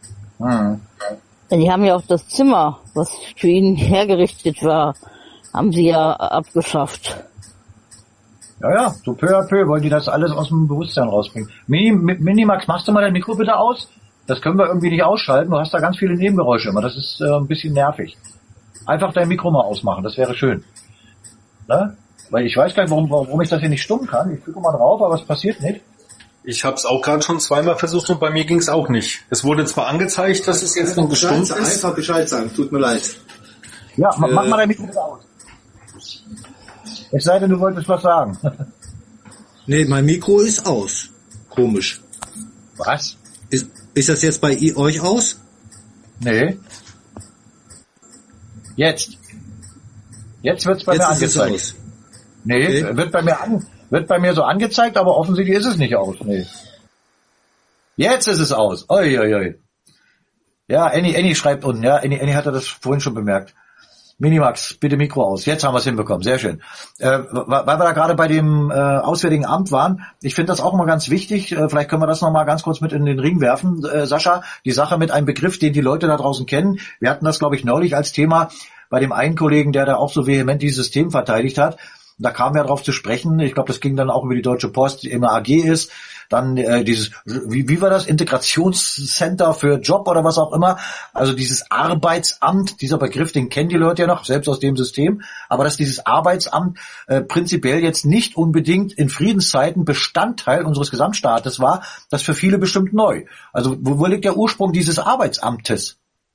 Hm. Die haben ja auch das Zimmer, was für ihn hergerichtet war, haben sie ja abgeschafft. Ja, ja, so peu à peu wollen die das alles aus dem Bewusstsein rausbringen. Mini, Minimax, machst du mal dein Mikro bitte aus? Das können wir irgendwie nicht ausschalten. Du hast da ganz viele Nebengeräusche immer. Das ist äh, ein bisschen nervig. Einfach dein Mikro mal ausmachen. Das wäre schön. Ne? Weil ich weiß gar nicht, warum, warum ich das hier nicht stumm kann. Ich drücke mal drauf, aber es passiert nicht. Ich habe es auch gerade schon zweimal versucht und bei mir ging es auch nicht. Es wurde zwar angezeigt, dass es jetzt noch gestummt ist. Einfach Bescheid sagen. Tut mir leid. Ja, mach, äh, mach mal dein Mikro bitte aus. Es sei denn, du wolltest was sagen. Nee, mein Mikro ist aus. Komisch. Was? Ist, ist das jetzt bei I- euch aus? Nee. Jetzt. Jetzt wird's bei jetzt mir angezeigt. Aus. Nee, okay. wird bei mir an, wird bei mir so angezeigt, aber offensichtlich ist es nicht aus. Nee. Jetzt ist es aus. Oi, oi, oi. Ja, Annie, Annie schreibt unten, ja, Annie, Annie hatte das vorhin schon bemerkt. Minimax, bitte Mikro aus. Jetzt haben wir es hinbekommen. Sehr schön. Äh, weil wir da gerade bei dem äh, Auswärtigen Amt waren, ich finde das auch mal ganz wichtig, äh, vielleicht können wir das noch mal ganz kurz mit in den Ring werfen, äh, Sascha, die Sache mit einem Begriff, den die Leute da draußen kennen. Wir hatten das, glaube ich, neulich als Thema bei dem einen Kollegen, der da auch so vehement dieses System verteidigt hat. Da kamen wir darauf zu sprechen, ich glaube, das ging dann auch über die Deutsche Post, die immer A G ist, dann äh, dieses, wie, wie war das, Integrationscenter für Job oder was auch immer, also dieses Arbeitsamt, dieser Begriff, den kennen die Leute ja noch, selbst aus dem System, aber dass dieses Arbeitsamt äh, prinzipiell jetzt nicht unbedingt in Friedenszeiten Bestandteil unseres Gesamtstaates war, das für viele bestimmt neu. Also wo, wo liegt der Ursprung dieses Arbeitsamtes?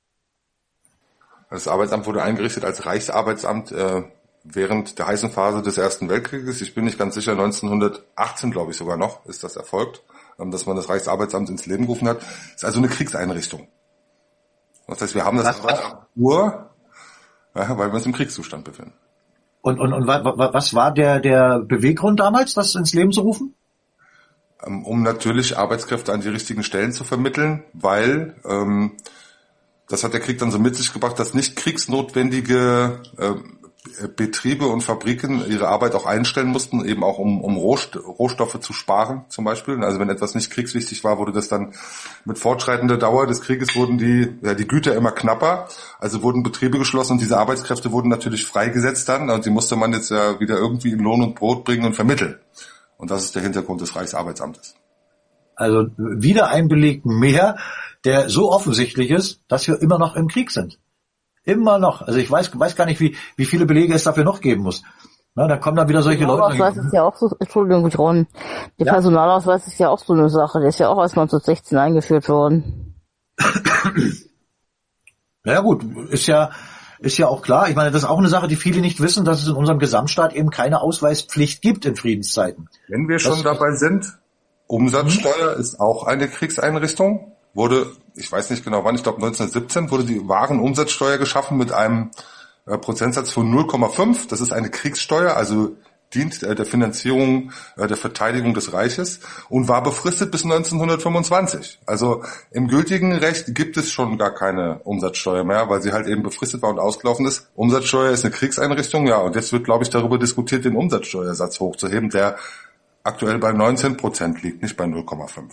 Das Arbeitsamt wurde eingerichtet als Reichsarbeitsamt äh, während der heißen Phase des Ersten Weltkrieges. Ich bin nicht ganz sicher, neunzehnhundertachtzehn, glaube ich sogar noch, ist das erfolgt, ähm, dass man das Reichsarbeitsamt ins Leben gerufen hat. Das ist also eine Kriegseinrichtung. Das heißt, wir haben das nur, ja, weil wir uns im Kriegszustand befinden. Und, und, und was war der, der Beweggrund damals, das ins Leben zu rufen? Ähm, um natürlich Arbeitskräfte an die richtigen Stellen zu vermitteln, weil... Ähm, das hat der Krieg dann so mit sich gebracht, dass nicht kriegsnotwendige äh, Betriebe und Fabriken ihre Arbeit auch einstellen mussten, eben auch um, um Rohst- Rohstoffe zu sparen zum Beispiel. Also wenn etwas nicht kriegswichtig war, wurde das dann mit fortschreitender Dauer des Krieges wurden die, ja, die Güter immer knapper. Also wurden Betriebe geschlossen und diese Arbeitskräfte wurden natürlich freigesetzt dann und die musste man jetzt ja wieder irgendwie in Lohn und Brot bringen und vermitteln. Und das ist der Hintergrund des Reichsarbeitsamtes. Also wieder ein Beleg mehr, der so offensichtlich ist, dass wir immer noch im Krieg sind. Immer noch. Also ich weiß, weiß gar nicht, wie, wie viele Belege es dafür noch geben muss. Na, dann kommen da wieder solche Leute. Der Personalausweis ist ja auch so, Entschuldigung, Ron. Der ja? Personalausweis ist ja auch so eine Sache. Der ist ja auch erst neunzehnhundertsechzehn eingeführt worden. Ja gut, ist ja, ist ja auch klar. Ich meine, das ist auch eine Sache, die viele nicht wissen, dass es in unserem Gesamtstaat eben keine Ausweispflicht gibt in Friedenszeiten. Wenn wir schon das dabei sind, Umsatzsteuer mhm. ist auch eine Kriegseinrichtung. Wurde, ich weiß nicht genau wann, ich glaube neunzehnhundertsiebzehn, wurde die Warenumsatzsteuer geschaffen mit einem äh, Prozentsatz von null Komma fünf. Das ist eine Kriegssteuer, also dient äh, der Finanzierung, äh, der Verteidigung des Reiches und war befristet bis neunzehnhundertfünfundzwanzig. Also im gültigen Recht gibt es schon gar keine Umsatzsteuer mehr, weil sie halt eben befristet war und ausgelaufen ist. Umsatzsteuer ist eine Kriegseinrichtung, ja, und jetzt wird, glaube ich, darüber diskutiert, den Umsatzsteuersatz hochzuheben, der aktuell bei neunzehn Prozent liegt, nicht bei null Komma fünf.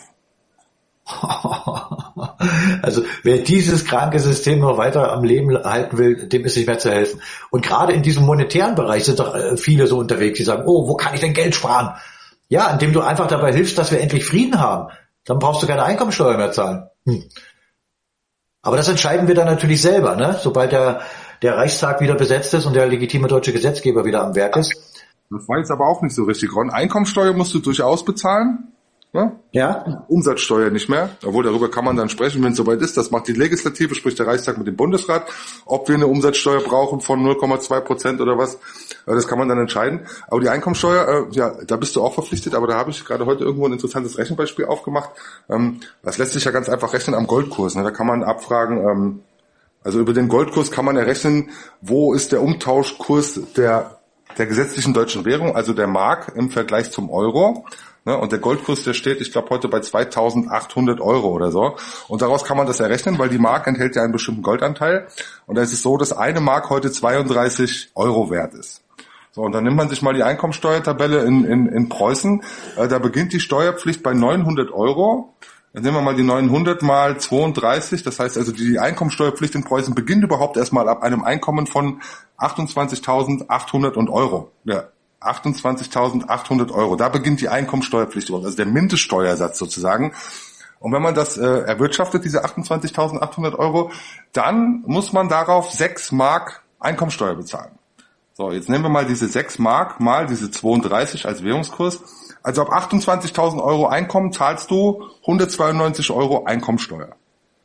Also wer dieses kranke System noch weiter am Leben halten will, dem ist nicht mehr zu helfen. Und gerade in diesem monetären Bereich sind doch viele so unterwegs, die sagen, oh, wo kann ich denn Geld sparen? Ja, indem du einfach dabei hilfst, dass wir endlich Frieden haben. Dann brauchst du keine Einkommensteuer mehr zahlen. Hm. Aber das entscheiden wir dann natürlich selber, ne? Sobald der, der Reichstag wieder besetzt ist und der legitime deutsche Gesetzgeber wieder am Werk ist. Das war jetzt aber auch nicht so richtig, Ron. Einkommensteuer musst du durchaus bezahlen. Ja? Ja. Umsatzsteuer nicht mehr. Obwohl, darüber kann man dann sprechen, wenn es soweit ist. Das macht die Legislative, sprich der Reichstag mit dem Bundesrat. Ob wir eine Umsatzsteuer brauchen von null Komma zwei Prozent oder was, das kann man dann entscheiden. Aber die Einkommensteuer, ja, da bist du auch verpflichtet. Aber da habe ich gerade heute irgendwo ein interessantes Rechenbeispiel aufgemacht. Das lässt sich ja ganz einfach rechnen am Goldkurs. Da kann man abfragen, also über den Goldkurs kann man errechnen, wo ist der Umtauschkurs der, der gesetzlichen deutschen Währung, also der Mark im Vergleich zum Euro. Ne, und der Goldkurs, der steht, ich glaube, heute bei zweitausendachthundert Euro oder so. Und daraus kann man das errechnen, weil die Mark enthält ja einen bestimmten Goldanteil. Und da ist es so, dass eine Mark heute zweiunddreißig Euro wert ist. So, und dann nimmt man sich mal die Einkommensteuertabelle in, in, in Preußen. Äh, da beginnt die Steuerpflicht bei neunhundert Euro. Dann nehmen wir mal die neunhundert mal zweiunddreißig. Das heißt also, die Einkommensteuerpflicht in Preußen beginnt überhaupt erstmal ab einem Einkommen von achtundzwanzigtausendachthundert Euro. Ja. achtundzwanzigtausendachthundert Euro. Da beginnt die Einkommensteuerpflicht, also der Mindeststeuersatz sozusagen. Und wenn man das äh, erwirtschaftet, diese achtundzwanzigtausendachthundert Euro, dann muss man darauf sechs Mark Einkommensteuer bezahlen. So, jetzt nehmen wir mal diese sechs Mark mal diese zweiunddreißig als Währungskurs. Also ab achtundzwanzigtausend Euro Einkommen zahlst du hundertzweiundneunzig Euro Einkommensteuer.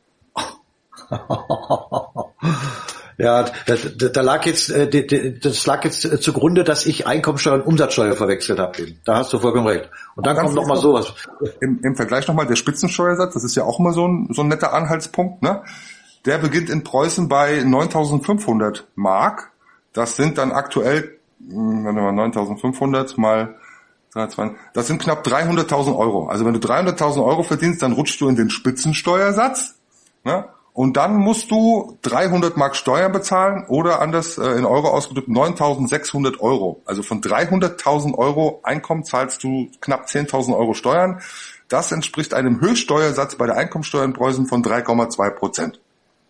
Ja, da, da lag jetzt, das lag jetzt zugrunde, dass ich Einkommensteuer und Umsatzsteuer verwechselt habe. Da hast du vollkommen recht. Und dann kommt noch mal sowas. Im, Im Vergleich nochmal der Spitzensteuersatz, das ist ja auch immer so ein, so ein netter Anhaltspunkt, ne? Der beginnt in Preußen bei neuntausendfünfhundert Mark. Das sind dann aktuell, warte mal, neuntausendfünfhundert mal, das sind knapp dreihunderttausend Euro. Also wenn du dreihunderttausend Euro verdienst, dann rutschst du in den Spitzensteuersatz, ne? Und dann musst du dreihundert Mark Steuern bezahlen oder anders äh, in Euro ausgedrückt neuntausendsechshundert Euro. Also von dreihunderttausend Euro Einkommen zahlst du knapp zehntausend Euro Steuern. Das entspricht einem Höchststeuersatz bei der Einkommensteuer in Preußen von drei Komma zwei Prozent.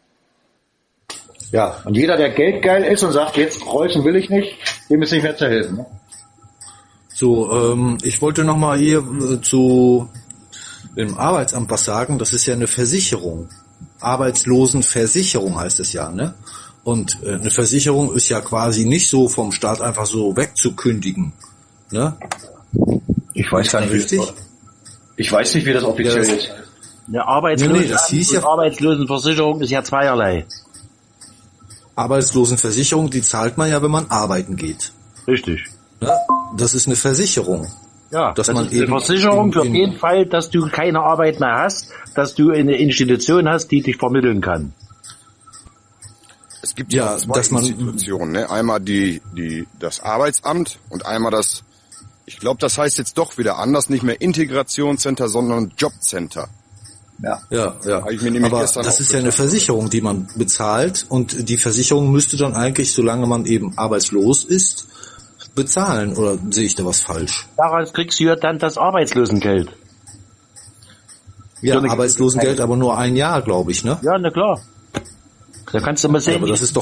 Ja, und jeder, der geldgeil ist und sagt, jetzt Preußen will ich nicht, dem ist nicht mehr zu helfen. Ne? So, ähm, ich wollte nochmal hier äh, zu im Arbeitsamt was sagen, das ist ja eine Versicherung. Arbeitslosenversicherung heißt es ja, ne? Und äh, eine Versicherung ist ja quasi nicht so vom Staat einfach so wegzukündigen, ne? Ich weiß gar nicht, richtig? Ich weiß nicht, wie das offiziell ja, das ist. Eine Arbeitslosen- nee, nee, das hieß ja, Arbeitslosenversicherung ist ja zweierlei. Arbeitslosenversicherung, die zahlt man ja, wenn man arbeiten geht. Richtig. Ne? Das ist eine Versicherung. Ja, dass das man ist eine eben Versicherung für in, den Fall, dass du keine Arbeit mehr hast, dass du eine Institution hast, die dich vermitteln kann. Es gibt ja zwei dass man Institutionen, ne? Einmal die, die, das Arbeitsamt und einmal das, ich glaube, das heißt jetzt doch wieder anders, nicht mehr Integrationscenter, sondern Jobcenter. Ja, ja, ja. Ich mir aber das ist ja eine Versicherung, die man bezahlt und die Versicherung müsste dann eigentlich, solange man eben arbeitslos ist, bezahlen, oder sehe ich da was falsch? Daraus kriegst du ja dann das Arbeitslosengeld. Ja, Arbeitslosengeld aber nur ein Jahr, glaube ich, ne? Ja, na klar. Da kannst du mal sehen, ja, aber das ist doch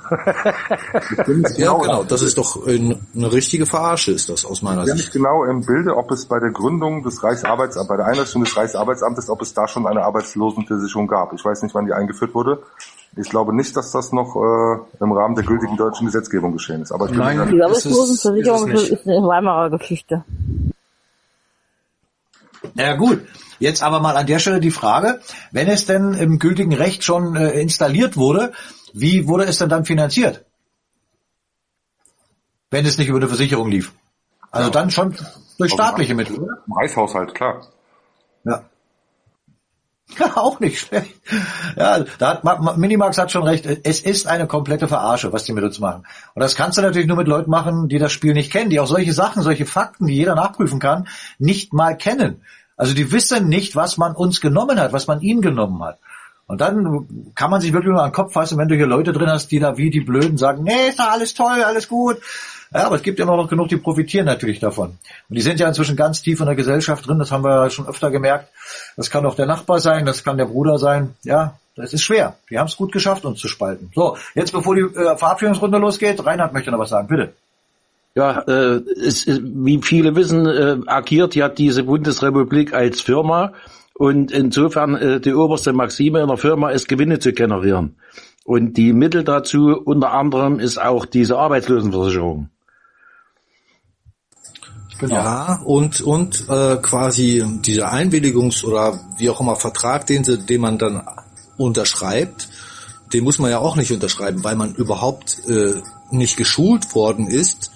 ja, genau, das ist doch eine richtige Verarsche, ist das aus meiner Sicht. Sicht. Ich bin nicht genau im Bilde, ob es bei der Gründung des Reichsarbeitsamtes, bei der Einrichtung des Reichsarbeitsamtes, ob es da schon eine Arbeitslosenversicherung gab. Ich weiß nicht, wann die eingeführt wurde. Ich glaube nicht, dass das noch äh, im Rahmen der gültigen deutschen Gesetzgebung geschehen ist. Aber ich Nein, die Arbeitslosenversicherung ist, ist eine Weimarer Geschichte. Na ja, gut. Jetzt aber mal an der Stelle die Frage, wenn es denn im gültigen Recht schon äh, installiert wurde, wie wurde es denn dann finanziert? Wenn es nicht über eine Versicherung lief. Also ja. Dann schon durch staatliche Mittel, oder? Im Reichshaushalt, klar. Ja. Ja, auch nicht schlecht. Ja, da hat Minimax hat schon recht. Es ist eine komplette Verarsche, was die mit uns machen. Und das kannst du natürlich nur mit Leuten machen, die das Spiel nicht kennen, die auch solche Sachen, solche Fakten, die jeder nachprüfen kann, nicht mal kennen. Also die wissen nicht, was man uns genommen hat, was man ihnen genommen hat. Und dann kann man sich wirklich nur an den Kopf fassen, wenn du hier Leute drin hast, die da wie die Blöden sagen, nee, ist doch alles toll, alles gut. Ja, aber es gibt immer noch genug, die profitieren natürlich davon. Und die sind ja inzwischen ganz tief in der Gesellschaft drin, das haben wir schon öfter gemerkt. Das kann auch der Nachbar sein, das kann der Bruder sein. Ja, das ist schwer. Die haben es gut geschafft, uns zu spalten. So, jetzt bevor die äh, Verabschiedungsrunde losgeht, Reinhard möchte noch was sagen, bitte. Ja, äh, es, wie viele wissen, äh, agiert ja diese Bundesrepublik als Firma und insofern äh, die oberste Maxime in der Firma ist, Gewinne zu generieren. Und die Mittel dazu unter anderem ist auch diese Arbeitslosenversicherung. Genau. Ja, und und äh, quasi dieser Einwilligungs- oder wie auch immer Vertrag, den, sie, den man dann unterschreibt, den muss man ja auch nicht unterschreiben, weil man überhaupt äh, nicht geschult worden ist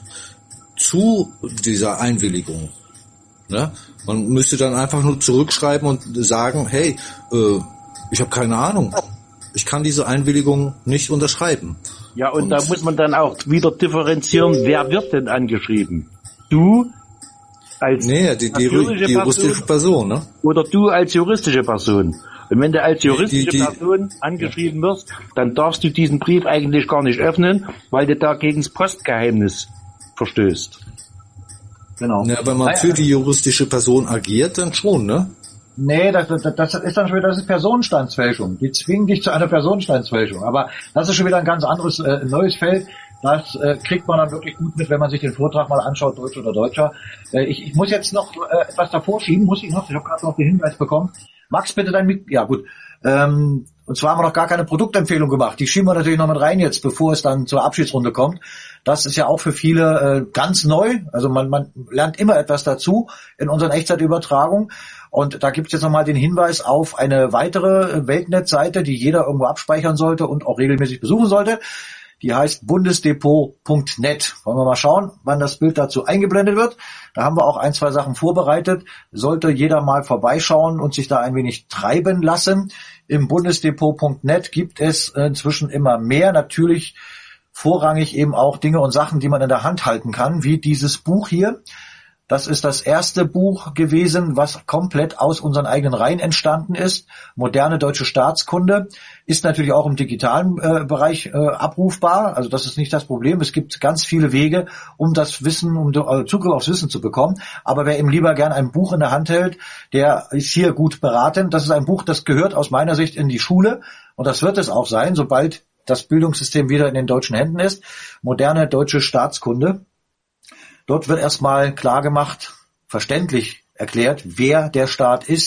zu dieser Einwilligung. Ne? Man müsste dann einfach nur zurückschreiben und sagen, hey, äh, ich habe keine Ahnung, ich kann diese Einwilligung nicht unterschreiben. Ja, und, und da muss man dann auch wieder differenzieren, wer wird denn angeschrieben? Du als nee, die, die, die juristische Person, ne? Oder du als juristische Person. Und wenn du als juristische die, die, Person angeschrieben wirst, dann darfst du diesen Brief eigentlich gar nicht öffnen, weil du da gegen das Postgeheimnis verstößt. Genau. Ja, wenn man für die juristische Person agiert, dann schon, ne? Nee, das, das, das ist dann schon wieder, das ist Personenstandsfälschung. Die zwingen dich zu einer Personenstandsfälschung. Aber das ist schon wieder ein ganz anderes, äh, neues Feld. Das äh, kriegt man dann wirklich gut mit, wenn man sich den Vortrag mal anschaut, Deutsch oder Deutscher. Äh, ich, ich muss jetzt noch äh, etwas davor schieben, muss ich noch, ich habe gerade noch den Hinweis bekommen. Max, bitte dein Mik- ja gut. Ähm, und zwar haben wir noch gar keine Produktempfehlung gemacht. Die schieben wir natürlich noch mit rein jetzt, bevor es dann zur Abschiedsrunde kommt. Das ist ja auch für viele äh, ganz neu. Also man, man lernt immer etwas dazu in unseren Echtzeitübertragungen. Und da gibt es jetzt nochmal den Hinweis auf eine weitere Weltnetzseite, die jeder irgendwo abspeichern sollte und auch regelmäßig besuchen sollte. Die heißt bundesdepot punkt net. Wollen wir mal schauen, wann das Bild dazu eingeblendet wird. Da haben wir auch ein, zwei Sachen vorbereitet. Sollte jeder mal vorbeischauen und sich da ein wenig treiben lassen. Im bundesdepot punkt net gibt es inzwischen immer mehr. Natürlich vorrangig eben auch Dinge und Sachen, die man in der Hand halten kann, wie dieses Buch hier. Das ist das erste Buch gewesen, was komplett aus unseren eigenen Reihen entstanden ist. Moderne deutsche Staatskunde ist natürlich auch im digitalen äh, Bereich äh, abrufbar. Also das ist nicht das Problem. Es gibt ganz viele Wege, um das Wissen, um äh, Zugriff aufs Wissen zu bekommen. Aber wer eben lieber gern ein Buch in der Hand hält, der ist hier gut beraten. Das ist ein Buch, das gehört aus meiner Sicht in die Schule. Und das wird es auch sein, sobald das Bildungssystem wieder in den deutschen Händen ist. Moderne deutsche Staatskunde. Dort wird erstmal klar gemacht, verständlich erklärt, wer der Staat ist,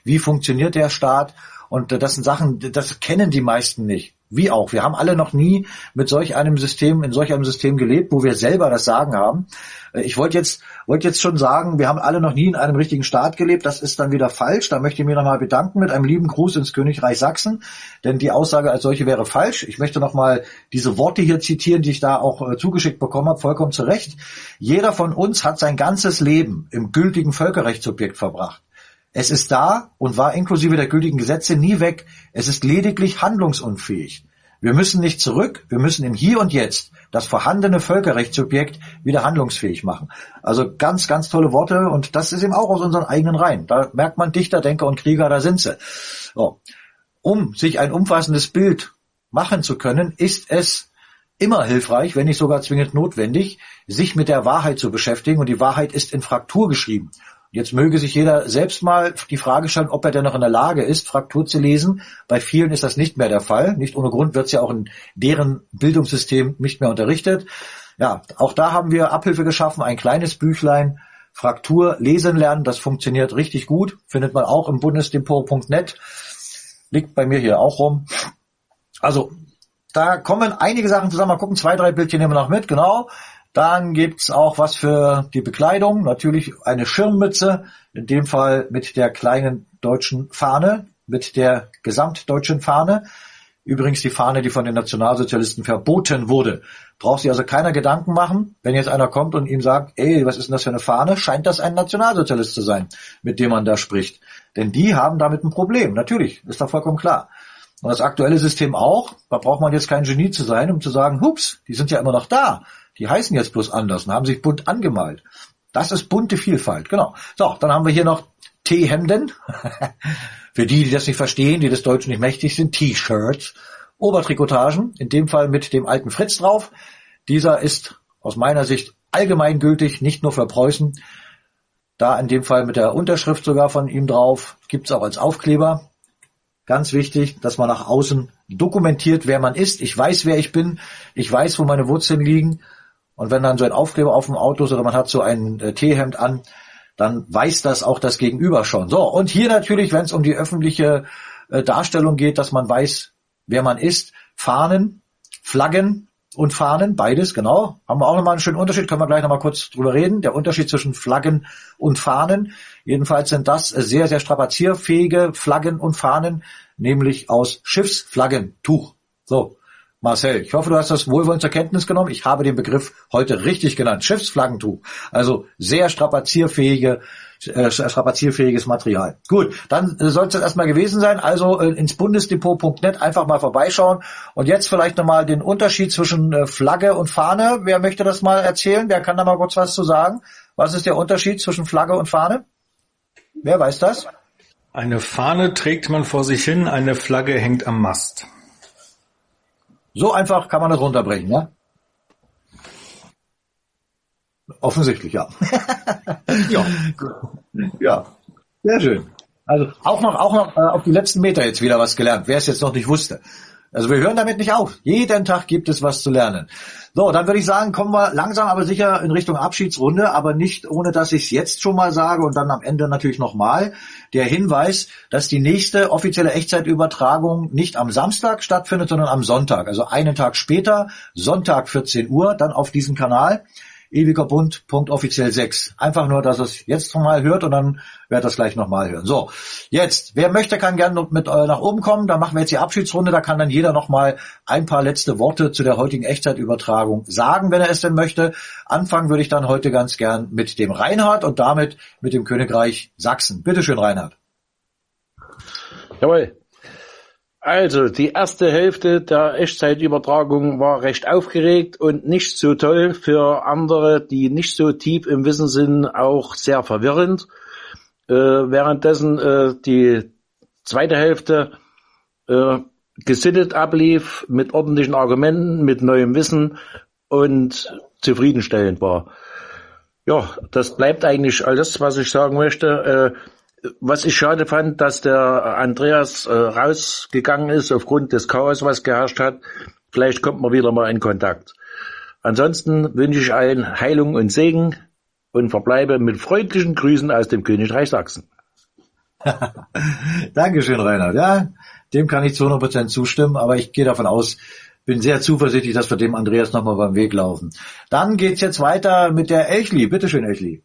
Wie funktioniert der Staat? Und das sind Sachen, das kennen die meisten nicht. Wie auch. Wir haben alle noch nie mit solch einem System, in solch einem System gelebt, wo wir selber das Sagen haben. Ich wollte jetzt, wollte jetzt schon sagen, wir haben alle noch nie in einem richtigen Staat gelebt. Das ist dann wieder falsch. Da möchte ich mich nochmal bedanken mit einem lieben Gruß ins Königreich Sachsen. Denn die Aussage als solche wäre falsch. Ich möchte nochmal diese Worte hier zitieren, die ich da auch äh, zugeschickt bekommen habe, vollkommen zu Recht. Jeder von uns hat sein ganzes Leben im gültigen Völkerrechtssubjekt verbracht. Es ist da und war inklusive der gültigen Gesetze nie weg. Es ist lediglich handlungsunfähig. Wir müssen nicht zurück, wir müssen im Hier und Jetzt das vorhandene Völkerrechtssubjekt wieder handlungsfähig machen. Also ganz, ganz tolle Worte und das ist eben auch aus unseren eigenen Reihen. Da merkt man Dichter, Denker und Krieger, da sind sie. So. Um sich ein umfassendes Bild machen zu können, ist es immer hilfreich, wenn nicht sogar zwingend notwendig, sich mit der Wahrheit zu beschäftigen und die Wahrheit ist in Fraktur geschrieben. Jetzt möge sich jeder selbst mal die Frage stellen, ob er denn noch in der Lage ist, Fraktur zu lesen. Bei vielen ist das nicht mehr der Fall. Nicht ohne Grund wird es ja auch in deren Bildungssystem nicht mehr unterrichtet. Ja, auch da haben wir Abhilfe geschaffen, ein kleines Büchlein, Fraktur lesen lernen. Das funktioniert richtig gut. Findet man auch im bundesdepot punkt net. Liegt bei mir hier auch rum. Also, da kommen einige Sachen zusammen. Mal gucken, zwei, drei Bildchen nehmen wir noch mit, genau. Dann gibt's auch was für die Bekleidung, natürlich eine Schirmmütze, in dem Fall mit der kleinen deutschen Fahne, mit der gesamtdeutschen Fahne. Übrigens die Fahne, die von den Nationalsozialisten verboten wurde. Braucht sich also keiner Gedanken machen, wenn jetzt einer kommt und ihm sagt, ey, was ist denn das für eine Fahne? Scheint das ein Nationalsozialist zu sein, mit dem man da spricht. Denn die haben damit ein Problem, natürlich, ist doch vollkommen klar. Und das aktuelle System auch, da braucht man jetzt kein Genie zu sein, um zu sagen, hups, die sind ja immer noch da. Die heißen jetzt bloß anders und haben sich bunt angemalt. Das ist bunte Vielfalt, genau. So, dann haben wir hier noch T-Hemden. Für die, die das nicht verstehen, die des Deutschen nicht mächtig sind, T-Shirts. Obertrikotagen, in dem Fall mit dem alten Fritz drauf. Dieser ist aus meiner Sicht allgemeingültig, nicht nur für Preußen. Da in dem Fall mit der Unterschrift sogar von ihm drauf. Gibt's auch als Aufkleber. Ganz wichtig, dass man nach außen dokumentiert, wer man ist. Ich weiß, wer ich bin. Ich weiß, wo meine Wurzeln liegen. Und wenn dann so ein Aufkleber auf dem Auto ist oder man hat so ein äh, T-Hemd an, dann weiß das auch das Gegenüber schon. So, und hier natürlich, wenn es um die öffentliche äh, Darstellung geht, dass man weiß, wer man ist, Fahnen, Flaggen und Fahnen, beides, genau. Haben wir auch nochmal einen schönen Unterschied, können wir gleich nochmal kurz drüber reden. Der Unterschied zwischen Flaggen und Fahnen. Jedenfalls sind das äh, sehr, sehr strapazierfähige Flaggen und Fahnen, nämlich aus Schiffsflaggentuch. So. Marcel, ich hoffe, du hast das wohlwollend zur Kenntnis genommen. Ich habe den Begriff heute richtig genannt. Schiffsflaggentuch. Also sehr strapazierfähige, äh, strapazierfähiges Material. Gut, dann äh, soll es das erstmal gewesen sein. Also äh, ins bundesdepot punkt net einfach mal vorbeischauen. Und jetzt vielleicht nochmal den Unterschied zwischen äh, Flagge und Fahne. Wer möchte das mal erzählen? Wer kann da mal kurz was zu sagen? Was ist der Unterschied zwischen Flagge und Fahne? Wer weiß das? Eine Fahne trägt man vor sich hin, eine Flagge hängt am Mast. So einfach kann man das runterbrechen, ja? Offensichtlich, ja. Ja. Ja, sehr schön. Also auch noch, auch noch äh, auf die letzten Meter jetzt wieder was gelernt, wer es jetzt noch nicht wusste. Also wir hören damit nicht auf. Jeden Tag gibt es was zu lernen. So, dann würde ich sagen, kommen wir langsam aber sicher in Richtung Abschiedsrunde, aber nicht ohne, dass ich es jetzt schon mal sage und dann am Ende natürlich nochmal. Der Hinweis, dass die nächste offizielle Echtzeitübertragung nicht am Samstag stattfindet, sondern am Sonntag. Also einen Tag später, Sonntag vierzehn Uhr, dann auf diesem Kanal. ewigerbund punkt offiziell sechs. Einfach nur, dass es jetzt nochmal hört und dann werdet das gleich nochmal hören. So, jetzt, wer möchte, kann gerne mit äh, nach oben kommen. Da machen wir jetzt die Abschiedsrunde. Da kann dann jeder nochmal ein paar letzte Worte zu der heutigen Echtzeitübertragung sagen, wenn er es denn möchte. Anfangen würde ich dann heute ganz gern mit dem Reinhard und damit mit dem Königreich Sachsen. Bitte schön, Reinhard. Jawohl. Also, die erste Hälfte der Echtzeitübertragung war recht aufgeregt und nicht so toll, für andere, die nicht so tief im Wissen sind, auch sehr verwirrend. Äh, währenddessen äh, die zweite Hälfte äh, gesittet ablief, mit ordentlichen Argumenten, mit neuem Wissen und zufriedenstellend war. Ja, das bleibt eigentlich alles, was ich sagen möchte. Äh, Was ich schade fand, dass der Andreas äh, rausgegangen ist aufgrund des Chaos, was geherrscht hat. Vielleicht kommt man wieder mal in Kontakt. Ansonsten wünsche ich allen Heilung und Segen und verbleibe mit freundlichen Grüßen aus dem Königreich Sachsen. Dankeschön, Reinhard. Ja, dem kann ich zu hundert Prozent zustimmen, aber ich gehe davon aus, bin sehr zuversichtlich, dass wir dem Andreas nochmal beim Weg laufen. Dann geht's jetzt weiter mit der Elchli. Bitteschön, Elchli.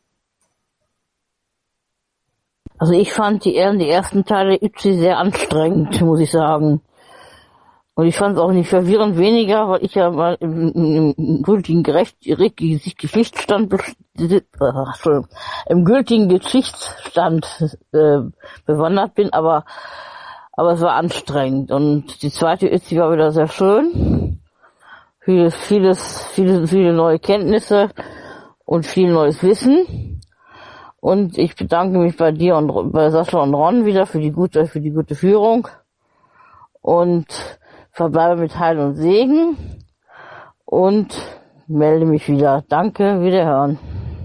Also ich fand die, die ersten Teile I P S I sehr anstrengend, muss ich sagen. Und ich fand es auch nicht verwirrend weniger, weil ich ja mal im, im, im gültigen Gerecht, Geschichtsstand, äh, im gültigen Geschichtsstand äh, bewandert bin, aber aber es war anstrengend. Und die zweite I P S I war wieder sehr schön. Vieles, vieles, viele, viele neue Kenntnisse und viel neues Wissen. Und ich bedanke mich bei dir und bei Sascha und Ron wieder für die gute, für die gute Führung. Und verbleibe mit Heil und Segen. Und melde mich wieder. Danke, wiederhören.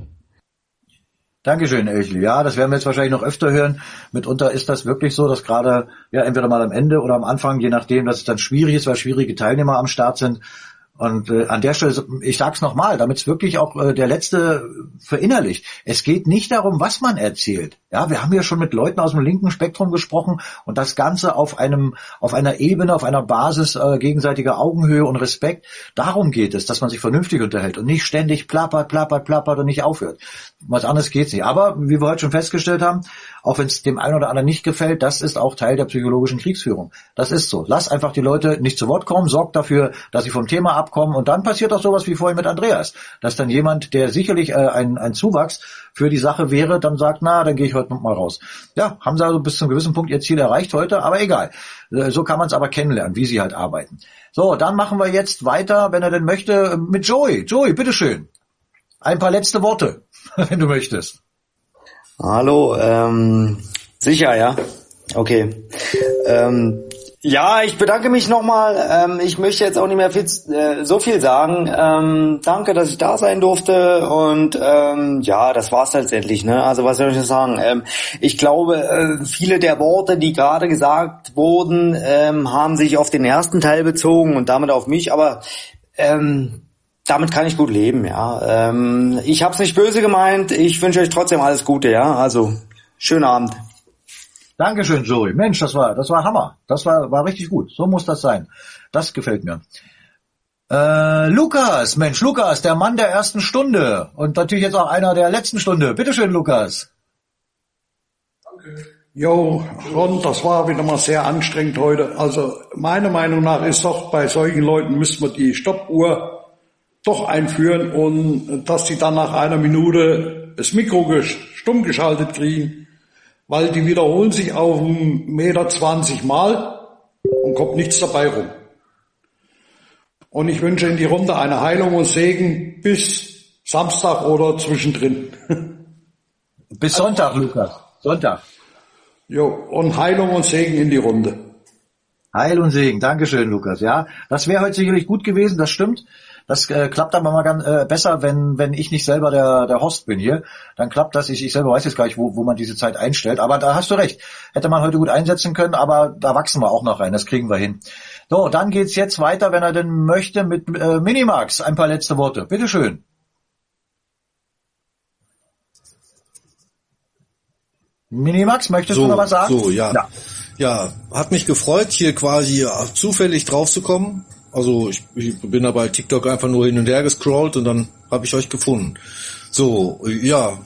Dankeschön, Elchli. Ja, das werden wir jetzt wahrscheinlich noch öfter hören. Mitunter ist das wirklich so, dass gerade, ja, entweder mal am Ende oder am Anfang, je nachdem, dass es dann schwierig ist, weil schwierige Teilnehmer am Start sind. Und äh, an der Stelle, ich sag's nochmal, damit es wirklich auch äh, der Letzte verinnerlicht. Es geht nicht darum, was man erzählt. Ja, wir haben ja schon mit Leuten aus dem linken Spektrum gesprochen und das Ganze auf einem, auf einer Ebene, auf einer Basis äh, gegenseitiger Augenhöhe und Respekt. Darum geht es, dass man sich vernünftig unterhält und nicht ständig plappert, plappert, plappert und nicht aufhört. Was anderes geht's nicht. Aber wie wir heute schon festgestellt haben, auch wenn es dem einen oder anderen nicht gefällt, das ist auch Teil der psychologischen Kriegsführung. Das ist so. Lass einfach die Leute nicht zu Wort kommen, sorg dafür, dass sie vom Thema abkommen und dann passiert auch sowas wie vorhin mit Andreas. Dass dann jemand, der sicherlich äh, ein, ein Zuwachs für die Sache wäre, dann sagt, na, dann gehe ich heute noch mal raus. Ja, haben sie also bis zu einem gewissen Punkt ihr Ziel erreicht heute, aber egal. Äh, so kann man es aber kennenlernen, wie sie halt arbeiten. So, dann machen wir jetzt weiter, wenn er denn möchte, mit Joey. Joey, bitteschön. Ein paar letzte Worte, wenn du möchtest. Hallo, ähm, sicher, ja? Okay. Ähm, ja, ich bedanke mich nochmal. Ähm, ich möchte jetzt auch nicht mehr viel, äh, so viel sagen. Ähm, danke, dass ich da sein durfte und ähm, ja, das war's letztendlich. Ne? Also was soll ich sagen? Ähm, ich glaube, äh, viele der Worte, die gerade gesagt wurden, ähm, haben sich auf den ersten Teil bezogen und damit auf mich, aber ähm, damit kann ich gut leben, ja. Ähm, ich hab's nicht böse gemeint. Ich wünsche euch trotzdem alles Gute, ja. Also, schönen Abend. Dankeschön, Joey. Mensch, das war, das war Hammer. Das war, war richtig gut. So muss das sein. Das gefällt mir. Äh, Lukas, Mensch, Lukas, der Mann der ersten Stunde. Und natürlich jetzt auch einer der letzten Stunde. Bitteschön, Lukas. Danke. Jo, Ron, das war wieder mal sehr anstrengend heute. Also, meiner Meinung nach ist doch, bei solchen Leuten müssen wir die Stoppuhr doch einführen und dass sie dann nach einer Minute das Mikro stumm geschaltet kriegen, weil die wiederholen sich auf einen Meter zwanzig Mal und kommt nichts dabei rum. Und ich wünsche in die Runde eine Heilung und Segen bis Samstag oder zwischendrin. Bis Sonntag, Lukas. Sonntag. Jo, und Heilung und Segen in die Runde. Heil und Segen. Dankeschön, Lukas. Ja, das wäre heute sicherlich gut gewesen, das stimmt. Das äh, klappt aber mal ganz äh, besser, wenn wenn ich nicht selber der der Host bin hier. Dann klappt das. Ich, ich selber weiß jetzt gar nicht, wo, wo man diese Zeit einstellt. Aber da hast du recht. Hätte man heute gut einsetzen können, aber da wachsen wir auch noch rein. Das kriegen wir hin. So, dann geht's jetzt weiter, wenn er denn möchte, mit äh, Minimax. Ein paar letzte Worte. Bitteschön. Minimax, möchtest so, du noch was sagen? So, ja. ja. Ja, hat mich gefreut, hier quasi zufällig drauf zu kommen. Also ich, ich bin da bei TikTok einfach nur hin und her gescrollt und dann habe ich euch gefunden. So, ja.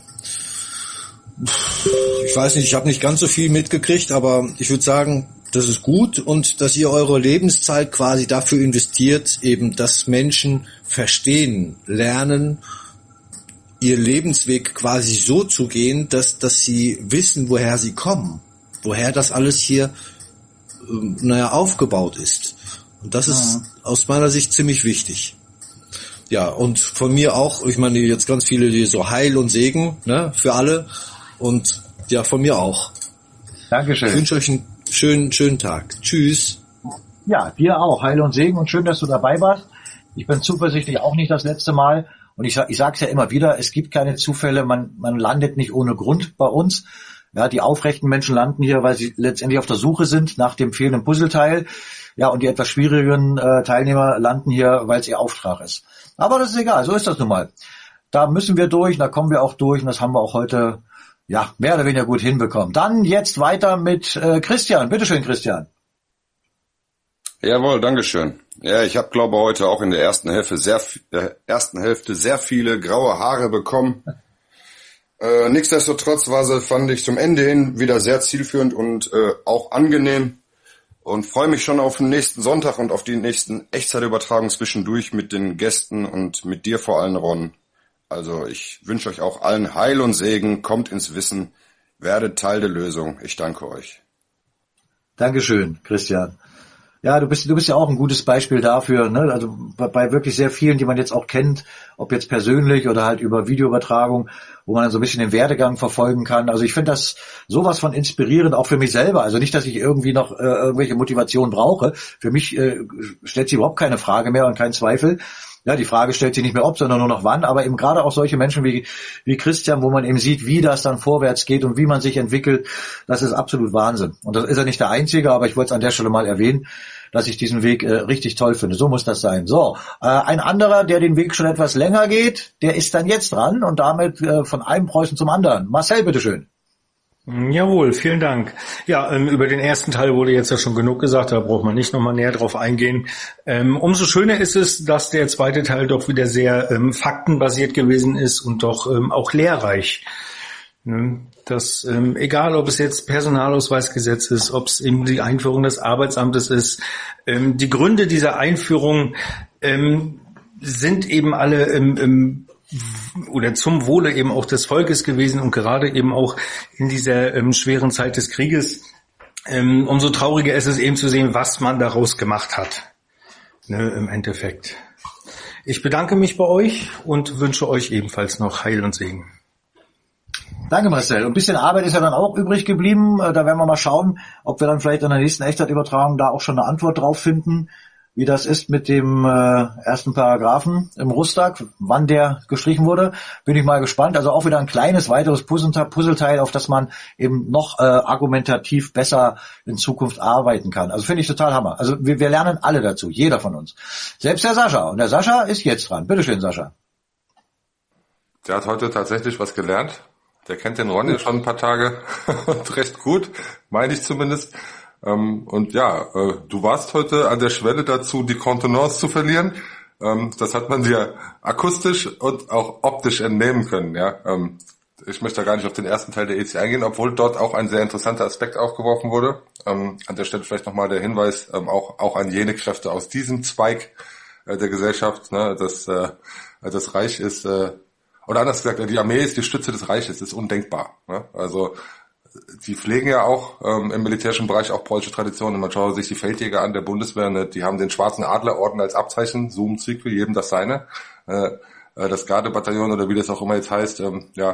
Ich weiß nicht, ich habe nicht ganz so viel mitgekriegt, aber ich würde sagen, das ist gut und dass ihr eure Lebenszeit quasi dafür investiert, eben dass Menschen verstehen, lernen, ihr Lebensweg quasi so zu gehen, dass dass sie wissen, woher sie kommen, woher das alles hier, ähm, naja, aufgebaut ist. Und das ist ja aus meiner Sicht ziemlich wichtig. Ja, und von mir auch, ich meine, jetzt ganz viele, die so Heil und Segen, ne, für alle. Und ja, von mir auch. Dankeschön. Ich wünsche euch einen schönen, schönen Tag. Tschüss. Ja, dir auch. Heil und Segen und schön, dass du dabei warst. Ich bin zuversichtlich auch nicht das letzte Mal. Und ich, ich sage es ja immer wieder, es gibt keine Zufälle, man, man landet nicht ohne Grund bei uns. Ja, die aufrechten Menschen landen hier, weil sie letztendlich auf der Suche sind nach dem fehlenden Puzzleteil. Ja, und die etwas schwierigeren äh, Teilnehmer landen hier, weil es ihr Auftrag ist. Aber das ist egal, so ist das nun mal. Da müssen wir durch, da kommen wir auch durch und das haben wir auch heute ja, mehr oder weniger gut hinbekommen. Dann jetzt weiter mit äh, Christian. Bitteschön, Christian. Jawohl, Dankeschön. Ja, ich habe, glaube heute auch in der ersten Hälfte sehr, äh, ersten Hälfte sehr viele graue Haare bekommen. Äh, nichtsdestotrotz war sie, fand ich, zum Ende hin wieder sehr zielführend und äh, auch angenehm und freue mich schon auf den nächsten Sonntag und auf die nächsten Echtzeitübertragungen zwischendurch mit den Gästen und mit dir vor allem, Ron. Also ich wünsche euch auch allen Heil und Segen, kommt ins Wissen, werdet Teil der Lösung. Ich danke euch. Dankeschön, Christian. Ja, du bist, du bist ja auch ein gutes Beispiel dafür, ne? Also bei, bei wirklich sehr vielen, die man jetzt auch kennt, ob jetzt persönlich oder halt über Videoübertragung, wo man dann so ein bisschen den Werdegang verfolgen kann. Also ich finde das sowas von inspirierend, auch für mich selber. Also nicht, dass ich irgendwie noch äh, irgendwelche Motivation brauche. Für mich äh, stellt sich überhaupt keine Frage mehr und kein Zweifel. Ja, die Frage stellt sich nicht mehr ob, sondern nur noch wann. Aber eben gerade auch solche Menschen wie, wie Christian, wo man eben sieht, wie das dann vorwärts geht und wie man sich entwickelt, das ist absolut Wahnsinn. Und das ist ja nicht der Einzige, aber ich wollte es an der Stelle mal erwähnen, dass ich diesen Weg äh, richtig toll finde. So muss das sein. So, äh, ein anderer, der den Weg schon etwas länger geht, der ist dann jetzt dran und damit äh, von einem Preußen zum anderen. Marcel, bitteschön. Jawohl, vielen Dank. Ja, ähm, über den ersten Teil wurde jetzt ja schon genug gesagt, da braucht man nicht nochmal näher drauf eingehen. Ähm, umso schöner ist es, dass der zweite Teil doch wieder sehr ähm, faktenbasiert gewesen ist und doch ähm, auch lehrreich. Ne? Das, ähm, egal ob es jetzt Personalausweisgesetz ist, ob es eben die Einführung des Arbeitsamtes ist, ähm, die Gründe dieser Einführung ähm, sind eben alle im, im oder zum Wohle eben auch des Volkes gewesen und gerade eben auch in dieser ähm, schweren Zeit des Krieges. Ähm, umso trauriger ist es eben zu sehen, was man daraus gemacht hat, ne, im Endeffekt. Ich bedanke mich bei euch und wünsche euch ebenfalls noch Heil und Segen. Danke, Marcel. Und ein bisschen Arbeit ist ja dann auch übrig geblieben. Da werden wir mal schauen, ob wir dann vielleicht in der nächsten Echtzeitübertragung da auch schon eine Antwort drauf finden, wie das ist mit dem äh, ersten Paragraphen im Rustag, wann der gestrichen wurde. Bin ich mal gespannt. Also auch wieder ein kleines weiteres Puzzleteil, auf das man eben noch äh, argumentativ besser in Zukunft arbeiten kann. Also finde ich total Hammer. Also wir, wir lernen alle dazu, jeder von uns. Selbst der Sascha. Und der Sascha ist jetzt dran. Bitteschön, Sascha. Der hat heute tatsächlich was gelernt. Der kennt den Ron ja schon ein paar Tage und recht gut, meine ich zumindest. Ähm, und ja, äh, du warst heute an der Schwelle dazu, die Kontenance zu verlieren. Ähm, das hat man dir akustisch und auch optisch entnehmen können. Ja, ähm, ich möchte da gar nicht auf den ersten Teil der E C eingehen, obwohl dort auch ein sehr interessanter Aspekt aufgeworfen wurde. Ähm, an der Stelle vielleicht nochmal der Hinweis ähm, auch auch an jene Kräfte aus diesem Zweig äh, der Gesellschaft. Ne, das, äh, das Reich ist, äh, oder anders gesagt, die Armee ist die Stütze des Reiches, ist undenkbar. Ne? Also die pflegen ja auch ähm, im militärischen Bereich auch preußische Traditionen. Man schaut sich die Feldjäger an der Bundeswehr, ne? Die haben den schwarzen Adlerorden als Abzeichen, Zoom, Zwickel, jedem das seine. Äh, das Gardebataillon oder wie das auch immer jetzt heißt, ähm, ja,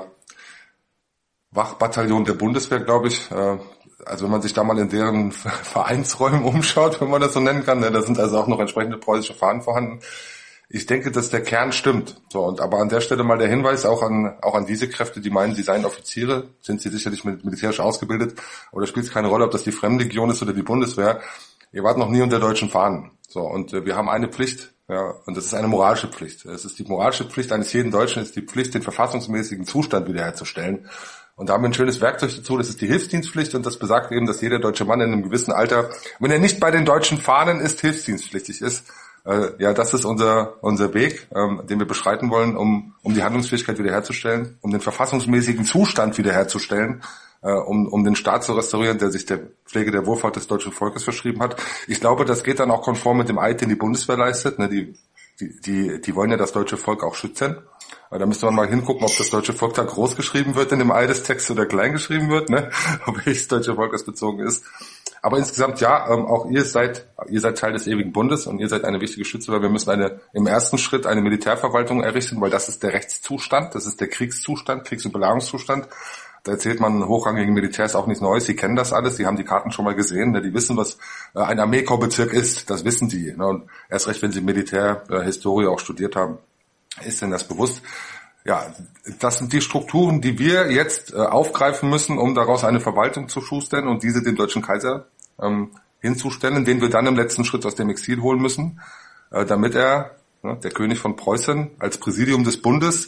Wachbataillon der Bundeswehr, glaube ich. Äh, also wenn man sich da mal in deren Vereinsräumen umschaut, wenn man das so nennen kann, ne? Da sind also auch noch entsprechende preußische Fahnen vorhanden. Ich denke, dass der Kern stimmt. So, und aber an der Stelle mal der Hinweis auch an auch an diese Kräfte, die meinen, sie seien Offiziere, sind sie sicherlich militärisch ausgebildet, aber da spielt es keine Rolle, ob das die Fremdenlegion ist oder die Bundeswehr. Ihr wart noch nie unter deutschen Fahnen. So, und äh, wir haben eine Pflicht, ja, und das ist eine moralische Pflicht. Es ist die moralische Pflicht eines jeden Deutschen, ist die Pflicht, den verfassungsmäßigen Zustand wiederherzustellen. Und da haben wir ein schönes Werkzeug dazu, das ist die Hilfsdienstpflicht, und das besagt eben, dass jeder deutsche Mann in einem gewissen Alter, wenn er nicht bei den deutschen Fahnen ist, hilfsdienstpflichtig ist. Ja, das ist unser unser Weg, ähm, den wir beschreiten wollen, um um die Handlungsfähigkeit wiederherzustellen, um den verfassungsmäßigen Zustand wiederherzustellen, äh, um um den Staat zu restaurieren, der sich der Pflege der Wohlfahrt des deutschen Volkes verschrieben hat. Ich glaube, das geht dann auch konform mit dem Eid, den die Bundeswehr leistet. Ne, die die die die wollen ja das deutsche Volk auch schützen. Da müsste man mal hingucken, ob das deutsche Volk da groß geschrieben wird in dem Eidestext oder klein geschrieben wird, ne, auf welches deutsche Volk es bezogen ist. Aber insgesamt ja, ähm, auch ihr seid ihr seid Teil des ewigen Bundes und ihr seid eine wichtige Stütze, weil wir müssen eine im ersten Schritt eine Militärverwaltung errichten, weil das ist der Rechtszustand, das ist der Kriegszustand, Kriegs- und Belagerungszustand. Da erzählt man hochrangigen Militärs auch nichts Neues, sie kennen das alles, die haben die Karten schon mal gesehen, ne? Die wissen, was äh, ein Armeekorpsbezirk ist, das wissen die. Ne? Und erst recht, wenn sie Militärhistorie äh, auch studiert haben, ist denen das bewusst. Ja, das sind die Strukturen, die wir jetzt äh, aufgreifen müssen, um daraus eine Verwaltung zu schustern und diese dem deutschen Kaiser ähm, hinzustellen, den wir dann im letzten Schritt aus dem Exil holen müssen, äh, damit er, ne, der König von Preußen, als Präsidium des Bundes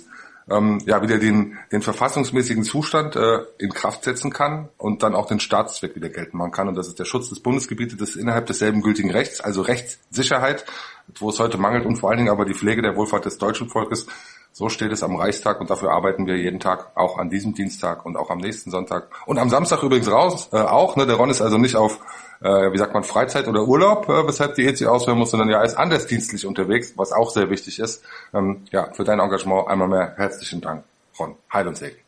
ähm, ja wieder den den verfassungsmäßigen Zustand äh, in Kraft setzen kann und dann auch den Staatszweck wieder geltend machen kann. Und das ist der Schutz des Bundesgebietes des innerhalb desselben gültigen Rechts, also Rechtssicherheit, wo es heute mangelt und vor allen Dingen aber die Pflege der Wohlfahrt des deutschen Volkes. So steht es am Reichstag und dafür arbeiten wir jeden Tag, auch an diesem Dienstag und auch am nächsten Sonntag. Und am Samstag übrigens raus, äh, auch. Ne? Der Ron ist also nicht auf, äh, wie sagt man, Freizeit oder Urlaub, äh, weshalb die E C ausführen muss, sondern ja, er ist andersdienstlich unterwegs, was auch sehr wichtig ist. Ähm, ja, für dein Engagement einmal mehr herzlichen Dank, Ron. Heil und Segen.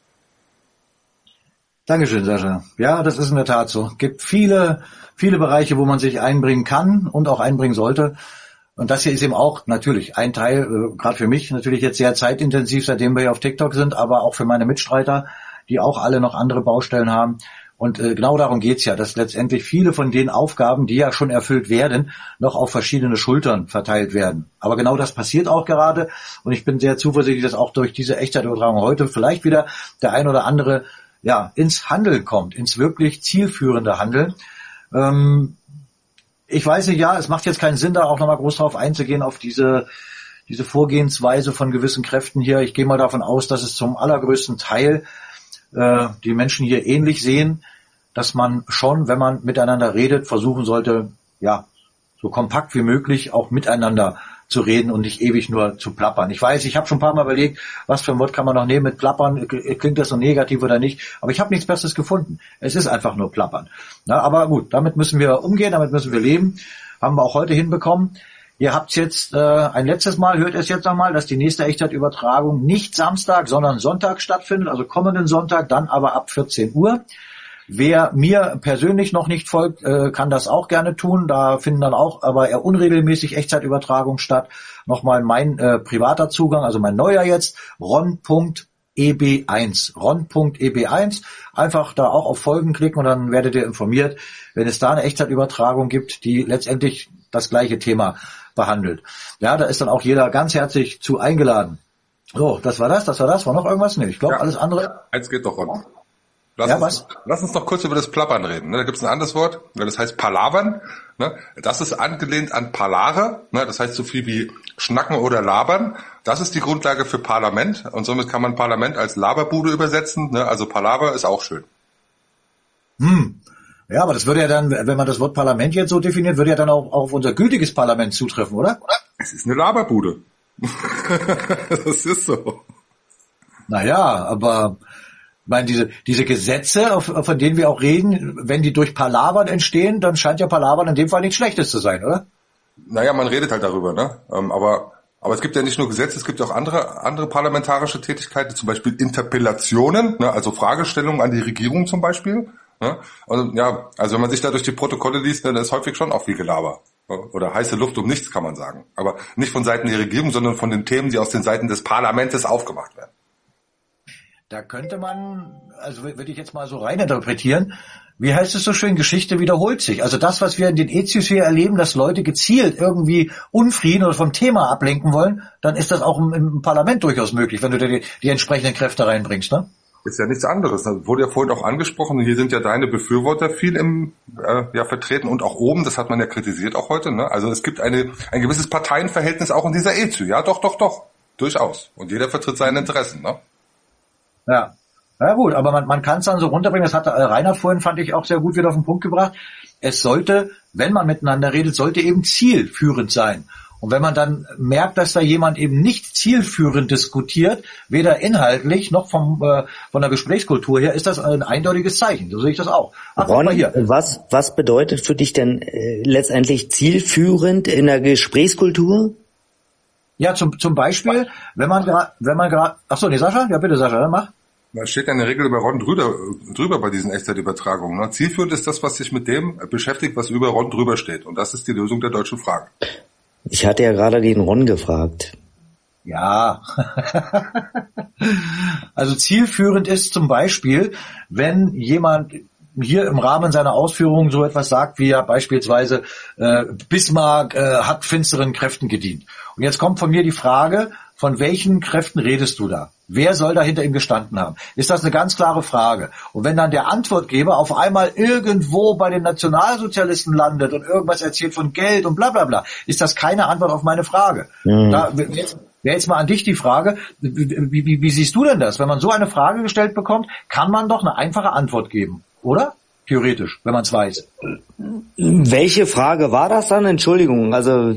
Dankeschön, Sascha. Ja, das ist in der Tat so. Es gibt viele, viele Bereiche, wo man sich einbringen kann und auch einbringen sollte. Und das hier ist eben auch natürlich ein Teil, äh, gerade für mich natürlich jetzt sehr zeitintensiv, seitdem wir hier auf TikTok sind, aber auch für meine Mitstreiter, die auch alle noch andere Baustellen haben. Und äh, genau darum geht's ja, dass letztendlich viele von den Aufgaben, die ja schon erfüllt werden, noch auf verschiedene Schultern verteilt werden. Aber genau das passiert auch gerade. Und ich bin sehr zuversichtlich, dass auch durch diese Echtzeitübertragung heute vielleicht wieder der ein oder andere ja ins Handeln kommt, ins wirklich zielführende Handeln. Ähm, Ich weiß nicht, ja, es macht jetzt keinen Sinn, da auch nochmal groß drauf einzugehen, auf diese diese Vorgehensweise von gewissen Kräften hier. Ich gehe mal davon aus, dass es zum allergrößten Teil äh, die Menschen hier ähnlich sehen, dass man schon, wenn man miteinander redet, versuchen sollte, ja, so kompakt wie möglich auch miteinander zu reden und nicht ewig nur zu plappern. Ich weiß, ich habe schon ein paar Mal überlegt, was für ein Wort kann man noch nehmen mit plappern, klingt das so negativ oder nicht, aber ich habe nichts Besseres gefunden. Es ist einfach nur plappern. Na, aber gut, damit müssen wir umgehen, damit müssen wir leben, haben wir auch heute hinbekommen. Ihr habt jetzt äh, ein letztes Mal, hört es jetzt nochmal, dass die nächste Echtzeitübertragung nicht Samstag, sondern Sonntag stattfindet, also kommenden Sonntag, dann aber ab vierzehn Uhr. Wer mir persönlich noch nicht folgt, äh, kann das auch gerne tun. Da finden dann auch aber eher unregelmäßig Echtzeitübertragungen statt. Nochmal mein äh, privater Zugang, also mein neuer jetzt, ron punkt e b eins. ron punkt e b eins. Einfach da auch auf Folgen klicken und dann werdet ihr informiert, wenn es da eine Echtzeitübertragung gibt, die letztendlich das gleiche Thema behandelt. Ja, da ist dann auch jeder ganz herzlich zu eingeladen. So, das war das, das war das. War noch irgendwas? Nee, ich glaube, ja, alles andere. Eins geht doch ran. Lass, ja, uns, was? lass uns noch kurz über das Plappern reden. Da gibt es ein anderes Wort, das heißt Palavern. Das ist angelehnt an Parlare, das heißt so viel wie Schnacken oder Labern. Das ist die Grundlage für Parlament und somit kann man Parlament als Laberbude übersetzen. Also Palaver ist auch schön. Hm. Ja, aber das würde ja dann, wenn man das Wort Parlament jetzt so definiert, würde ja dann auch auf unser gültiges Parlament zutreffen, oder? Es ist eine Laberbude. Das ist so. Naja, aber ich meine, diese, diese Gesetze, auf, von denen wir auch reden, wenn die durch Palavern entstehen, dann scheint ja Palavern in dem Fall nichts Schlechtes zu sein, oder? Naja, man redet halt darüber, ne? Aber, aber es gibt ja nicht nur Gesetze, es gibt auch andere, andere parlamentarische Tätigkeiten, zum Beispiel Interpellationen, ne? Also Fragestellungen an die Regierung zum Beispiel. Ne? Und ja, also wenn man sich da durch die Protokolle liest, dann ist häufig schon auch viel Gelaber. Oder heiße Luft um nichts, kann man sagen. Aber nicht von Seiten der Regierung, sondern von den Themen, die aus den Seiten des Parlaments aufgemacht werden. Da könnte man, also würde ich jetzt mal so reininterpretieren, wie heißt es so schön, Geschichte wiederholt sich. Also das, was wir in den E Z I S hier erleben, dass Leute gezielt irgendwie Unfrieden oder vom Thema ablenken wollen, dann ist das auch im, im Parlament durchaus möglich, wenn du die, die entsprechenden Kräfte reinbringst, ne? Ist ja nichts anderes. Das wurde ja vorhin auch angesprochen. Hier sind ja deine Befürworter viel im äh, ja vertreten und auch oben. Das hat man ja kritisiert auch heute. Ne? Also es gibt eine ein gewisses Parteienverhältnis auch in dieser E Z Ü. Ja, doch, doch, doch, durchaus. Und jeder vertritt seine Interessen. Ne? Ja, na gut, aber man, man kann es dann so runterbringen. Das hat äh, Rainer vorhin, fand ich, auch sehr gut wieder auf den Punkt gebracht. Es sollte, wenn man miteinander redet, sollte eben zielführend sein. Und wenn man dann merkt, dass da jemand eben nicht zielführend diskutiert, weder inhaltlich noch vom äh, von der Gesprächskultur her, ist das ein eindeutiges Zeichen. So sehe ich das auch. Ach, Ron, mal hier. was was bedeutet für dich denn äh, letztendlich zielführend in der Gesprächskultur? Ja, zum zum Beispiel, wenn man gerade, wenn man gerade, ach so, nee, Sascha, ja bitte, Sascha, dann mach. Da steht ja in der Regel über Ron drüber, drüber bei diesen Echtzeitübertragungen. Ne? Zielführend ist das, was sich mit dem beschäftigt, was über Ron drüber steht. Und das ist die Lösung der deutschen Frage. Ich hatte ja gerade den Ron gefragt. Ja. Also zielführend ist zum Beispiel, wenn jemand hier im Rahmen seiner Ausführungen so etwas sagt, wie ja beispielsweise äh, Bismarck äh, hat finsteren Kräften gedient. Und jetzt kommt von mir die Frage, von welchen Kräften redest du da? Wer soll da hinter ihm gestanden haben? Ist das eine ganz klare Frage? Und wenn dann der Antwortgeber auf einmal irgendwo bei den Nationalsozialisten landet und irgendwas erzählt von Geld und bla bla bla, ist das keine Antwort auf meine Frage. Mhm. Da, Wäre jetzt mal an dich die Frage, wie, wie, wie siehst du denn das? Wenn man so eine Frage gestellt bekommt, kann man doch eine einfache Antwort geben, oder? Theoretisch, wenn man es weiß. Welche Frage war das dann? Entschuldigung, also...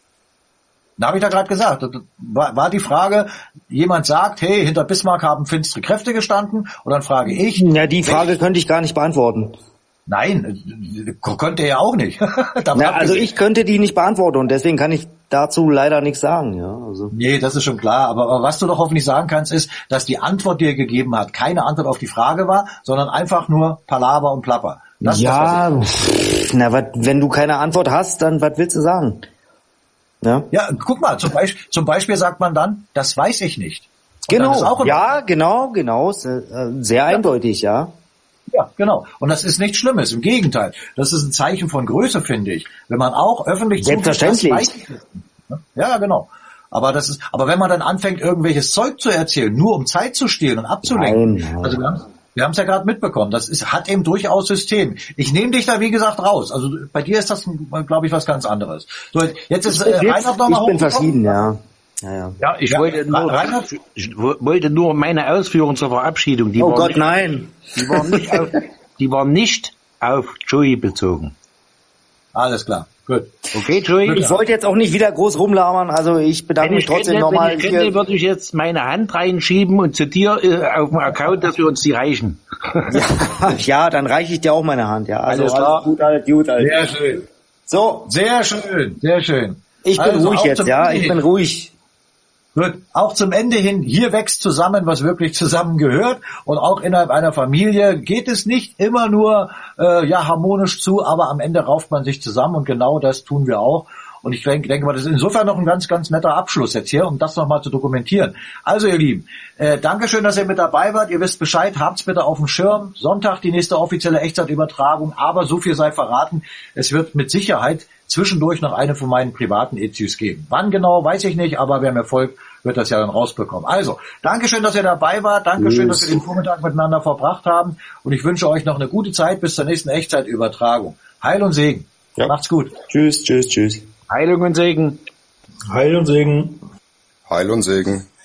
Da habe ich da gerade gesagt, war, war die Frage, jemand sagt, hey, hinter Bismarck haben finstere Kräfte gestanden, und dann frage ich... Ja, die Frage ich, könnte ich gar nicht beantworten. Nein, könnte er ja auch nicht. Ja, also ich könnte die nicht beantworten und deswegen kann ich dazu leider nichts sagen. Ja, also. Nee, das ist schon klar, aber, aber was du doch hoffentlich sagen kannst, ist, dass die Antwort, die er gegeben hat, keine Antwort auf die Frage war, sondern einfach nur Palaver und Plapper. Das ja, das, na, wat, wenn du keine Antwort hast, dann was willst du sagen? Ja, ja, guck mal, zum Beispiel, zum Beispiel sagt man dann, das weiß ich nicht. Und genau, ja, genau, genau, sehr, sehr ja. eindeutig, ja. Ja, genau. Und das ist nichts Schlimmes, im Gegenteil. Das ist ein Zeichen von Größe, finde ich. Wenn man auch öffentlich selbstverständlich. Zugeht, das weiß ich. Ja, genau. Aber das ist, aber wenn man dann anfängt, irgendwelches Zeug zu erzählen, nur um Zeit zu stehlen und abzulenken, nein, nein. also wir haben wir haben es ja gerade mitbekommen, das ist, hat eben durchaus System. Ich nehme dich da, wie gesagt, raus. Also bei dir ist das, glaube ich, was ganz anderes. So, jetzt ist äh, Reinhard noch mal Ich bin verschieden, ja. Ja, ja. ja, ich, ja, wollte nur, Reinhard? ich wollte nur meine Ausführungen zur Verabschiedung. Die oh waren Gott, nicht, nein. Die waren nicht auf, die waren nicht auf Joey bezogen. Alles klar. Gut. Okay, Joey. Ich wollte jetzt auch nicht wieder groß rumlabern, also ich bedanke mich trotzdem nochmal. Wenn ich könnte, würde ich jetzt meine Hand reinschieben und zu dir äh, auf dem Account, dass wir uns die reichen. ja, ja, dann reiche ich dir auch meine Hand, ja. Also alles klar. Gut, alles gut, alles. Sehr schön. So. Sehr schön, sehr schön. Ich bin also ruhig jetzt, ja, ich bin ruhig. Gut, auch zum Ende hin, hier wächst zusammen, was wirklich zusammengehört, und auch innerhalb einer Familie geht es nicht immer nur äh, ja harmonisch zu, aber am Ende rauft man sich zusammen, und genau das tun wir auch. Und ich denke, denke mal, das ist insofern noch ein ganz, ganz netter Abschluss jetzt hier, um das nochmal zu dokumentieren. Also ihr Lieben, äh, Dankeschön, dass ihr mit dabei wart. Ihr wisst Bescheid, habt's bitte auf dem Schirm. Sonntag die nächste offizielle Echtzeitübertragung, aber so viel sei verraten, es wird mit Sicherheit zwischendurch noch eine von meinen privaten Ezius geben. Wann genau, weiß ich nicht, aber wer mir folgt, wird das ja dann rausbekommen. Also, Dankeschön, dass ihr dabei wart. Dankeschön, yes. dass wir den Vormittag miteinander verbracht haben. Und ich wünsche euch noch eine gute Zeit bis zur nächsten Echtzeitübertragung. Heil und Segen. Ja. Macht's gut. Tschüss, tschüss, tschüss. Heilung und Segen. Heil und Segen. Heil und Segen.